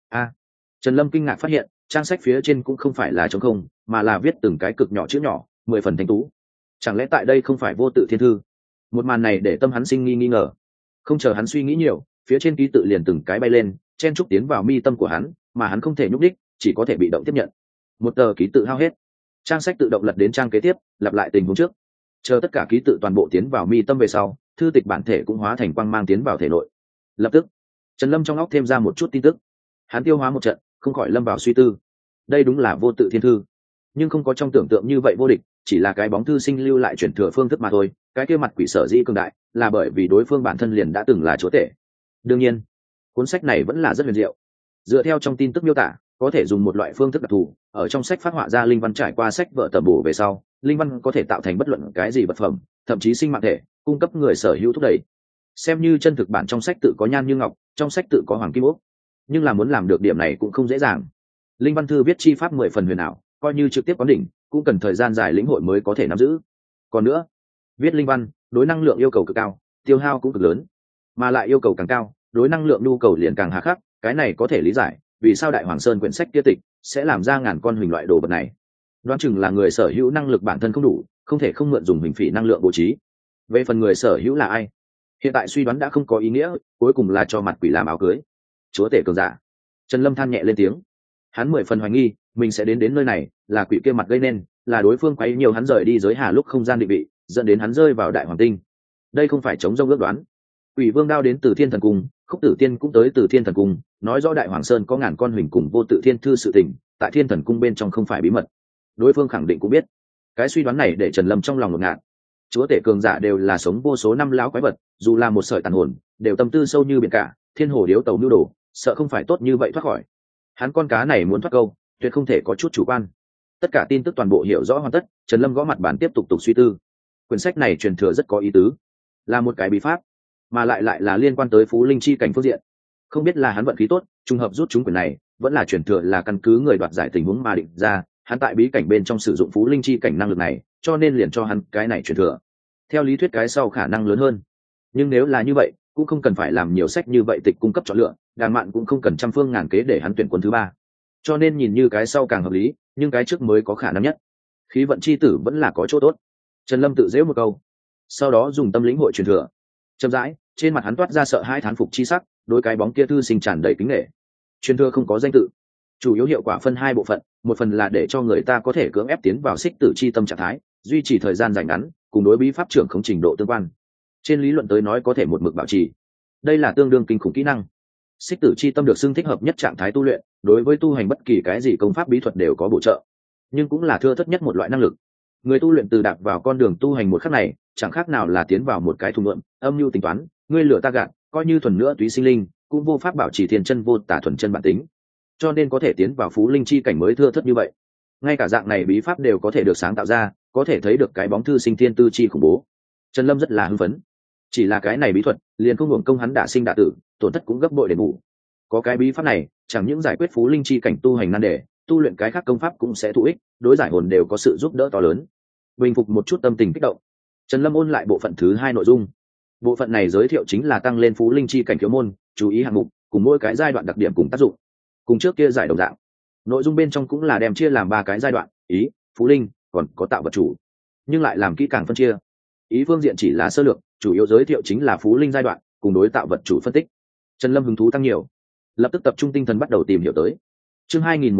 Trần Lâm kinh ngạc phát hiện, trang sách phía trên cũng không phải là trống không, mà là viết từng cái cực nhỏ chữ nhỏ, 10 phần thanh tú. Chẳng lẽ tại đây không phải vô tự thiên thư? Một màn này để tâm hắn sinh nghi ngờ. Không chờ hắn suy nghĩ nhiều, phía trên ký tự liền từng cái bay lên, chen trúc tiến vào mi tâm của hắn, mà hắn không thể nhúc đích, chỉ có thể bị động tiếp nhận. Một tờ ký tự hao hết, trang sách tự động lật đến trang kế tiếp, lặp lại tình huống trước. Chờ tất cả ký tự toàn bộ tiến vào mi tâm về sau, thư tịch bản thể cũng hóa thành quang mang tiến vào thể nội. Lập tức, Trần Lâm trong óc thêm ra một chút tin tức. Hắn tiêu hóa một trận, không khỏi lâm vào suy tư. Đây đúng là vô tự thiên thư, nhưng không có trong tưởng tượng như vậy vô địch, chỉ là cái bóng thư sinh lưu lại truyền thừa phương thức mà thôi. Cái kia mặt quỷ sở dĩ cường đại, là bởi vì đối phương bản thân liền đã từng là chúa tể. Đương nhiên cuốn sách này vẫn là rất huyền diệu. Dựa theo trong tin tức miêu tả, có thể dùng một loại phương thức đặc thù ở trong sách phát họa ra linh văn trải qua sách vở tầm bổ về sau, linh văn có thể tạo thành bất luận cái gì vật phẩm, thậm chí sinh mạng thể, cung cấp người sở hữu thúc đẩy. Xem như chân thực bản trong sách tự có nhan như ngọc, trong sách tự có hoàng kim ốc, nhưng là muốn làm được điểm này cũng không dễ dàng. Linh văn thư viết chi pháp 10 phần huyền ảo, coi như trực tiếp quán đỉnh cũng cần thời gian dài lĩnh hội mới có thể nắm giữ. Còn nữa, viết linh văn đối năng lượng yêu cầu cực cao, tiêu hao cũng cực lớn, mà lại yêu cầu càng cao đối năng lượng nhu cầu liền càng hà khắc. Cái này có thể lý giải vì sao Đại Hoàng Sơn quyển sách kia tịch sẽ làm ra ngàn con huỳnh loại đồ vật này. Đoán chừng là người sở hữu năng lực bản thân không đủ, không thể không mượn dùng huỳnh phỉ năng lượng bố trí. Về phần người sở hữu là ai, hiện tại suy đoán đã không có ý nghĩa, cuối cùng là cho mặt quỷ làm áo cưới. Chúa tể cường giả. Trần Lâm than nhẹ lên tiếng. Hắn 10 phần hoài nghi mình sẽ đến nơi này là quỷ kia mặt gây nên, là đối phương quấy nhiều hắn rời đi giới hà lúc không gian định vị, dẫn đến hắn rơi vào Đại Hoàng Tinh. Đây không phải chống rông ước đoán. Quỷ Vương đao đến từ Thiên Thần Cung, Khúc Tử Tiên cũng tới từ Thiên Thần Cung, nói rõ Đại Hoàng Sơn có ngàn con huỳnh cùng vô tự thiên thư sự tình, tại Thiên Thần Cung bên trong không phải bí mật. Đối phương khẳng định cũng biết. Cái suy đoán này để Trần Lâm trong lòng ngột ngạt. Chúa tể cường giả đều là sống vô số năm lão quái vật, dù là một sợi tàn hồn, đều tâm tư sâu như biển cả, thiên hồ điếu tàu nưu đồ, sợ không phải tốt như vậy thoát khỏi. Hắn con cá này muốn thoát câu, tuyệt không thể có chút chủ quan. Tất cả tin tức toàn bộ hiểu rõ hoàn tất, Trần Lâm gõ mặt bàn tiếp tục suy tư. Quyển sách này truyền thừa rất có ý tứ, là một cái bí pháp, mà lại là liên quan tới Phú Linh chi cảnh phương diện. Không biết là hắn vận khí tốt, trùng hợp rút chúng quyển này, vẫn là truyền thừa là căn cứ người đoạt giải tình huống mà định ra, hắn tại bí cảnh bên trong sử dụng Phú Linh chi cảnh năng lực này, cho nên liền cho hắn cái này truyền thừa. Theo lý thuyết cái sau khả năng lớn hơn, nhưng nếu là như vậy, cũng không cần phải làm nhiều sách như vậy tịch cung cấp chọn lựa, Đàng Mạn cũng không cần trăm phương ngàn kế để hắn tuyển quân thứ ba. Cho nên nhìn như cái sau càng hợp lý, nhưng cái trước mới có khả năng nhất. Khí vận chi tử vẫn là có chỗ tốt. Trần Lâm tự giễu một câu, sau đó dùng tâm lĩnh hội truyền thừa. Chậm rãi, trên mặt hắn toát ra sợ hãi thán phục chi sắc, đối cái bóng kia thư sinh tràn đầy kính nể. Truyền thừa không có danh tự, chủ yếu hiệu quả phân hai bộ phận, một phần là để cho người ta có thể cưỡng ép tiến vào xích tử chi tâm trạng thái, duy trì thời gian dài ngắn, cùng đối bí pháp trưởng không trình độ tương quan. Trên lý luận tới nói có thể một mực bảo trì. Đây là tương đương kinh khủng kỹ năng. Xích tử chi tâm được xưng thích hợp nhất trạng thái tu luyện, đối với tu hành bất kỳ cái gì công pháp bí thuật đều có bổ trợ, nhưng cũng là thưa thất nhất một loại năng lực. Người tu luyện từ đạp vào con đường tu hành một khắc này, chẳng khác nào là tiến vào một cái thùng lượm, âm mưu tính toán, ngươi lửa ta gạt, coi như thuần nữa túy sinh linh, cũng vô pháp bảo trì thiên chân vô tả thuần chân bản tính. Cho nên có thể tiến vào Phú Linh chi cảnh mới thưa thất như vậy. Ngay cả dạng này bí pháp đều có thể được sáng tạo ra, có thể thấy được cái bóng thư sinh thiên tư chi khủng bố. Trần Lâm rất là hưng phấn. Chỉ là cái này bí thuật, liền không hưởng công hắn đả sinh đả tử, tổn thất cũng gấp bội đền bù. Có cái bí pháp này, chẳng những giải quyết Phú Linh chi cảnh tu hành nan đề, tu luyện cái khác công pháp cũng sẽ thụ ích, đối giải hồn đều có sự giúp đỡ to lớn. Bình phục một chút tâm tình kích động, Trần Lâm ôn lại bộ phận thứ 2 nội dung. Bộ phận này giới thiệu chính là tăng lên Phú Linh chi cảnh khiếu môn, chú ý hạng mục, cùng mỗi cái giai đoạn đặc điểm cùng tác dụng. Cùng trước kia giải đồng dạng. Nội dung bên trong cũng là đem chia làm 3 cái giai đoạn, ý, Phú Linh, còn có tạo vật chủ. Nhưng lại làm kỹ càng phân chia. Ý phương diện chỉ là sơ lược, chủ yếu giới thiệu chính là Phú Linh giai đoạn, cùng đối tạo vật chủ phân tích. Trần Lâm hứng thú tăng nhiều, lập tức tập trung tinh thần bắt đầu tìm hiểu tới. Chương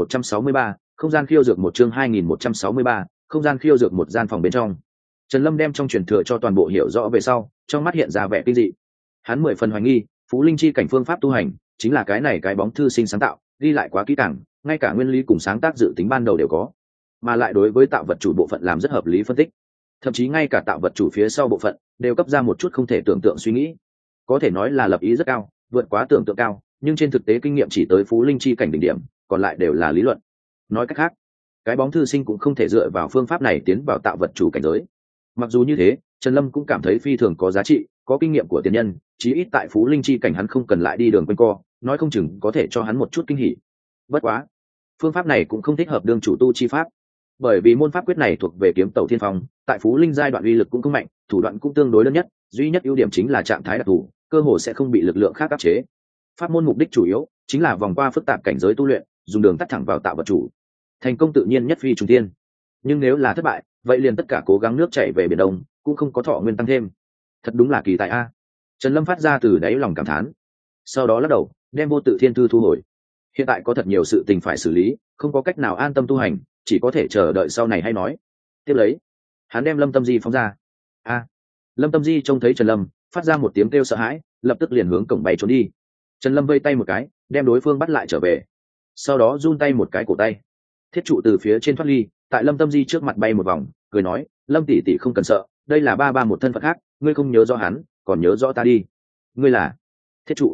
2163, không gian khiêu dược một chương 2163, không gian khiêu dược một gian phòng bên trong. Trần Lâm đem trong truyền thừa cho toàn bộ hiểu rõ về sau, trong mắt hiện ra vẻ kinh dị. Hắn 10 phần hoài nghi, Phú Linh chi cảnh phương pháp tu hành, chính là cái này cái bóng thư sinh sáng tạo, ghi lại quá kỹ càng, ngay cả nguyên lý cùng sáng tác dự tính ban đầu đều có, mà lại đối với tạo vật chủ bộ phận làm rất hợp lý phân tích. Thậm chí ngay cả tạo vật chủ phía sau bộ phận đều cấp ra một chút không thể tưởng tượng suy nghĩ. Có thể nói là lập ý rất cao, vượt quá tưởng tượng cao, nhưng trên thực tế kinh nghiệm chỉ tới Phú Linh chi cảnh đỉnh điểm, còn lại đều là lý luận. Nói cách khác, cái bóng thư sinh cũng không thể dựa vào phương pháp này tiến vào tạo vật chủ cảnh giới. Mặc dù như thế, Trần Lâm cũng cảm thấy phi thường có giá trị, có kinh nghiệm của tiền nhân, chí ít tại Phú Linh chi cảnh hắn không cần lại đi đường quanh co, nói không chừng có thể cho hắn một chút kinh hỉ. Bất quá, phương pháp này cũng không thích hợp đương chủ tu chi pháp, bởi vì môn pháp quyết này thuộc về kiếm tẩu thiên phong, tại Phú Linh giai đoạn uy lực cũng không mạnh, thủ đoạn cũng tương đối đơn nhất, duy nhất ưu điểm chính là trạng thái đặc thù, cơ hồ sẽ không bị lực lượng khác áp chế. Pháp môn mục đích chủ yếu chính là vòng qua phức tạp cảnh giới tu luyện, dùng đường tắt thẳng vào tạo vật chủ. Thành công tự nhiên nhất phi trùng thiên, nhưng nếu là thất bại, vậy liền tất cả cố gắng nước chảy về biển đông, cũng không có thọ nguyên tăng thêm. Thật đúng là kỳ tài a. Trần Lâm phát ra từ đáy lòng cảm thán, sau đó lắc đầu, đem vô tự thiên thư thu hồi. Hiện tại có thật nhiều sự tình phải xử lý, không có cách nào an tâm tu hành, chỉ có thể chờ đợi sau này hay nói. Tiếp lấy, hắn đem Lâm Tâm Di phóng ra. Lâm Tâm Di trông thấy Trần Lâm, phát ra một tiếng kêu sợ hãi, lập tức liền hướng cổng bay trốn đi. Trần Lâm vây tay một cái, đem đối phương bắt lại trở về, sau đó run tay một cái cổ tay, thiết trụ từ phía trên thoát ly, tại Lâm Tâm Di trước mặt bay một vòng, cười nói, Lâm tỷ tỷ không cần sợ, đây là ba một thân phận khác, ngươi không nhớ rõ hắn, còn nhớ rõ ta đi. Ngươi là thiết trụ.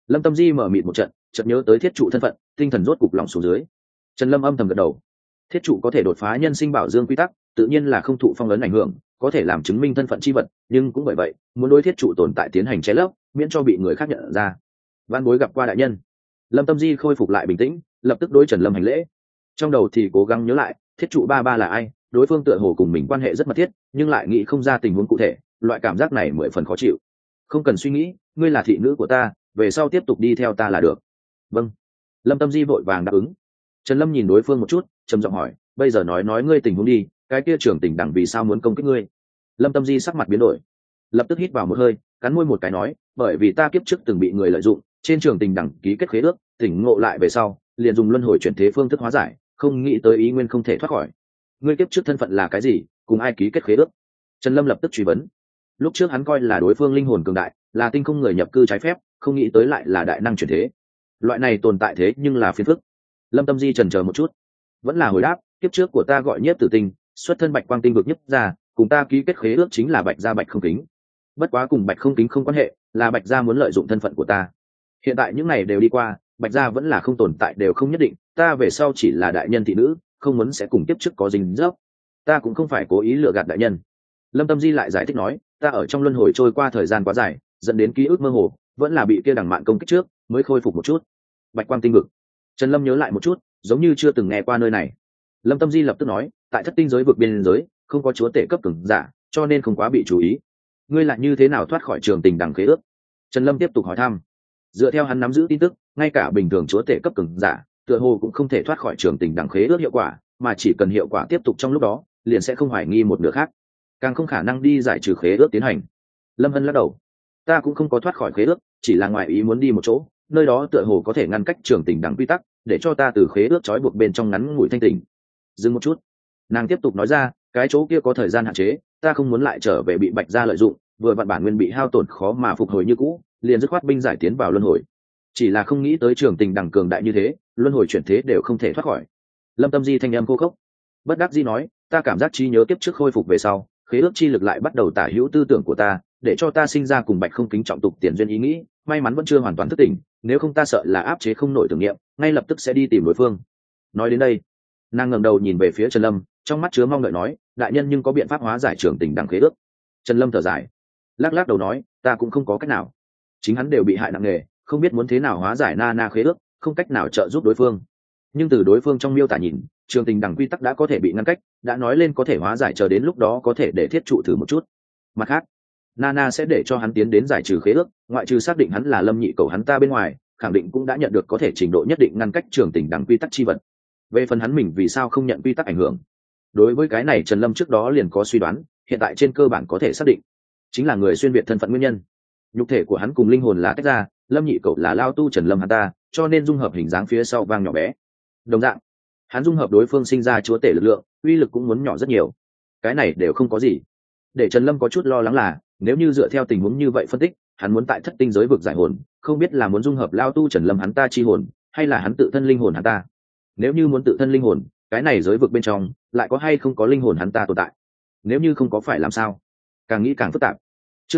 Lâm Tâm Di mở mịt một trận, chợt nhớ tới thiết trụ thân phận, tinh thần rốt cục lòng xuống dưới. Trần Lâm âm thầm gật đầu. Thiết trụ có thể đột phá nhân sinh bảo dương quy tắc, tự nhiên là không thụ phong ấn ảnh hưởng, có thể làm chứng minh thân phận chi vật, nhưng cũng bởi vậy, muốn đối thiết trụ tồn tại tiến hành che lấp, miễn cho bị người khác nhận ra. Văn bối gặp qua đại nhân. Lâm Tâm Di khôi phục lại bình tĩnh, lập tức đối Trần Lâm hành lễ. Trong đầu thì cố gắng nhớ lại, thiết trụ ba ba là ai, đối phương tựa hồ cùng mình quan hệ rất mật thiết, nhưng lại nghĩ không ra tình huống cụ thể, loại cảm giác này mười phần khó chịu. Không cần suy nghĩ, ngươi là thị nữ của ta, về sau tiếp tục đi theo ta là được. Vâng. Lâm Tâm Di vội vàng đáp ứng. Trần Lâm nhìn đối phương một chút, trầm giọng hỏi, bây giờ nói ngươi tình huống đi, cái kia trưởng tỉnh đẳng vì sao muốn công kích ngươi? Lâm Tâm Di sắc mặt biến đổi, lập tức hít vào một hơi, cắn môi một cái nói, bởi vì ta kiếp trước từng bị người lợi dụng, trên trường tình đẳng ký kết khế ước, tỉnh ngộ lại về sau, liền dùng luân hồi chuyển thế phương thức hóa giải, không nghĩ tới ý nguyên không thể thoát khỏi. Ngươi kiếp trước thân phận là cái gì, cùng ai ký kết khế ước? Trần Lâm lập tức truy vấn. Lúc trước hắn coi là đối phương linh hồn cường đại, là tinh không người nhập cư trái phép, không nghĩ tới lại là đại năng chuyển thế. Loại này tồn tại thế nhưng là phiền phức. Lâm Tâm Di chần chờ một chút, vẫn là hồi đáp, kiếp trước của ta gọi Nhiếp Tử Tinh, xuất thân Bạch Quang Tinh vực nhất ra, cùng ta ký kết khế ước chính là Bạch gia Bạch Không Kính. Bất quá cùng Bạch Không Kính không quan hệ, là Bạch gia muốn lợi dụng thân phận của ta. Hiện tại những này đều đi qua, Bạch gia vẫn là không tồn tại đều không nhất định, ta về sau chỉ là đại nhân thị nữ, không muốn sẽ cùng tiếp trước có dính dấp. Ta cũng không phải cố ý lừa gạt đại nhân. Lâm Tâm Di lại giải thích nói, ta ở trong luân hồi trôi qua thời gian quá dài, dẫn đến ký ức mơ hồ, vẫn là bị kia đằng mạn công kích trước, mới khôi phục một chút. Bạch Quang Tinh vực. Trần Lâm nhớ lại một chút, giống như chưa từng nghe qua nơi này. Lâm Tâm Di lập tức nói, tại thất tinh giới vực biên giới, không có chúa tể cấp cường giả, cho nên không quá bị chú ý. Ngươi lại như thế nào thoát khỏi trường tình đẳng khế ước? Trần Lâm tiếp tục hỏi thăm. Dựa theo hắn nắm giữ tin tức, ngay cả bình thường chúa tể cấp cường giả, tựa hồ cũng không thể thoát khỏi trường tình đẳng khế ước hiệu quả, mà chỉ cần hiệu quả tiếp tục trong lúc đó, liền sẽ không hoài nghi một nửa khác, càng không khả năng đi giải trừ khế ước tiến hành. Lâm Hân lắc đầu, ta cũng không có thoát khỏi khế ước, chỉ là ngoài ý muốn đi một chỗ, nơi đó tựa hồ có thể ngăn cách trường tình đẳng quy tắc, để cho ta từ khế ước trói buộc bên trong ngắn ngủi thanh tỉnh. Dừng một chút, nàng tiếp tục nói ra, cái chỗ kia có thời gian hạn chế, ta không muốn lại trở về bị Bạch gia lợi dụng, vừa vặn bản nguyên bị hao tổn khó mà phục hồi như cũ, liền dứt khoát binh giải tiến vào luân hồi. Chỉ là không nghĩ tới trường tình đẳng cường đại như thế, luân hồi chuyển thế đều không thể thoát khỏi. Lâm Tâm Di thanh âm khô khốc, bất đắc dĩ nói, ta cảm giác trí nhớ kiếp trước khôi phục về sau, khế ước chi lực lại bắt đầu tả hữu tư tưởng của ta, để cho ta sinh ra cùng Bạch Không Kính trọng tục tiền duyên ý nghĩ, may mắn vẫn chưa hoàn toàn thức tỉnh, nếu không ta sợ là áp chế không nổi tưởng niệm, ngay lập tức sẽ đi tìm đối phương. Nói đến đây, nàng ngẩng đầu nhìn về phía Trần Lâm, trong mắt chứa mong đợi nói, đại nhân nhưng có biện pháp hóa giải trường tình đẳng khế ước? Trần Lâm thở dài, lắc lắc đầu nói, ta cũng không có cách nào, chính hắn đều bị hại nặng nề, không biết muốn thế nào hóa giải na khế ước, không cách nào trợ giúp đối phương. Nhưng từ đối phương trong miêu tả nhìn, trường tình đẳng quy tắc đã có thể bị ngăn cách, đã nói lên có thể hóa giải, chờ đến lúc đó có thể để thiết trụ thử một chút. Mặt khác, Nana sẽ để cho hắn tiến đến giải trừ khế ước, ngoại trừ xác định hắn là Lâm Nhị cầu hắn ta bên ngoài, khẳng định cũng đã nhận được có thể trình độ nhất định ngăn cách trường tình đẳng quy tắc chi vật. Về phần hắn mình vì sao không nhận quy tắc ảnh hưởng, đối với cái này Trần Lâm trước đó liền có suy đoán, hiện tại trên cơ bản có thể xác định, chính là người xuyên việt thân phận nguyên nhân. Nhục thể của hắn cùng linh hồn là tách ra, Lâm Nhị cầu là lao tu Trần Lâm hắn ta, cho nên dung hợp hình dáng phía sau vang nhỏ bé. Đồng dạng, hắn dung hợp đối phương sinh ra chúa tể lực lượng, uy lực cũng muốn nhỏ rất nhiều. Cái này đều không có gì. Để Trần Lâm có chút lo lắng là, nếu như dựa theo tình huống như vậy phân tích, hắn muốn tại thất tinh giới vực giải hồn, không biết là muốn dung hợp lao tu Trần Lâm hắn ta chi hồn, hay là hắn tự thân linh hồn hắn ta. Nếu như muốn tự thân linh hồn, cái này giới vực bên trong lại có hay không có linh hồn hắn ta tồn tại? Nếu như không có phải làm sao? Càng nghĩ càng phức tạp. Chương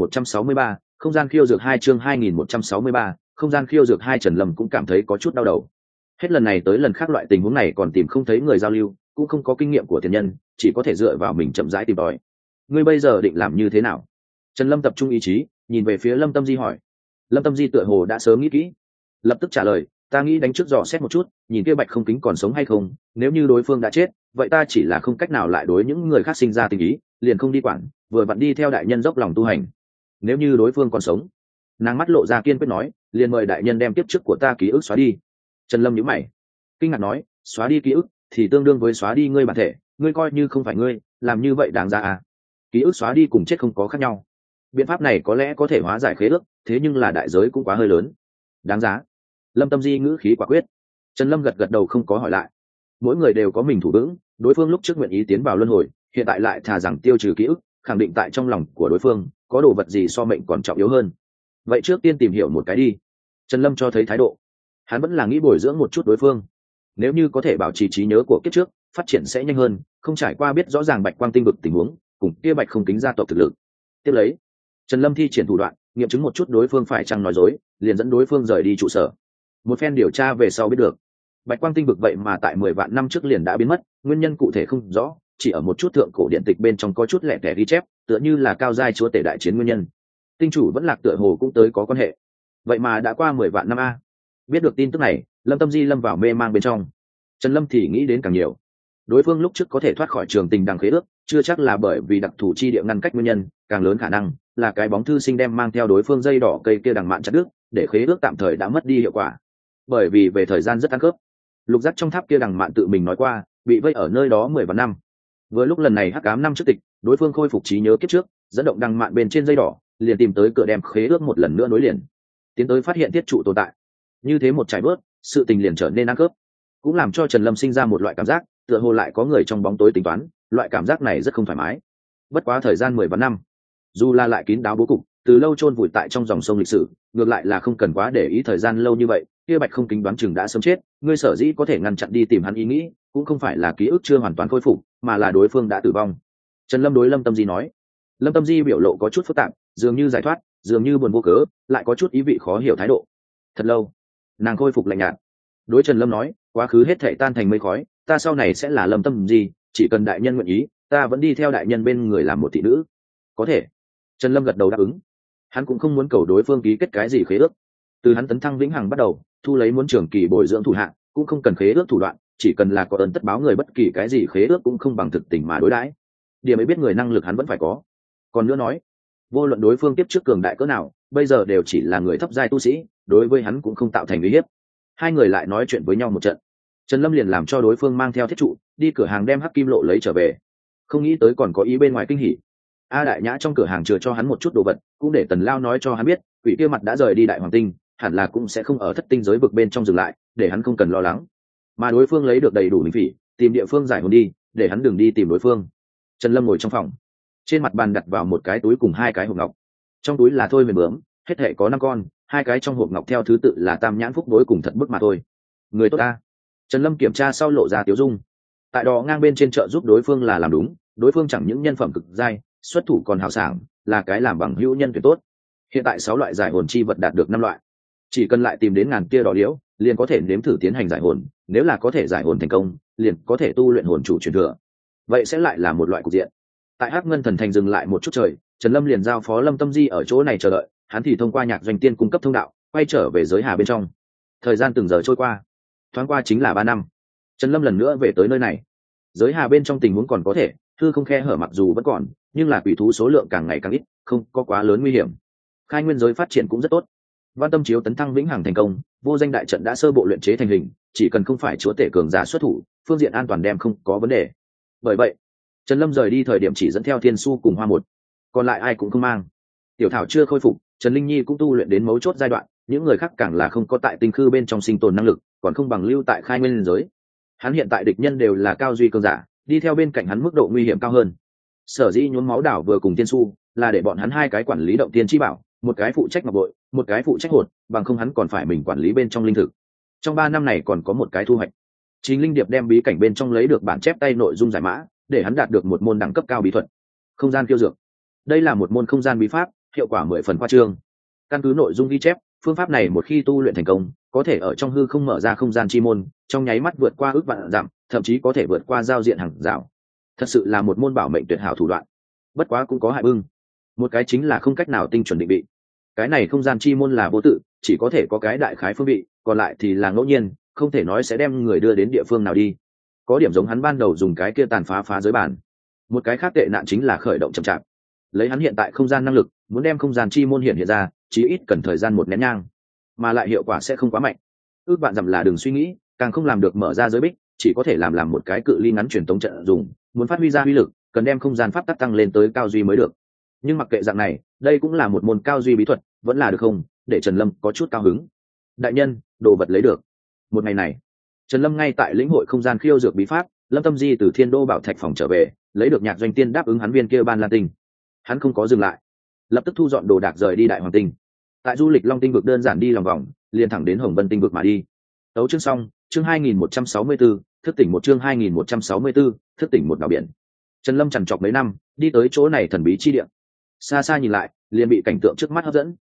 2163, không gian khiêu dược 2, chương 2163, không gian khiêu dược 2. Trần Lâm cũng cảm thấy có chút đau đầu. Hết lần này tới lần khác loại tình huống này còn tìm không thấy người giao lưu, cũng không có kinh nghiệm của tiền nhân, chỉ có thể dựa vào mình chậm rãi tìm tòi. Ngươi bây giờ định làm như thế nào? Trần Lâm tập trung ý chí, nhìn về phía Lâm Tâm Di hỏi. Lâm Tâm Di tựa hồ đã sớm nghĩ kỹ, lập tức trả lời, ta nghĩ đánh trước dò xét một chút, nhìn kia Bạch Không Kính còn sống hay không, nếu như đối phương đã chết, vậy ta chỉ là không cách nào lại đối những người khác sinh ra tình ý, liền không đi quản, vừa vặn đi theo đại nhân dốc lòng tu hành. Nếu như đối phương còn sống, nàng mắt lộ ra kiên quyết nói, liền mời đại nhân đem kiếp trước của ta ký ức xóa đi. Trần Lâm nhíu mày, kinh ngạc nói, xóa đi ký ức thì tương đương với xóa đi ngươi bản thể, ngươi coi như không phải ngươi, làm như vậy đáng ra à? Ký ức xóa đi cùng chết không có khác nhau. Biện pháp này có lẽ có thể hóa giải khế ước, thế nhưng là đại giới cũng quá hơi lớn. Đáng giá. Lâm Tâm Di ngữ khí quả quyết. Trần Lâm gật gật đầu không có hỏi lại. Mỗi người đều có mình thủ vững, đối phương lúc trước nguyện ý tiến vào luân hồi, hiện tại lại thà rằng tiêu trừ ký ức, khẳng định tại trong lòng của đối phương có đồ vật gì so mệnh còn trọng yếu hơn. Vậy trước tiên tìm hiểu một cái đi. Trần Lâm cho thấy thái độ, hắn vẫn là nghĩ bồi dưỡng một chút đối phương. Nếu như có thể bảo trì trí nhớ của kiếp trước, phát triển sẽ nhanh hơn, không trải qua biết rõ ràng Bạch Quang Tinh vực tình huống, cùng kia Bạch Không Kính gia tộc thực lực. Tiếp lấy, Trần Lâm thi triển thủ đoạn, nghiệm chứng một chút đối phương phải chăng nói dối, liền dẫn đối phương rời đi trụ sở. Một phen điều tra về sau biết được, bạch quang tinh vực vậy mà tại 10 vạn năm trước liền đã biến mất, nguyên nhân cụ thể không rõ, chỉ ở một chút thượng cổ điện tịch bên trong có chút lẻ tẻ ghi chép, tựa như là cao giai chúa tể đại chiến nguyên nhân. Tinh chủ vẫn lạc tựa hồ cũng tới có quan hệ. Vậy mà đã qua 10 vạn năm a. Biết được tin tức này, Lâm Tâm Di lâm vào mê mang bên trong. Trần Lâm thì nghĩ đến càng nhiều. Đối phương lúc trước có thể thoát khỏi trường tình đằng khế ước, chưa chắc là bởi vì đặc thù chi địa ngăn cách nguyên nhân, càng lớn khả năng là cái bóng thư sinh đem mang theo đối phương dây đỏ cây kia đằng mạn chặt đứt, để khế ước tạm thời đã mất đi hiệu quả. Bởi vì về thời gian rất ăn khớp. Lục giác trong tháp kia đằng mạn tự mình nói qua, bị vây ở nơi đó 10 vạn năm. Vừa lúc lần này hắc ám năm trước tịch, đối phương khôi phục trí nhớ kiếp trước, dẫn động đằng mạn bên trên dây đỏ, liền tìm tới cửa đem khế ước một lần nữa nối liền, tiến tới phát hiện thiết trụ tồn tại. Như thế một trải bớt, sự tình liền trở nên ăn khớp, cũng làm cho Trần Lâm sinh ra một loại cảm giác tựa hồ lại có người trong bóng tối tính toán. Loại cảm giác này rất không thoải mái. Bất quá thời gian 10 vạn năm, dù là lại kín đáo bố cục, từ lâu chôn vùi tại trong dòng sông lịch sử, ngược lại là không cần quá để ý thời gian lâu như vậy. Kia Bạch Không Kính đoán chừng đã sớm chết, ngươi sở dĩ có thể ngăn chặn đi tìm hắn ý nghĩ, cũng không phải là ký ức chưa hoàn toàn khôi phục, mà là đối phương đã tử vong. Trần Lâm đối Lâm Tâm Di nói. Lâm Tâm Di biểu lộ có chút phức tạp, dường như giải thoát, dường như buồn vô cớ, lại có chút ý vị khó hiểu thái độ. Thật lâu, nàng khôi phục lạnh nhạt, đối Trần Lâm nói, quá khứ hết thảy tan thành mây khói, ta sau này sẽ là Lâm Tâm Di, chỉ cần đại nhân nguyện ý, ta vẫn đi theo đại nhân bên người làm một thị nữ. Có thể. Trần Lâm gật đầu đáp ứng. Hắn cũng không muốn cầu đối phương ký kết cái gì khế ước. Từ hắn tấn thăng vĩnh hằng bắt đầu, thu lấy muốn trường kỳ bồi dưỡng thủ hạ, cũng không cần khế ước thủ đoạn, chỉ cần là có ơn tất báo người, bất kỳ cái gì khế ước cũng không bằng thực tình mà đối đãi. Điểm ấy biết người năng lực hắn vẫn phải có. Còn nữa nói, vô luận đối phương tiếp trước cường đại cỡ nào, bây giờ đều chỉ là người thấp giai tu sĩ, đối với hắn cũng không tạo thành uy hiếp. Hai người lại nói chuyện với nhau một trận. Trần Lâm liền làm cho đối phương mang theo thiết trụ đi cửa hàng đem hắc kim lộ lấy trở về. Không nghĩ tới còn có ý bên ngoài kinh hỉ. A Đại Nhã trong cửa hàng chừa cho hắn một chút đồ vật, cũng để Tần Lao nói cho hắn biết, quỷ kia mặt đã rời đi Đại Hoàng Tinh, hẳn là cũng sẽ không ở thất tinh giới vực bên trong dừng lại, để hắn không cần lo lắng. Mà đối phương lấy được đầy đủ linh phỉ, tìm địa phương giải hồn đi, để hắn đừng đi tìm đối phương. Trần Lâm ngồi trong phòng, trên mặt bàn đặt vào một cái túi cùng hai cái hộp ngọc. Trong túi là thôi huyền bướm, hết thảy có 5 con, hai cái trong hộp ngọc theo thứ tự là tam nhãn phúc đối cùng thật bức mà thôi. Người tốt ta. Trần Lâm kiểm tra sau lộ ra tiếu dung. Tại đò ngang bên trên chợ giúp đối phương là làm đúng, đối phương chẳng những nhân phẩm cực giai, xuất thủ còn hào sảng, là cái làm bằng hữu nhân tuyệt tốt. Hiện tại 6 loại giải hồn chi vật đạt được 5 loại, chỉ cần lại tìm đến ngàn tia đỏ liễu, liền có thể nếm thử tiến hành giải hồn, nếu là có thể giải hồn thành công, liền có thể tu luyện hồn chủ truyền thừa. Vậy sẽ lại là một loại cục diện. Tại Hắc Ngân Thần Thành dừng lại một chút trời, Trần Lâm liền giao phó Lâm Tâm Di ở chỗ này chờ đợi, hắn thì thông qua nhạc doanh tiên cung cấp thông đạo, quay trở về giới hà bên trong. Thời gian từng giờ trôi qua, thoáng qua chính là 3 năm. Trần Lâm lần nữa về tới nơi này. Giới hà bên trong tình huống còn có thể, hư không khe hở mặc dù vẫn còn, nhưng là quỷ thú số lượng càng ngày càng ít, không có quá lớn nguy hiểm. Khai nguyên giới phát triển cũng rất tốt. Văn Tâm chiếu tấn thăng vĩnh hằng thành công, vô danh đại trận đã sơ bộ luyện chế thành hình, chỉ cần không phải chúa tể cường giả xuất thủ, phương diện an toàn đem không có vấn đề. Bởi vậy, Trần Lâm rời đi thời điểm chỉ dẫn theo Thiên Su cùng Hoa Một, còn lại ai cũng không mang. Tiểu Thảo chưa khôi phục, Trần Linh Nhi cũng tu luyện đến mấu chốt giai đoạn, những người khác càng là không có tại tinh khư bên trong sinh tồn năng lực, còn không bằng lưu tại khai nguyên giới. Hắn hiện tại địch nhân đều là cao duy cường giả, đi theo bên cạnh hắn mức độ nguy hiểm cao hơn. Sở dĩ nhuốm máu đảo vừa cùng Tiên Su là để bọn hắn hai cái quản lý động tiên chi bảo, một cái phụ trách ngọc bội, một cái phụ trách hồn, bằng không hắn còn phải mình quản lý bên trong linh thực. Trong 3 năm này còn có một cái thu hoạch. Chính Linh Điệp đem bí cảnh bên trong lấy được bản chép tay nội dung giải mã, để hắn đạt được một môn đẳng cấp cao bí thuật, không gian kiêu dược. Đây là một môn không gian bí pháp, hiệu quả 10 phần khoa trương. Căn cứ nội dung ghi chép, phương pháp này một khi tu luyện thành công, có thể ở trong hư không mở ra không gian chi môn, trong nháy mắt vượt qua ước vạn dặm, thậm chí có thể vượt qua giao diện hàng rào. Thật sự là một môn bảo mệnh tuyệt hảo thủ đoạn. Bất quá cũng có hại bưng. Một cái chính là không cách nào tinh chuẩn định vị. Cái này không gian chi môn là vô tự, chỉ có thể có cái đại khái phương vị, còn lại thì là ngẫu nhiên, không thể nói sẽ đem người đưa đến địa phương nào đi. Có điểm giống hắn ban đầu dùng cái kia tàn phá giới bản. Một cái khác tệ nạn chính là khởi động chậm chạp. Lấy hắn hiện tại không gian năng lực, muốn đem không gian chi môn hiện ra, chí ít cần thời gian 1 nén nhang, mà lại hiệu quả sẽ không quá mạnh. Ước bạn dặm là đừng suy nghĩ, càng không làm được mở ra giới bích, chỉ có thể làm một cái cự ly ngắn truyền tống trận dùng, muốn phát huy ra uy lực, cần đem không gian pháp tắc tăng lên tới cao duy mới được. Nhưng mặc kệ dạng này, đây cũng là một môn cao duy bí thuật, vẫn là được không? Để Trần Lâm có chút cao hứng. Đại nhân, đồ vật lấy được. Một ngày này, Trần Lâm ngay tại lĩnh hội không gian khiêu dược bí pháp, Lâm Tâm Di từ Thiên Đô Bảo Thạch phòng trở về, lấy được nhạc doanh tiên đáp ứng hắn viên kia ban lan tinh. Hắn không có dừng lại, lập tức thu dọn đồ đạc rời đi Đại Hoàng Tinh. Tại du lịch Long Tinh vực đơn giản đi lòng vòng, liền thẳng đến Hồng Vân Tinh vực mà đi. Tấu chương xong, chương 2164, thức tỉnh một chương 2164, thức tỉnh một đảo biển. Trần Lâm chằn chọc mấy năm, đi tới chỗ này thần bí chi địa. Xa xa nhìn lại, liền bị cảnh tượng trước mắt hấp dẫn,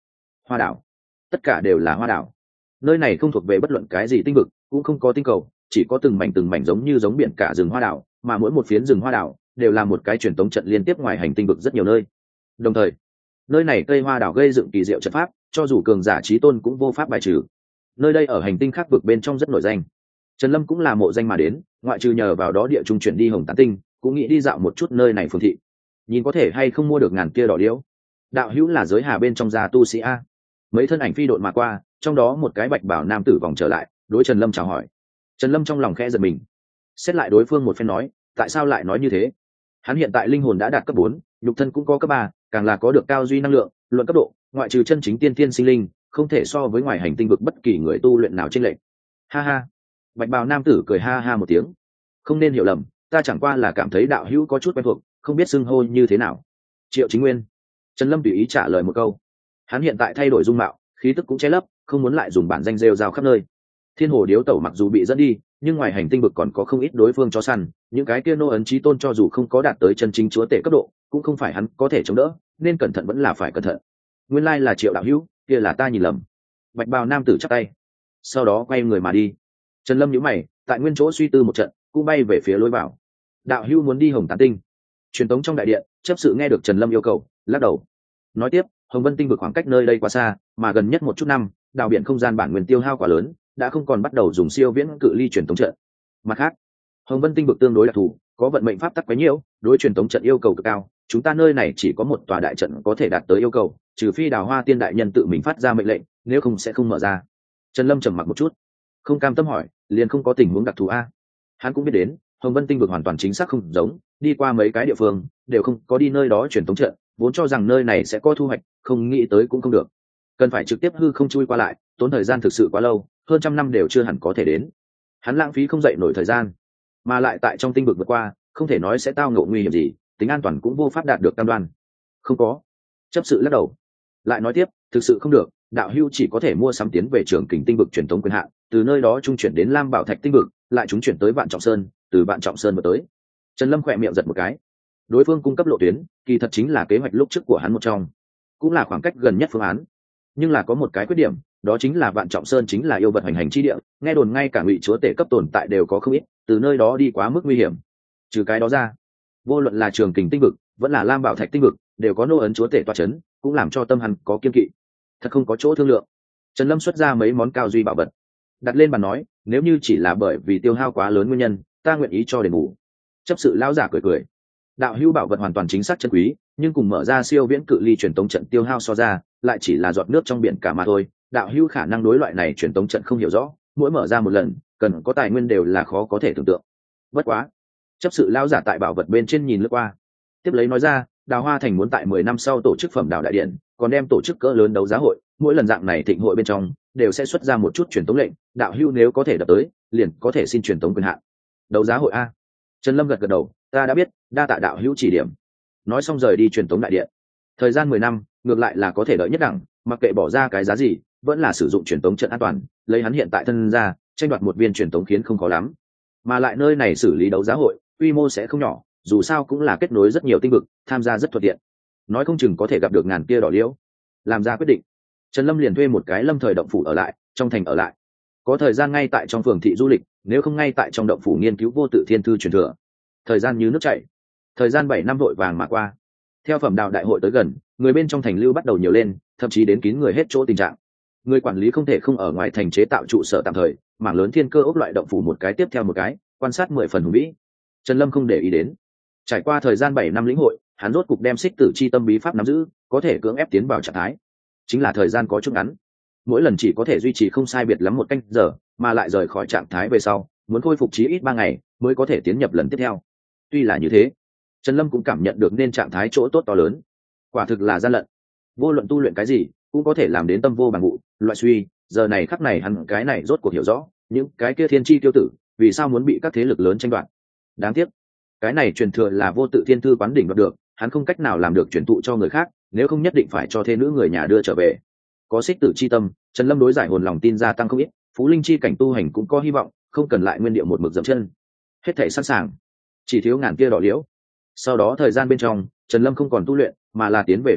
Hoa đảo, tất cả đều là hoa đảo. Nơi này không thuộc về bất luận cái gì tinh vực, cũng không có tinh cầu, chỉ có từng mảnh giống biển cả rừng hoa đảo, mà mỗi một phiến rừng hoa đảo đều là một cái truyền tống trận liên tiếp ngoài hành tinh vực rất nhiều nơi. Đồng thời, nơi này cây hoa đảo gây dựng kỳ diệu trận pháp, cho dù cường giả chí tôn cũng vô pháp bài trừ. Nơi đây ở hành tinh khác vực bên trong rất nổi danh. Trần Lâm cũng là mộ danh mà đến, ngoại trừ nhờ vào đó địa trung chuyển đi Hồng Tán Tinh, cũng nghĩ đi dạo một chút nơi này phường thị, nhìn có thể hay không mua được ngàn kia đỏ liễu. Đạo hữu là giới hà bên trong gia tu sĩ a. Mấy thân ảnh phi độn mà qua, trong đó một cái bạch bảo nam tử vòng trở lại, đối Trần Lâm chào hỏi. Trần Lâm trong lòng khẽ giật mình, xét lại đối phương một phen nói, tại sao lại nói như thế? Hắn hiện tại linh hồn đã đạt cấp 4, nhục thân cũng có cấp 3, càng là có được cao duy năng lượng, luận cấp độ, ngoại trừ chân chính tiên tiên sinh linh, không thể so với ngoài hành tinh vực bất kỳ người tu luyện nào trên lệnh. Ha ha. Bạch bào nam tử cười ha ha một tiếng, không nên hiểu lầm, ta chẳng qua là cảm thấy đạo hữu có chút quen thuộc, không biết xưng hô như thế nào. Triệu Chính Nguyên. Trần Lâm tùy ý trả lời một câu. Hắn hiện tại thay đổi dung mạo, khí tức cũng che lấp, không muốn lại dùng bản danh rêu rao khắp nơi. Thiên Hồ Điếu Tẩu mặc dù bị dẫn đi, nhưng ngoài hành tinh vực còn có không ít đối phương chó săn, những cái kia nô ấn chí tôn cho dù không có đạt tới chân chính chúa tể cấp độ, cũng không phải hắn có thể chống đỡ, nên cẩn thận vẫn là phải cẩn thận. Nguyên lai là Triệu đạo hữu, kia là ta nhìn lầm. Bạch bào nam tử chắp tay, sau đó quay người mà đi. Trần Lâm nhíu mày, tại nguyên chỗ suy tư một trận, cũng bay về phía lối vào. Đạo hữu muốn đi Hồng Tán Tinh? Truyền tống trong đại điện, chấp sự nghe được Trần Lâm yêu cầu, lắc đầu. Nói tiếp, Hồng Vân Tinh vực khoảng cách nơi đây quá xa, mà gần nhất một chút năm, đào biển không gian bản nguyên tiêu hao quá lớn, đã không còn bắt đầu dùng siêu viễn cự ly truyền tống trận. Mặt khác, Hồng Vân Tinh vực tương đối đặc thù, có vận mệnh pháp tắc quá nhiều, đối truyền tống trận yêu cầu cực cao, chúng ta nơi này chỉ có một tòa đại trận có thể đạt tới yêu cầu, trừ phi Đào Hoa Tiên đại nhân tự mình phát ra mệnh lệnh, nếu không sẽ không mở ra. Trần Lâm trầm mặc một chút, không cam tâm hỏi, liền không có tình huống đặc thù a? Hắn cũng biết đến, Hồng Vân Tinh vực hoàn toàn chính xác không giống, đi qua mấy cái địa phương đều không có đi nơi đó truyền tống trận, vốn cho rằng nơi này sẽ có thu hoạch, không nghĩ tới cũng không được, cần phải trực tiếp hư không chui qua lại, tốn thời gian thực sự quá lâu, hơn trăm năm đều chưa hẳn có thể đến. Hắn lãng phí không dậy nổi thời gian, mà lại tại trong tinh vực vượt qua, không thể nói sẽ tao ngộ nguy hiểm gì, tính an toàn cũng vô pháp đạt được cam đoan. Không có. Chấp sự lắc đầu, lại nói tiếp, thực sự không được, đạo hưu chỉ có thể mua sắm tiến về Trường Kình Tinh vực truyền thống quyền hạn, từ nơi đó trung chuyển đến Lam Bảo Thạch Tinh vực, lại chúng chuyển tới Vạn Trọng Sơn, từ Vạn Trọng Sơn mà tới. Trần Lâm khỏe miệng giật một cái, đối phương cung cấp lộ tuyến, kỳ thật chính là kế hoạch lúc trước của hắn một trong, cũng là khoảng cách gần nhất phương án. Nhưng là có một cái khuyết điểm, đó chính là Vạn Trọng Sơn chính là yêu vật hành hành chi địa, nghe đồn ngay cả ngụy chúa tể cấp tồn tại đều có không ít, từ nơi đó đi quá mức nguy hiểm. Trừ cái đó ra, vô luận là Trường Kình Tinh vực vẫn là Lam Bảo Thạch Tinh vực, đều có nô ấn chúa tể tọa chấn, cũng làm cho tâm hắn có kiên kỵ. Thật không có chỗ thương lượng. Trần Lâm xuất ra mấy món cao duy bảo vật, đặt lên bàn nói, nếu như chỉ là bởi vì tiêu hao quá lớn nguyên nhân, ta nguyện ý cho đền bù. Chấp sự lão giả cười cười, đạo hữu bảo vật hoàn toàn chính xác chân quý, nhưng cùng mở ra siêu viễn cự ly truyền tống trận tiêu hao so ra, lại chỉ là giọt nước trong biển cả mà thôi. Đạo hữu khả năng đối loại này truyền tống trận không hiểu rõ, mỗi mở ra một lần, cần có tài nguyên đều là khó có thể tưởng tượng. Bất quá, chấp sự lão giả tại bảo vật bên trên nhìn lướt qua, tiếp lấy nói ra, Đào Hoa Thành muốn tại 10 năm sau tổ chức phẩm đào đại điện, còn đem tổ chức cỡ lớn đấu giá hội, mỗi lần dạng này thịnh hội bên trong đều sẽ xuất ra một chút truyền tống lệnh, đạo hữu nếu có thể đập tới, liền có thể xin truyền tống quyền hạn. Đấu giá hội a? Trần Lâm gật gật đầu, ta đã biết, đa tạ đạo hữu chỉ điểm. Nói xong rời đi truyền tống đại điện. Thời gian 10 năm, ngược lại là có thể đợi nhất đẳng, mặc kệ bỏ ra cái giá gì, vẫn là sử dụng truyền tống trận an toàn, lấy hắn hiện tại thân ra, tranh đoạt một viên truyền tống khiến không khó lắm. Mà lại nơi này xử lý đấu giá hội, quy mô sẽ không nhỏ, dù sao cũng là kết nối rất nhiều tinh vực, tham gia rất thuận tiện. Nói không chừng có thể gặp được ngàn kia đỏ liễu. Làm ra quyết định, Trần Lâm liền thuê một cái lâm thời động phủ ở lại, trong thành ở lại. Có thời gian ngay tại trong phường thị du lịch, nếu không ngay tại trong động phủ nghiên cứu vô tự thiên thư truyền thừa. Thời gian như nước chảy, thời gian 7 năm vội vàng mà qua. Theo phẩm đạo đại hội tới gần, người bên trong thành lưu bắt đầu nhiều lên, thậm chí đến kín người hết chỗ tình trạng. Người quản lý không thể không ở ngoài thành chế tạo trụ sở tạm thời, mảng lớn thiên cơ ốc loại động phủ một cái tiếp theo một cái, quan sát 10 phần hùng vĩ. Trần Lâm không để ý đến. Trải qua thời gian 7 năm lĩnh hội, hắn rốt cục đem xích tử chi tâm bí pháp nắm giữ, có thể cưỡng ép tiến vào trạng thái. Chính là thời gian có chút ngắn, mỗi lần chỉ có thể duy trì không sai biệt lắm một canh giờ, mà lại rời khỏi trạng thái về sau, muốn khôi phục chí ít 3 ngày mới có thể tiến nhập lần tiếp theo. Tuy là như thế, Trần Lâm cũng cảm nhận được nên trạng thái chỗ tốt to lớn. Quả thực là gian lận. Vô luận tu luyện cái gì, cũng có thể làm đến tâm vô bằng vụ, loại suy, giờ này khắc này hắn cái này rốt cuộc hiểu rõ, những cái kia thiên chi tiêu tử, vì sao muốn bị các thế lực lớn tranh đoạt. Đáng tiếc, cái này truyền thừa là vô tự thiên thư quán đỉnh đoạt được, hắn không cách nào làm được truyền thụ cho người khác, nếu không nhất định phải cho thê nữ người nhà đưa trở về. Có xích tử chi tâm, Trần Lâm đối giải hồn lòng tin gia tăng không ít, phú linh chi cảnh tu hành cũng có hy vọng, không cần lại nguyên địa một mực dậm chân. Hết thảy sẵn sàng, chỉ thiếu ngàn kia đỏ liễu. Sau đó thời gian bên trong, Trần Lâm không còn tu luyện, mà là tiến về phường thị,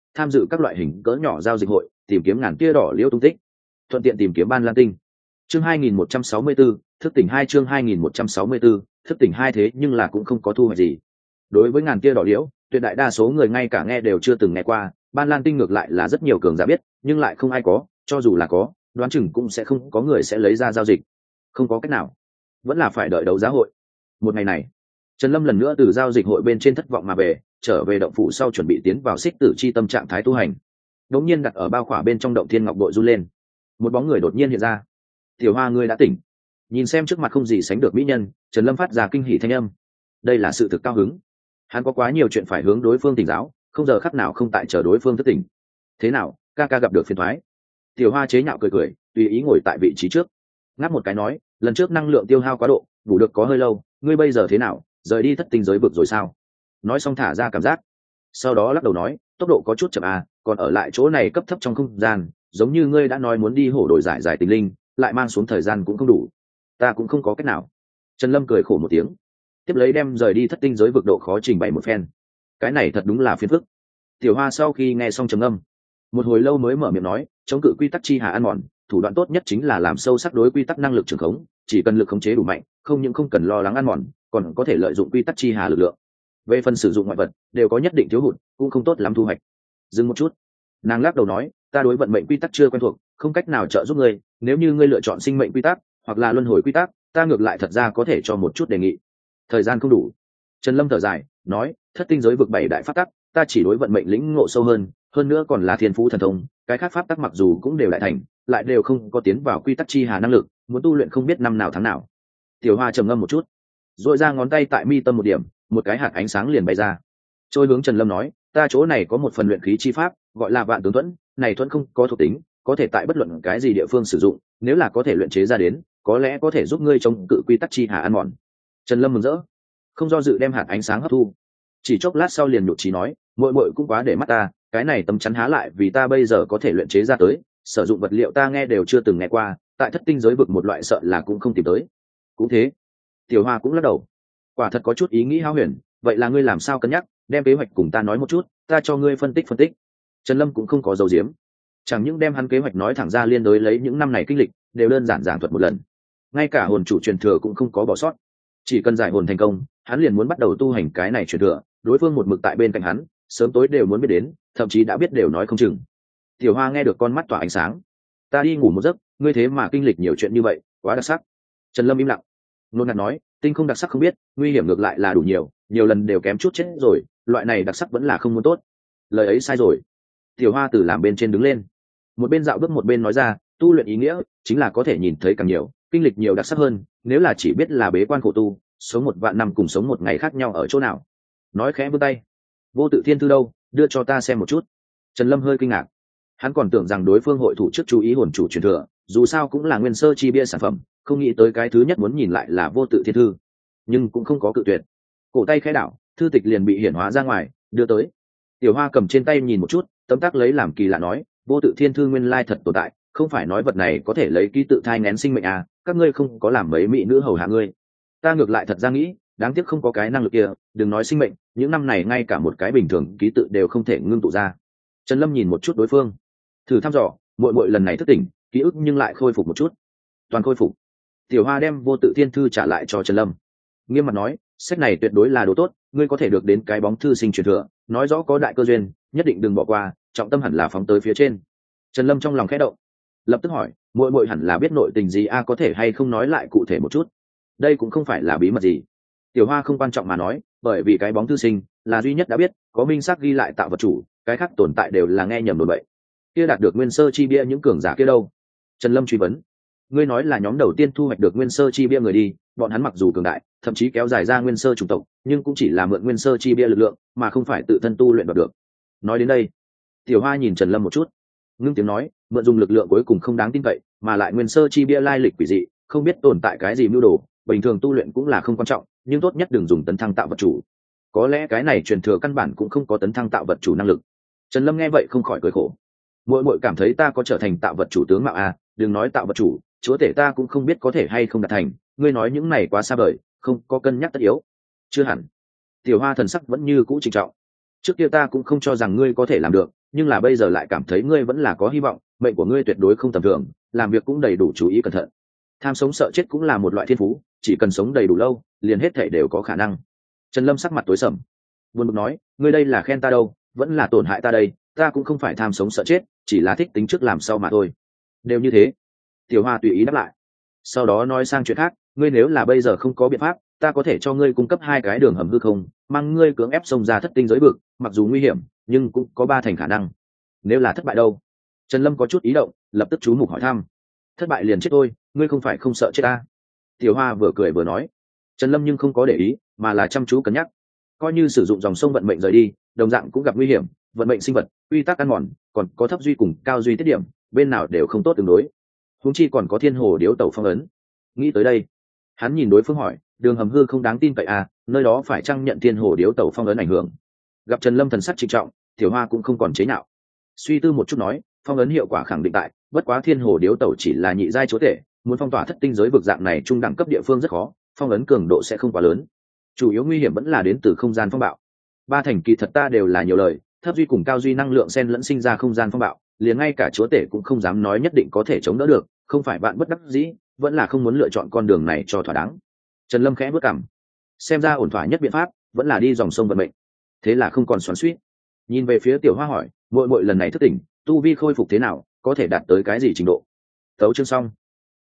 tham dự các loại hình cỡ nhỏ giao dịch hội, tìm kiếm ngàn tia đỏ liễu tung tích, thuận tiện tìm kiếm ban lan tinh. Chương 2164, thức tỉnh 2 chương 2164, thức tỉnh 2 thế nhưng là cũng không có thu hoạch gì. Đối với ngàn tia đỏ liễu, tuyệt đại đa số người ngay cả nghe đều chưa từng nghe qua, ban lan tinh ngược lại là rất nhiều cường giả biết, nhưng lại không ai có, cho dù là có, đoán chừng cũng sẽ không có người sẽ lấy ra giao dịch. Không có cách nào, vẫn là phải đợi đấu giá hội. Một ngày này, Trần Lâm lần nữa từ giao dịch hội bên trên thất vọng mà về, trở về động phủ sau chuẩn bị tiến vào xích tử chi tâm trạng thái tu hành. Đột nhiên đặt ở bao khỏa bên trong động thiên ngọc bội run lên, một bóng người đột nhiên hiện ra. Tiểu Hoa, ngươi đã tỉnh. Nhìn xem trước mặt không gì sánh được mỹ nhân, Trần Lâm phát ra kinh hỉ thanh âm. Đây là sự thực cao hứng. Hắn có quá nhiều chuyện phải hướng đối phương tỉnh giáo, không giờ khắc nào không tại chờ đối phương thức tỉnh. Thế nào, ca ca gặp được phiền toái? Tiểu Hoa chế nhạo cười cười, tùy ý ngồi tại vị trí trước. Ngáp một cái nói, lần trước năng lượng tiêu hao quá độ, ngủ được có hơi lâu, ngươi bây giờ thế nào, rời đi thất tinh giới vực rồi sao? Nói xong thả ra cảm giác, sau đó lắc đầu nói, tốc độ có chút chậm à, còn ở lại chỗ này cấp thấp trong không gian, giống như ngươi đã nói muốn đi hổ đổi giải tình linh, lại mang xuống thời gian cũng không đủ. Ta cũng không có cách nào. Trần Lâm cười khổ một tiếng, tiếp lấy đem rời đi thất tinh giới vực độ khó trình bày một phen. Cái này thật đúng là phiền phức. Tiểu Hoa sau khi nghe xong trầm ngâm, một hồi lâu mới mở miệng nói, chống cự quy tắc chi hà ăn mòn, thủ đoạn tốt nhất chính là làm sâu sắc đối quy tắc năng lực trường khống, chỉ cần lực khống chế đủ mạnh, không những không cần lo lắng ăn mòn, còn có thể lợi dụng quy tắc chi hà lực lượng. Về phần sử dụng ngoại vật, đều có nhất định thiếu hụt, cũng không tốt lắm thu hoạch. Dừng một chút, nàng lắc đầu nói, ta đối vận mệnh quy tắc chưa quen thuộc, không cách nào trợ giúp ngươi, nếu như ngươi lựa chọn sinh mệnh quy tắc hoặc là luân hồi quy tắc, ta ngược lại thật ra có thể cho một chút đề nghị. Thời gian không đủ. Trần Lâm thở dài nói, thất tinh giới vực 7 đại pháp tắc, ta chỉ đối vận mệnh lĩnh ngộ sâu hơn nữa còn là thiên phú thần thông, cái khác pháp tắc mặc dù cũng đều đại thành, lại đều không có tiến vào quy tắc chi hà năng lực, muốn tu luyện không biết năm nào tháng nào. Tiểu Hoa trầm ngâm một chút, rồi ra ngón tay tại mi tâm một điểm, một cái hạt ánh sáng liền bay ra, trôi hướng Trần Lâm nói, ta chỗ này có một phần luyện khí chi pháp, gọi là vạn tướng thuẫn, này thuẫn không có thuộc tính, có thể tại bất luận cái gì địa phương sử dụng, nếu là có thể luyện chế ra đến, có lẽ có thể giúp ngươi chống cự quy tắc chi hà ăn mòn. Trần Lâm mừng rỡ, không do dự đem hạt ánh sáng hấp thu. Chỉ chốc lát sau liền nhụt chí nói, muội muội cũng quá để mắt ta, cái này tấm chắn há lại vì ta bây giờ có thể luyện chế ra tới, sử dụng vật liệu ta nghe đều chưa từng nghe qua, tại thất tinh giới vực một loại sợ là cũng không tìm tới. Cũng thế. Tiểu Hoa cũng lắc đầu, quả thật có chút ý nghĩ hao huyền, vậy là ngươi làm sao cân nhắc, đem kế hoạch cùng ta nói một chút, ta cho ngươi phân tích. Trần Lâm cũng không có dấu diếm, chẳng những đem hắn kế hoạch nói thẳng ra liên đối lấy những năm này kinh lịch, đều đơn giản giảng thuật một lần. Ngay cả hồn chủ truyền thừa cũng không có bỏ sót, chỉ cần giải hồn thành công, hắn liền muốn bắt đầu tu hành cái này truyền thừa, đối phương một mực tại bên cạnh hắn, sớm tối đều muốn biết đến, thậm chí đã biết đều nói không chừng. Tiểu Hoa nghe được con mắt tỏa ánh sáng, ta đi ngủ một giấc, ngươi thế mà kinh lịch nhiều chuyện như vậy, quá đặc sắc. Trần Lâm im lặng, nôn nạt nói, tinh không đặc sắc không biết, nguy hiểm ngược lại là đủ nhiều, nhiều lần đều kém chút chết rồi, loại này đặc sắc vẫn là không muốn tốt. Lời ấy sai rồi. Tiểu Hoa từ làm bên trên đứng lên, một bên dạo bước một bên nói ra, tu luyện ý nghĩa chính là có thể nhìn thấy càng nhiều, kinh lịch nhiều đặc sắc hơn, nếu là chỉ biết là bế quan khổ tu, sống 1 vạn năm cùng sống 1 ngày khác nhau ở chỗ nào. Nói khẽ vươn tay, vô tự thiên thư đâu, đưa cho ta xem một chút. Trần Lâm hơi kinh ngạc, hắn còn tưởng rằng đối phương hội thủ trước chú ý hồn chủ truyền thừa, dù sao cũng là nguyên sơ chi bia sản phẩm, không nghĩ tới cái thứ nhất muốn nhìn lại là vô tự thiên thư, nhưng cũng không có cự tuyệt. Cổ tay khẽ đảo, thư tịch liền bị hiển hóa ra ngoài, đưa tới. Tiểu Hoa cầm trên tay nhìn một chút, tấm tắc lấy làm kỳ lạ nói, vô tự thiên thư nguyên lai thật tồn tại, không phải nói vật này có thể lấy ký tự thai nghén sinh mệnh à, các ngươi không có làm mấy mỹ nữ hầu hạ ngươi. Ta ngược lại thật ra nghĩ, đáng tiếc không có cái năng lực kia, đừng nói sinh mệnh, những năm này ngay cả một cái bình thường ký tự đều không thể ngưng tụ ra. Trần Lâm nhìn một chút đối phương, thử thăm dò, muội lần này thức tỉnh, ký ức nhưng lại khôi phục một chút. Toàn khôi phục. Tiểu Hoa đem vô tự thiên thư trả lại cho Trần Lâm, nghiêm mặt nói, sách này tuyệt đối là đồ tốt, ngươi có thể được đến cái bóng thư sinh truyền thừa, nói rõ có đại cơ duyên, nhất định đừng bỏ qua, trọng tâm hẳn là phóng tới phía trên. Trần Lâm trong lòng khẽ động, lập tức hỏi, muội hẳn là biết nội tình gì a, có thể hay không nói lại cụ thể một chút? Đây cũng không phải là bí mật gì. Tiểu Hoa không quan trọng mà nói, bởi vì cái bóng thư sinh là duy nhất đã biết, có minh xác ghi lại tạo vật chủ, cái khác tồn tại đều là nghe nhầm đồn bậy. Kia đạt được nguyên sơ chi bia những cường giả kia đâu? Trần Lâm truy vấn. Ngươi nói là nhóm đầu tiên thu hoạch được nguyên sơ chi bia người đi, bọn hắn mặc dù cường đại, thậm chí kéo dài ra nguyên sơ chủng tộc, nhưng cũng chỉ là mượn nguyên sơ chi bia lực lượng, mà không phải tự thân tu luyện đoạt được. Nói đến đây, Tiểu Hoa nhìn Trần Lâm một chút, ngưng tiếng nói, mượn dùng lực lượng cuối cùng không đáng tin cậy, mà lại nguyên sơ chi bia lai lịch quỷ dị, không biết tồn tại cái gì mưu đồ, bình thường tu luyện cũng là không quan trọng, nhưng tốt nhất đừng dùng tấn thăng tạo vật chủ. Có lẽ cái này truyền thừa căn bản cũng không có tấn thăng tạo vật chủ năng lực. Trần Lâm nghe vậy không khỏi cười khổ. Muội cảm thấy ta có trở thành tạo vật chủ tướng mạo à, đừng nói tạo vật chủ, chúa tể ta cũng không biết có thể hay không đạt thành, ngươi nói những này quá xa vời, không có cân nhắc tất yếu. Chưa hẳn. Tiểu Hoa thần sắc vẫn như cũ trịnh trọng. Trước kia ta cũng không cho rằng ngươi có thể làm được, nhưng là bây giờ lại cảm thấy ngươi vẫn là có hy vọng, mệnh của ngươi tuyệt đối không tầm thường, làm việc cũng đầy đủ chú ý cẩn thận. Tham sống sợ chết cũng là một loại thiên phú, chỉ cần sống đầy đủ lâu liền hết thể đều có khả năng. Trần Lâm sắc mặt tối sầm, buồn bực nói, ngươi đây là khen ta đâu vẫn là tổn hại ta đây? Ta cũng không phải tham sống sợ chết, chỉ là thích tính trước làm sau mà thôi. Đều như thế. Tiểu Hoa tùy ý đáp lại, sau đó nói sang chuyện khác, ngươi nếu là bây giờ không có biện pháp, ta có thể cho ngươi cung cấp 2 cái đường hầm hư không, mang ngươi cưỡng ép xông ra thất tinh giới vực, mặc dù nguy hiểm nhưng cũng có 3 thành khả năng. Nếu là thất bại đâu? Trần Lâm có chút ý động, lập tức chú mục hỏi thăm. Thất bại liền chết thôi, ngươi không phải không sợ chết ta? Tiểu Hoa vừa cười vừa nói. Trần Lâm nhưng không có để ý, mà là chăm chú cân nhắc. Coi như sử dụng dòng sông vận mệnh rời đi, đồng dạng cũng gặp nguy hiểm, vận mệnh sinh vật, quy tắc ăn mòn, còn có thấp duy cùng cao duy tiết điểm, bên nào đều không tốt tương đối. Huống chi còn có thiên hồ điếu tẩu phong ấn. Nghĩ tới đây, hắn nhìn đối phương hỏi, đường hầm hư không đáng tin cậy à, nơi đó phải chăng nhận thiên hồ điếu tẩu phong ấn ảnh hưởng? Gặp Trần Lâm thần sắc trịnh trọng, Tiểu Hoa cũng không còn chế nhạo, suy tư một chút nói, phong ấn hiệu quả khẳng định tại, bất quá thiên hồ điếu tẩu chỉ là nhị giai chúa tể, muốn phong tỏa thất tinh giới vực dạng này trung đẳng cấp địa phương rất khó, phong ấn cường độ sẽ không quá lớn, chủ yếu nguy hiểm vẫn là đến từ không gian phong bạo. 3 thành kỳ thật ta đều là nhiều lời, thấp duy cùng cao duy năng lượng xen lẫn sinh ra không gian phong bạo, liền ngay cả chúa tể cũng không dám nói nhất định có thể chống đỡ được, không phải bạn bất đắc dĩ, vẫn là không muốn lựa chọn con đường này cho thỏa đáng. Trần Lâm khẽ bước cằm, xem ra ổn thỏa nhất biện pháp vẫn là đi dòng sông vận mệnh. Thế là không còn xoắn xuýt, nhìn về phía Tiểu Hoa hỏi, muội muội lần này thức tỉnh, tu vi khôi phục thế nào, có thể đạt tới cái gì trình độ? Tấu chương xong.